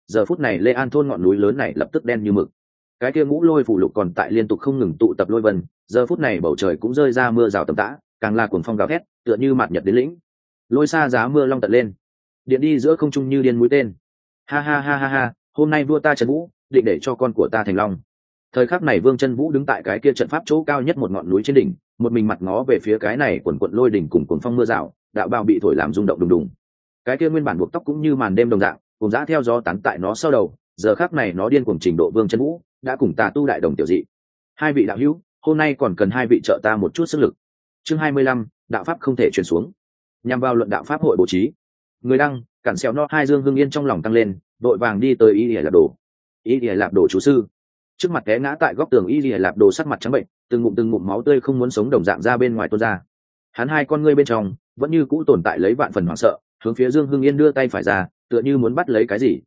giờ phút này Lê An thôn ngọn núi lớn này lập tức đen như mực. Cái kia ngũ lôi phủ lục còn tại liên tục không ngừng tụ tập lôi vân, giờ phút này bầu trời cũng rơi ra mưa rào tầm tã, càng là cuồng phong gào thét, tựa như mạt nhật đến lĩnh. Lôi xa giá mưa long tận lên, điện đi giữa không trung như điên mũi tên. Ha ha ha ha ha, hôm nay vua ta Trần Vũ định để cho con của ta thành long. Thời khắc này Vương Chân Vũ đứng tại cái kia trận pháp chỗ cao nhất một ngọn núi trên đỉnh, một mình mặt ngó về phía cái này quần quần lôi đỉnh cùng cuồng phong mưa rào, đạo bào bị thổi làm rung động đùng đùng. Cái kia nguyên bản buộc tóc cũng như màn đêm đồng dạng, cùng dã theo gió tán tại nó sau đầu, giờ khắc này nó điên cuồng trình độ Vương Chân Vũ đã cùng Tà Tu đại đồng tiểu dị. Hai vị đạo hữu, hôm nay còn cần hai vị trợ ta một chút sức lực. Chương 25, đạo pháp không thể truyền xuống. Nhằm vào luận đạo pháp hội bố trí. Người đăng, cản xéo no hai Dương Hưng Yên trong lòng tăng lên, đội vàng đi tới Y Lìa Lạp Đồ. Y Lìa Lạp Đồ chú sư. Trước mặt té ngã tại góc tường Y Lìa Lạp Đồ sắc mặt trắng bệnh, từng ngụm máu tươi không muốn sống đồng dạng ra bên ngoài tuôn ra. Hắn hai con ngươi bên trong vẫn như cũ tồn tại lấy vạn phần hoảng sợ, hướng phía Dương Hưng Yên đưa tay phải ra, tựa như muốn bắt lấy cái gì.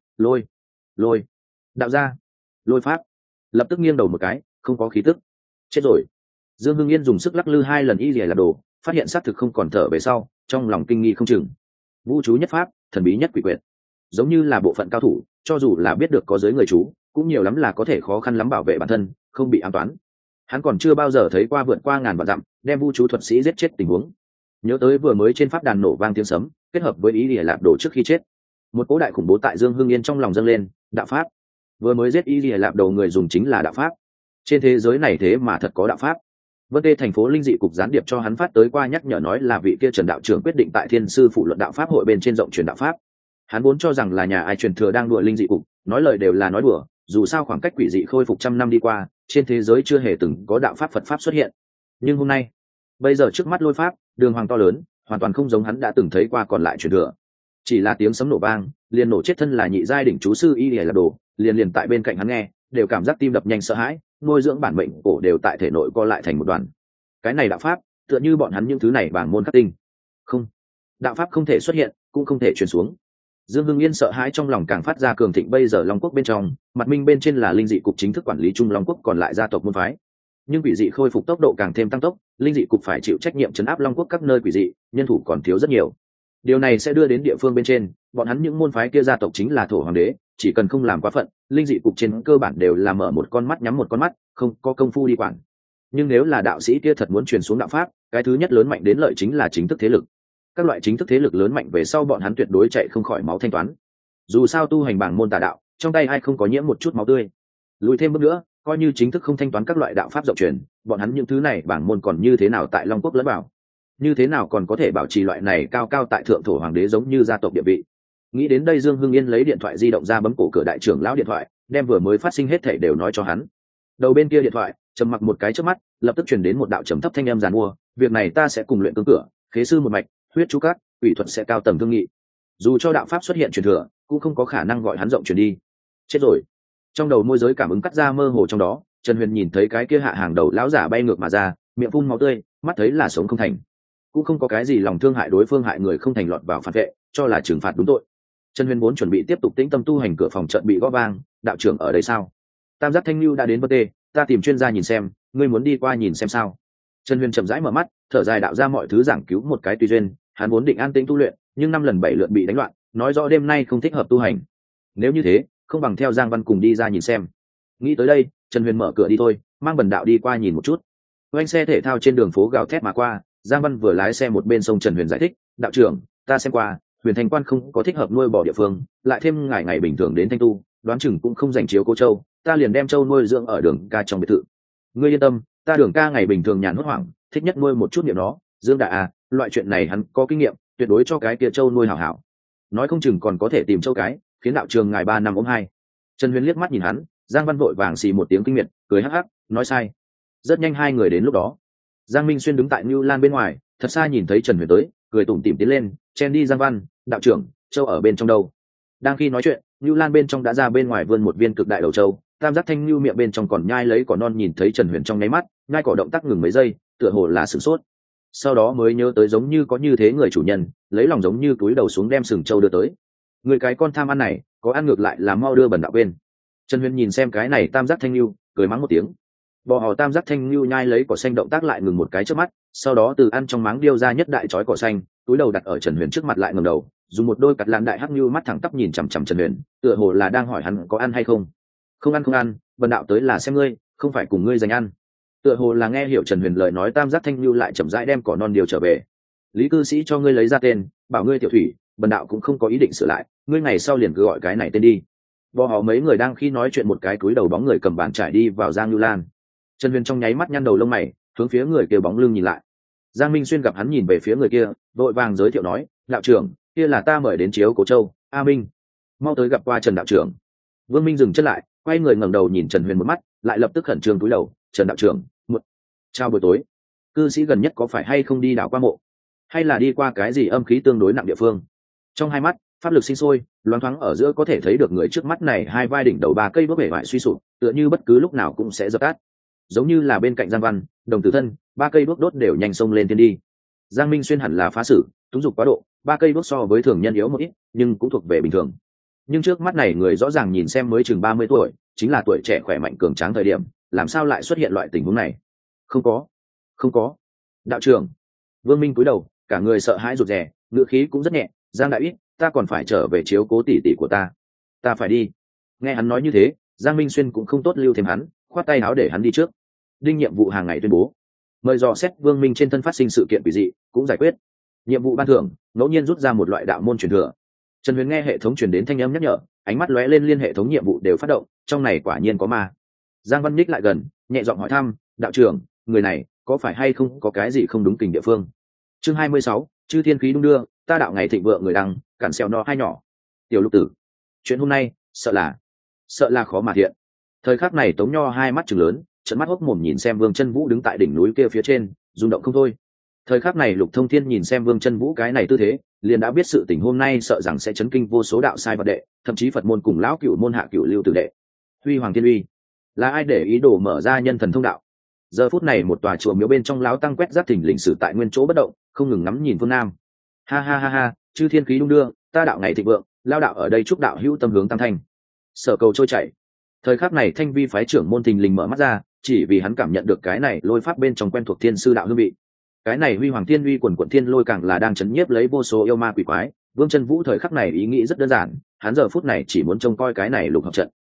Lôi, đạo ra, lôi pháp. Lập tức nghiêng đầu một cái, không có khí tức. Chết rồi. Dương Hưng Yên dùng sức lắc lư hai lần Y Lìa Lạp Đồ, phát hiện xác thực không còn thở về sau, trong lòng kinh nghi không chừng. Vũ chú nhất pháp, thần bí nhất quỷ quyệt, giống như là bộ phận cao thủ, cho dù là biết được có giới người chú, cũng nhiều lắm là có thể khó khăn lắm bảo vệ bản thân, không bị ám toán. Hắn còn chưa bao giờ thấy qua vượt qua ngàn vạn dặm, đem vũ chú thuật sĩ giết chết tình huống. Nhớ tới vừa mới trên pháp đàn nổ vang tiếng sấm, kết hợp với ý Lìa Lạp Đồ trước khi chết, một cỗ đại khủng bố tại Dương Hưng Yên trong lòng dâng lên. Đạo pháp, vừa mới giết ý Lìa Lạp Đồ người dùng chính là đạo pháp. Trên thế giới này thế mà thật có đạo pháp. Vân Tê thành phố linh dị cục gián điệp cho hắn phát tới qua nhắc nhở nói là vị kia Trần đạo trưởng quyết định tại Thiên sư phụ luận đạo pháp hội bên trên rộng truyền đạo pháp. Hắn vốn cho rằng là nhà ai truyền thừa đang đùa linh dị cục, nói lời đều là nói đùa, dù sao khoảng cách quỷ dị khôi phục trăm năm đi qua, trên thế giới chưa hề từng có đạo pháp Phật pháp xuất hiện. Nhưng hôm nay, bây giờ trước mắt lôi pháp, đường hoàng to lớn, hoàn toàn không giống hắn đã từng thấy qua còn lại truyền thừa. Chỉ là tiếng sấm nổ vang, liền nổ chết thân là nhị giai đỉnh chú sư Y Lìa Lạp Đồ, liền tại bên cạnh hắn nghe, đều cảm giác tim đập nhanh sợ hãi, nuôi dưỡng bản mệnh cổ đều tại thể nội co lại thành một đoàn. Cái này đạo pháp, tựa như bọn hắn những thứ này bảng môn khắc tinh. Không, đạo pháp không thể xuất hiện, cũng không thể truyền xuống. Dương Hưng Yên sợ hãi trong lòng càng phát ra cường thịnh. Bây giờ Long Quốc bên trong, mặt minh bên trên là linh dị cục chính thức quản lý Trung Long Quốc, còn lại gia tộc môn phái. Nhưng quỷ dị khôi phục tốc độ càng thêm tăng tốc, linh dị cục phải chịu trách nhiệm trấn áp Long Quốc các nơi quỷ dị, nhân thủ còn thiếu rất nhiều. Điều này sẽ đưa đến địa phương bên trên, bọn hắn những môn phái kia gia tộc chính là thổ hoàng đế, chỉ cần không làm quá phận, linh dị cục trên cơ bản đều là mở một con mắt nhắm một con mắt, không có công phu đi quản. Nhưng nếu là đạo sĩ kia thật muốn truyền xuống đạo pháp, cái thứ nhất lớn mạnh đến lợi chính là chính thức thế lực. Các loại chính thức thế lực lớn mạnh về sau bọn hắn tuyệt đối chạy không khỏi máu thanh toán. Dù sao tu hành bảng môn tà đạo, trong tay ai không có nhiễm một chút máu tươi. Lùi thêm bước nữa, coi như chính thức không thanh toán các loại đạo pháp rộng truyền, bọn hắn những thứ này bảng môn còn như thế nào tại Long Quốc lẫn vào? Như thế nào còn có thể bảo trì loại này cao cao tại thượng thổ hoàng đế giống như gia tộc địa vị? Nghĩ đến đây Dương Hưng Yên lấy điện thoại di động ra bấm cổ cửa đại trưởng lão điện thoại, đem vừa mới phát sinh hết thảy đều nói cho hắn. Đầu bên kia điện thoại trầm mặc một cái trước mắt, lập tức truyền đến một đạo trầm thấp thanh âm giàn mua: việc này ta sẽ cùng luyện cương cửa, khế sư một mạch, huyết chú các, ủy thuật sẽ cao tầng thương nghị. Dù cho đạo pháp xuất hiện truyền thừa, cũng không có khả năng gọi hắn rộng truyền đi. Chết rồi. Trong đầu môi giới cảm ứng cắt ra mơ hồ trong đó, Trần Huyền nhìn thấy cái kia hạ hàng đầu lão giả bay ngược mà ra, miệng phun máu tươi, mắt thấy là sống không thành, cũng không có cái gì lòng thương hại đối phương, hại người không thành lọt vào phản vệ, cho là trừng phạt đúng tội. Trần Huyền vốn chuẩn bị tiếp tục tĩnh tâm tu hành, cửa phòng trận bị gõ vang: đạo trưởng ở đây sao? Tam giác thanh lưu đã đến Vân Tê, ta tìm chuyên gia nhìn xem, ngươi muốn đi qua nhìn xem sao? Trần Huyền chậm rãi mở mắt, thở dài đạo ra mọi thứ giảng cứu một cái tùy duyên, hắn vốn định an tĩnh tu luyện, nhưng 5 lần 7 lượt bị đánh loạn, nói rõ đêm nay không thích hợp tu hành. Nếu như thế, không bằng theo Giang Văn cùng đi ra nhìn xem. Nghĩ tới đây, Trần Huyền mở cửa đi thôi, mang Bần đạo đi qua nhìn một chút. Oanh xe thể thao trên đường phố gào thét mà qua, Giang Văn vừa lái xe một bên sông Trần Huyền giải thích: đạo trưởng, ta xem qua, Huyền Thành Quan không có thích hợp nuôi bò địa phương, lại thêm ngày bình thường đến thanh tu, đoán chừng cũng không dành chiếu cô châu, ta liền đem châu nuôi dưỡng ở Đường ca trong biệt thự. Ngươi yên tâm, ta Đường ca ngày bình thường nhàn hốt hoảng, thích nhất nuôi một chút niệm nó, Dương Đại à, loại chuyện này hắn có kinh nghiệm, tuyệt đối cho cái kia châu nuôi hảo hảo. Nói không chừng còn có thể tìm châu cái, khiến đạo trường ngài 3 năm ôm 2. Trần Huyền liếc mắt nhìn hắn, Giang Văn vội vàng xì một tiếng kinh miệt, cười hắc hắc, nói sai. Rất nhanh hai người đến lúc đó. Giang Minh Xuyên đứng tại Nưu Lan bên ngoài, thật xa nhìn thấy Trần Huyền tới, cười tủm tỉm tiến lên, chen đi Giang Văn: đạo trưởng, châu ở bên trong đâu? Đang khi nói chuyện, Nưu Lan bên trong đã ra bên ngoài vươn một viên cực đại đầu châu, tam giác thanh lưu miệng bên trong còn nhai lấy cỏ non, nhìn thấy Trần Huyền trong nháy mắt, nhai cỏ động tác ngừng mấy giây, tựa hồ là sửng sốt. Sau đó mới nhớ tới giống như có như thế người chủ nhân, lấy lòng giống như túi đầu xuống đem sừng châu đưa tới. Người cái con tham ăn này, có ăn ngược lại là mau đưa Bần đạo quên. Trần Huyền nhìn xem cái này tam giác thanh lưu, cười mắng một tiếng. Bò hò tam giác thanh lưu nhai lấy cỏ xanh động tác lại ngừng một cái trước mắt, sau đó từ ăn trong máng điêu ra nhất đại chói cỏ xanh, túi đầu đặt ở Trần Huyền trước mặt lại ngẩng đầu, dùng một đôi cặt lạn đại hắc như mắt thẳng tắp nhìn chằm chằm Trần Huyền, tựa hồ là đang hỏi hắn có ăn hay không. Không ăn không ăn, bần đạo tới là xem ngươi, không phải cùng ngươi giành ăn. Tựa hồ là nghe hiểu Trần Huyền lời nói, tam giác thanh lưu lại chậm rãi đem cỏ non điều trở về. Lý cư sĩ cho ngươi lấy ra tên, bảo ngươi tiểu thủy, bần đạo cũng không có ý định sửa lại, ngươi ngày sau liền cứ gọi cái này tên đi. Bò họ mấy người đang khi nói chuyện, một cái cúi đầu bóng người cầm bàn trải đi vào Giang Lưu Lan. Trần Huyền trong nháy mắt nhăn đầu lông mày, hướng phía người kia bóng lưng nhìn lại. Giang Minh Xuyên gặp hắn nhìn về phía người kia, vội vàng giới thiệu nói, đạo trưởng, kia là ta mời đến chiếu Cố Châu, A Minh, mau tới gặp qua Trần đạo trưởng. Vương Minh dừng chân lại, quay người ngẩng đầu nhìn Trần Huyền một mắt, lại lập tức khẩn trương cúi đầu, Trần đạo trưởng, chào buổi tối. Cư sĩ gần nhất có phải hay không đi đảo qua mộ, hay là đi qua cái gì âm khí tương đối nặng địa phương? Trong hai mắt pháp lực sinh sôi, loáng thoáng ở giữa có thể thấy được người trước mắt này hai vai đỉnh đầu ba cây bước bể vải suy sụp, tựa như bất cứ lúc nào cũng sẽ dập tắt. Giống như là bên cạnh Giang Văn, Đồng Tử Thân, ba cây bước đốt đều nhanh xông lên thiên đi. Giang Minh Xuyên hẳn là phá sử, túng dục quá độ, ba cây bước so với thường nhân yếu một ít, nhưng cũng thuộc về bình thường. Nhưng trước mắt này người rõ ràng nhìn xem mới chừng 30 tuổi, chính là tuổi trẻ khỏe mạnh cường tráng thời điểm, làm sao lại xuất hiện loại tình huống này? Không có. Đạo trưởng. Vương Minh cúi đầu, cả người sợ hãi rụt rè, ngữ khí cũng rất nhẹ, Giang đại ít, ta còn phải trở về chiếu cố tỷ tỷ của ta phải đi. Nghe hắn nói như thế, Giang Minh Xuyên cũng không tốt lưu thêm hắn, khoát tay áo để hắn đi trước. Đinh nhiệm vụ hàng ngày tuyên bố, mời dò xét Vương Minh trên thân phát sinh sự kiện quỷ dị, cũng giải quyết. Nhiệm vụ ban thưởng, ngẫu nhiên rút ra một loại đạo môn truyền thừa. Trần Huyền nghe hệ thống truyền đến thanh âm nhắc nhở, ánh mắt lóe lên, liên hệ thống nhiệm vụ đều phát động, trong này quả nhiên có ma. Giang Văn nhích lại gần, nhẹ giọng hỏi thăm, đạo trưởng, người này có phải hay không có cái gì không đúng kình địa phương? Chương 26, chư thiên khí đung đưa, ta đạo ngày thịnh vượng người đăng, cản xèo no hai nhỏ. Tiểu Lục Tử, chuyện hôm nay sợ là khó mà thiện. Thời khắc này Tống Nho hai mắt trừng lớn, trợn mắt hốc mồm nhìn xem Vương Chân Vũ đứng tại đỉnh núi kia phía trên, rung động không thôi. Thời khắc này Lục Thông Thiên nhìn xem Vương Chân Vũ cái này tư thế, liền đã biết sự tình hôm nay sợ rằng sẽ chấn kinh vô số đạo sai vật đệ, thậm chí Phật môn cùng lão cửu môn hạ cửu lưu tử đệ. Huy Hoàng Thiên Uy, là ai để ý đồ mở ra nhân thần thông đạo? Giờ phút này một tòa chùa miếu bên trong lão tăng quét rác thỉnh lình sử tại nguyên chỗ bất động, không ngừng ngắm nhìn phương nam. Ha ha ha ha, chư thiên khí đung đưa, ta đạo ngày thịnh vượng, lao đạo ở đây chúc đạo hữu tâm hướng tam thanh. Sở cầu trôi chảy. Thời khắc này Thanh Vi phái trưởng môn thình lình mở mắt ra, chỉ vì hắn cảm nhận được cái này lôi pháp bên trong quen thuộc thiên sư đạo hương vị. Cái này Huy Hoàng Thiên Uy quần quận thiên lôi càng là đang chấn nhiếp lấy vô số yêu ma quỷ quái. Vương Chân Vũ thời khắc này ý nghĩ rất đơn giản, hắn giờ phút này chỉ muốn trông coi cái này lục hợp trận.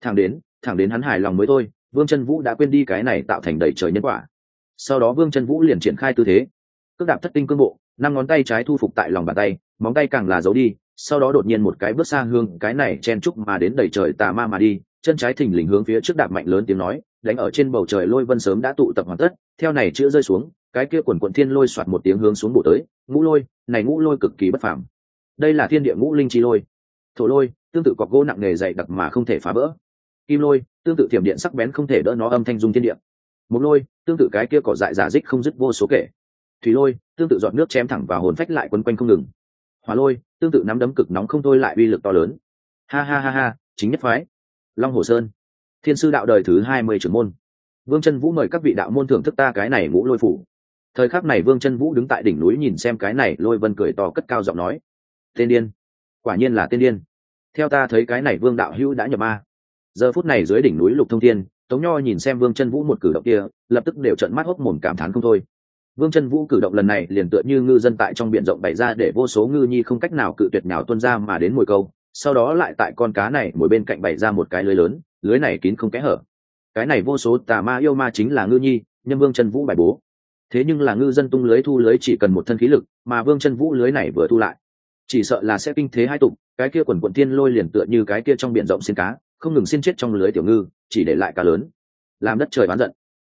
Thẳng đến hắn hài lòng mới thôi. Vương Chân Vũ đã quên đi cái này tạo thành đầy trời nhân quả. Sau đó Vương Chân Vũ liền triển khai tư thế, cước đạp thất tinh cương bộ, năm ngón tay trái thu phục tại lòng bàn tay, móng tay càng là giấu đi. Sau đó đột nhiên một cái bước xa hương cái này chen trúc mà đến đầy trời tà ma mà đi, chân trái thình lình hướng phía trước đạp mạnh lớn tiếng nói, đánh ở trên bầu trời lôi vân sớm đã tụ tập hoàn tất, theo này chữa rơi xuống, cái kia quần quần thiên lôi xoạt một tiếng hướng xuống bổ tới. Ngũ lôi, này ngũ lôi cực kỳ bất phàm. Đây là thiên địa ngũ linh chi lôi. Thổ lôi, tương tự cọc gỗ nặng nề dày đặc mà không thể phá vỡ. Kim lôi, tương tự thiểm điện sắc bén không thể đỡ nó âm thanh dung thiên địa. Mộc lôi, tương tự cái kia cỏ dại giả dích không dứt vô số kể. Thủy lôi, tương tự giọt nước chém thẳng vào hồn phách lại quấn quanh không ngừng. Hỏa lôi, tương tự nắm đấm cực nóng không thôi lại uy lực to lớn. Ha ha ha ha, chính nhất phái. Long Hồ Sơn, thiên sư đạo đời thứ 20 trưởng môn. Vương Chân Vũ mời các vị đạo môn thưởng thức ta cái này ngũ lôi phủ. Thời khắc này Vương Chân Vũ đứng tại đỉnh núi nhìn xem cái này lôi vân cười to cất cao giọng nói, tên điên, quả nhiên là tên điên. Theo ta thấy cái này Vương đạo hữu đã nhập ma. Giờ phút này dưới đỉnh núi Lục Thông Thiên, Tống Nho nhìn xem Vương Chân Vũ một cử động kia, lập tức đều trợn mắt hốc mồm cảm thán không thôi. Vương Chân Vũ cử động lần này liền tựa như ngư dân tại trong biển rộng bày ra để vô số ngư nhi không cách nào cự tuyệt nhào tuôn ra mà đến mồi câu, sau đó lại tại con cá này mỗi bên cạnh bày ra một cái lưới lớn, lưới này kín không kẽ hở. Cái này vô số tà ma yêu ma chính là ngư nhi, nhưng Vương Chân Vũ bài bố. Thế nhưng là ngư dân tung lưới thu lưới chỉ cần một thân khí lực, mà Vương Chân Vũ lưới này vừa thu lại, chỉ sợ là sẽ kinh thế hai tục, cái kia quần quần thiên lôi liền tựa như cái kia trong biển rộng xiên cá, không ngừng xiên chết trong lưới tiểu ngư, chỉ để lại cá lớn. Làm đất trời oán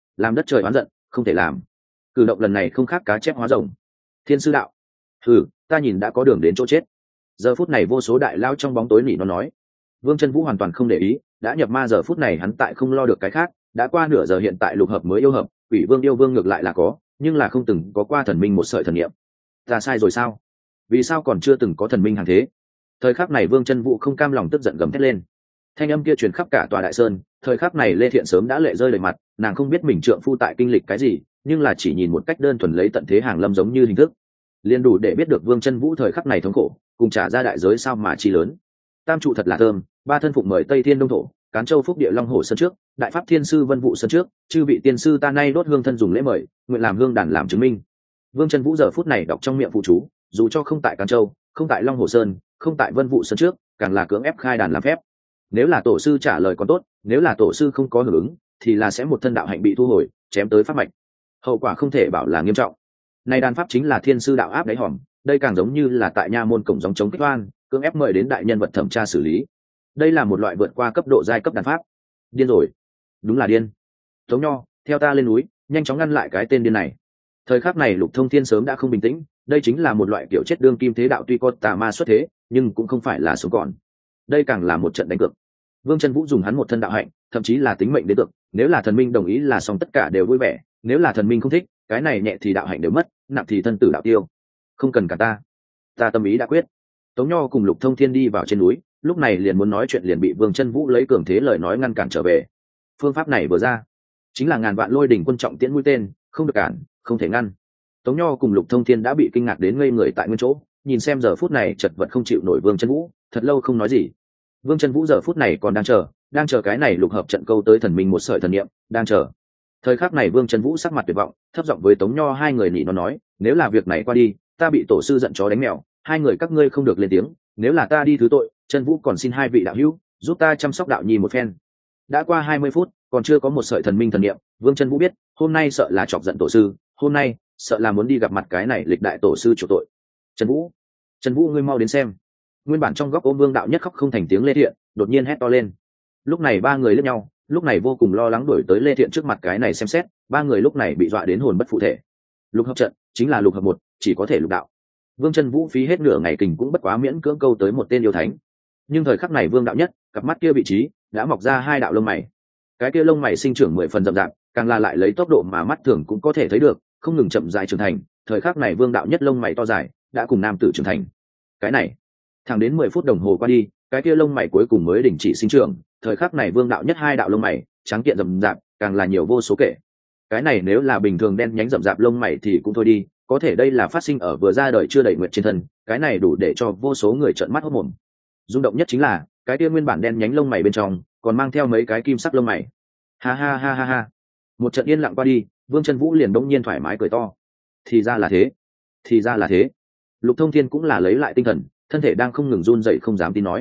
giận, không thể làm. Cử động lần này không khác cá chép hóa rồng. Thiên sư đạo, ta nhìn đã có đường đến chỗ chết. Giờ phút này vô số đại lao trong bóng tối nỉ nó nói. Vương Chân Vũ hoàn toàn không để ý, đã nhập ma giờ phút này hắn tại không lo được cái khác, đã qua nửa giờ hiện tại lục hợp mới yêu hợp, quỷ vương yêu vương ngược lại là có, nhưng là không từng có qua thần minh một sợi thần niệm. Ta sai rồi sao? Vì sao còn chưa từng có thần minh hàng thế? Thời khắc này Vương Chân Vũ không cam lòng tức giận gầm thét lên. Thanh âm kia truyền khắp cả tòa đại sơn, thời khắc này Lê Thiện sớm đã lệ rơi đầy mặt, nàng không biết mình trượng phu tại kinh lịch cái gì, nhưng là chỉ nhìn một cách đơn thuần lấy tận thế hàng lâm giống như hình thức, liền đủ để biết được Vương Chân Vũ thời khắc này thống khổ, cùng trả ra đại giới sao mà chi lớn. Tam trụ thật là thơm, ba thân phụng mời Tây Thiên Đông Thổ, Cán Châu Phúc Địa Long Hồ Sơn trước, Đại Pháp Thiên Sư Vân Vũ Sơn trước, chư vị tiên sư ta nay đốt hương thân dùng lễ mời, nguyện làm hương đàn làm chứng minh. Vương Chân Vũ giờ phút này đọc trong miệng phụ chú, dù cho không tại Cán Châu, không tại long hồ sơn, không tại vân vụ sơn trước, càng là cưỡng ép khai đàn làm phép. Nếu là tổ sư trả lời còn tốt, nếu là tổ sư không có hưởng ứng thì là sẽ một thân đạo hạnh bị thu hồi, chém tới pháp mạch, hậu quả không thể bảo là nghiêm trọng. Này đàn pháp chính là thiên sư đạo áp đáy hòm, đây càng giống như là tại nha môn cổng gióng chống kích oan, cưỡng ép mời đến đại nhân vật thẩm tra xử lý. Đây là một loại vượt qua cấp độ giai cấp đàn pháp. Điên rồi, đúng là điên. Tống Nho, theo ta lên núi, nhanh chóng ngăn lại cái tên điên này. Thời khắc này Lục Thông Thiên sớm đã không bình tĩnh, đây chính là một loại kiểu chết đương kim thế đạo, tuy có tà ma xuất thế nhưng cũng không phải là sống còn. Đây càng là một trận đánh cược. Vương Chân Vũ dùng hắn một thân đạo hạnh, thậm chí là tính mệnh đến cược, nếu là thần minh đồng ý là xong tất cả đều vui vẻ, nếu là thần minh không thích, cái này nhẹ thì đạo hạnh đều mất, nặng thì thân tử đạo tiêu. Không cần cả ta tâm ý đã quyết. Tống Nho cùng Lục Thông Thiên đi vào trên núi, lúc này liền muốn nói chuyện liền bị Vương Chân Vũ lấy cường thế lời nói ngăn cản trở về. Phương pháp này vừa ra, chính là ngàn vạn lôi đỉnh quân trọng tiễn mũi tên, không được cản, không thể ngăn. Tống Nho cùng Lục Thông Thiên đã bị kinh ngạc đến ngây người tại nguyên chỗ, nhìn xem giờ phút này chật vật không chịu nổi Vương Chân Vũ, thật lâu không nói gì. Vương Chân Vũ giờ phút này còn đang chờ cái này lục hợp trận câu tới thần minh một sợi thần niệm, đang chờ. Thời khắc này Vương Chân Vũ sắc mặt tuyệt vọng, thấp giọng với Tống Nho hai người nỉ nó nói, nếu là việc này qua đi, ta bị tổ sư giận chó đánh mèo, hai người các ngươi không được lên tiếng, nếu là ta đi thứ tội, Chân Vũ còn xin hai vị đạo hữu giúp ta chăm sóc đạo nhi một phen. Đã qua 20 phút, còn chưa có một sợi thần minh thần niệm, Vương Chân Vũ biết, hôm nay sợ là chọc giận tổ sư, hôm nay sợ là muốn đi gặp mặt cái này lịch đại tổ sư chủ tội. Trần Vũ ngươi mau đến xem. Nguyên bản trong góc ôm Vương đạo nhất khóc không thành tiếng Lê Thiện đột nhiên hét to lên. Lúc này ba người liếc nhau, lúc này vô cùng lo lắng đuổi tới Lê Thiện trước mặt cái này xem xét, ba người lúc này bị dọa đến hồn bất phụ thể. Lục hợp trận chính là lục hợp một, chỉ có thể lục đạo. Vương Chân Vũ phí hết nửa ngày kình cũng bất quá miễn cưỡng câu tới một tên yêu thánh. Nhưng thời khắc này Vương đạo nhất, cặp mắt kia vị trí đã mọc ra hai đạo lông mày. Cái kia lông mày sinh trưởng 10 phần rậm rạp, càng là lại lấy tốc độ mà mắt thường cũng có thể thấy được, không ngừng chậm rãi trưởng thành. Thời khắc này Vương đạo nhất lông mày to dài, đã cùng nam tử trưởng thành. Cái này, thẳng đến 10 phút đồng hồ qua đi, cái kia lông mày cuối cùng mới đình chỉ sinh trưởng. Thời khắc này Vương đạo nhất hai đạo lông mày trắng kiện rậm rạp, càng là nhiều vô số kể. Cái này nếu là bình thường đen nhánh rậm rạp lông mày thì cũng thôi đi, có thể đây là phát sinh ở vừa ra đời chưa đầy nguyệt trên thân, cái này đủ để cho vô số người trợn mắt hốt mồm. Rung động nhất chính là cái kia nguyên bản đen nhánh lông mày bên trong còn mang theo mấy cái kim sắc lông mày. Ha ha ha ha ha. Một trận yên lặng qua đi, Vương Chân Vũ liền bỗng nhiên thoải mái cười to. Thì ra là thế, thì ra là thế. Lục Thông Thiên cũng là lấy lại tinh thần, thân thể đang không ngừng run rẩy không dám tin nói.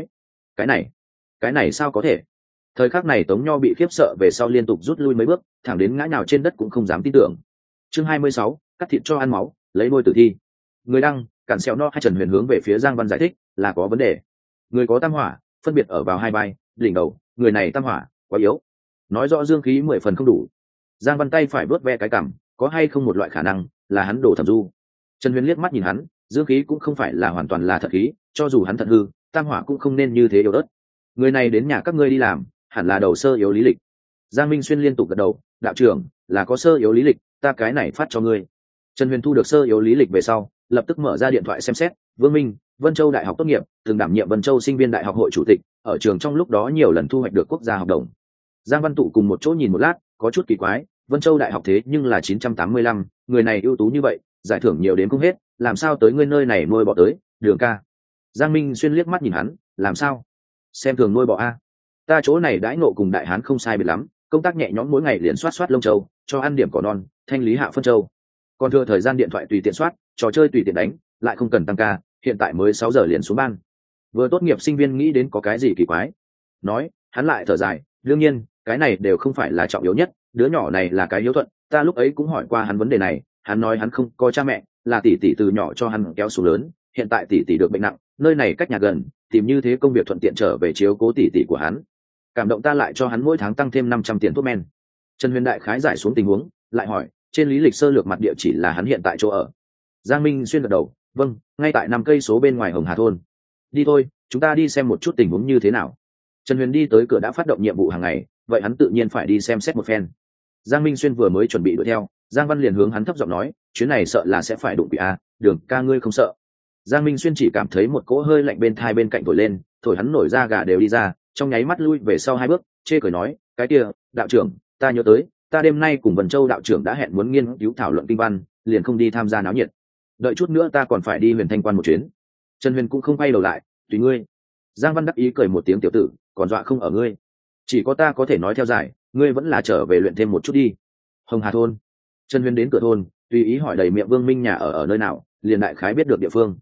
Cái này sao có thể? Thời khắc này Tống Nho bị khiếp sợ về sau liên tục rút lui mấy bước, thẳng đến ngã nhào trên đất cũng không dám tin tưởng. Chương 26, cắt thịt cho ăn máu, lấy nuôi tử thi. Người đăng, cản sẹo no hay Trần Huyền hướng về phía Giang Văn giải thích, là có vấn đề. Người có tam hỏa, phân biệt ở vào hai vai, đỉnh đầu, người này tam hỏa quá yếu. Nói rõ dương khí 10 phần không đủ. Giang Văn tay phải vớt ve cái cằm, có hay không một loại khả năng là hắn đổ thẩm du. Trần Huyền liếc mắt nhìn hắn, dương khí cũng không phải là hoàn toàn là thật khí, cho dù hắn thật hư, tam hỏa cũng không nên như thế yếu ớt. Người này đến nhà các ngươi đi làm, hẳn là đầu sơ yếu lý lịch. Giang Minh Xuyên liên tục gật đầu, đạo trưởng, là có sơ yếu lý lịch, ta cái này phát cho ngươi. Trần Huyền thu được sơ yếu lý lịch về sau, lập tức mở ra điện thoại xem xét. Vương Minh, Vân Châu Đại học tốt nghiệp, từng đảm nhiệm Vân Châu sinh viên đại học hội chủ tịch, ở trường trong lúc đó nhiều lần thu hoạch được quốc gia học đồng. Giang Văn tụ cùng một chỗ nhìn một lát, có chút kỳ quái, Vân Châu Đại học thế nhưng là 985, người này ưu tú như vậy, giải thưởng nhiều đến không hết, làm sao tới ngươi nơi này nuôi bọ tới, Đường ca. Giang Minh Xuyên liếc mắt nhìn hắn, làm sao? Xem thường nuôi bọ a? Ta chỗ này đãi ngộ cùng đại hán không sai biệt lắm, công tác nhẹ nhõm mỗi ngày liền soát lông châu, cho ăn điểm cỏ non, thanh lý hạ phân châu. Còn thừa thời gian điện thoại tùy tiện soát, trò chơi tùy tiện đánh, lại không cần tăng ca, hiện tại mới 6 giờ liền xuống ban. Vừa tốt nghiệp sinh viên nghĩ đến có cái gì kỳ quái. Nói, hắn lại thở dài, đương nhiên, cái này đều không phải là trọng yếu nhất, đứa nhỏ này là cái hiếu thuận, ta lúc ấy cũng hỏi qua hắn vấn đề này, hắn nói hắn không có cha mẹ, là tỷ tỷ từ nhỏ cho hắn kéo xuống lớn, hiện tại tỷ tỷ được bệnh nặng, nơi này cách nhà gần, tìm như thế công việc thuận tiện trở về chiếu cố tỷ tỷ của hắn. Cảm động ta lại cho hắn mỗi tháng tăng thêm 500 tiền thuốc men. Trần Huyền đại khái giải xuống tình huống, lại hỏi, trên lý lịch sơ lược mặt địa chỉ là hắn hiện tại chỗ ở. Giang Minh Xuyên gật đầu, vâng, ngay tại 5 cây số bên ngoài Hồng Hà thôn. Đi thôi, chúng ta đi xem một chút tình huống như thế nào. Trần Huyền đi tới cửa đã phát động nhiệm vụ hàng ngày, vậy hắn tự nhiên phải đi xem xét một phen. Giang Minh Xuyên vừa mới chuẩn bị đuổi theo, Giang Văn liền hướng hắn thấp giọng nói, chuyến này sợ là sẽ phải đụng quỷ a, Đường ca ngươi không sợ? Giang Minh Xuyên chỉ cảm thấy một cỗ hơi lạnh bên thai bên cạnh thổi lên, thổi hắn nổi da gà đều đi ra, trong nháy mắt lui về sau 2 bước, chê cười nói, cái kia, đạo trưởng, ta nhớ tới, ta đêm nay cùng Vân Châu đạo trưởng đã hẹn muốn nghiên cứu thảo luận kinh văn, liền không đi tham gia náo nhiệt. Đợi chút nữa ta còn phải đi Huyền Thanh Quan một chuyến. Trần Huyền cũng không quay đầu lại, tùy ngươi. Giang Văn đắc ý cười một tiếng, tiểu tử, còn dọa không ở ngươi. Chỉ có ta có thể nói theo giải, ngươi vẫn là trở về luyện thêm một chút đi. Hồng Hà thôn. Trần Huyền đến cửa thôn, tùy ý hỏi đầy miệng Vương Minh nhà ở nơi nào, liền đại khái biết được địa phương.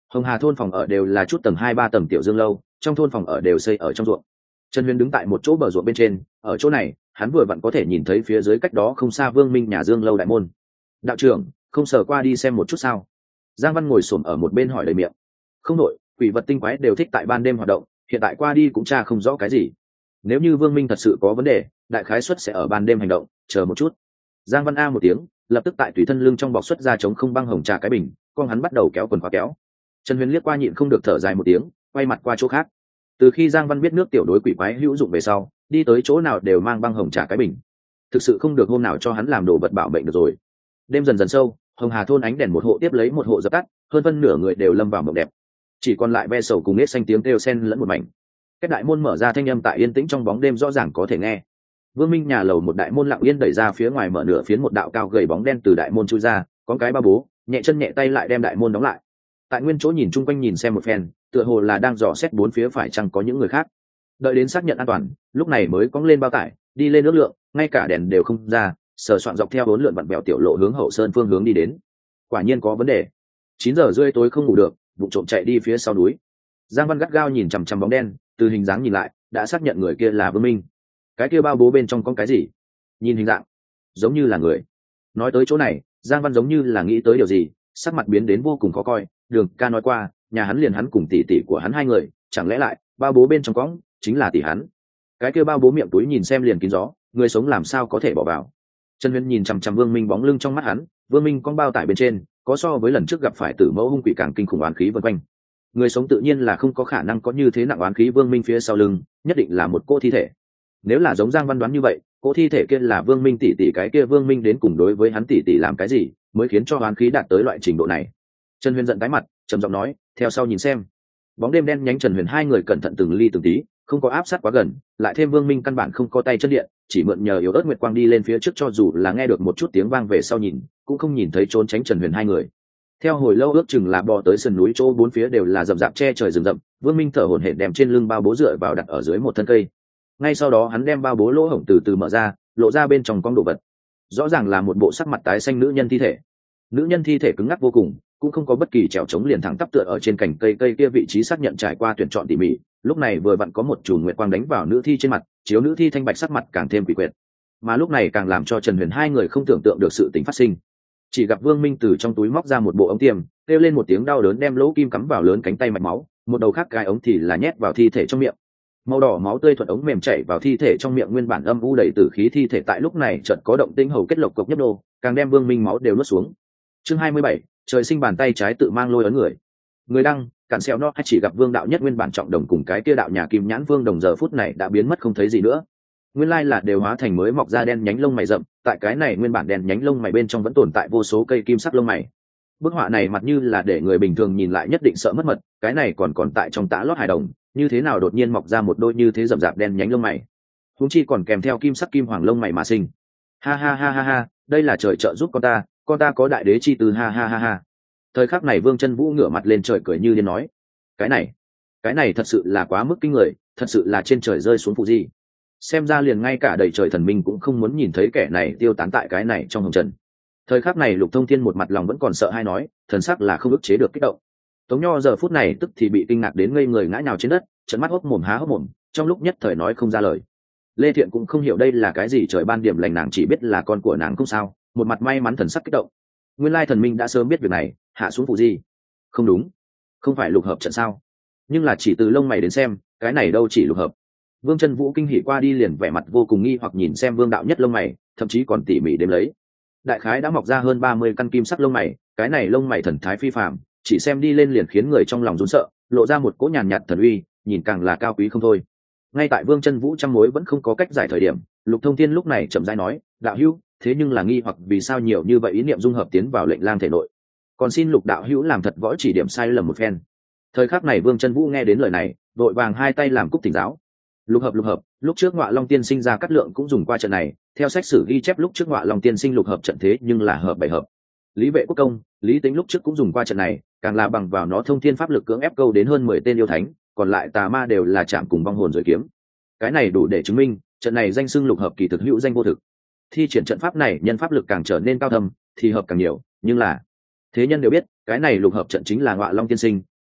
Hồng Hà thôn phòng ở đều là chút tầng 2-3 tầng tiểu dương lâu, trong thôn phòng ở đều xây ở trong ruộng. Trần Huyền đứng tại một chỗ bờ ruộng bên trên, ở chỗ này hắn vừa vặn có thể nhìn thấy phía dưới cách đó không xa Vương Minh nhà Dương lâu đại môn. Đạo trưởng, không sờ qua đi xem một chút sao? Giang Văn ngồi xổm ở một bên hỏi đầy miệng. Không nội, quỷ vật tinh quái đều thích tại ban đêm hoạt động, hiện tại qua đi cũng tra không rõ cái gì. Nếu như Vương Minh thật sự có vấn đề, đại khái suất sẽ ở ban đêm hành động, chờ một chút. Giang Văn a một tiếng, lập tức tại tùy thân lưng trong bọc xuất ra chống không băng hồng trà cái bình, con hắn bắt đầu kéo quần khóa kéo. Trần Huyền liếc qua nhịn không được thở dài một tiếng, quay mặt qua chỗ khác. Từ khi Giang Văn biết nước tiểu đối quỷ quái hữu dụng về sau, đi tới chỗ nào đều mang băng hồng trà cái bình. Thực sự không được hôm nào cho hắn làm đồ vật bảo mệnh được rồi. Đêm dần dần sâu, Hồng Hà thôn ánh đèn một hộ tiếp lấy một hộ dập tắt, hơn phân nửa người đều lâm vào mộng đẹp. Chỉ còn lại ve sầu cùng nết xanh tiếng kêu xen lẫn một mảnh. Các đại môn mở ra thanh âm tại yên tĩnh trong bóng đêm rõ ràng có thể nghe. Vương Minh nhà lầu một đại môn lặng yên đẩy ra, phía ngoài mở nửa phiến một đạo cao gầy bóng đen từ đại môn chui ra, có cái ba bố, nhẹ chân nhẹ tay lại đem đại môn đóng lại. Tại nguyên chỗ nhìn chung quanh nhìn xem một phen, tựa hồ là đang dò xét bốn phía phải chăng có những người khác. Đợi đến xác nhận an toàn, lúc này mới cõng lên bao tải, đi lên nước lượng, ngay cả đèn đều không ra, sờ soạn dọc theo bốn lượn vặn bèo tiểu lộ hướng Hậu Sơn phương hướng đi đến. Quả nhiên có vấn đề. 9 giờ rưỡi tối không ngủ được, vụ trộm chạy đi phía sau núi. Giang Văn gắt gao nhìn chằm chằm bóng đen, từ hình dáng nhìn lại, đã xác nhận người kia là Vương Minh. Cái kia bao bố bên trong có cái gì? Nhìn hình dạng, giống như là người. Nói tới chỗ này, Giang Văn giống như là nghĩ tới điều gì, sắc mặt biến đến vô cùng khó coi. Đường ca nói qua, nhà hắn liền hắn cùng tỷ tỷ của hắn hai người, chẳng lẽ lại bao bố bên trong cõng chính là tỷ hắn? Cái kia bao bố miệng túi nhìn xem liền kín gió, người sống làm sao có thể bỏ vào? Trần Huyền nhìn chằm chằm Vương Minh bóng lưng trong mắt hắn, Vương Minh con bao tải bên trên, có so với lần trước gặp phải tử mẫu hung quỷ càng kinh khủng oán khí vần quanh. Người sống tự nhiên là không có khả năng có như thế nặng oán khí. Vương Minh phía sau lưng nhất định là một cô thi thể. Nếu là giống Giang Văn đoán như vậy, cô thi thể kia là Vương Minh tỷ tỷ, cái kia Vương Minh đến cùng đối với hắn tỷ tỷ làm cái gì mới khiến cho oán khí đạt tới loại trình độ này? Trần Huyền giận tái mặt, trầm giọng nói, theo sau nhìn xem. Bóng đêm đen nhánh, Trần Huyền hai người cẩn thận từng ly từng tí, không có áp sát quá gần, lại thêm Vương Minh căn bản không có tay chân điện, chỉ mượn nhờ yếu ớt nguyệt quang đi lên phía trước, cho dù là nghe được một chút tiếng vang về sau nhìn, cũng không nhìn thấy trốn tránh Trần Huyền hai người. Theo hồi lâu ước chừng là bò tới sườn núi chỗ bốn phía đều là rậm rạp che trời rừng rậm, Vương Minh thở hổn hển đem trên lưng bao bố dựa vào đặt ở dưới một thân cây. Ngay sau đó hắn đem bao bố lỗ hổng từ từ mở ra, lộ ra bên trong con đồ vật. Rõ ràng là một bộ sắc mặt tái xanh nữ nhân thi thể. Nữ nhân thi thể cứng ngắc vô cùng, cũng không có bất kỳ trèo trống, liền thẳng tắp tựa ở trên cành cây kia vị trí xác nhận trải qua tuyển chọn tỉ mỉ. Lúc này vừa vặn có một chùm nguyệt quang đánh vào nữ thi trên mặt, chiếu nữ thi thanh bạch sắc mặt càng thêm quỷ quyệt. Mà lúc này càng làm cho Trần Huyền hai người không tưởng tượng được sự tình phát sinh. Chỉ gặp Vương Minh từ trong túi móc ra một bộ ống tiêm, kêu lên một tiếng đau đớn, đem lỗ kim cắm vào lớn cánh tay mạch máu, một đầu khác cái ống thì là nhét vào thi thể trong miệng. Màu đỏ máu tươi thuận ống mềm chảy vào thi thể trong miệng, nguyên bản âm u đầy tử khí thi thể tại lúc này chợt có động tĩnh hầu kết lộc cộc nhấp đô, càng đem Vương Minh máu đều nuốt xuống. Chương 27, trời sinh bàn tay trái tự mang lôi ấn người. Người đăng, cản xeo nó, hay chỉ gặp Vương đạo nhất nguyên bản trọng đồng cùng cái kia đạo nhà Kim Nhãn Vương đồng giờ phút này đã biến mất không thấy gì nữa. Nguyên lai là đều hóa thành mới mọc ra đen nhánh lông mày rậm, tại cái này nguyên bản đen nhánh lông mày bên trong vẫn tồn tại vô số cây kim sắc lông mày. Bức họa này mặt như là để người bình thường nhìn lại nhất định sợ mất mật, cái này còn tại trong tã lót hài đồng, như thế nào đột nhiên mọc ra một đôi như thế rậm rạp đen nhánh lông mày, huống chi còn kèm theo kim sắc kim hoàng lông mày mà sinh. Ha ha ha ha ha, đây là trời trợ giúp con ta có đại đế chi từ, ha ha ha ha. Thời khắc này Vương Chân Vũ ngửa mặt lên trời cười như điên nói, cái này thật sự là quá mức kinh người, thật sự là trên trời rơi xuống phụ gì. Xem ra liền ngay cả đầy trời thần minh cũng không muốn nhìn thấy kẻ này tiêu tán tại cái này trong hồng trần. Thời khắc này Lục Thông Thiên một mặt lòng vẫn còn sợ hay nói, thần sắc là không ức chế được kích động. Tống Nho giờ phút này tức thì bị kinh ngạc đến ngây người ngã nhào trên đất, trợn mắt hốc mồm há hốc mồm, trong lúc nhất thời nói không ra lời. Lê Thiện cũng không hiểu đây là cái gì trời ban điểm lành, nàng chỉ biết là con của nàng không sao, một mặt may mắn thần sắc kích động. Nguyên lai thần minh đã sớm biết việc này, hạ xuống phụ gì? Không đúng, không phải lục hợp trận sao? Nhưng là chỉ từ lông mày đến xem, cái này đâu chỉ lục hợp. Vương Chân Vũ kinh hỉ qua đi liền vẻ mặt vô cùng nghi hoặc nhìn xem Vương đạo nhất lông mày, thậm chí còn tỉ mỉ đếm lấy. Đại khái đã mọc ra hơn 30 căn kim sắc lông mày, cái này lông mày thần thái phi phàm, chỉ xem đi lên liền khiến người trong lòng run sợ, lộ ra một cỗ nhàn nhạt thần uy, nhìn càng là cao quý không thôi. Ngay tại Vương Chân Vũ trăm mối vẫn không có cách giải thời điểm, Lục Thông Thiên lúc này chậm rãi nói, đạo hữu, thế nhưng là nghi hoặc vì sao nhiều như vậy ý niệm dung hợp tiến vào lệnh lang thể nội, còn xin Lục đạo hữu làm thật võ chỉ điểm sai lầm một phen. Thời khắc này Vương Chân Vũ nghe đến lời này, vội vàng hai tay làm cúc thỉnh giáo. Lục hợp, lúc trước Ngọa Long tiên sinh ra cát lượng cũng dùng qua trận này, theo sách sử ghi chép lúc trước Ngọa Long tiên sinh lục hợp trận thế nhưng là hợp 7 hợp. Lý Vệ Quốc công, Lý Tính lúc trước cũng dùng qua trận này, càng là bằng vào nó thông thiên pháp lực cưỡng ép câu đến hơn 10 tên yêu thánh, còn lại tà ma đều là chạm cùng vong hồn rồi kiếm. Cái này đủ để chứng minh, trận này danh xưng lục hợp kỳ thực hữu danh vô thực. Thi triển trận pháp này, nhân pháp lực càng trở nên cao thâm, thì hợp càng nhiều, nhưng là thế nhân đều biết, cái này lục hợp trận chính là Ngọa Long tiên sinh,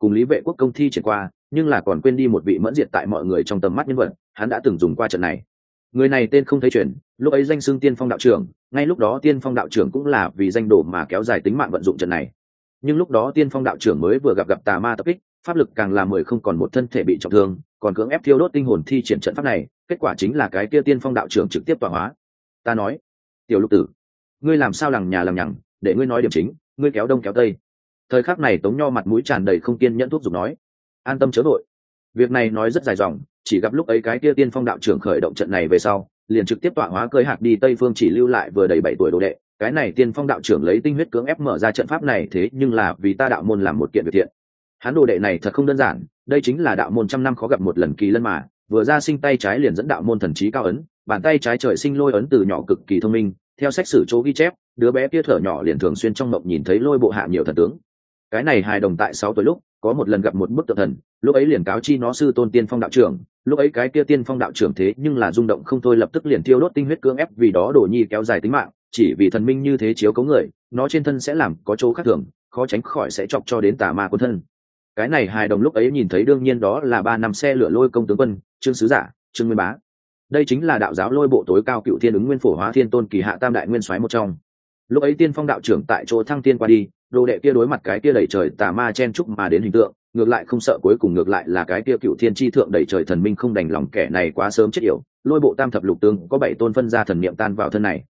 cùng Lý Vệ Quốc công thi triển qua, nhưng là còn quên đi một vị mẫn diệt tại mọi người trong tầm mắt nhân vật, hắn đã từng dùng qua trận này. Người này tên không thấy chuyển, lúc ấy danh xưng Tiên Phong đạo trưởng, ngay lúc đó Tiên Phong đạo trưởng cũng là vì danh đổ mà kéo dài tính mạng vận dụng trận này. Nhưng lúc đó Tiên Phong đạo trưởng mới vừa gặp tà ma tập kích, pháp lực càng là 10 không còn một, thân thể bị trọng thương, còn cưỡng ép thiêu đốt tinh hồn thi triển trận pháp này, kết quả chính là cái kia Tiên Phong đạo trưởng trực tiếp tọa hóa. Ta nói, tiểu Lục tử, ngươi làm sao lằng nhà lằng nhằng, để ngươi nói điểm chính, ngươi kéo đông kéo tây. Thời khắc này Tống Nho mặt mũi tràn đầy không kiên nhẫn thúc giục nói, an tâm chớ vội. Việc này nói rất dài dòng, chỉ gặp lúc ấy cái kia Tiên Phong đạo trưởng khởi động trận này về sau, liền trực tiếp tọa hóa cơi hạc đi Tây Phương, chỉ lưu lại vừa đầy 7 tuổi đồ đệ. Cái này Tiên Phong đạo trưởng lấy tinh huyết cưỡng ép mở ra trận pháp này, thế nhưng là vì ta đạo môn làm một kiện việc thiện. Hắn đồ đệ này thật không đơn giản, đây chính là đạo môn trăm năm khó gặp một lần kỳ lân mà, vừa ra sinh tay trái liền dẫn đạo môn thần trí cao ấn, bàn tay trái trời sinh lôi ấn, từ nhỏ cực kỳ thông minh. Theo sách sử chỗ ghi chép, đứa bé kia thở nhỏ liền thường xuyên trong mộng nhìn thấy lôi bộ hạ nhiều thần tướng. Cái này hài đồng tại 6 tuổi lúc có một lần gặp một bức tượng thần, lúc ấy liền cáo chi nó sư tôn Tiên Phong đạo trưởng. Lúc ấy cái kia Tiên Phong đạo trưởng thế nhưng là rung động không thôi, lập tức liền thiêu đốt tinh huyết cưỡng ép vì đó đồ nhi kéo dài tính mạng. Chỉ vì thần minh như thế chiếu cấu người, nó trên thân sẽ làm có chỗ khác thường, khó tránh khỏi sẽ chọc cho đến tà ma quân thân. Cái này hài đồng lúc ấy nhìn thấy đương nhiên đó là 3 năm xe lửa lôi công tướng quân Trương Sứ Giả, Trương Nguyên Bá. Đây chính là đạo giáo lôi bộ tối cao cựu thiên ứng nguyên phổ hóa thiên tôn kỳ hạ tam đại nguyên soái một trong. Lúc ấy Tiên Phong đạo trưởng tại chỗ thăng tiên qua đi, đồ đệ kia đối mặt cái kia đẩy trời tà ma chen chúc mà đến hình tượng, ngược lại không sợ, cuối cùng ngược lại là cái kia cựu thiên chi thượng đẩy trời thần minh không đành lòng kẻ này quá sớm chết yểu, lôi bộ tam thập lục tướng có 7 tôn phân ra thần niệm tan vào thân này.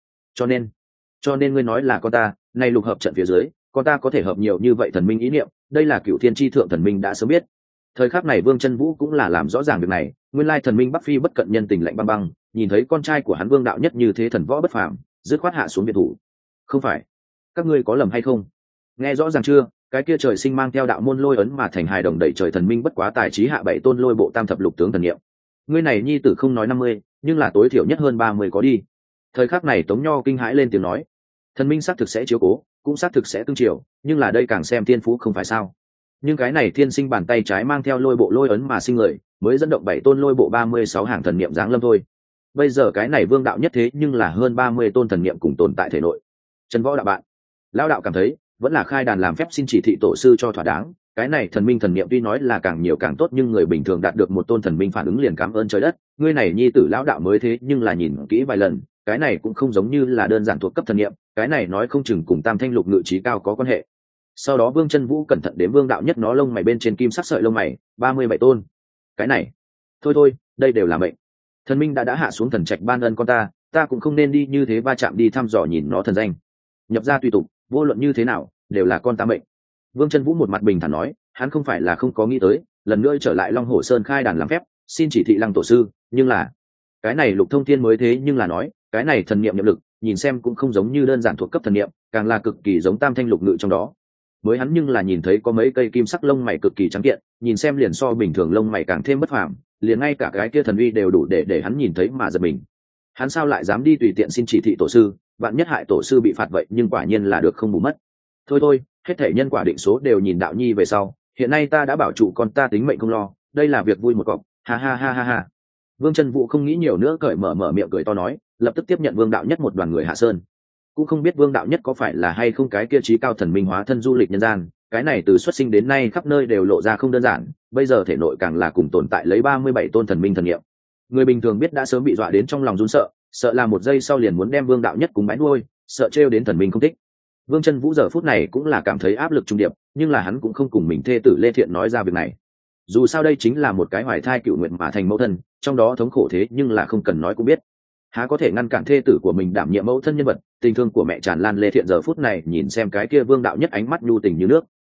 Cho nên ngươi nói là con ta, nay lục hợp trận phía dưới, con ta có thể hợp nhiều như vậy thần minh ý niệm, đây là cựu thiên chi thượng thần minh đã sớm biết. Thời khắc này Vương Chân Vũ cũng là làm rõ ràng việc này, nguyên lai thần minh Bắc Phi bất cận nhân tình lạnh băng băng, nhìn thấy con trai của hắn Vương đạo nhất như thế thần võ bất phàm, dứt khoát hạ xuống biệt thủ. Không phải, các ngươi có lầm hay không? Nghe rõ ràng chưa, cái kia trời sinh mang theo đạo môn lôi ấn mà thành hài đồng đẩy trời thần minh bất quá tài trí hạ 7 tôn lôi bộ tam thập lục tướng thần niệm. Ngươi này nhi tử không nói 50, nhưng là tối thiểu nhất hơn 30 có đi. Thời khắc này Tống Nho kinh hãi lên tiếng nói, thần minh xác thực sẽ chiếu cố, cũng xác thực sẽ tương chiều, nhưng là đây càng xem thiên phú không phải sao? Nhưng cái này thiên sinh bàn tay trái mang theo lôi bộ lôi ấn mà sinh người, mới dẫn động 7 tôn lôi bộ 36 hàng thần niệm giáng lâm thôi. Bây giờ cái này Vương đạo nhất thế nhưng là hơn 30 tôn thần niệm cùng tồn tại thể nội. Trần Võ đạo bạn, lão đạo cảm thấy vẫn là khai đàn làm phép xin chỉ thị tổ sư cho thỏa đáng. Cái này thần minh thần niệm tuy nói là càng nhiều càng tốt, nhưng người bình thường đạt được một tôn thần minh phản ứng liền cảm ơn trời đất. Ngươi này nhi tử lão đạo mới thế nhưng là nhìn kỹ vài lần, cái này cũng không giống như là đơn giản thuộc cấp thần niệm, cái này nói không chừng cùng Tam Thanh Lục Ngự Trí Cao có quan hệ. Sau đó Vương Chân Vũ cẩn thận đến Vương đạo nhất nó lông mày bên trên kim sắc sợi lông mày, 37 tôn. Cái này, thôi, đây đều là mệnh. Thần minh đã hạ xuống thần trạch ban ân con ta cũng không nên đi như thế va chạm đi thăm dò nhìn nó thần danh. Nhập ra tùy tục, vô luận như thế nào, đều là con ta mệnh. Vương Chân Vũ một mặt bình thản nói, hắn không phải là không có nghĩ tới, lần nữa trở lại Long Hổ Sơn khai đàn làm phép, xin chỉ thị Lăng tổ sư, nhưng là cái này Lục Thông Thiên mới thế nhưng là nói, cái này thần niệm nhập lực, nhìn xem cũng không giống như đơn giản thuộc cấp thần niệm, càng là cực kỳ giống Tam Thanh Lục Ngự trong đó. Mới hắn nhưng là nhìn thấy có mấy cây kim sắc lông mày cực kỳ trắng kiện, nhìn xem liền so bình thường lông mày càng thêm bất phàm, liền ngay cả cái kia thần uy đều đủ để hắn nhìn thấy mà giật mình. Hắn sao lại dám đi tùy tiện xin chỉ thị tổ sư, vạn nhất hại tổ sư bị phạt vậy nhưng quả nhiên là được không bù mất. Thôi, hết thể nhân quả định số đều nhìn đạo nhi về sau, hiện nay ta đã bảo trụ con ta tính mệnh không lo, đây là việc vui một cọc, ha. Vương Chân Vũ không nghĩ nhiều nữa, cởi mở miệng cười to nói, lập tức tiếp nhận Vương đạo nhất một đoàn người hạ sơn. Cũng không biết Vương đạo nhất có phải là hay không cái kia trí cao thần minh hóa thân du lịch nhân gian, cái này từ xuất sinh đến nay khắp nơi đều lộ ra không đơn giản, bây giờ thể nội càng là cùng tồn tại lấy 37 tôn thần minh thần niệm. Người bình thường biết đã sớm bị dọa đến trong lòng run sợ là một giây sau liền muốn đem Vương đạo nhất cùng bái nuôi, sợ trêu đến thần minh không thích. Vương Chân Vũ giờ phút này cũng là cảm thấy áp lực trung điệp, nhưng là hắn cũng không cùng mình thê tử Lê Thiện nói ra việc này. Dù sao đây chính là một cái hoài thai cựu nguyện mà thành mẫu thân, trong đó thống khổ thế nhưng là không cần nói cũng biết. Há có thể ngăn cản thê tử của mình đảm nhiệm mẫu thân nhân vật, tình thương của mẹ tràn lan. Lê Thiện giờ phút này nhìn xem cái kia Vương đạo nhất ánh mắt nhu tình như nước,